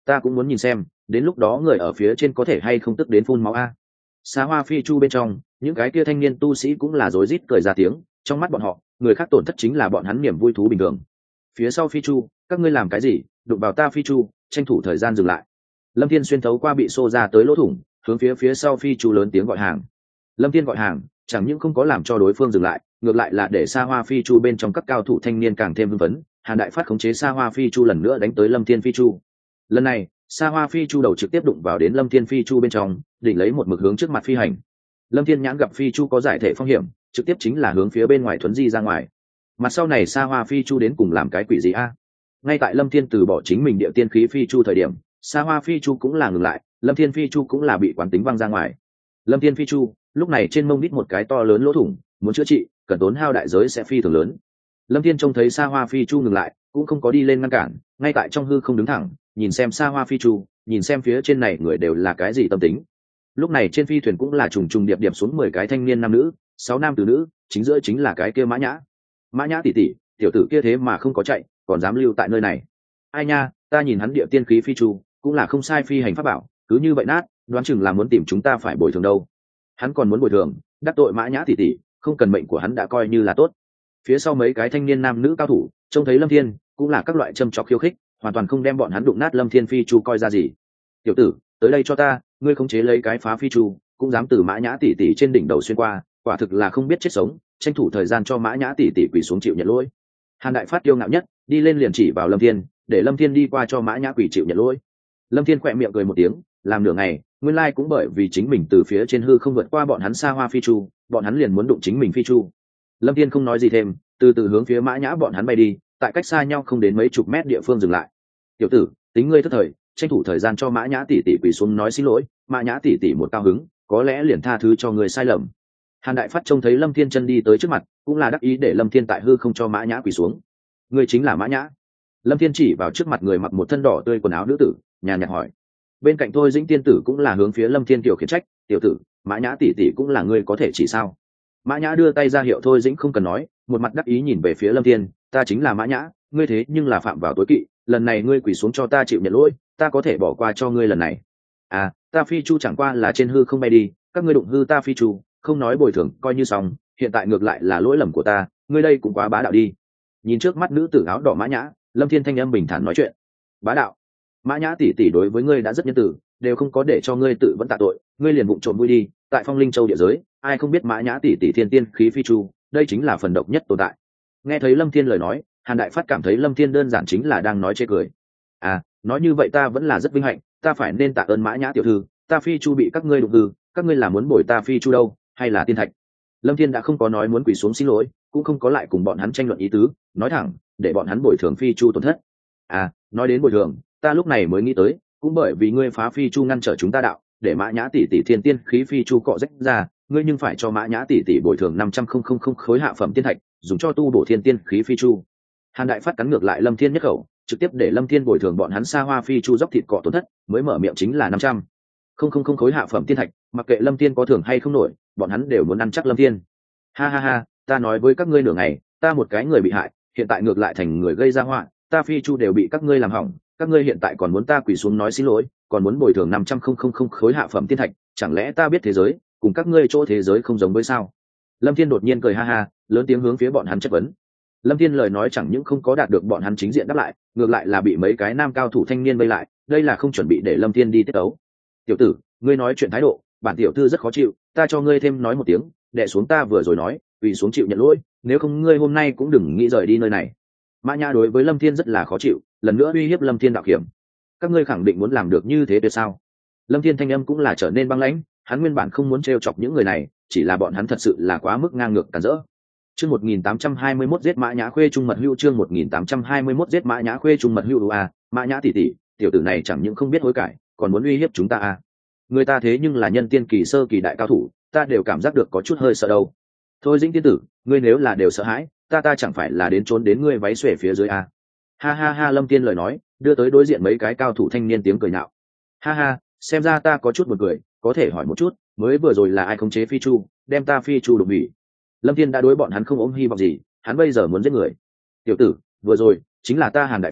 ta cũng muốn nhìn xem đến lúc đó người ở phía trên có thể hay không tức đến phun máu a. Xa hoa phi chu bên trong những cái kia thanh niên tu sĩ cũng là rối rít cười ra tiếng, trong mắt bọn họ người khác tổn thất chính là bọn hắn niềm vui thú bình thường. Phía sau phi chu, các ngươi làm cái gì, đụng vào ta phi chu, tranh thủ thời gian dừng lại. Lâm Thiên xuyên thấu qua bị xô ra tới lỗ thủng, hướng phía phía sau phi chu lớn tiếng gọi hàng. Lâm Thiên gọi hàng chẳng những không có làm cho đối phương dừng lại, ngược lại là để xa hoa phi chu bên trong các cao thủ thanh niên càng thêm hưng phấn. Hàn Đại Phát khống chế xa hoa phi chu lần nữa đánh tới Lâm Thiên phi chu. Lần này xa hoa phi chu đầu trực tiếp đụng vào đến Lâm Thiên phi chu bên trong, định lấy một mực hướng trước mặt phi hành. Lâm Thiên nhãn gặp phi chu có giải thể phong hiểm, trực tiếp chính là hướng phía bên ngoài thuấn di ra ngoài. Mặt sau này xa hoa phi chu đến cùng làm cái quỷ gì a? Ngay tại Lâm Thiên từ bỏ chính mình địa tiên khí phi chu thời điểm, xa hoa phi chu cũng là ngừng lại, Lâm Thiên phi chu cũng là bị quán tính văng ra ngoài. Lâm Thiên phi chu lúc này trên mông đít một cái to lớn lỗ thủng, muốn chữa trị cần tốn hao đại giới sẽ phi thường lớn. Lâm Thiên trông thấy xa hoa phi chu ngừng lại, cũng không có đi lên ngăn cản, ngay tại trong hư không đứng thẳng, nhìn xem xa hoa phi chu, nhìn xem phía trên này người đều là cái gì tâm tính. Lúc này trên phi thuyền cũng là trùng trùng điệp điệp xuống mười cái thanh niên nam nữ, sáu nam từ nữ, chính giữa chính là cái kia Mã Nhã. Mã Nhã tỷ tỷ, tiểu tử kia thế mà không có chạy, còn dám lưu tại nơi này. Ai nha, ta nhìn hắn địa tiên khí phi chu, cũng là không sai phi hành pháp bảo, cứ như vậy nát, đoán chừng là muốn tìm chúng ta phải bồi thường đâu. Hắn còn muốn bồi thường, đắc tội Mã Nhã tỷ tỷ, không cần mệnh của hắn đã coi như là tốt. Phía sau mấy cái thanh niên nam nữ cao thủ trông thấy Lâm Thiên cũng là các loại châm chọc khiêu khích, hoàn toàn không đem bọn hắn đụng nát Lâm Thiên phi chu coi ra gì. Tiểu tử, tới đây cho ta, ngươi khống chế lấy cái phá phi chu, cũng dám từ Mã Nhã tỷ tỷ trên đỉnh đầu xuyên qua, quả thực là không biết chết sống, tranh thủ thời gian cho Mã Nhã tỷ tỷ quỳ xuống chịu nhận lỗi. Hàn Đại Phát kiêu ngạo nhất, đi lên liền chỉ vào Lâm Thiên, để Lâm Thiên đi qua cho Mã Nhã quỳ chịu nhận lỗi. Lâm Thiên khỏe miệng cười một tiếng, làm nửa ngày, nguyên lai cũng bởi vì chính mình từ phía trên hư không vượt qua bọn hắn xa hoa phi chu, bọn hắn liền muốn đụng chính mình phi chu. Lâm Thiên không nói gì thêm, từ từ hướng phía Mã Nhã bọn hắn bay đi, tại cách xa nhau không đến mấy chục mét địa phương dừng lại. Tiểu tử, tính ngươi thất thời, tranh thủ thời gian cho Mã Nhã tỷ tỷ quỳ xuống nói xin lỗi. Mã Nhã tỷ tỷ một cao hứng, có lẽ liền tha thứ cho người sai lầm. Hàn Đại Phát trông thấy Lâm Thiên chân đi tới trước mặt, cũng là đắc ý để Lâm Thiên tại hư không cho Mã Nhã quỳ xuống. Ngươi chính là Mã Nhã? Lâm Thiên chỉ vào trước mặt người mặc một thân đỏ tươi quần áo nữ tử, nhàn nhạt hỏi. Bên cạnh Thôi Dĩnh tiên tử cũng là hướng phía Lâm Thiên tiểu khiển trách, tiểu tử, Mã Nhã tỷ tỷ cũng là ngươi có thể chỉ sao? Mã Nhã đưa tay ra hiệu Thôi Dĩnh không cần nói, một mặt đắc ý nhìn về phía Lâm Thiên, ta chính là Mã Nhã, ngươi thế nhưng là phạm vào tối kỵ, lần này ngươi quỳ xuống cho ta chịu nhận lỗi, ta có thể bỏ qua cho ngươi lần này. À, ta phi chu chẳng qua là trên hư không bay đi, các ngươi đụng hư ta phi chu, không nói bồi thường coi như xong, hiện tại ngược lại là lỗi lầm của ta, ngươi đây cũng quá bá đạo đi. Nhìn trước mắt nữ tử áo đỏ Mã Nhã, Lâm Thiên thanh âm bình thản nói chuyện. Bá đạo? Mã Nhã tỷ tỷ đối với ngươi đã rất nhân từ, đều không có để cho ngươi tự vẫn tạ tội, ngươi liền vụng trộm vui đi, tại Phong Linh Châu địa giới, ai không biết Mã Nhã tỷ tỷ thiên tiên khí phi chu, đây chính là phần độc nhất tồn tại. Nghe thấy Lâm Thiên lời nói, Hàn Đại Phát cảm thấy Lâm Thiên đơn giản chính là đang nói chê cười. À, nói như vậy ta vẫn là rất vinh hạnh, ta phải nên tạ ơn Mã Nhã tiểu thư, ta phi chu bị các ngươi đụng hư, các ngươi là muốn bồi ta phi chu đâu, hay là tiên thạch? Lâm Thiên đã không có nói muốn quỳ xuống xin lỗi, cũng không có lại cùng bọn hắn tranh luận ý tứ, nói thẳng, để bọn hắn bồi thường phi chu tổn thất. À, nói đến bồi thường, ta lúc này mới nghĩ tới, cũng bởi vì ngươi phá phi chu ngăn trở chúng ta đạo, để Mã Nhã tỷ tỷ thiên tiên khí phi chu cọ rách ra, ngươi nhưng phải cho Mã Nhã tỷ tỷ bồi thường năm trăm không không không khối hạ phẩm tiên thạch, dùng cho tu bổ thiên tiên khí phi chu. Hàn Đại Phát cắn ngược lại Lâm Thiên nhất khẩu, trực tiếp để Lâm Thiên bồi thường bọn hắn xa hoa phi chu dốc thịt cọ tổn thất, mới mở miệng chính là năm trăm không không không khối hạ phẩm tiên thạch, mặc kệ Lâm Thiên có thưởng hay không nổi, bọn hắn đều muốn ăn chắc Lâm Thiên. Ha ha ha, ta nói với các ngươi nửa ngày, ta một cái người bị hại, hiện tại ngược lại thành người gây ra họa, ta phi chu đều bị các ngươi làm hỏng, các ngươi hiện tại còn muốn ta quỳ xuống nói xin lỗi, còn muốn bồi thường năm trăm không không không khối hạ phẩm tiên thạch, chẳng lẽ ta biết thế giới cùng các ngươi chỗ thế giới không giống với sao? Lâm Thiên đột nhiên cười ha ha, lớn tiếng hướng phía bọn hắn chất vấn. Lâm Thiên lời nói chẳng những không có đạt được bọn hắn chính diện đáp lại, ngược lại là bị mấy cái nam cao thủ thanh niên vây lại, đây là không chuẩn bị để Lâm Thiên đi tiết ấu. Tiểu tử, ngươi nói chuyện thái độ, bản tiểu thư rất khó chịu, ta cho ngươi thêm nói một tiếng, đè xuống ta vừa rồi nói, vì xuống chịu nhận lỗi, nếu không ngươi hôm nay cũng đừng nghĩ rời đi nơi này. Mã Nhã đối với Lâm Thiên rất là khó chịu, lần nữa uy hiếp Lâm Thiên đạo hiểm. Các ngươi khẳng định muốn làm được như thế tuyệt sao? Lâm Thiên thanh âm cũng là trở nên băng lãnh, hắn nguyên bản không muốn trêu chọc những người này, chỉ là bọn hắn thật sự là quá mức ngang ngược cản rỡ. Chương một nghìn tám trăm hai mươi mốt giết Mã Nhã khuê trung mật hưu, chương một nghìn tám trăm hai mươi mốt giết Mã Nhã khuê trung mật hưu à, Mã Nhã tỷ tỷ, tiểu tử này chẳng những không biết hối cải, còn muốn uy hiếp chúng ta à? Người ta thế nhưng là nhân tiên kỳ sơ kỳ đại cao thủ, ta đều cảm giác được có chút hơi sợ đâu. Thôi Dĩnh tiên tử, ngươi nếu là đều sợ hãi, ta ta chẳng phải là đến trốn đến ngươi váy xuể phía dưới à? Ha ha ha, Lâm Tiên lời nói, đưa tới đối diện mấy cái cao thủ thanh niên tiếng cười nhạo. Ha ha, xem ra ta có chút buồn cười, có thể hỏi một chút, mới vừa rồi là ai khống chế phi chu, đem ta phi chu đụng hủy? Lâm Thiên đã đối bọn hắn không ôm hy vọng gì, hắn bây giờ muốn giết người. Tiểu tử, vừa rồi chính là ta Hàn Đại Phát,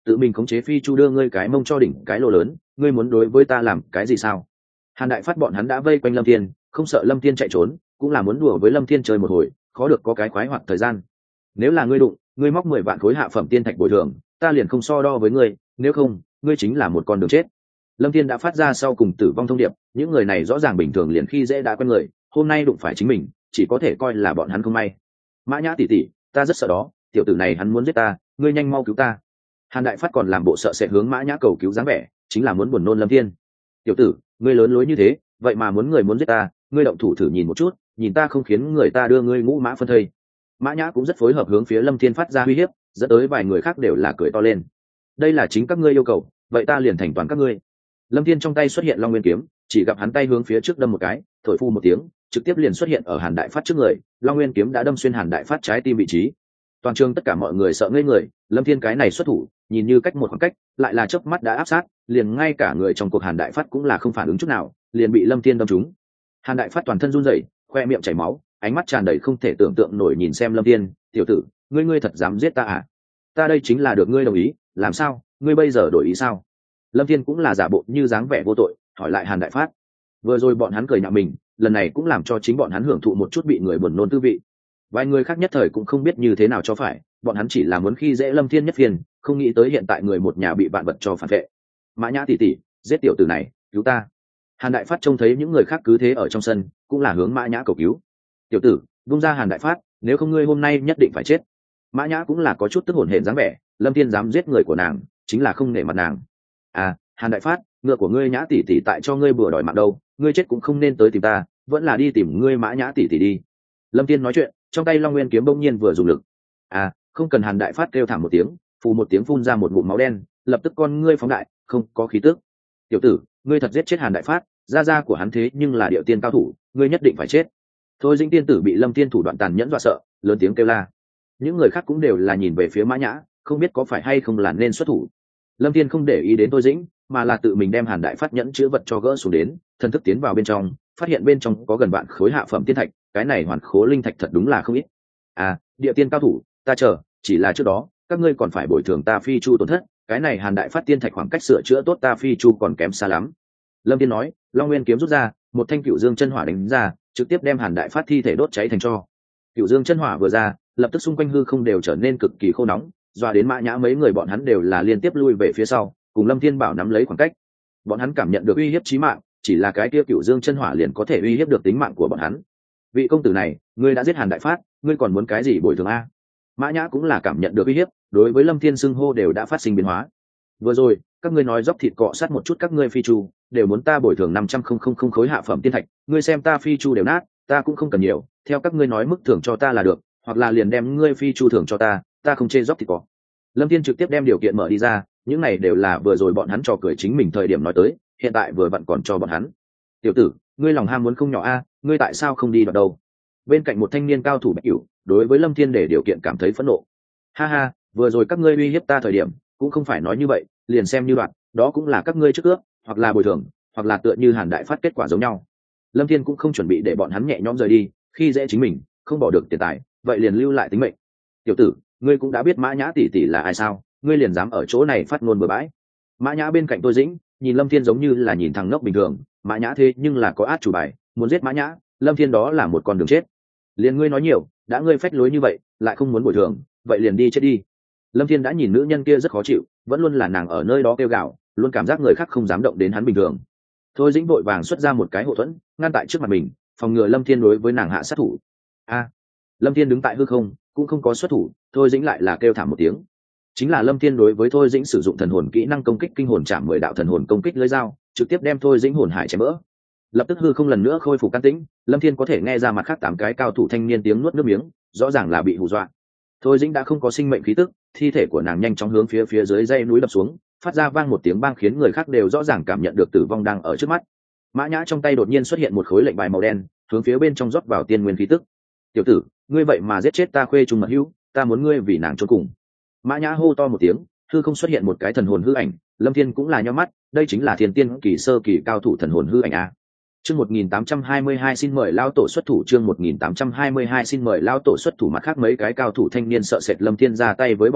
tự mình khống chế phi chu đưa ngươi cái mông cho đỉnh cái lô lớn, ngươi muốn đối với ta làm cái gì sao? Hàn Đại Phát bọn hắn đã vây quanh Lâm Thiên, không sợ Lâm Thiên chạy trốn, cũng là muốn đùa với Lâm Thiên chơi một hồi, khó được có cái khoái hoặc thời gian. Nếu là ngươi đụng, ngươi móc mười vạn khối hạ phẩm tiên thạch bồi thường, ta liền không so đo với ngươi, nếu không, ngươi chính là một con đường chết. Lâm Thiên đã phát ra sau cùng tử vong thông điệp, những người này rõ ràng bình thường liền khi dễ đã quen người, hôm nay đụng phải chính mình, chỉ có thể coi là bọn hắn không may. Mã Nhã tỷ tỷ, ta rất sợ đó, tiểu tử này hắn muốn giết ta, ngươi nhanh mau cứu ta. Hàn Đại Phát còn làm bộ sợ sẽ hướng Mã Nhã cầu cứu dáng vẻ, chính là muốn buồn nôn Lâm Thiên. Tiểu tử, ngươi lớn lối như thế, vậy mà muốn người muốn giết ta, ngươi động thủ thử nhìn một chút, nhìn ta không khiến người ta đưa ngươi ngũ mã phân thây. Mã Nhã cũng rất phối hợp hướng phía Lâm Thiên phát ra uy hiếp, dẫn tới vài người khác đều là cười to lên. Đây là chính các ngươi yêu cầu, vậy ta liền thành toàn các ngươi. Lâm Thiên trong tay xuất hiện Long Nguyên kiếm, chỉ gặp hắn tay hướng phía trước đâm một cái, thổi phu một tiếng, trực tiếp liền xuất hiện ở Hàn Đại Phát trước người, Long Nguyên kiếm đã đâm xuyên Hàn Đại Phát trái tim vị trí. Toàn trường tất cả mọi người sợ ngây người, Lâm Thiên cái này xuất thủ, nhìn như cách một khoảng cách, lại là chớp mắt đã áp sát, liền ngay cả người trong cuộc Hàn Đại Phát cũng là không phản ứng chút nào, liền bị Lâm Thiên đâm trúng. Hàn Đại Phát toàn thân run rẩy, khoe miệng chảy máu, ánh mắt tràn đầy không thể tưởng tượng nổi nhìn xem Lâm Thiên, "Tiểu tử, ngươi ngươi thật dám giết ta à? Ta đây chính là được ngươi đồng ý, làm sao, ngươi bây giờ đổi ý sao?" Lâm Thiên cũng là giả bộ như dáng vẻ vô tội, hỏi lại Hàn Đại Phát. Vừa rồi bọn hắn cười nhạo mình, lần này cũng làm cho chính bọn hắn hưởng thụ một chút bị người buồn nôn tư vị. Vài người khác nhất thời cũng không biết như thế nào cho phải, bọn hắn chỉ là muốn khi dễ Lâm Thiên nhất phiền, không nghĩ tới hiện tại người một nhà bị vạn vật cho phản vệ. Mã Nhã tỷ tỷ, giết tiểu tử này, cứu ta. Hàn Đại Phát trông thấy những người khác cứ thế ở trong sân, cũng là hướng Mã Nhã cầu cứu. Tiểu tử, vung ra Hàn Đại Phát, nếu không ngươi hôm nay nhất định phải chết. Mã Nhã cũng là có chút tức hổn hển dáng vẻ, Lâm Thiên dám giết người của nàng, chính là không nể mặt nàng. À, Hàn Đại Phát, ngựa của ngươi Nhã tỷ tỷ tại cho ngươi bừa đòi mạng đâu, ngươi chết cũng không nên tới tìm ta, vẫn là đi tìm ngươi Mã Nhã tỷ tỷ đi. Lâm Thiên nói chuyện, trong tay Long Nguyên kiếm bỗng nhiên vừa dùng lực. À, không cần. Hàn Đại Phát kêu thảm một tiếng, phù một tiếng phun ra một ngụm máu đen, lập tức con ngươi phóng đại, không có khí tức. Tiểu tử, ngươi thật giết chết Hàn Đại Phát, gia gia của hắn thế nhưng là điệu tiên cao thủ, ngươi nhất định phải chết. Thôi Dĩnh tiên tử bị Lâm Thiên thủ đoạn tàn nhẫn dọa sợ, lớn tiếng kêu la. Những người khác cũng đều là nhìn về phía Mã Nhã, không biết có phải hay không là nên xuất thủ. Lâm Thiên không để ý đến Thôi Dĩnh, mà là tự mình đem Hàn Đại Phát nhẫn chứa vật cho gỡ xuống đến, thần thức tiến vào bên trong, phát hiện bên trong có gần vạn khối hạ phẩm tiên thạch, cái này hoàn khố linh thạch thật đúng là không ít. À, địa tiên cao thủ, ta chờ, chỉ là trước đó, các ngươi còn phải bồi thường ta phi chu tổn thất, cái này Hàn Đại Phát tiên thạch khoảng cách sửa chữa tốt ta phi chu còn kém xa lắm. Lâm Thiên nói, Long Nguyên kiếm rút ra, một thanh Cựu Dương chân hỏa đánh ra, trực tiếp đem Hàn Đại Phát thi thể đốt cháy thành tro. Cựu Dương chân hỏa vừa ra, lập tức xung quanh hư không đều trở nên cực kỳ khô nóng, doa đến Mã Nhã mấy người bọn hắn đều là liên tiếp lui về phía sau, cùng Lâm Thiên bảo nắm lấy khoảng cách. Bọn hắn cảm nhận được uy hiếp chí mạng, chỉ là cái kia Cựu Dương chân hỏa liền có thể uy hiếp được tính mạng của bọn hắn. Vị công tử này, ngươi đã giết Hàn Đại Phát, ngươi còn muốn cái gì bồi thường a? Mã Nhã cũng là cảm nhận được uy hiếp, đối với Lâm Thiên xưng hô đều đã phát sinh biến hóa. Vừa rồi, các ngươi nói dốc thịt cọ sát một chút các ngươi phi chu, đều muốn ta bồi thường năm trăm không không không khối hạ phẩm tiên thạch, ngươi xem ta phi chu đều nát, ta cũng không cần nhiều, theo các ngươi nói mức thưởng cho ta là được, hoặc là liền đem ngươi phi chu thưởng cho ta, ta không chê dốc thịt cọ. Lâm Thiên trực tiếp đem điều kiện mở đi ra, những này đều là vừa rồi bọn hắn trò cười chính mình thời điểm nói tới, hiện tại vừa vặn còn cho bọn hắn. Tiểu tử, ngươi lòng ham muốn không nhỏ a, ngươi tại sao không đi đoạt đâu? Bên cạnh một thanh niên cao thủ Bạch Cửu, đối với Lâm Thiên để điều kiện cảm thấy phẫn nộ. Ha ha, vừa rồi các ngươi uy hiếp ta thời điểm, cũng không phải nói như vậy, liền xem như đoạt, đó cũng là các ngươi trước ước, hoặc là bồi thường, hoặc là tựa như Hàn Đại Phát kết quả giống nhau. Lâm Thiên cũng không chuẩn bị để bọn hắn nhẹ nhõm rời đi, khi dễ chính mình, không bỏ được tiền tài, vậy liền lưu lại tính mệnh. Tiểu tử, ngươi cũng đã biết Mã Nhã tỷ tỷ là ai sao, ngươi liền dám ở chỗ này phát ngôn bừa bãi. Mã Nhã bên cạnh Tôi Dĩnh, nhìn Lâm Thiên giống như là nhìn thằng ngốc bình thường, Mã Nhã thế nhưng là có át chủ bài, muốn giết Mã Nhã, Lâm Thiên đó là một con đường chết. Liền ngươi nói nhiều, đã ngươi phách lối như vậy, lại không muốn bồi thường, vậy liền đi chết đi. Lâm Thiên đã nhìn nữ nhân kia rất khó chịu, vẫn luôn là nàng ở nơi đó kêu gào, luôn cảm giác người khác không dám động đến hắn bình thường. Thôi Dĩnh vội vàng xuất ra một cái hộ thuẫn, ngăn tại trước mặt mình, phòng ngừa Lâm Thiên đối với nàng hạ sát thủ. A, Lâm Thiên đứng tại hư không, cũng không có xuất thủ, Thôi Dĩnh lại là kêu thảm một tiếng. Chính là Lâm Thiên đối với Thôi Dĩnh sử dụng thần hồn kỹ năng công kích kinh hồn chạm mười đạo thần hồn công kích lưỡi dao, trực tiếp đem Thôi Dĩnh hồn hải chém vỡ. Lập tức hư không lần nữa khôi phục can tĩnh, Lâm Thiên có thể nghe ra mặt khác tám cái cao thủ thanh niên tiếng nuốt nước miếng, rõ ràng là bị hù dọa. Thôi Dĩnh đã không có sinh mệnh khí tức, thi thể của nàng nhanh chóng hướng phía phía dưới dãy núi đập xuống, phát ra vang một tiếng bang khiến người khác đều rõ ràng cảm nhận được tử vong đang ở trước mắt. Mã Nhã trong tay đột nhiên xuất hiện một khối lệnh bài màu đen, hướng phía bên trong rót vào tiên nguyên khí tức. "Tiểu tử, ngươi vậy mà giết chết ta khuê trùng mật hữu, ta muốn ngươi vì nàng chôn cùng." Mã Nhã hô to một tiếng, hư không xuất hiện một cái thần hồn hư ảnh, Lâm Thiên cũng là nhíu mắt, đây chính là Thiên Tiên kỳ sơ kỳ cao thủ thần hồn hư ảnh a. Chương một nghìn tám trăm hai mươi hai xin mời lão tổ xuất thủ, chương một nghìn tám trăm hai mươi hai xin mời lão tổ xuất thủ. Mặt khác mấy cái cao thủ thanh niên sợ sệt Lâm Thiên ra tay với bọn họ,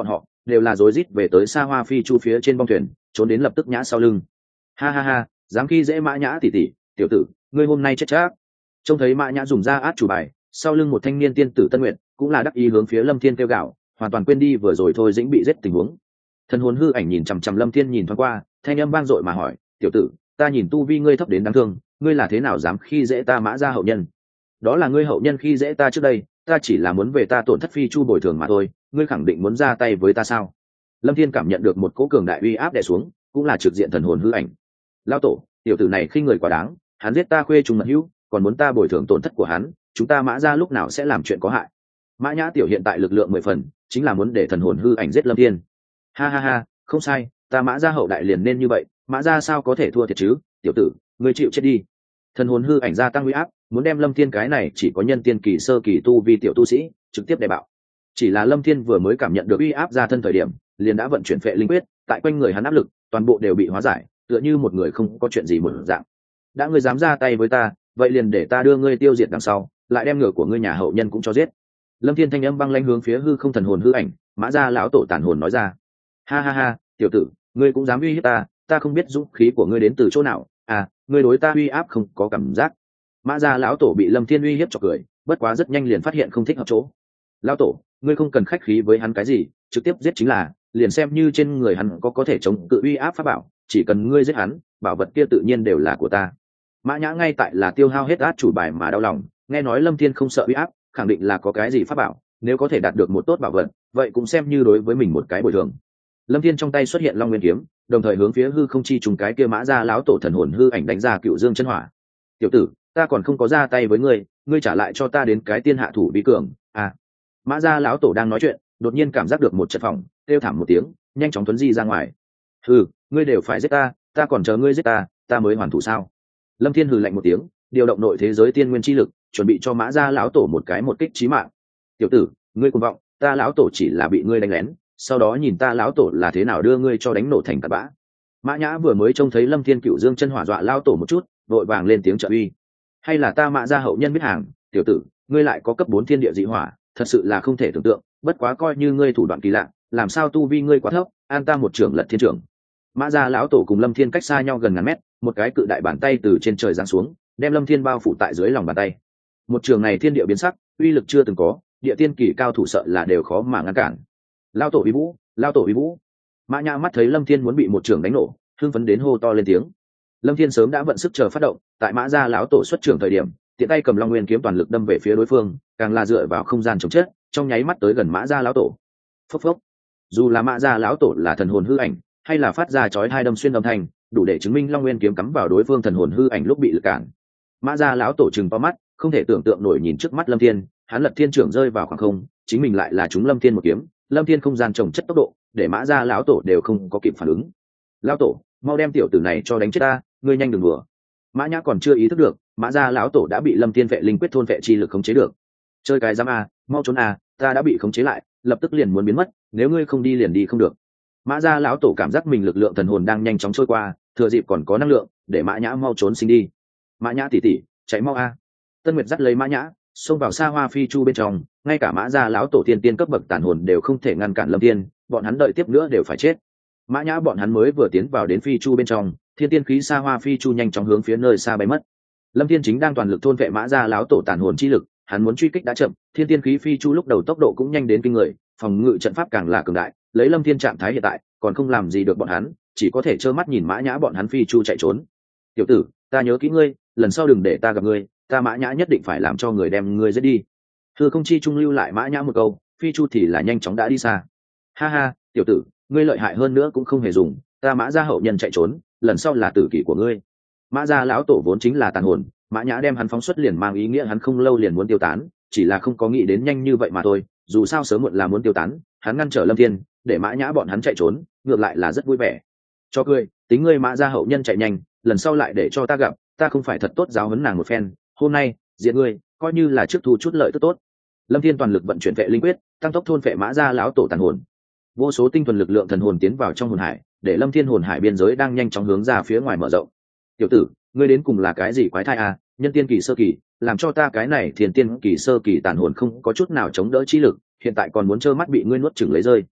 đều là rối rít về tới xa hoa phi chu phía trên bong thuyền, trốn đến lập tức nhã sau lưng. Ha ha ha, dám khi dễ mã nhã tỷ tỷ, tiểu tử, ngươi hôm nay chết chắc. Trông thấy mã nhã dùng ra át chủ bài, sau lưng một thanh niên tiên tử Tân Nguyện cũng là đắc ý hướng phía Lâm Thiên kêu gào, hoàn toàn quên đi vừa rồi thôi dĩnh bị giết tình huống. Thần hồn hư ảnh nhìn chằm chằm Lâm Thiên nhìn thoáng qua, thanh âm vang dội mà hỏi, tiểu tử, ta nhìn tu vi ngươi thấp đến đáng thương, ngươi là thế nào dám khi dễ ta mã gia hậu nhân? Đó là ngươi hậu nhân khi dễ ta trước đây, ta chỉ là muốn về ta tổn thất phi chu bồi thường mà thôi, ngươi khẳng định muốn ra tay với ta sao? Lâm Thiên cảm nhận được một cỗ cường đại uy áp đè xuống, cũng là trực diện thần hồn hư ảnh. Lão tổ, tiểu tử này khinh người quá đáng, hắn giết ta khuê trùng mật hữu, còn muốn ta bồi thường tổn thất của hắn, chúng ta mã gia lúc nào sẽ làm chuyện có hại? Mã nhã tiểu hiện tại lực lượng mười phần, chính là muốn để thần hồn hư ảnh giết Lâm Thiên. Ha ha ha, không sai, ta mã gia hậu đại liền nên như vậy, mã gia sao có thể thua thiệt chứ? Tiểu tử, ngươi chịu chết đi. Thần hồn hư ảnh gia tăng uy áp, muốn đem Lâm Thiên cái này chỉ có nhân tiên kỳ sơ kỳ tu vi tiểu tu sĩ trực tiếp đè bạo. Chỉ là Lâm Thiên vừa mới cảm nhận được uy áp ra thân thời điểm, liền đã vận chuyển phệ linh quyết, tại quanh người hắn áp lực toàn bộ đều bị hóa giải, tựa như một người không có chuyện gì một dạng. Đã ngươi dám ra tay với ta, vậy liền để ta đưa ngươi tiêu diệt đằng sau, lại đem ngựa của ngươi nhà hậu nhân cũng cho giết. Lâm Thiên thanh âm băng lãnh hướng phía hư không thần hồn hư ảnh, mã gia lão tổ tàn hồn nói ra. Ha ha ha, tiểu tử, ngươi cũng dám uy hiếp ta, ta không biết dũng khí của ngươi đến từ chỗ nào, à, ngươi đối ta uy áp không có cảm giác. Mã gia lão tổ bị Lâm Thiên uy hiếp cho cười, bất quá rất nhanh liền phát hiện không thích hợp chỗ. Lão tổ, ngươi không cần khách khí với hắn cái gì, trực tiếp giết chính là, liền xem như trên người hắn có có thể chống cự uy áp pháp bảo, chỉ cần ngươi giết hắn, bảo vật kia tự nhiên đều là của ta. Mã nhã ngay tại là tiêu hao hết át chủ bài mà đau lòng, nghe nói Lâm Thiên không sợ uy áp, khẳng định là có cái gì pháp bảo, nếu có thể đạt được một tốt bảo vật, vậy cũng xem như đối với mình một cái bồi thường. Lâm Thiên trong tay xuất hiện Long Nguyên kiếm, đồng thời hướng phía hư không chi trùng cái kia mã gia lão tổ thần hồn hư ảnh đánh ra Cựu Dương chân hỏa. Tiểu tử, ta còn không có ra tay với ngươi, ngươi trả lại cho ta đến cái tiên hạ thủ bí cường. À, mã gia lão tổ đang nói chuyện, đột nhiên cảm giác được một trận phòng, kêu thảm một tiếng, nhanh chóng tuấn di ra ngoài. Hừ, ngươi đều phải giết ta, ta còn chờ ngươi giết ta, ta mới hoàn thủ sao? Lâm Thiên hừ lạnh một tiếng, điều động nội thế giới tiên nguyên chi lực, chuẩn bị cho mã gia lão tổ một cái một kích chí mạng. Tiểu tử, ngươi cuồng vọng, ta lão tổ chỉ là bị ngươi đánh lén, sau đó nhìn ta lão tổ là thế nào đưa ngươi cho đánh nổ thành tạt bã. Mã nhã vừa mới trông thấy Lâm Thiên Cựu Dương chân hỏa dọa lão tổ một chút, vội vàng lên tiếng trợ uy. Hay là ta mã gia hậu nhân biết hàng, tiểu tử, ngươi lại có cấp bốn thiên địa dị hỏa, thật sự là không thể tưởng tượng, bất quá coi như ngươi thủ đoạn kỳ lạ, làm sao tu vi ngươi quá thấp, an ta một trưởng lật thiên trưởng. Mã gia lão tổ cùng Lâm Thiên cách xa nhau gần ngàn mét, một cái cự đại bàn tay từ trên trời giáng xuống, đem Lâm Thiên bao phủ tại dưới lòng bàn tay. Một trường này thiên địa biến sắc, uy lực chưa từng có, địa tiên kỳ cao thủ sợ là đều khó mà ngăn cản. Lão tổ uy vũ, lão tổ uy vũ. Mã nhã mắt thấy Lâm Thiên muốn bị một trường đánh nổ, hưng phấn đến hô to lên tiếng. Lâm Thiên sớm đã vận sức chờ phát động, tại mã gia lão tổ xuất trường thời điểm, tiện tay cầm Long Nguyên kiếm toàn lực đâm về phía đối phương, càng là dựa vào không gian chống chết, trong nháy mắt tới gần mã gia lão tổ. Phốc phốc. Dù là mã gia lão tổ là thần hồn hư ảnh, hay là phát ra chói hai đâm xuyên âm thanh, đủ để chứng minh Long Nguyên kiếm cắm vào đối phương thần hồn hư ảnh lúc bị lực cản. Mã gia lão tổ trừng to mắt, không thể tưởng tượng nổi nhìn trước mắt Lâm Thiên, hắn lật thiên trưởng rơi vào khoảng không, chính mình lại là chúng Lâm Thiên một kiếm, Lâm Thiên không gian trồng chất tốc độ, để mã gia lão tổ đều không có kịp phản ứng. Lão tổ, mau đem tiểu tử này cho đánh chết ta, ngươi nhanh đừng đùa. Mã nhã còn chưa ý thức được, mã gia lão tổ đã bị Lâm Thiên vệ linh quyết thôn vệ chi lực khống chế được. Chơi cái giám a, mau trốn a, ta đã bị khống chế lại, lập tức liền muốn biến mất, nếu ngươi không đi liền đi không được. Mã gia lão tổ cảm giác mình lực lượng thần hồn đang nhanh chóng trôi qua, thừa dịp còn có năng lượng, để mã nhã mau trốn sinh đi. Mã nhã tỷ tỷ, chạy mau a. Tân Nguyệt dắt lấy mã nhã, xông vào xa hoa phi chu bên trong, ngay cả mã gia lão tổ tiên tiên cấp bậc tàn hồn đều không thể ngăn cản Lâm Thiên, bọn hắn đợi tiếp nữa đều phải chết. Mã nhã bọn hắn mới vừa tiến vào đến phi chu bên trong, thiên tiên khí xa hoa phi chu nhanh chóng hướng phía nơi xa bay mất. Lâm Thiên chính đang toàn lực thôn vệ mã gia lão tổ tàn hồn chi lực, hắn muốn truy kích đã chậm, thiên tiên khí phi chu lúc đầu tốc độ cũng nhanh đến kinh người, phòng ngự trận pháp càng là cường đại, lấy Lâm Thiên trạng thái hiện tại, còn không làm gì được bọn hắn, chỉ có thể trơ mắt nhìn mã nhã bọn hắn phi chu chạy trốn. Tiểu tử, ta nhớ kỹ ngươi, lần sau đừng để ta gặp ngươi, ta mã nhã nhất định phải làm cho người đem ngươi giết đi. Hư không chi trung lưu lại mã nhã một câu, phi chu thì là nhanh chóng đã đi xa. Ha ha, tiểu tử, ngươi lợi hại hơn nữa cũng không hề dùng, ta mã gia hậu nhân chạy trốn, lần sau là tử kỷ của ngươi. Mã gia lão tổ vốn chính là tàn hồn, mã nhã đem hắn phóng xuất liền mang ý nghĩa hắn không lâu liền muốn tiêu tán, chỉ là không có nghĩ đến nhanh như vậy mà thôi, dù sao sớm muộn là muốn tiêu tán, hắn ngăn trở Lâm Thiên, để mã nhã bọn hắn chạy trốn, ngược lại là rất vui vẻ. Cho cười, tính ngươi mã gia hậu nhân chạy nhanh, lần sau lại để cho ta gặp, ta không phải thật tốt giáo huấn nàng một phen, hôm nay diện ngươi coi như là trước thu chút lợi tức tốt. Lâm Thiên toàn lực vận chuyển vệ linh quyết, tăng tốc thôn vệ mã gia lão tổ tàn hồn. Vô số tinh thuần lực lượng thần hồn tiến vào trong hồn hải, để Lâm Thiên hồn hải biên giới đang nhanh chóng hướng ra phía ngoài mở rộng. Tiểu tử, ngươi đến cùng là cái gì quái thai à, nhân tiên kỳ sơ kỳ, làm cho ta cái này thiên tiên kỳ sơ kỳ tàn hồn không có chút nào chống đỡ chi lực, hiện tại còn muốn trơ mắt bị ngươi nuốt chửng lấy rơi.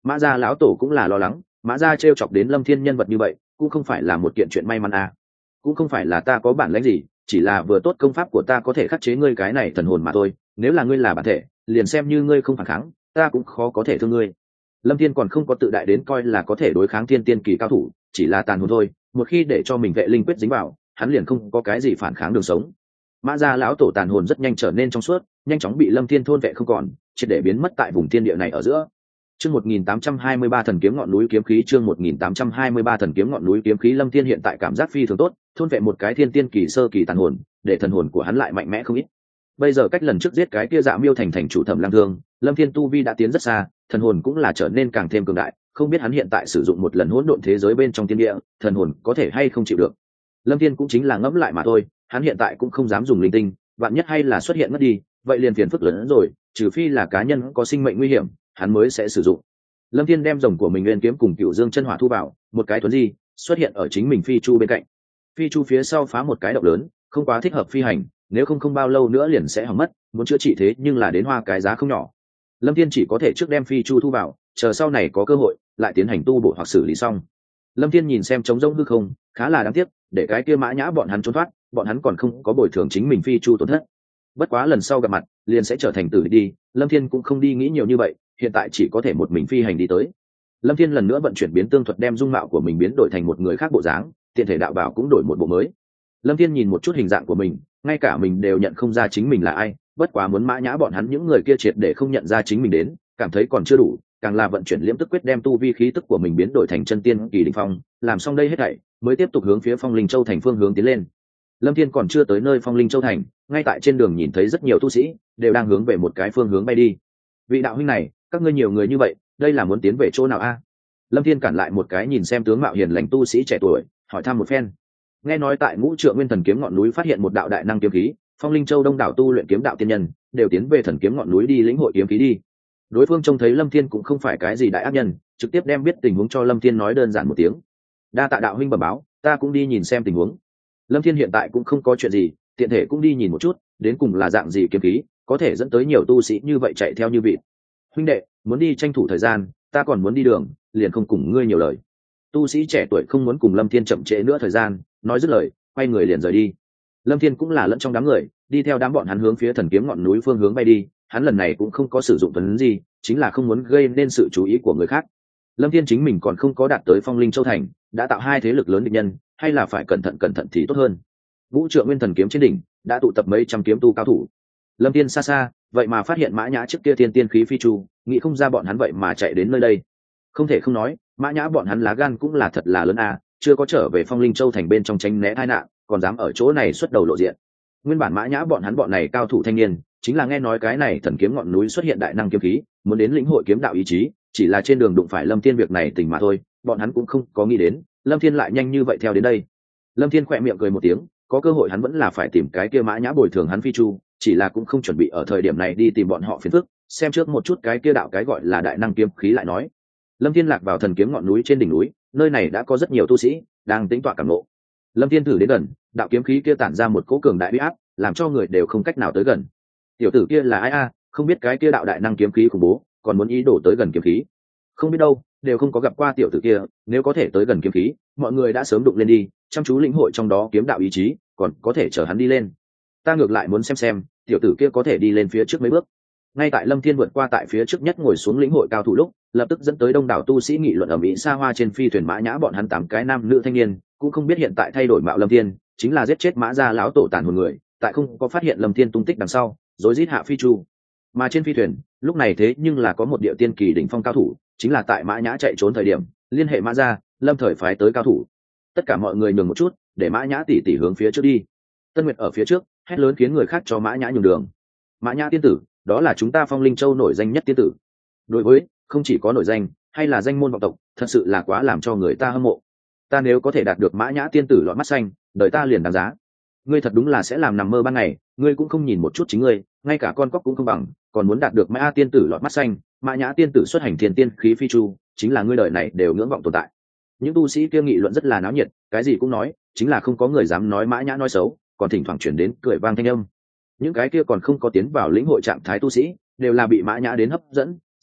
Mã gia lão tổ cũng là lo lắng, Mã gia trêu chọc đến Lâm Thiên nhân vật như vậy cũng không phải là một kiện chuyện may mắn à. Cũng không phải là ta có bản lĩnh gì, chỉ là vừa tốt công pháp của ta có thể khắc chế ngươi cái này thần hồn mà thôi, nếu là ngươi là bản thể liền xem như ngươi không phản kháng ta cũng khó có thể thương ngươi. Lâm Thiên còn không có tự đại đến coi là có thể đối kháng thiên tiên kỳ cao thủ, chỉ là tàn hồn thôi, một khi để cho mình vệ linh quyết dính vào hắn liền không có cái gì phản kháng đường sống. Mã gia lão tổ tàn hồn rất nhanh trở nên trong suốt, nhanh chóng bị Lâm Thiên thôn vệ không còn, triệt để biến mất tại vùng thiên địa này ở giữa. Chương một nghìn tám trăm hai mươi ba thần kiếm ngọn núi kiếm khí, chương một nghìn tám trăm hai mươi ba thần kiếm ngọn núi kiếm khí. Lâm Thiên hiện tại cảm giác phi thường tốt, thôn vệ một cái thiên tiên kỳ sơ kỳ tàn hồn, để thần hồn của hắn lại mạnh mẽ không ít. Bây giờ cách lần trước giết cái kia Dạ Miêu thành thành chủ Thẩm Lăng Thương, Lâm Thiên tu vi đã tiến rất xa, thần hồn cũng là trở nên càng thêm cường đại, không biết hắn hiện tại sử dụng một lần hỗn độn thế giới bên trong thiên địa, thần hồn có thể hay không chịu được. Lâm Thiên cũng chính là ngẫm lại mà thôi, hắn hiện tại cũng không dám dùng linh tinh, vạn nhất hay là xuất hiện mất đi, vậy liền phiền phức lớn hơn rồi, trừ phi là cá nhân có sinh mệnh nguy hiểm, hắn mới sẽ sử dụng. Lâm Thiên đem rồng của mình nguyên kiếm cùng Cựu Dương chân hỏa thu vào, một cái tuấn di xuất hiện ở chính mình phi chu bên cạnh. Phi chu phía sau phá một cái động lớn, không quá thích hợp phi hành, nếu không không bao lâu nữa liền sẽ hỏng mất, muốn chữa trị thế nhưng là đến hoa cái giá không nhỏ. Lâm Thiên chỉ có thể trước đem phi chu thu vào, chờ sau này có cơ hội lại tiến hành tu bổ hoặc xử lý xong. Lâm Thiên nhìn xem trống rỗng hư không, khá là đáng tiếc, để cái kia Mã Nhã bọn hắn trốn thoát, bọn hắn còn không có bồi thường chính mình phi chu tổn thất. Bất quá lần sau gặp mặt, liền sẽ trở thành tử đi, Lâm Thiên cũng không đi nghĩ nhiều như vậy, hiện tại chỉ có thể một mình phi hành đi tới. Lâm Thiên lần nữa vận chuyển biến tương thuật đem dung mạo của mình biến đổi thành một người khác bộ dáng, tiện thể đạo bảo cũng đổi một bộ mới. Lâm Thiên nhìn một chút hình dạng của mình, ngay cả mình đều nhận không ra chính mình là ai, bất quá muốn Mã Nhã bọn hắn những người kia triệt để không nhận ra chính mình đến, cảm thấy còn chưa đủ, càng là vận chuyển liễm tức quyết đem tu vi khí tức của mình biến đổi thành chân tiên kỳ đỉnh phong, làm xong đây hết thảy, mới tiếp tục hướng phía Phong Linh Châu thành phương hướng tiến lên. Lâm Thiên còn chưa tới nơi Phong Linh Châu thành, ngay tại trên đường nhìn thấy rất nhiều tu sĩ đều đang hướng về một cái phương hướng bay đi. Vị đạo huynh này, các ngươi nhiều người như vậy, đây là muốn tiến về chỗ nào a? Lâm Thiên cản lại một cái nhìn xem tướng mạo hiền lành tu sĩ trẻ tuổi, hỏi thăm một phen. Nghe nói tại Ngũ Trượng Nguyên Thần Kiếm ngọn núi phát hiện một đạo đại năng kiếm khí, Phong Linh Châu đông đảo tu luyện kiếm đạo tiên nhân đều tiến về thần kiếm ngọn núi đi lĩnh hội kiếm khí đi. Đối phương trông thấy Lâm Thiên cũng không phải cái gì đại ác nhân, trực tiếp đem biết tình huống cho Lâm Thiên nói đơn giản một tiếng. Đa tạ đạo huynh bẩm báo, ta cũng đi nhìn xem tình huống. Lâm Thiên hiện tại cũng không có chuyện gì, tiện thể cũng đi nhìn một chút, đến cùng là dạng gì kiếm khí, có thể dẫn tới nhiều tu sĩ như vậy chạy theo như vịt. Huynh đệ, muốn đi tranh thủ thời gian, ta còn muốn đi đường, liền không cùng ngươi nhiều lời. Tu sĩ trẻ tuổi không muốn cùng Lâm Thiên chậm trễ nữa thời gian, nói dứt lời, quay người liền rời đi. Lâm Thiên cũng là lẫn trong đám người, đi theo đám bọn hắn hướng phía thần kiếm ngọn núi phương hướng bay đi, hắn lần này cũng không có sử dụng tuấn gì, chính là không muốn gây nên sự chú ý của người khác. Lâm Thiên chính mình còn không có đạt tới Phong Linh Châu thành, đã tạo hai thế lực lớn địch nhân, hay là phải cẩn thận cẩn thận thì tốt hơn. Vũ Trượng Nguyên Thần Kiếm trên đỉnh đã tụ tập mấy trăm kiếm tu cao thủ. Lâm Thiên xa xa, vậy mà phát hiện Mã Nhã trước kia thiên tiên khí phi chu, nghĩ không ra bọn hắn vậy mà chạy đến nơi đây. Không thể không nói, Mã Nhã bọn hắn lá gan cũng là thật là lớn à, chưa có trở về Phong Linh Châu thành bên trong tránh né tai nạn, còn dám ở chỗ này xuất đầu lộ diện. Nguyên bản Mã Nhã bọn hắn bọn này cao thủ thanh niên, chính là nghe nói cái này thần kiếm ngọn núi xuất hiện đại năng kiếm khí, muốn đến lĩnh hội kiếm đạo ý chí, chỉ là trên đường đụng phải Lâm Thiên việc này tình mà thôi, bọn hắn cũng không có nghĩ đến, Lâm Thiên lại nhanh như vậy theo đến đây. Lâm Thiên khẽ miệng cười một tiếng, có cơ hội hắn vẫn là phải tìm cái kia Mã Nhã bồi thường hắn phi chu, chỉ là cũng không chuẩn bị ở thời điểm này đi tìm bọn họ phiền phức, xem trước một chút cái kia đạo cái gọi là đại năng kiếm khí lại nói. Lâm Thiên lạc vào thần kiếm ngọn núi trên đỉnh núi, nơi này đã có rất nhiều tu sĩ đang tĩnh tọa cảm ngộ. Lâm Thiên thử đến gần, đạo kiếm khí kia tản ra một cỗ cường đại uy áp, làm cho người đều không cách nào tới gần. Tiểu tử kia là ai a? Không biết cái kia đạo đại năng kiếm khí khủng bố, còn muốn ý đồ tới gần kiếm khí. Không biết đâu, đều không có gặp qua tiểu tử kia, nếu có thể tới gần kiếm khí, mọi người đã sớm đụng lên đi, chăm chú lĩnh hội trong đó kiếm đạo ý chí, còn có thể chở hắn đi lên. Ta ngược lại muốn xem xem, tiểu tử kia có thể đi lên phía trước mấy bước. Ngay tại Lâm Thiên vượt qua tại phía trước nhất ngồi xuống lĩnh hội cao thủ lúc, lập tức dẫn tới đông đảo tu sĩ nghị luận ở mỹ xa hoa trên phi thuyền Mã Nhã bọn hắn tám cái nam nữ thanh niên, cũng không biết hiện tại thay đổi mạo Lâm Thiên, chính là giết chết Mã gia lão tổ tàn hồn người, tại không có phát hiện Lâm Thiên tung tích đằng sau, rối rít hạ phi chu. Mà trên phi thuyền, lúc này thế nhưng là có một địa tiên kỳ đỉnh phong cao thủ, chính là tại Mã Nhã chạy trốn thời điểm, liên hệ Mã gia, Lâm thời phái tới cao thủ. Tất cả mọi người nhường một chút, để Mã Nhã tỉ tỉ hướng phía trước đi. Tân Nguyệt ở phía trước, hét lớn khiến người khác cho Mã Nhã nhường đường. Mã Nhã tiên tử, đó là chúng ta Phong Linh Châu nổi danh nhất tiên tử. Đối với, không chỉ có nổi danh, hay là danh môn vọng tộc, thật sự là quá làm cho người ta hâm mộ. Ta nếu có thể đạt được Mã Nhã tiên tử lọt mắt xanh, đời ta liền đáng giá. Ngươi thật đúng là sẽ làm nằm mơ ban ngày, ngươi cũng không nhìn một chút chính ngươi, ngay cả con cóc cũng không bằng, còn muốn đạt được Mã tiên tử lọt mắt xanh, Mã Nhã tiên tử xuất hành thiên tiên khí phi chu, chính là ngươi đời này đều ngưỡng vọng tồn tại. Những tu sĩ kia nghị luận rất là náo nhiệt, cái gì cũng nói, chính là không có người dám nói Mã Nhã nói xấu, còn thỉnh thoảng chuyển đến cười vang thanh âm. Những cái kia còn không có tiến vào lĩnh hội trạng thái tu sĩ, đều là bị Mã Nhã đến hấp dẫn,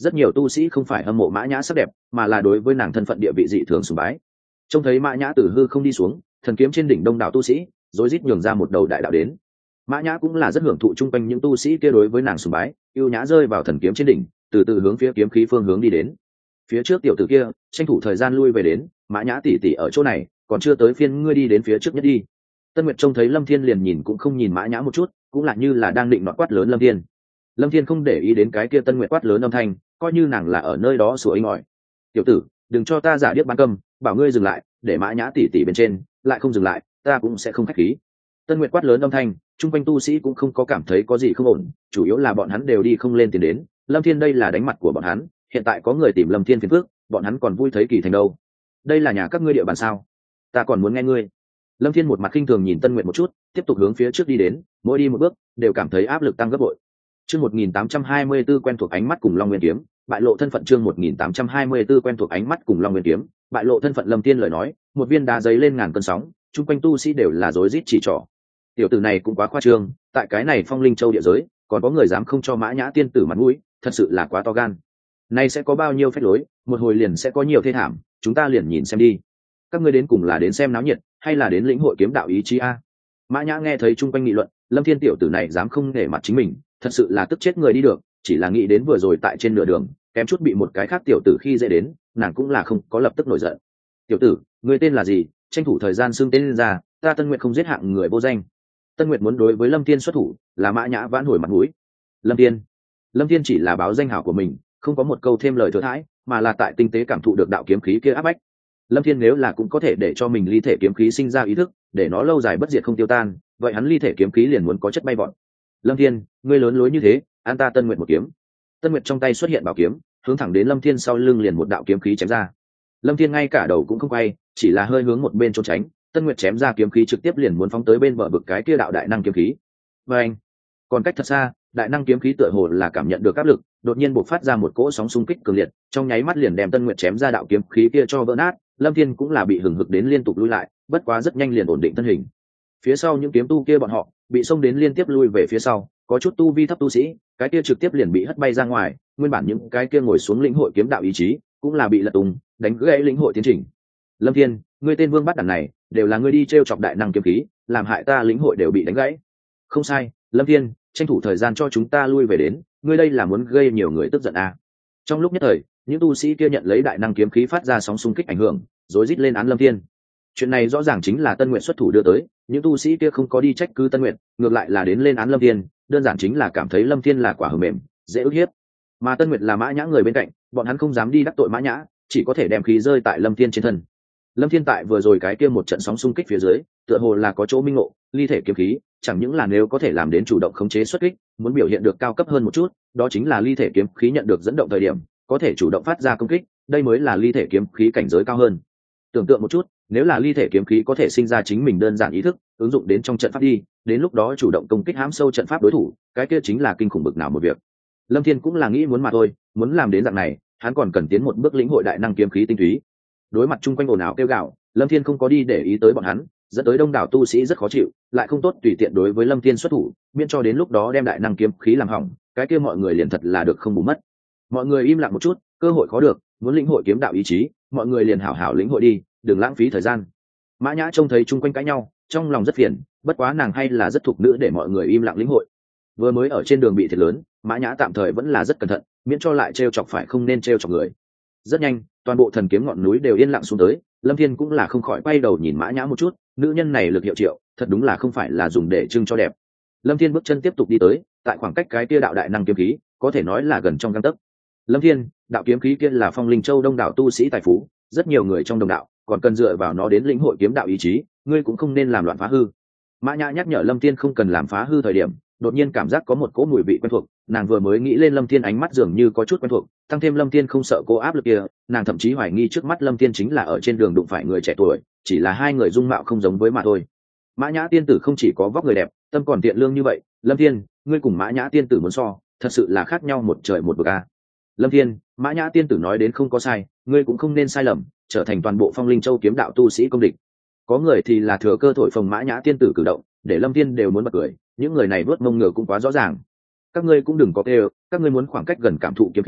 rất nhiều tu sĩ không phải hâm mộ mã nhã sắc đẹp mà là đối với nàng thân phận địa vị dị thường sùng bái. Trông thấy mã nhã từ hư không đi xuống, thần kiếm trên đỉnh đông đảo tu sĩ rối rít nhường ra một đầu đại đạo đến. Mã nhã cũng là rất hưởng thụ chung quanh những tu sĩ kia đối với nàng sùng bái, yêu nhã rơi vào thần kiếm trên đỉnh, từ từ hướng phía kiếm khí phương hướng đi đến. Phía trước tiểu tử kia tranh thủ thời gian lui về đến, mã nhã tỷ tỷ ở chỗ này, còn chưa tới phiên ngươi đi đến phía trước nhất đi. Tân Nguyệt trông thấy Lâm Thiên liền nhìn cũng không nhìn mã nhã một chút, cũng là như là đang định nọt quát lớn Lâm Thiên. Lâm Thiên không để ý đến cái kia Tân Nguyệt quát lớn âm thanh, coi như nàng là ở nơi đó sủa inh ỏi. Tiểu tử, đừng cho ta giả điếc bán câm, bảo ngươi dừng lại, để mã nhã tỷ tỷ bên trên, lại không dừng lại, ta cũng sẽ không khách khí. Tân Nguyệt quát lớn âm thanh, chung quanh tu sĩ cũng không có cảm thấy có gì không ổn, chủ yếu là bọn hắn đều đi không lên tiền đến. Lâm Thiên đây là đánh mặt của bọn hắn, hiện tại có người tìm Lâm Thiên phiền phức, bọn hắn còn vui thấy kỳ thành đâu. Đây là nhà các ngươi địa bàn sao? Ta còn muốn nghe ngươi. Lâm Thiên một mặt khinh thường nhìn Tân Nguyệt một chút, tiếp tục hướng phía trước đi đến, mỗi đi một bước đều cảm thấy áp lực tăng gấp bội. Chương một nghìn tám trăm hai mươi bốn quen thuộc ánh mắt cùng Long Nguyên kiếm, bại lộ thân phận. Chương một nghìn tám trăm hai mươi bốn quen thuộc ánh mắt cùng Long Nguyên kiếm, bại lộ thân phận. Lâm Thiên lời nói, một viên đá giấy lên ngàn cơn sóng, chung quanh tu sĩ đều là rối rít chỉ trỏ. Tiểu tử này cũng quá khoa trương, tại cái này Phong Linh Châu địa giới, còn có người dám không cho Mã Nhã tiên tử mặt mũi, thật sự là quá to gan. Nay sẽ có bao nhiêu phách lối, một hồi liền sẽ có nhiều thê thảm, chúng ta liền nhìn xem đi. Các ngươi đến cùng là đến xem náo nhiệt, hay là đến lĩnh hội kiếm đạo ý chí a? Mã Nhã nghe thấy chung quanh nghị luận, Lâm Thiên tiểu tử này dám không để mặt chính mình, thật sự là tức chết người đi được, chỉ là nghĩ đến vừa rồi tại trên nửa đường, kém chút bị một cái khác tiểu tử khi dễ đến, nàng cũng là không có lập tức nổi giận. Tiểu tử, ngươi tên là gì? Tranh thủ thời gian xưng tên lên ra, ta Tân Nguyệt không giết hạng người vô danh. Tân Nguyệt muốn đối với Lâm Thiên xuất thủ, là Mã Nhã vãn hồi mặt mũi. Lâm Thiên, Lâm Thiên chỉ là báo danh hảo của mình, không có một câu thêm lời thừa thãi, mà là tại tinh tế cảm thụ được đạo kiếm khí kia áp bách. Lâm Thiên nếu là cũng có thể để cho mình ly thể kiếm khí sinh ra ý thức, để nó lâu dài bất diệt không tiêu tan, vậy hắn ly thể kiếm khí liền muốn có chất bay vọt. Lâm Thiên, ngươi lớn lối như thế, an ta Tân Nguyệt một kiếm. Tân Nguyệt trong tay xuất hiện bảo kiếm, hướng thẳng đến Lâm Thiên sau lưng liền một đạo kiếm khí chém ra. Lâm Thiên ngay cả đầu cũng không quay, chỉ là hơi hướng một bên trốn tránh, Tân Nguyệt chém ra kiếm khí trực tiếp liền muốn phóng tới bên bờ vực cái kia đạo đại năng kiếm khí. Và anh, còn cách thật xa, đại năng kiếm khí tựa hồ là cảm nhận được áp lực, đột nhiên bộc phát ra một cỗ sóng xung kích cường liệt, trong nháy mắt liền đem Tân Nguyệt chém ra đạo kiếm khí kia cho vỡ nát. Lâm Thiên cũng là bị hừng hực đến liên tục lùi lại, bất quá rất nhanh liền ổn định thân hình. Phía sau những kiếm tu kia bọn họ bị xông đến liên tiếp lui về phía sau, có chút tu vi thấp tu sĩ, cái kia trực tiếp liền bị hất bay ra ngoài, nguyên bản những cái kia ngồi xuống lĩnh hội kiếm đạo ý chí, cũng là bị lật tung, đánh gãy lĩnh hội tiến trình. Lâm Thiên, ngươi tên Vương Bát Đản này, đều là ngươi đi trêu chọc đại năng kiếm khí, làm hại ta lĩnh hội đều bị đánh gãy. Không sai, Lâm Thiên, tranh thủ thời gian cho chúng ta lui về đến, ngươi đây là muốn gây nhiều người tức giận à? Trong lúc nhất thời, những tu sĩ kia nhận lấy đại năng kiếm khí phát ra sóng xung kích ảnh hưởng, rối rít lên án Lâm Thiên. Chuyện này rõ ràng chính là Tân Nguyệt xuất thủ đưa tới, những tu sĩ kia không có đi trách cứ Tân Nguyệt, ngược lại là đến lên án Lâm Thiên, đơn giản chính là cảm thấy Lâm Thiên là quả hờ mềm, dễ ức hiếp. Mà Tân Nguyệt là Mã Nhã người bên cạnh, bọn hắn không dám đi đắc tội Mã Nhã, chỉ có thể đem khí rơi tại Lâm Thiên trên thân. Lâm Thiên tại vừa rồi cái kia một trận sóng xung kích phía dưới, tựa hồ là có chỗ minh ngộ, ly thể kiếm khí, chẳng những là nếu có thể làm đến chủ động khống chế xuất kích, muốn biểu hiện được cao cấp hơn một chút, đó chính là ly thể kiếm khí nhận được dẫn động thời điểm, có thể chủ động phát ra công kích, đây mới là ly thể kiếm khí cảnh giới cao hơn. Tưởng tượng một chút, nếu là ly thể kiếm khí có thể sinh ra chính mình đơn giản ý thức, ứng dụng đến trong trận pháp đi, đến lúc đó chủ động công kích hãm sâu trận pháp đối thủ, cái kia chính là kinh khủng bực nào một việc. Lâm Thiên cũng là nghĩ muốn mà thôi, muốn làm đến dạng này, hắn còn cần tiến một bước lĩnh hội đại năng kiếm khí tinh túy. Đối mặt chung quanh ồn ào kêu gào, Lâm Thiên không có đi để ý tới bọn hắn, dẫn tới đông đảo tu sĩ rất khó chịu, lại không tốt tùy tiện đối với Lâm Thiên xuất thủ, miễn cho đến lúc đó đem đại năng kiếm khí làm hỏng, cái kia mọi người liền thật là được không bù mất. Mọi người im lặng một chút, cơ hội khó được, muốn lĩnh hội kiếm đạo ý chí, mọi người liền hảo hảo lĩnh hội đi, đừng lãng phí thời gian. Mã Nhã trông thấy chung quanh cãi nhau, trong lòng rất phiền, bất quá nàng hay là rất thục nữ để mọi người im lặng lĩnh hội. Vừa mới ở trên đường bị thiệt lớn, Mã Nhã tạm thời vẫn là rất cẩn thận, miễn cho lại trêu chọc phải không nên trêu chọc người. Rất nhanh, toàn bộ thần kiếm ngọn núi đều yên lặng xuống tới, Lâm Thiên cũng là không khỏi quay đầu nhìn Mã Nhã một chút, nữ nhân này lực hiệu triệu, thật đúng là không phải là dùng để trưng cho đẹp. Lâm Thiên bước chân tiếp tục đi tới, tại khoảng cách cái kia đạo đại năng kiếm khí, có thể nói là gần trong gang tấc. Lâm Thiên, đạo kiếm khí kia là Phong Linh Châu đông đảo tu sĩ tài phú, rất nhiều người trong đồng đạo, còn cần dựa vào nó đến lĩnh hội kiếm đạo ý chí, ngươi cũng không nên làm loạn phá hư. Mã Nhã nhắc nhở Lâm Thiên không cần làm phá hư thời điểm, đột nhiên cảm giác có một cỗ mùi vị quen thuộc, nàng vừa mới nghĩ lên Lâm Thiên ánh mắt dường như có chút quen thuộc, tăng thêm Lâm Thiên không sợ cô áp lực kia, nàng thậm chí hoài nghi trước mắt Lâm Thiên chính là ở trên đường đụng phải người trẻ tuổi, chỉ là hai người dung mạo không giống với mà thôi. Mã Nhã tiên tử không chỉ có vóc người đẹp, tâm còn tiện lương như vậy, Lâm Thiên, ngươi cùng Mã Nhã tiên tử muốn so, thật sự là khác nhau một trời một vực a. Lâm Thiên, Mã Nhã tiên tử nói đến không có sai, ngươi cũng không nên sai lầm, trở thành toàn bộ Phong Linh Châu kiếm đạo tu sĩ công địch. Có người thì là thừa cơ thổi phồng Mã Nhã tiên tử cử động, để Lâm Thiên đều muốn bật cười, những người này vớt mông ngựa cũng quá rõ ràng. Các ngươi cũng đừng có kêu, các ngươi muốn khoảng cách gần cảm thụ kiếm khí,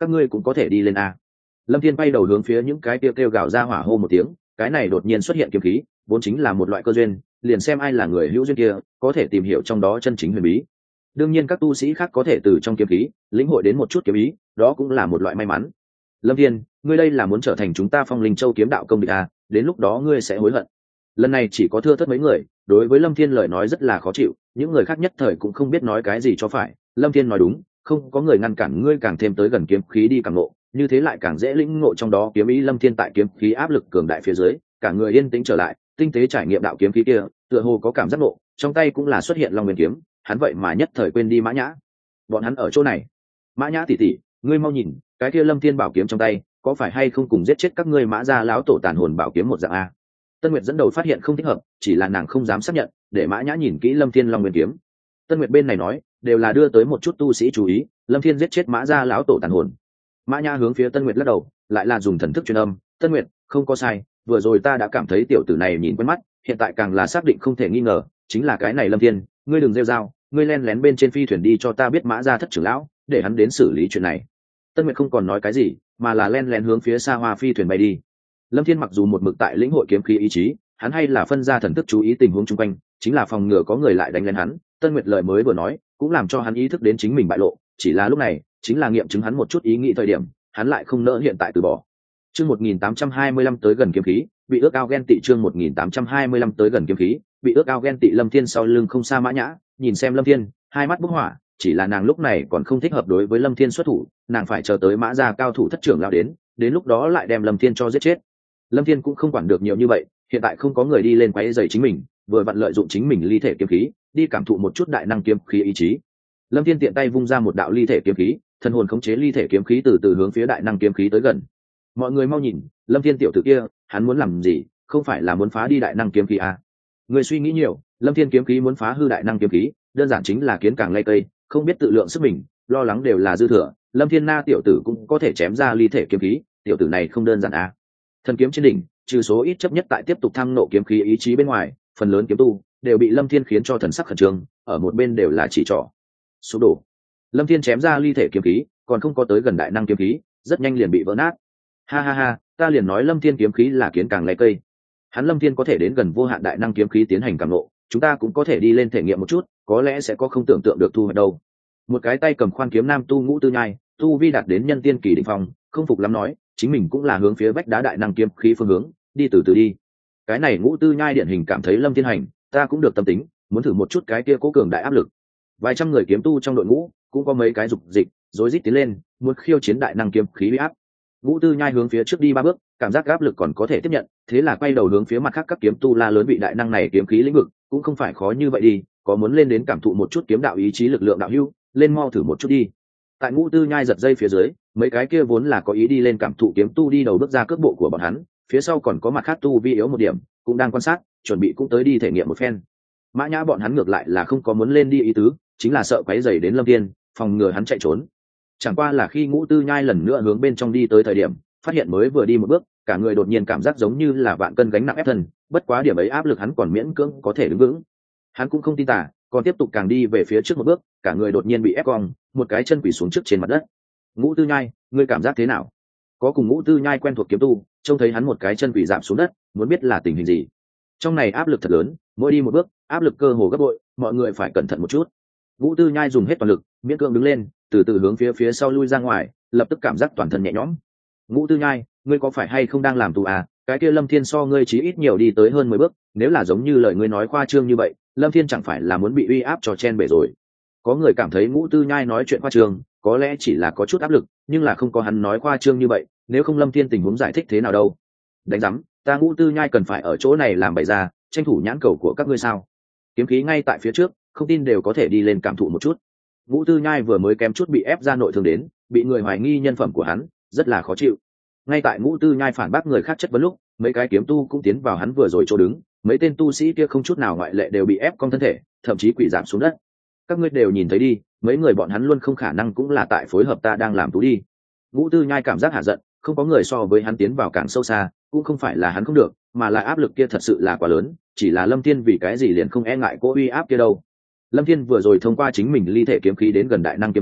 các ngươi cũng có thể đi lên a. Lâm Thiên bay đầu hướng phía những cái kêu kêu gào ra hỏa hô một tiếng, cái này đột nhiên xuất hiện kiếm khí vốn chính là một loại cơ duyên, liền xem ai là người hữu duyên kia có thể tìm hiểu trong đó chân chính huyền bí. Đương nhiên các tu sĩ khác có thể từ trong kiếm khí lĩnh hội đến một chút kiếm ý, đó cũng là một loại may mắn. Lâm Thiên, ngươi đây là muốn trở thành chúng ta Phong Linh Châu kiếm đạo công địch à, đến lúc đó ngươi sẽ hối hận. Lần này chỉ có thưa thớt mấy người đối với Lâm Thiên lời nói rất là khó chịu, những người khác nhất thời cũng không biết nói cái gì cho phải. Lâm Thiên nói đúng, không có người ngăn cản ngươi càng thêm tới gần kiếm khí đi càng ngộ, như thế lại càng dễ lĩnh ngộ trong đó kiếm ý. Lâm Thiên tại kiếm khí áp lực cường đại phía dưới, cả người yên tĩnh trở lại, tinh tế trải nghiệm đạo kiếm khí kia, tựa hồ có cảm giác ngộ, trong tay cũng là xuất hiện Long Nguyên kiếm, hắn vậy mà nhất thời quên đi Mã Nhã. Bọn hắn ở chỗ này. Mã Nhã tỷ tỷ, ngươi mau nhìn, cái kia Lâm Thiên bảo kiếm trong tay, có phải hay không cùng giết chết các ngươi Mã gia lão tổ tàn hồn bảo kiếm một dạng a? Tân Nguyệt dẫn đầu phát hiện không thích hợp, chỉ là nàng không dám xác nhận, để Mã Nhã nhìn kỹ Lâm Thiên Long Nguyên kiếm. Tân Nguyệt bên này nói, đều là đưa tới một chút tu sĩ chú ý, Lâm Thiên giết chết Mã gia lão tổ tàn hồn. Mã Nhã hướng phía Tân Nguyệt lắc đầu, lại là dùng thần thức truyền âm, Tân Nguyệt, không có sai, vừa rồi ta đã cảm thấy tiểu tử này nhìn quen mắt, hiện tại càng là xác định không thể nghi ngờ, chính là cái này Lâm Thiên, ngươi đừng rêu rao, ngươi len lén bên trên phi thuyền đi cho ta biết Mã gia thất trưởng lão, để hắn đến xử lý chuyện này. Tân Nguyệt không còn nói cái gì, mà là len lén hướng phía xa hoa phi thuyền bay đi. Lâm Thiên mặc dù một mực tại lĩnh hội kiếm khí ý chí, hắn hay là phân ra thần thức chú ý tình huống chung quanh, chính là phòng ngừa có người lại đánh lên hắn. Tân Nguyệt lời mới vừa nói, cũng làm cho hắn ý thức đến chính mình bại lộ, chỉ là lúc này, chính là nghiệm chứng hắn một chút ý nghĩ thời điểm, hắn lại không nỡ hiện tại từ bỏ. Chương một nghìn tám trăm hai mươi lăm tới gần kiếm khí, bị ước ao ghen tị. Chương một nghìn tám trăm hai mươi lăm tới gần kiếm khí, bị ước ao ghen tị. Lâm Thiên sau lưng không xa Mã Nhã, nhìn xem Lâm Thiên, hai mắt bốc hỏa, chỉ là nàng lúc này còn không thích hợp đối với Lâm Thiên xuất thủ, nàng phải chờ tới Mã gia cao thủ thất trưởng lão đến, đến lúc đó lại đem Lâm Thiên cho giết chết. Lâm Thiên cũng không quản được nhiều như vậy, hiện tại không có người đi lên quấy rầy chính mình, vừa vặn lợi dụng chính mình ly thể kiếm khí, đi cảm thụ một chút đại năng kiếm khí ý chí. Lâm Thiên tiện tay vung ra một đạo ly thể kiếm khí, thần hồn khống chế ly thể kiếm khí từ từ hướng phía đại năng kiếm khí tới gần. Mọi người mau nhìn, Lâm Thiên tiểu tử kia, hắn muốn làm gì, không phải là muốn phá đi đại năng kiếm khí à? Người suy nghĩ nhiều, Lâm Thiên kiếm khí muốn phá hư đại năng kiếm khí, đơn giản chính là kiến càng lay cây, không biết tự lượng sức mình, lo lắng đều là dư thừa. Lâm Thiên na tiểu tử cũng có thể chém ra ly thể kiếm khí, tiểu tử này không đơn giản à? Thần kiếm trên đỉnh, trừ số ít chấp nhất tại tiếp tục thăng nộ kiếm khí ý chí bên ngoài, phần lớn kiếm tu đều bị Lâm Thiên khiến cho thần sắc khẩn trương, ở một bên đều là chỉ trỏ. Sụp đổ. Lâm Thiên chém ra ly thể kiếm khí, còn không có tới gần đại năng kiếm khí, rất nhanh liền bị vỡ nát. Ha ha ha, ta liền nói Lâm Thiên kiếm khí là kiến càng lay cây. Hắn Lâm Thiên có thể đến gần vô hạn đại năng kiếm khí tiến hành cảm nộ, chúng ta cũng có thể đi lên thể nghiệm một chút, có lẽ sẽ có không tưởng tượng được thu hoạch đâu. Một cái tay cầm khoan kiếm nam tu Ngũ Tư Nhai, tu vi đạt đến nhân tiên kỳ đỉnh phong, không phục lắm nói, chính mình cũng là hướng phía vách đá đại năng kiếm khí phương hướng, đi từ từ đi. Cái này Ngũ Tư Nhai điển hình cảm thấy Lâm Thiên hành, ta cũng được tâm tính, muốn thử một chút cái kia cố cường đại áp lực. Vài trăm người kiếm tu trong đội ngũ, cũng có mấy cái dục dịch, rối rít tiến lên, muốn khiêu chiến đại năng kiếm khí uy áp. Ngũ Tư Nhai hướng phía trước đi ba bước, cảm giác áp lực còn có thể tiếp nhận, thế là quay đầu hướng phía mặt khác các kiếm tu la lớn vị đại năng này kiếm khí lĩnh vực, cũng không phải khó như vậy đi, có muốn lên đến cảm thụ một chút kiếm đạo ý chí lực lượng đạo hữu, lên mau thử một chút đi. Tại Ngũ Tư Nhai giật dây phía dưới, mấy cái kia vốn là có ý đi lên cảm thụ kiếm tu đi đầu bước ra cước bộ của bọn hắn, phía sau còn có mặt khác tu vi yếu một điểm, cũng đang quan sát, chuẩn bị cũng tới đi thể nghiệm một phen. Mã Nhã bọn hắn ngược lại là không có muốn lên đi ý tứ, chính là sợ quấy rầy đến Lâm Thiên, phòng ngừa hắn chạy trốn. Chẳng qua là khi Ngũ Tư Nhai lần nữa hướng bên trong đi tới thời điểm, phát hiện mới vừa đi một bước, cả người đột nhiên cảm giác giống như là vạn cân gánh nặng ép thân, bất quá điểm ấy áp lực hắn còn miễn cưỡng có thể đứng vững. Hắn cũng không tin tả, còn tiếp tục càng đi về phía trước một bước, cả người đột nhiên bị ép cong, một cái chân quỳ xuống trước trên mặt đất. Ngũ Tư Nhai, ngươi cảm giác thế nào? Có cùng Ngũ Tư Nhai quen thuộc kiếm tu, trông thấy hắn một cái chân quỳ rạp xuống đất, muốn biết là tình hình gì. Trong này áp lực thật lớn, mỗi đi một bước, áp lực cơ hồ gấp bội, mọi người phải cẩn thận một chút. Ngũ Tư Nhai dùng hết toàn lực, miễn cưỡng đứng lên, từ từ hướng phía phía sau lui ra ngoài, lập tức cảm giác toàn thân nhẹ nhõm. Ngũ Tư Nhai, ngươi có phải hay không đang làm tù à? Cái kia Lâm Thiên so ngươi chí ít nhiều đi tới hơn mười bước, nếu là giống như lời ngươi nói khoa trương như vậy, Lâm Thiên chẳng phải là muốn bị uy áp cho chen bể rồi. Có người cảm thấy Ngũ Tư Nhai nói chuyện khoa trương, có lẽ chỉ là có chút áp lực, nhưng là không có hắn nói khoa trương như vậy, nếu không Lâm Thiên tình huống giải thích thế nào đâu. Đánh rắm, ta Ngũ Tư Nhai cần phải ở chỗ này làm bày ra, tranh thủ nhãn cầu của các ngươi sao? Kiếm khí ngay tại phía trước, không tin đều có thể đi lên cảm thụ một chút. Ngũ Tư Nhai vừa mới kém chút bị ép ra nội thương đến, bị người hoài nghi nhân phẩm của hắn, rất là khó chịu. Ngay tại Ngũ Tư Nhai phản bác người khác chất vấn lúc, mấy cái kiếm tu cũng tiến vào hắn vừa rồi chỗ đứng, mấy tên tu sĩ kia không chút nào ngoại lệ đều bị ép cong thân thể, thậm chí quỳ giảm xuống đất. Các ngươi đều nhìn thấy đi, mấy người bọn hắn luôn không khả năng cũng là tại phối hợp ta đang làm tú đi. Ngũ Tư Nhai cảm giác hạ giận, không có người so với hắn tiến vào càng sâu xa, cũng không phải là hắn không được, mà là áp lực kia thật sự là quá lớn, chỉ là Lâm Thiên vì cái gì liền không e ngại cô uy áp kia đâu. Lâm Thiên vừa rồi thông qua chính mình ly thể kiếm khí đến gần đại năng kiếm khí,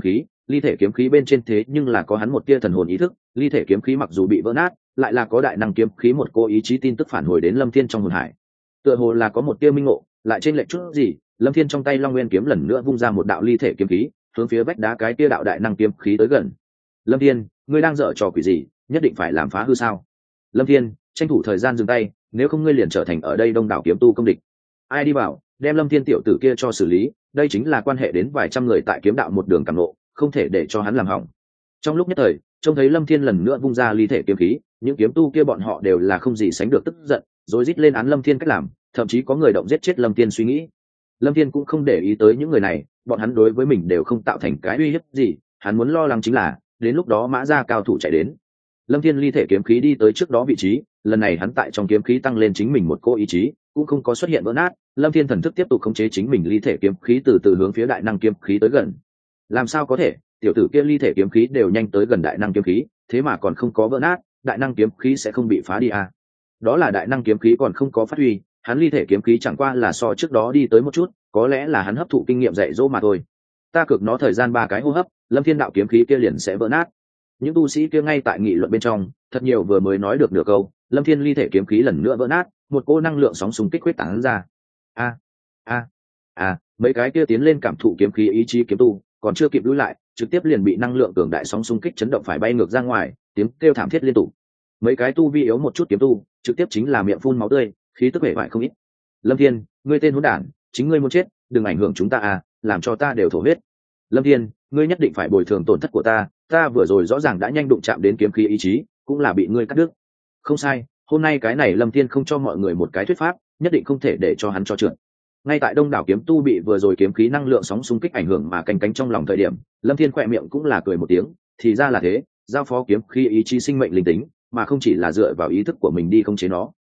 ly thể kiếm khí bên trên thế nhưng là có hắn một tia thần hồn ý thức, ly thể kiếm khí mặc dù bị vỡ nát, lại là có đại năng kiếm khí một cô ý chí tin tức phản hồi đến Lâm Thiên trong hồn hải. Tựa hồ là có một tia minh ngộ, lại trên lệch chút gì, Lâm Thiên trong tay Long Nguyên kiếm lần nữa vung ra một đạo ly thể kiếm khí, hướng phía vách đá cái tia đạo đại năng kiếm khí tới gần. Lâm Thiên, ngươi đang dở trò quỷ gì, nhất định phải làm phá hư sao? Lâm Thiên, tranh thủ thời gian dừng tay, nếu không ngươi liền trở thành ở đây đông đảo kiếm tu công địch. Ai đi vào, đem Lâm Thiên tiểu tử kia cho xử lý, đây chính là quan hệ đến vài trăm người tại kiếm đạo một đường cảm ngộ, không thể để cho hắn làm hỏng. Trong lúc nhất thời, trông thấy Lâm Thiên lần nữa vung ra ly thể kiếm khí, những kiếm tu kia bọn họ đều là không gì sánh được tức giận, rồi rít lên án Lâm Thiên cách làm, thậm chí có người động giết chết Lâm Thiên suy nghĩ. Lâm Thiên cũng không để ý tới những người này, bọn hắn đối với mình đều không tạo thành cái uy hiếp gì, hắn muốn lo lắng chính là đến lúc đó mã gia cao thủ chạy đến. Lâm Thiên ly thể kiếm khí đi tới trước đó vị trí, lần này hắn tại trong kiếm khí tăng lên chính mình một cô ý chí, cũng không có xuất hiện vỡ nát. Lâm Thiên thần thức tiếp tục khống chế chính mình ly thể kiếm khí từ từ hướng phía đại năng kiếm khí tới gần. Làm sao có thể, tiểu tử kia ly thể kiếm khí đều nhanh tới gần đại năng kiếm khí, thế mà còn không có vỡ nát, đại năng kiếm khí sẽ không bị phá đi à? Đó là đại năng kiếm khí còn không có phát huy, hắn ly thể kiếm khí chẳng qua là so trước đó đi tới một chút, có lẽ là hắn hấp thụ kinh nghiệm dạy dỗ mà thôi. Ta cược nó thời gian ba cái hô hấp, Lâm Thiên đạo kiếm khí kia liền sẽ vỡ nát. Những tu sĩ kia ngay tại nghị luận bên trong, thật nhiều vừa mới nói được nửa câu, Lâm Thiên ly thể kiếm khí lần nữa vỡ nát, một cô năng lượng sóng xung kích quyết tán ra. A a a, mấy cái kia tiến lên cảm thụ kiếm khí ý chí kiếm tu, còn chưa kịp lùi lại, trực tiếp liền bị năng lượng cường đại sóng xung kích chấn động phải bay ngược ra ngoài, tiếng kêu thảm thiết liên tục. Mấy cái tu vi yếu một chút kiếm tu, trực tiếp chính là miệng phun máu tươi, khí tức vẻ vải không ít. Lâm Thiên, ngươi tên hỗn đản, chính ngươi muốn chết, đừng ảnh hưởng chúng ta à, làm cho ta đều thổ huyết. Lâm Thiên, ngươi nhất định phải bồi thường tổn thất của ta, ta vừa rồi rõ ràng đã nhanh đụng chạm đến kiếm khí ý chí, cũng là bị ngươi cắt đứt. Không sai, hôm nay cái này Lâm Thiên không cho mọi người một cái thuyết pháp, nhất định không thể để cho hắn cho trượt. Ngay tại đông đảo kiếm tu bị vừa rồi kiếm khí năng lượng sóng xung kích ảnh hưởng mà canh cánh trong lòng thời điểm, Lâm Thiên khỏe miệng cũng là cười một tiếng, thì ra là thế, giao phó kiếm khí ý chí sinh mệnh linh tính, mà không chỉ là dựa vào ý thức của mình đi khống chế nó,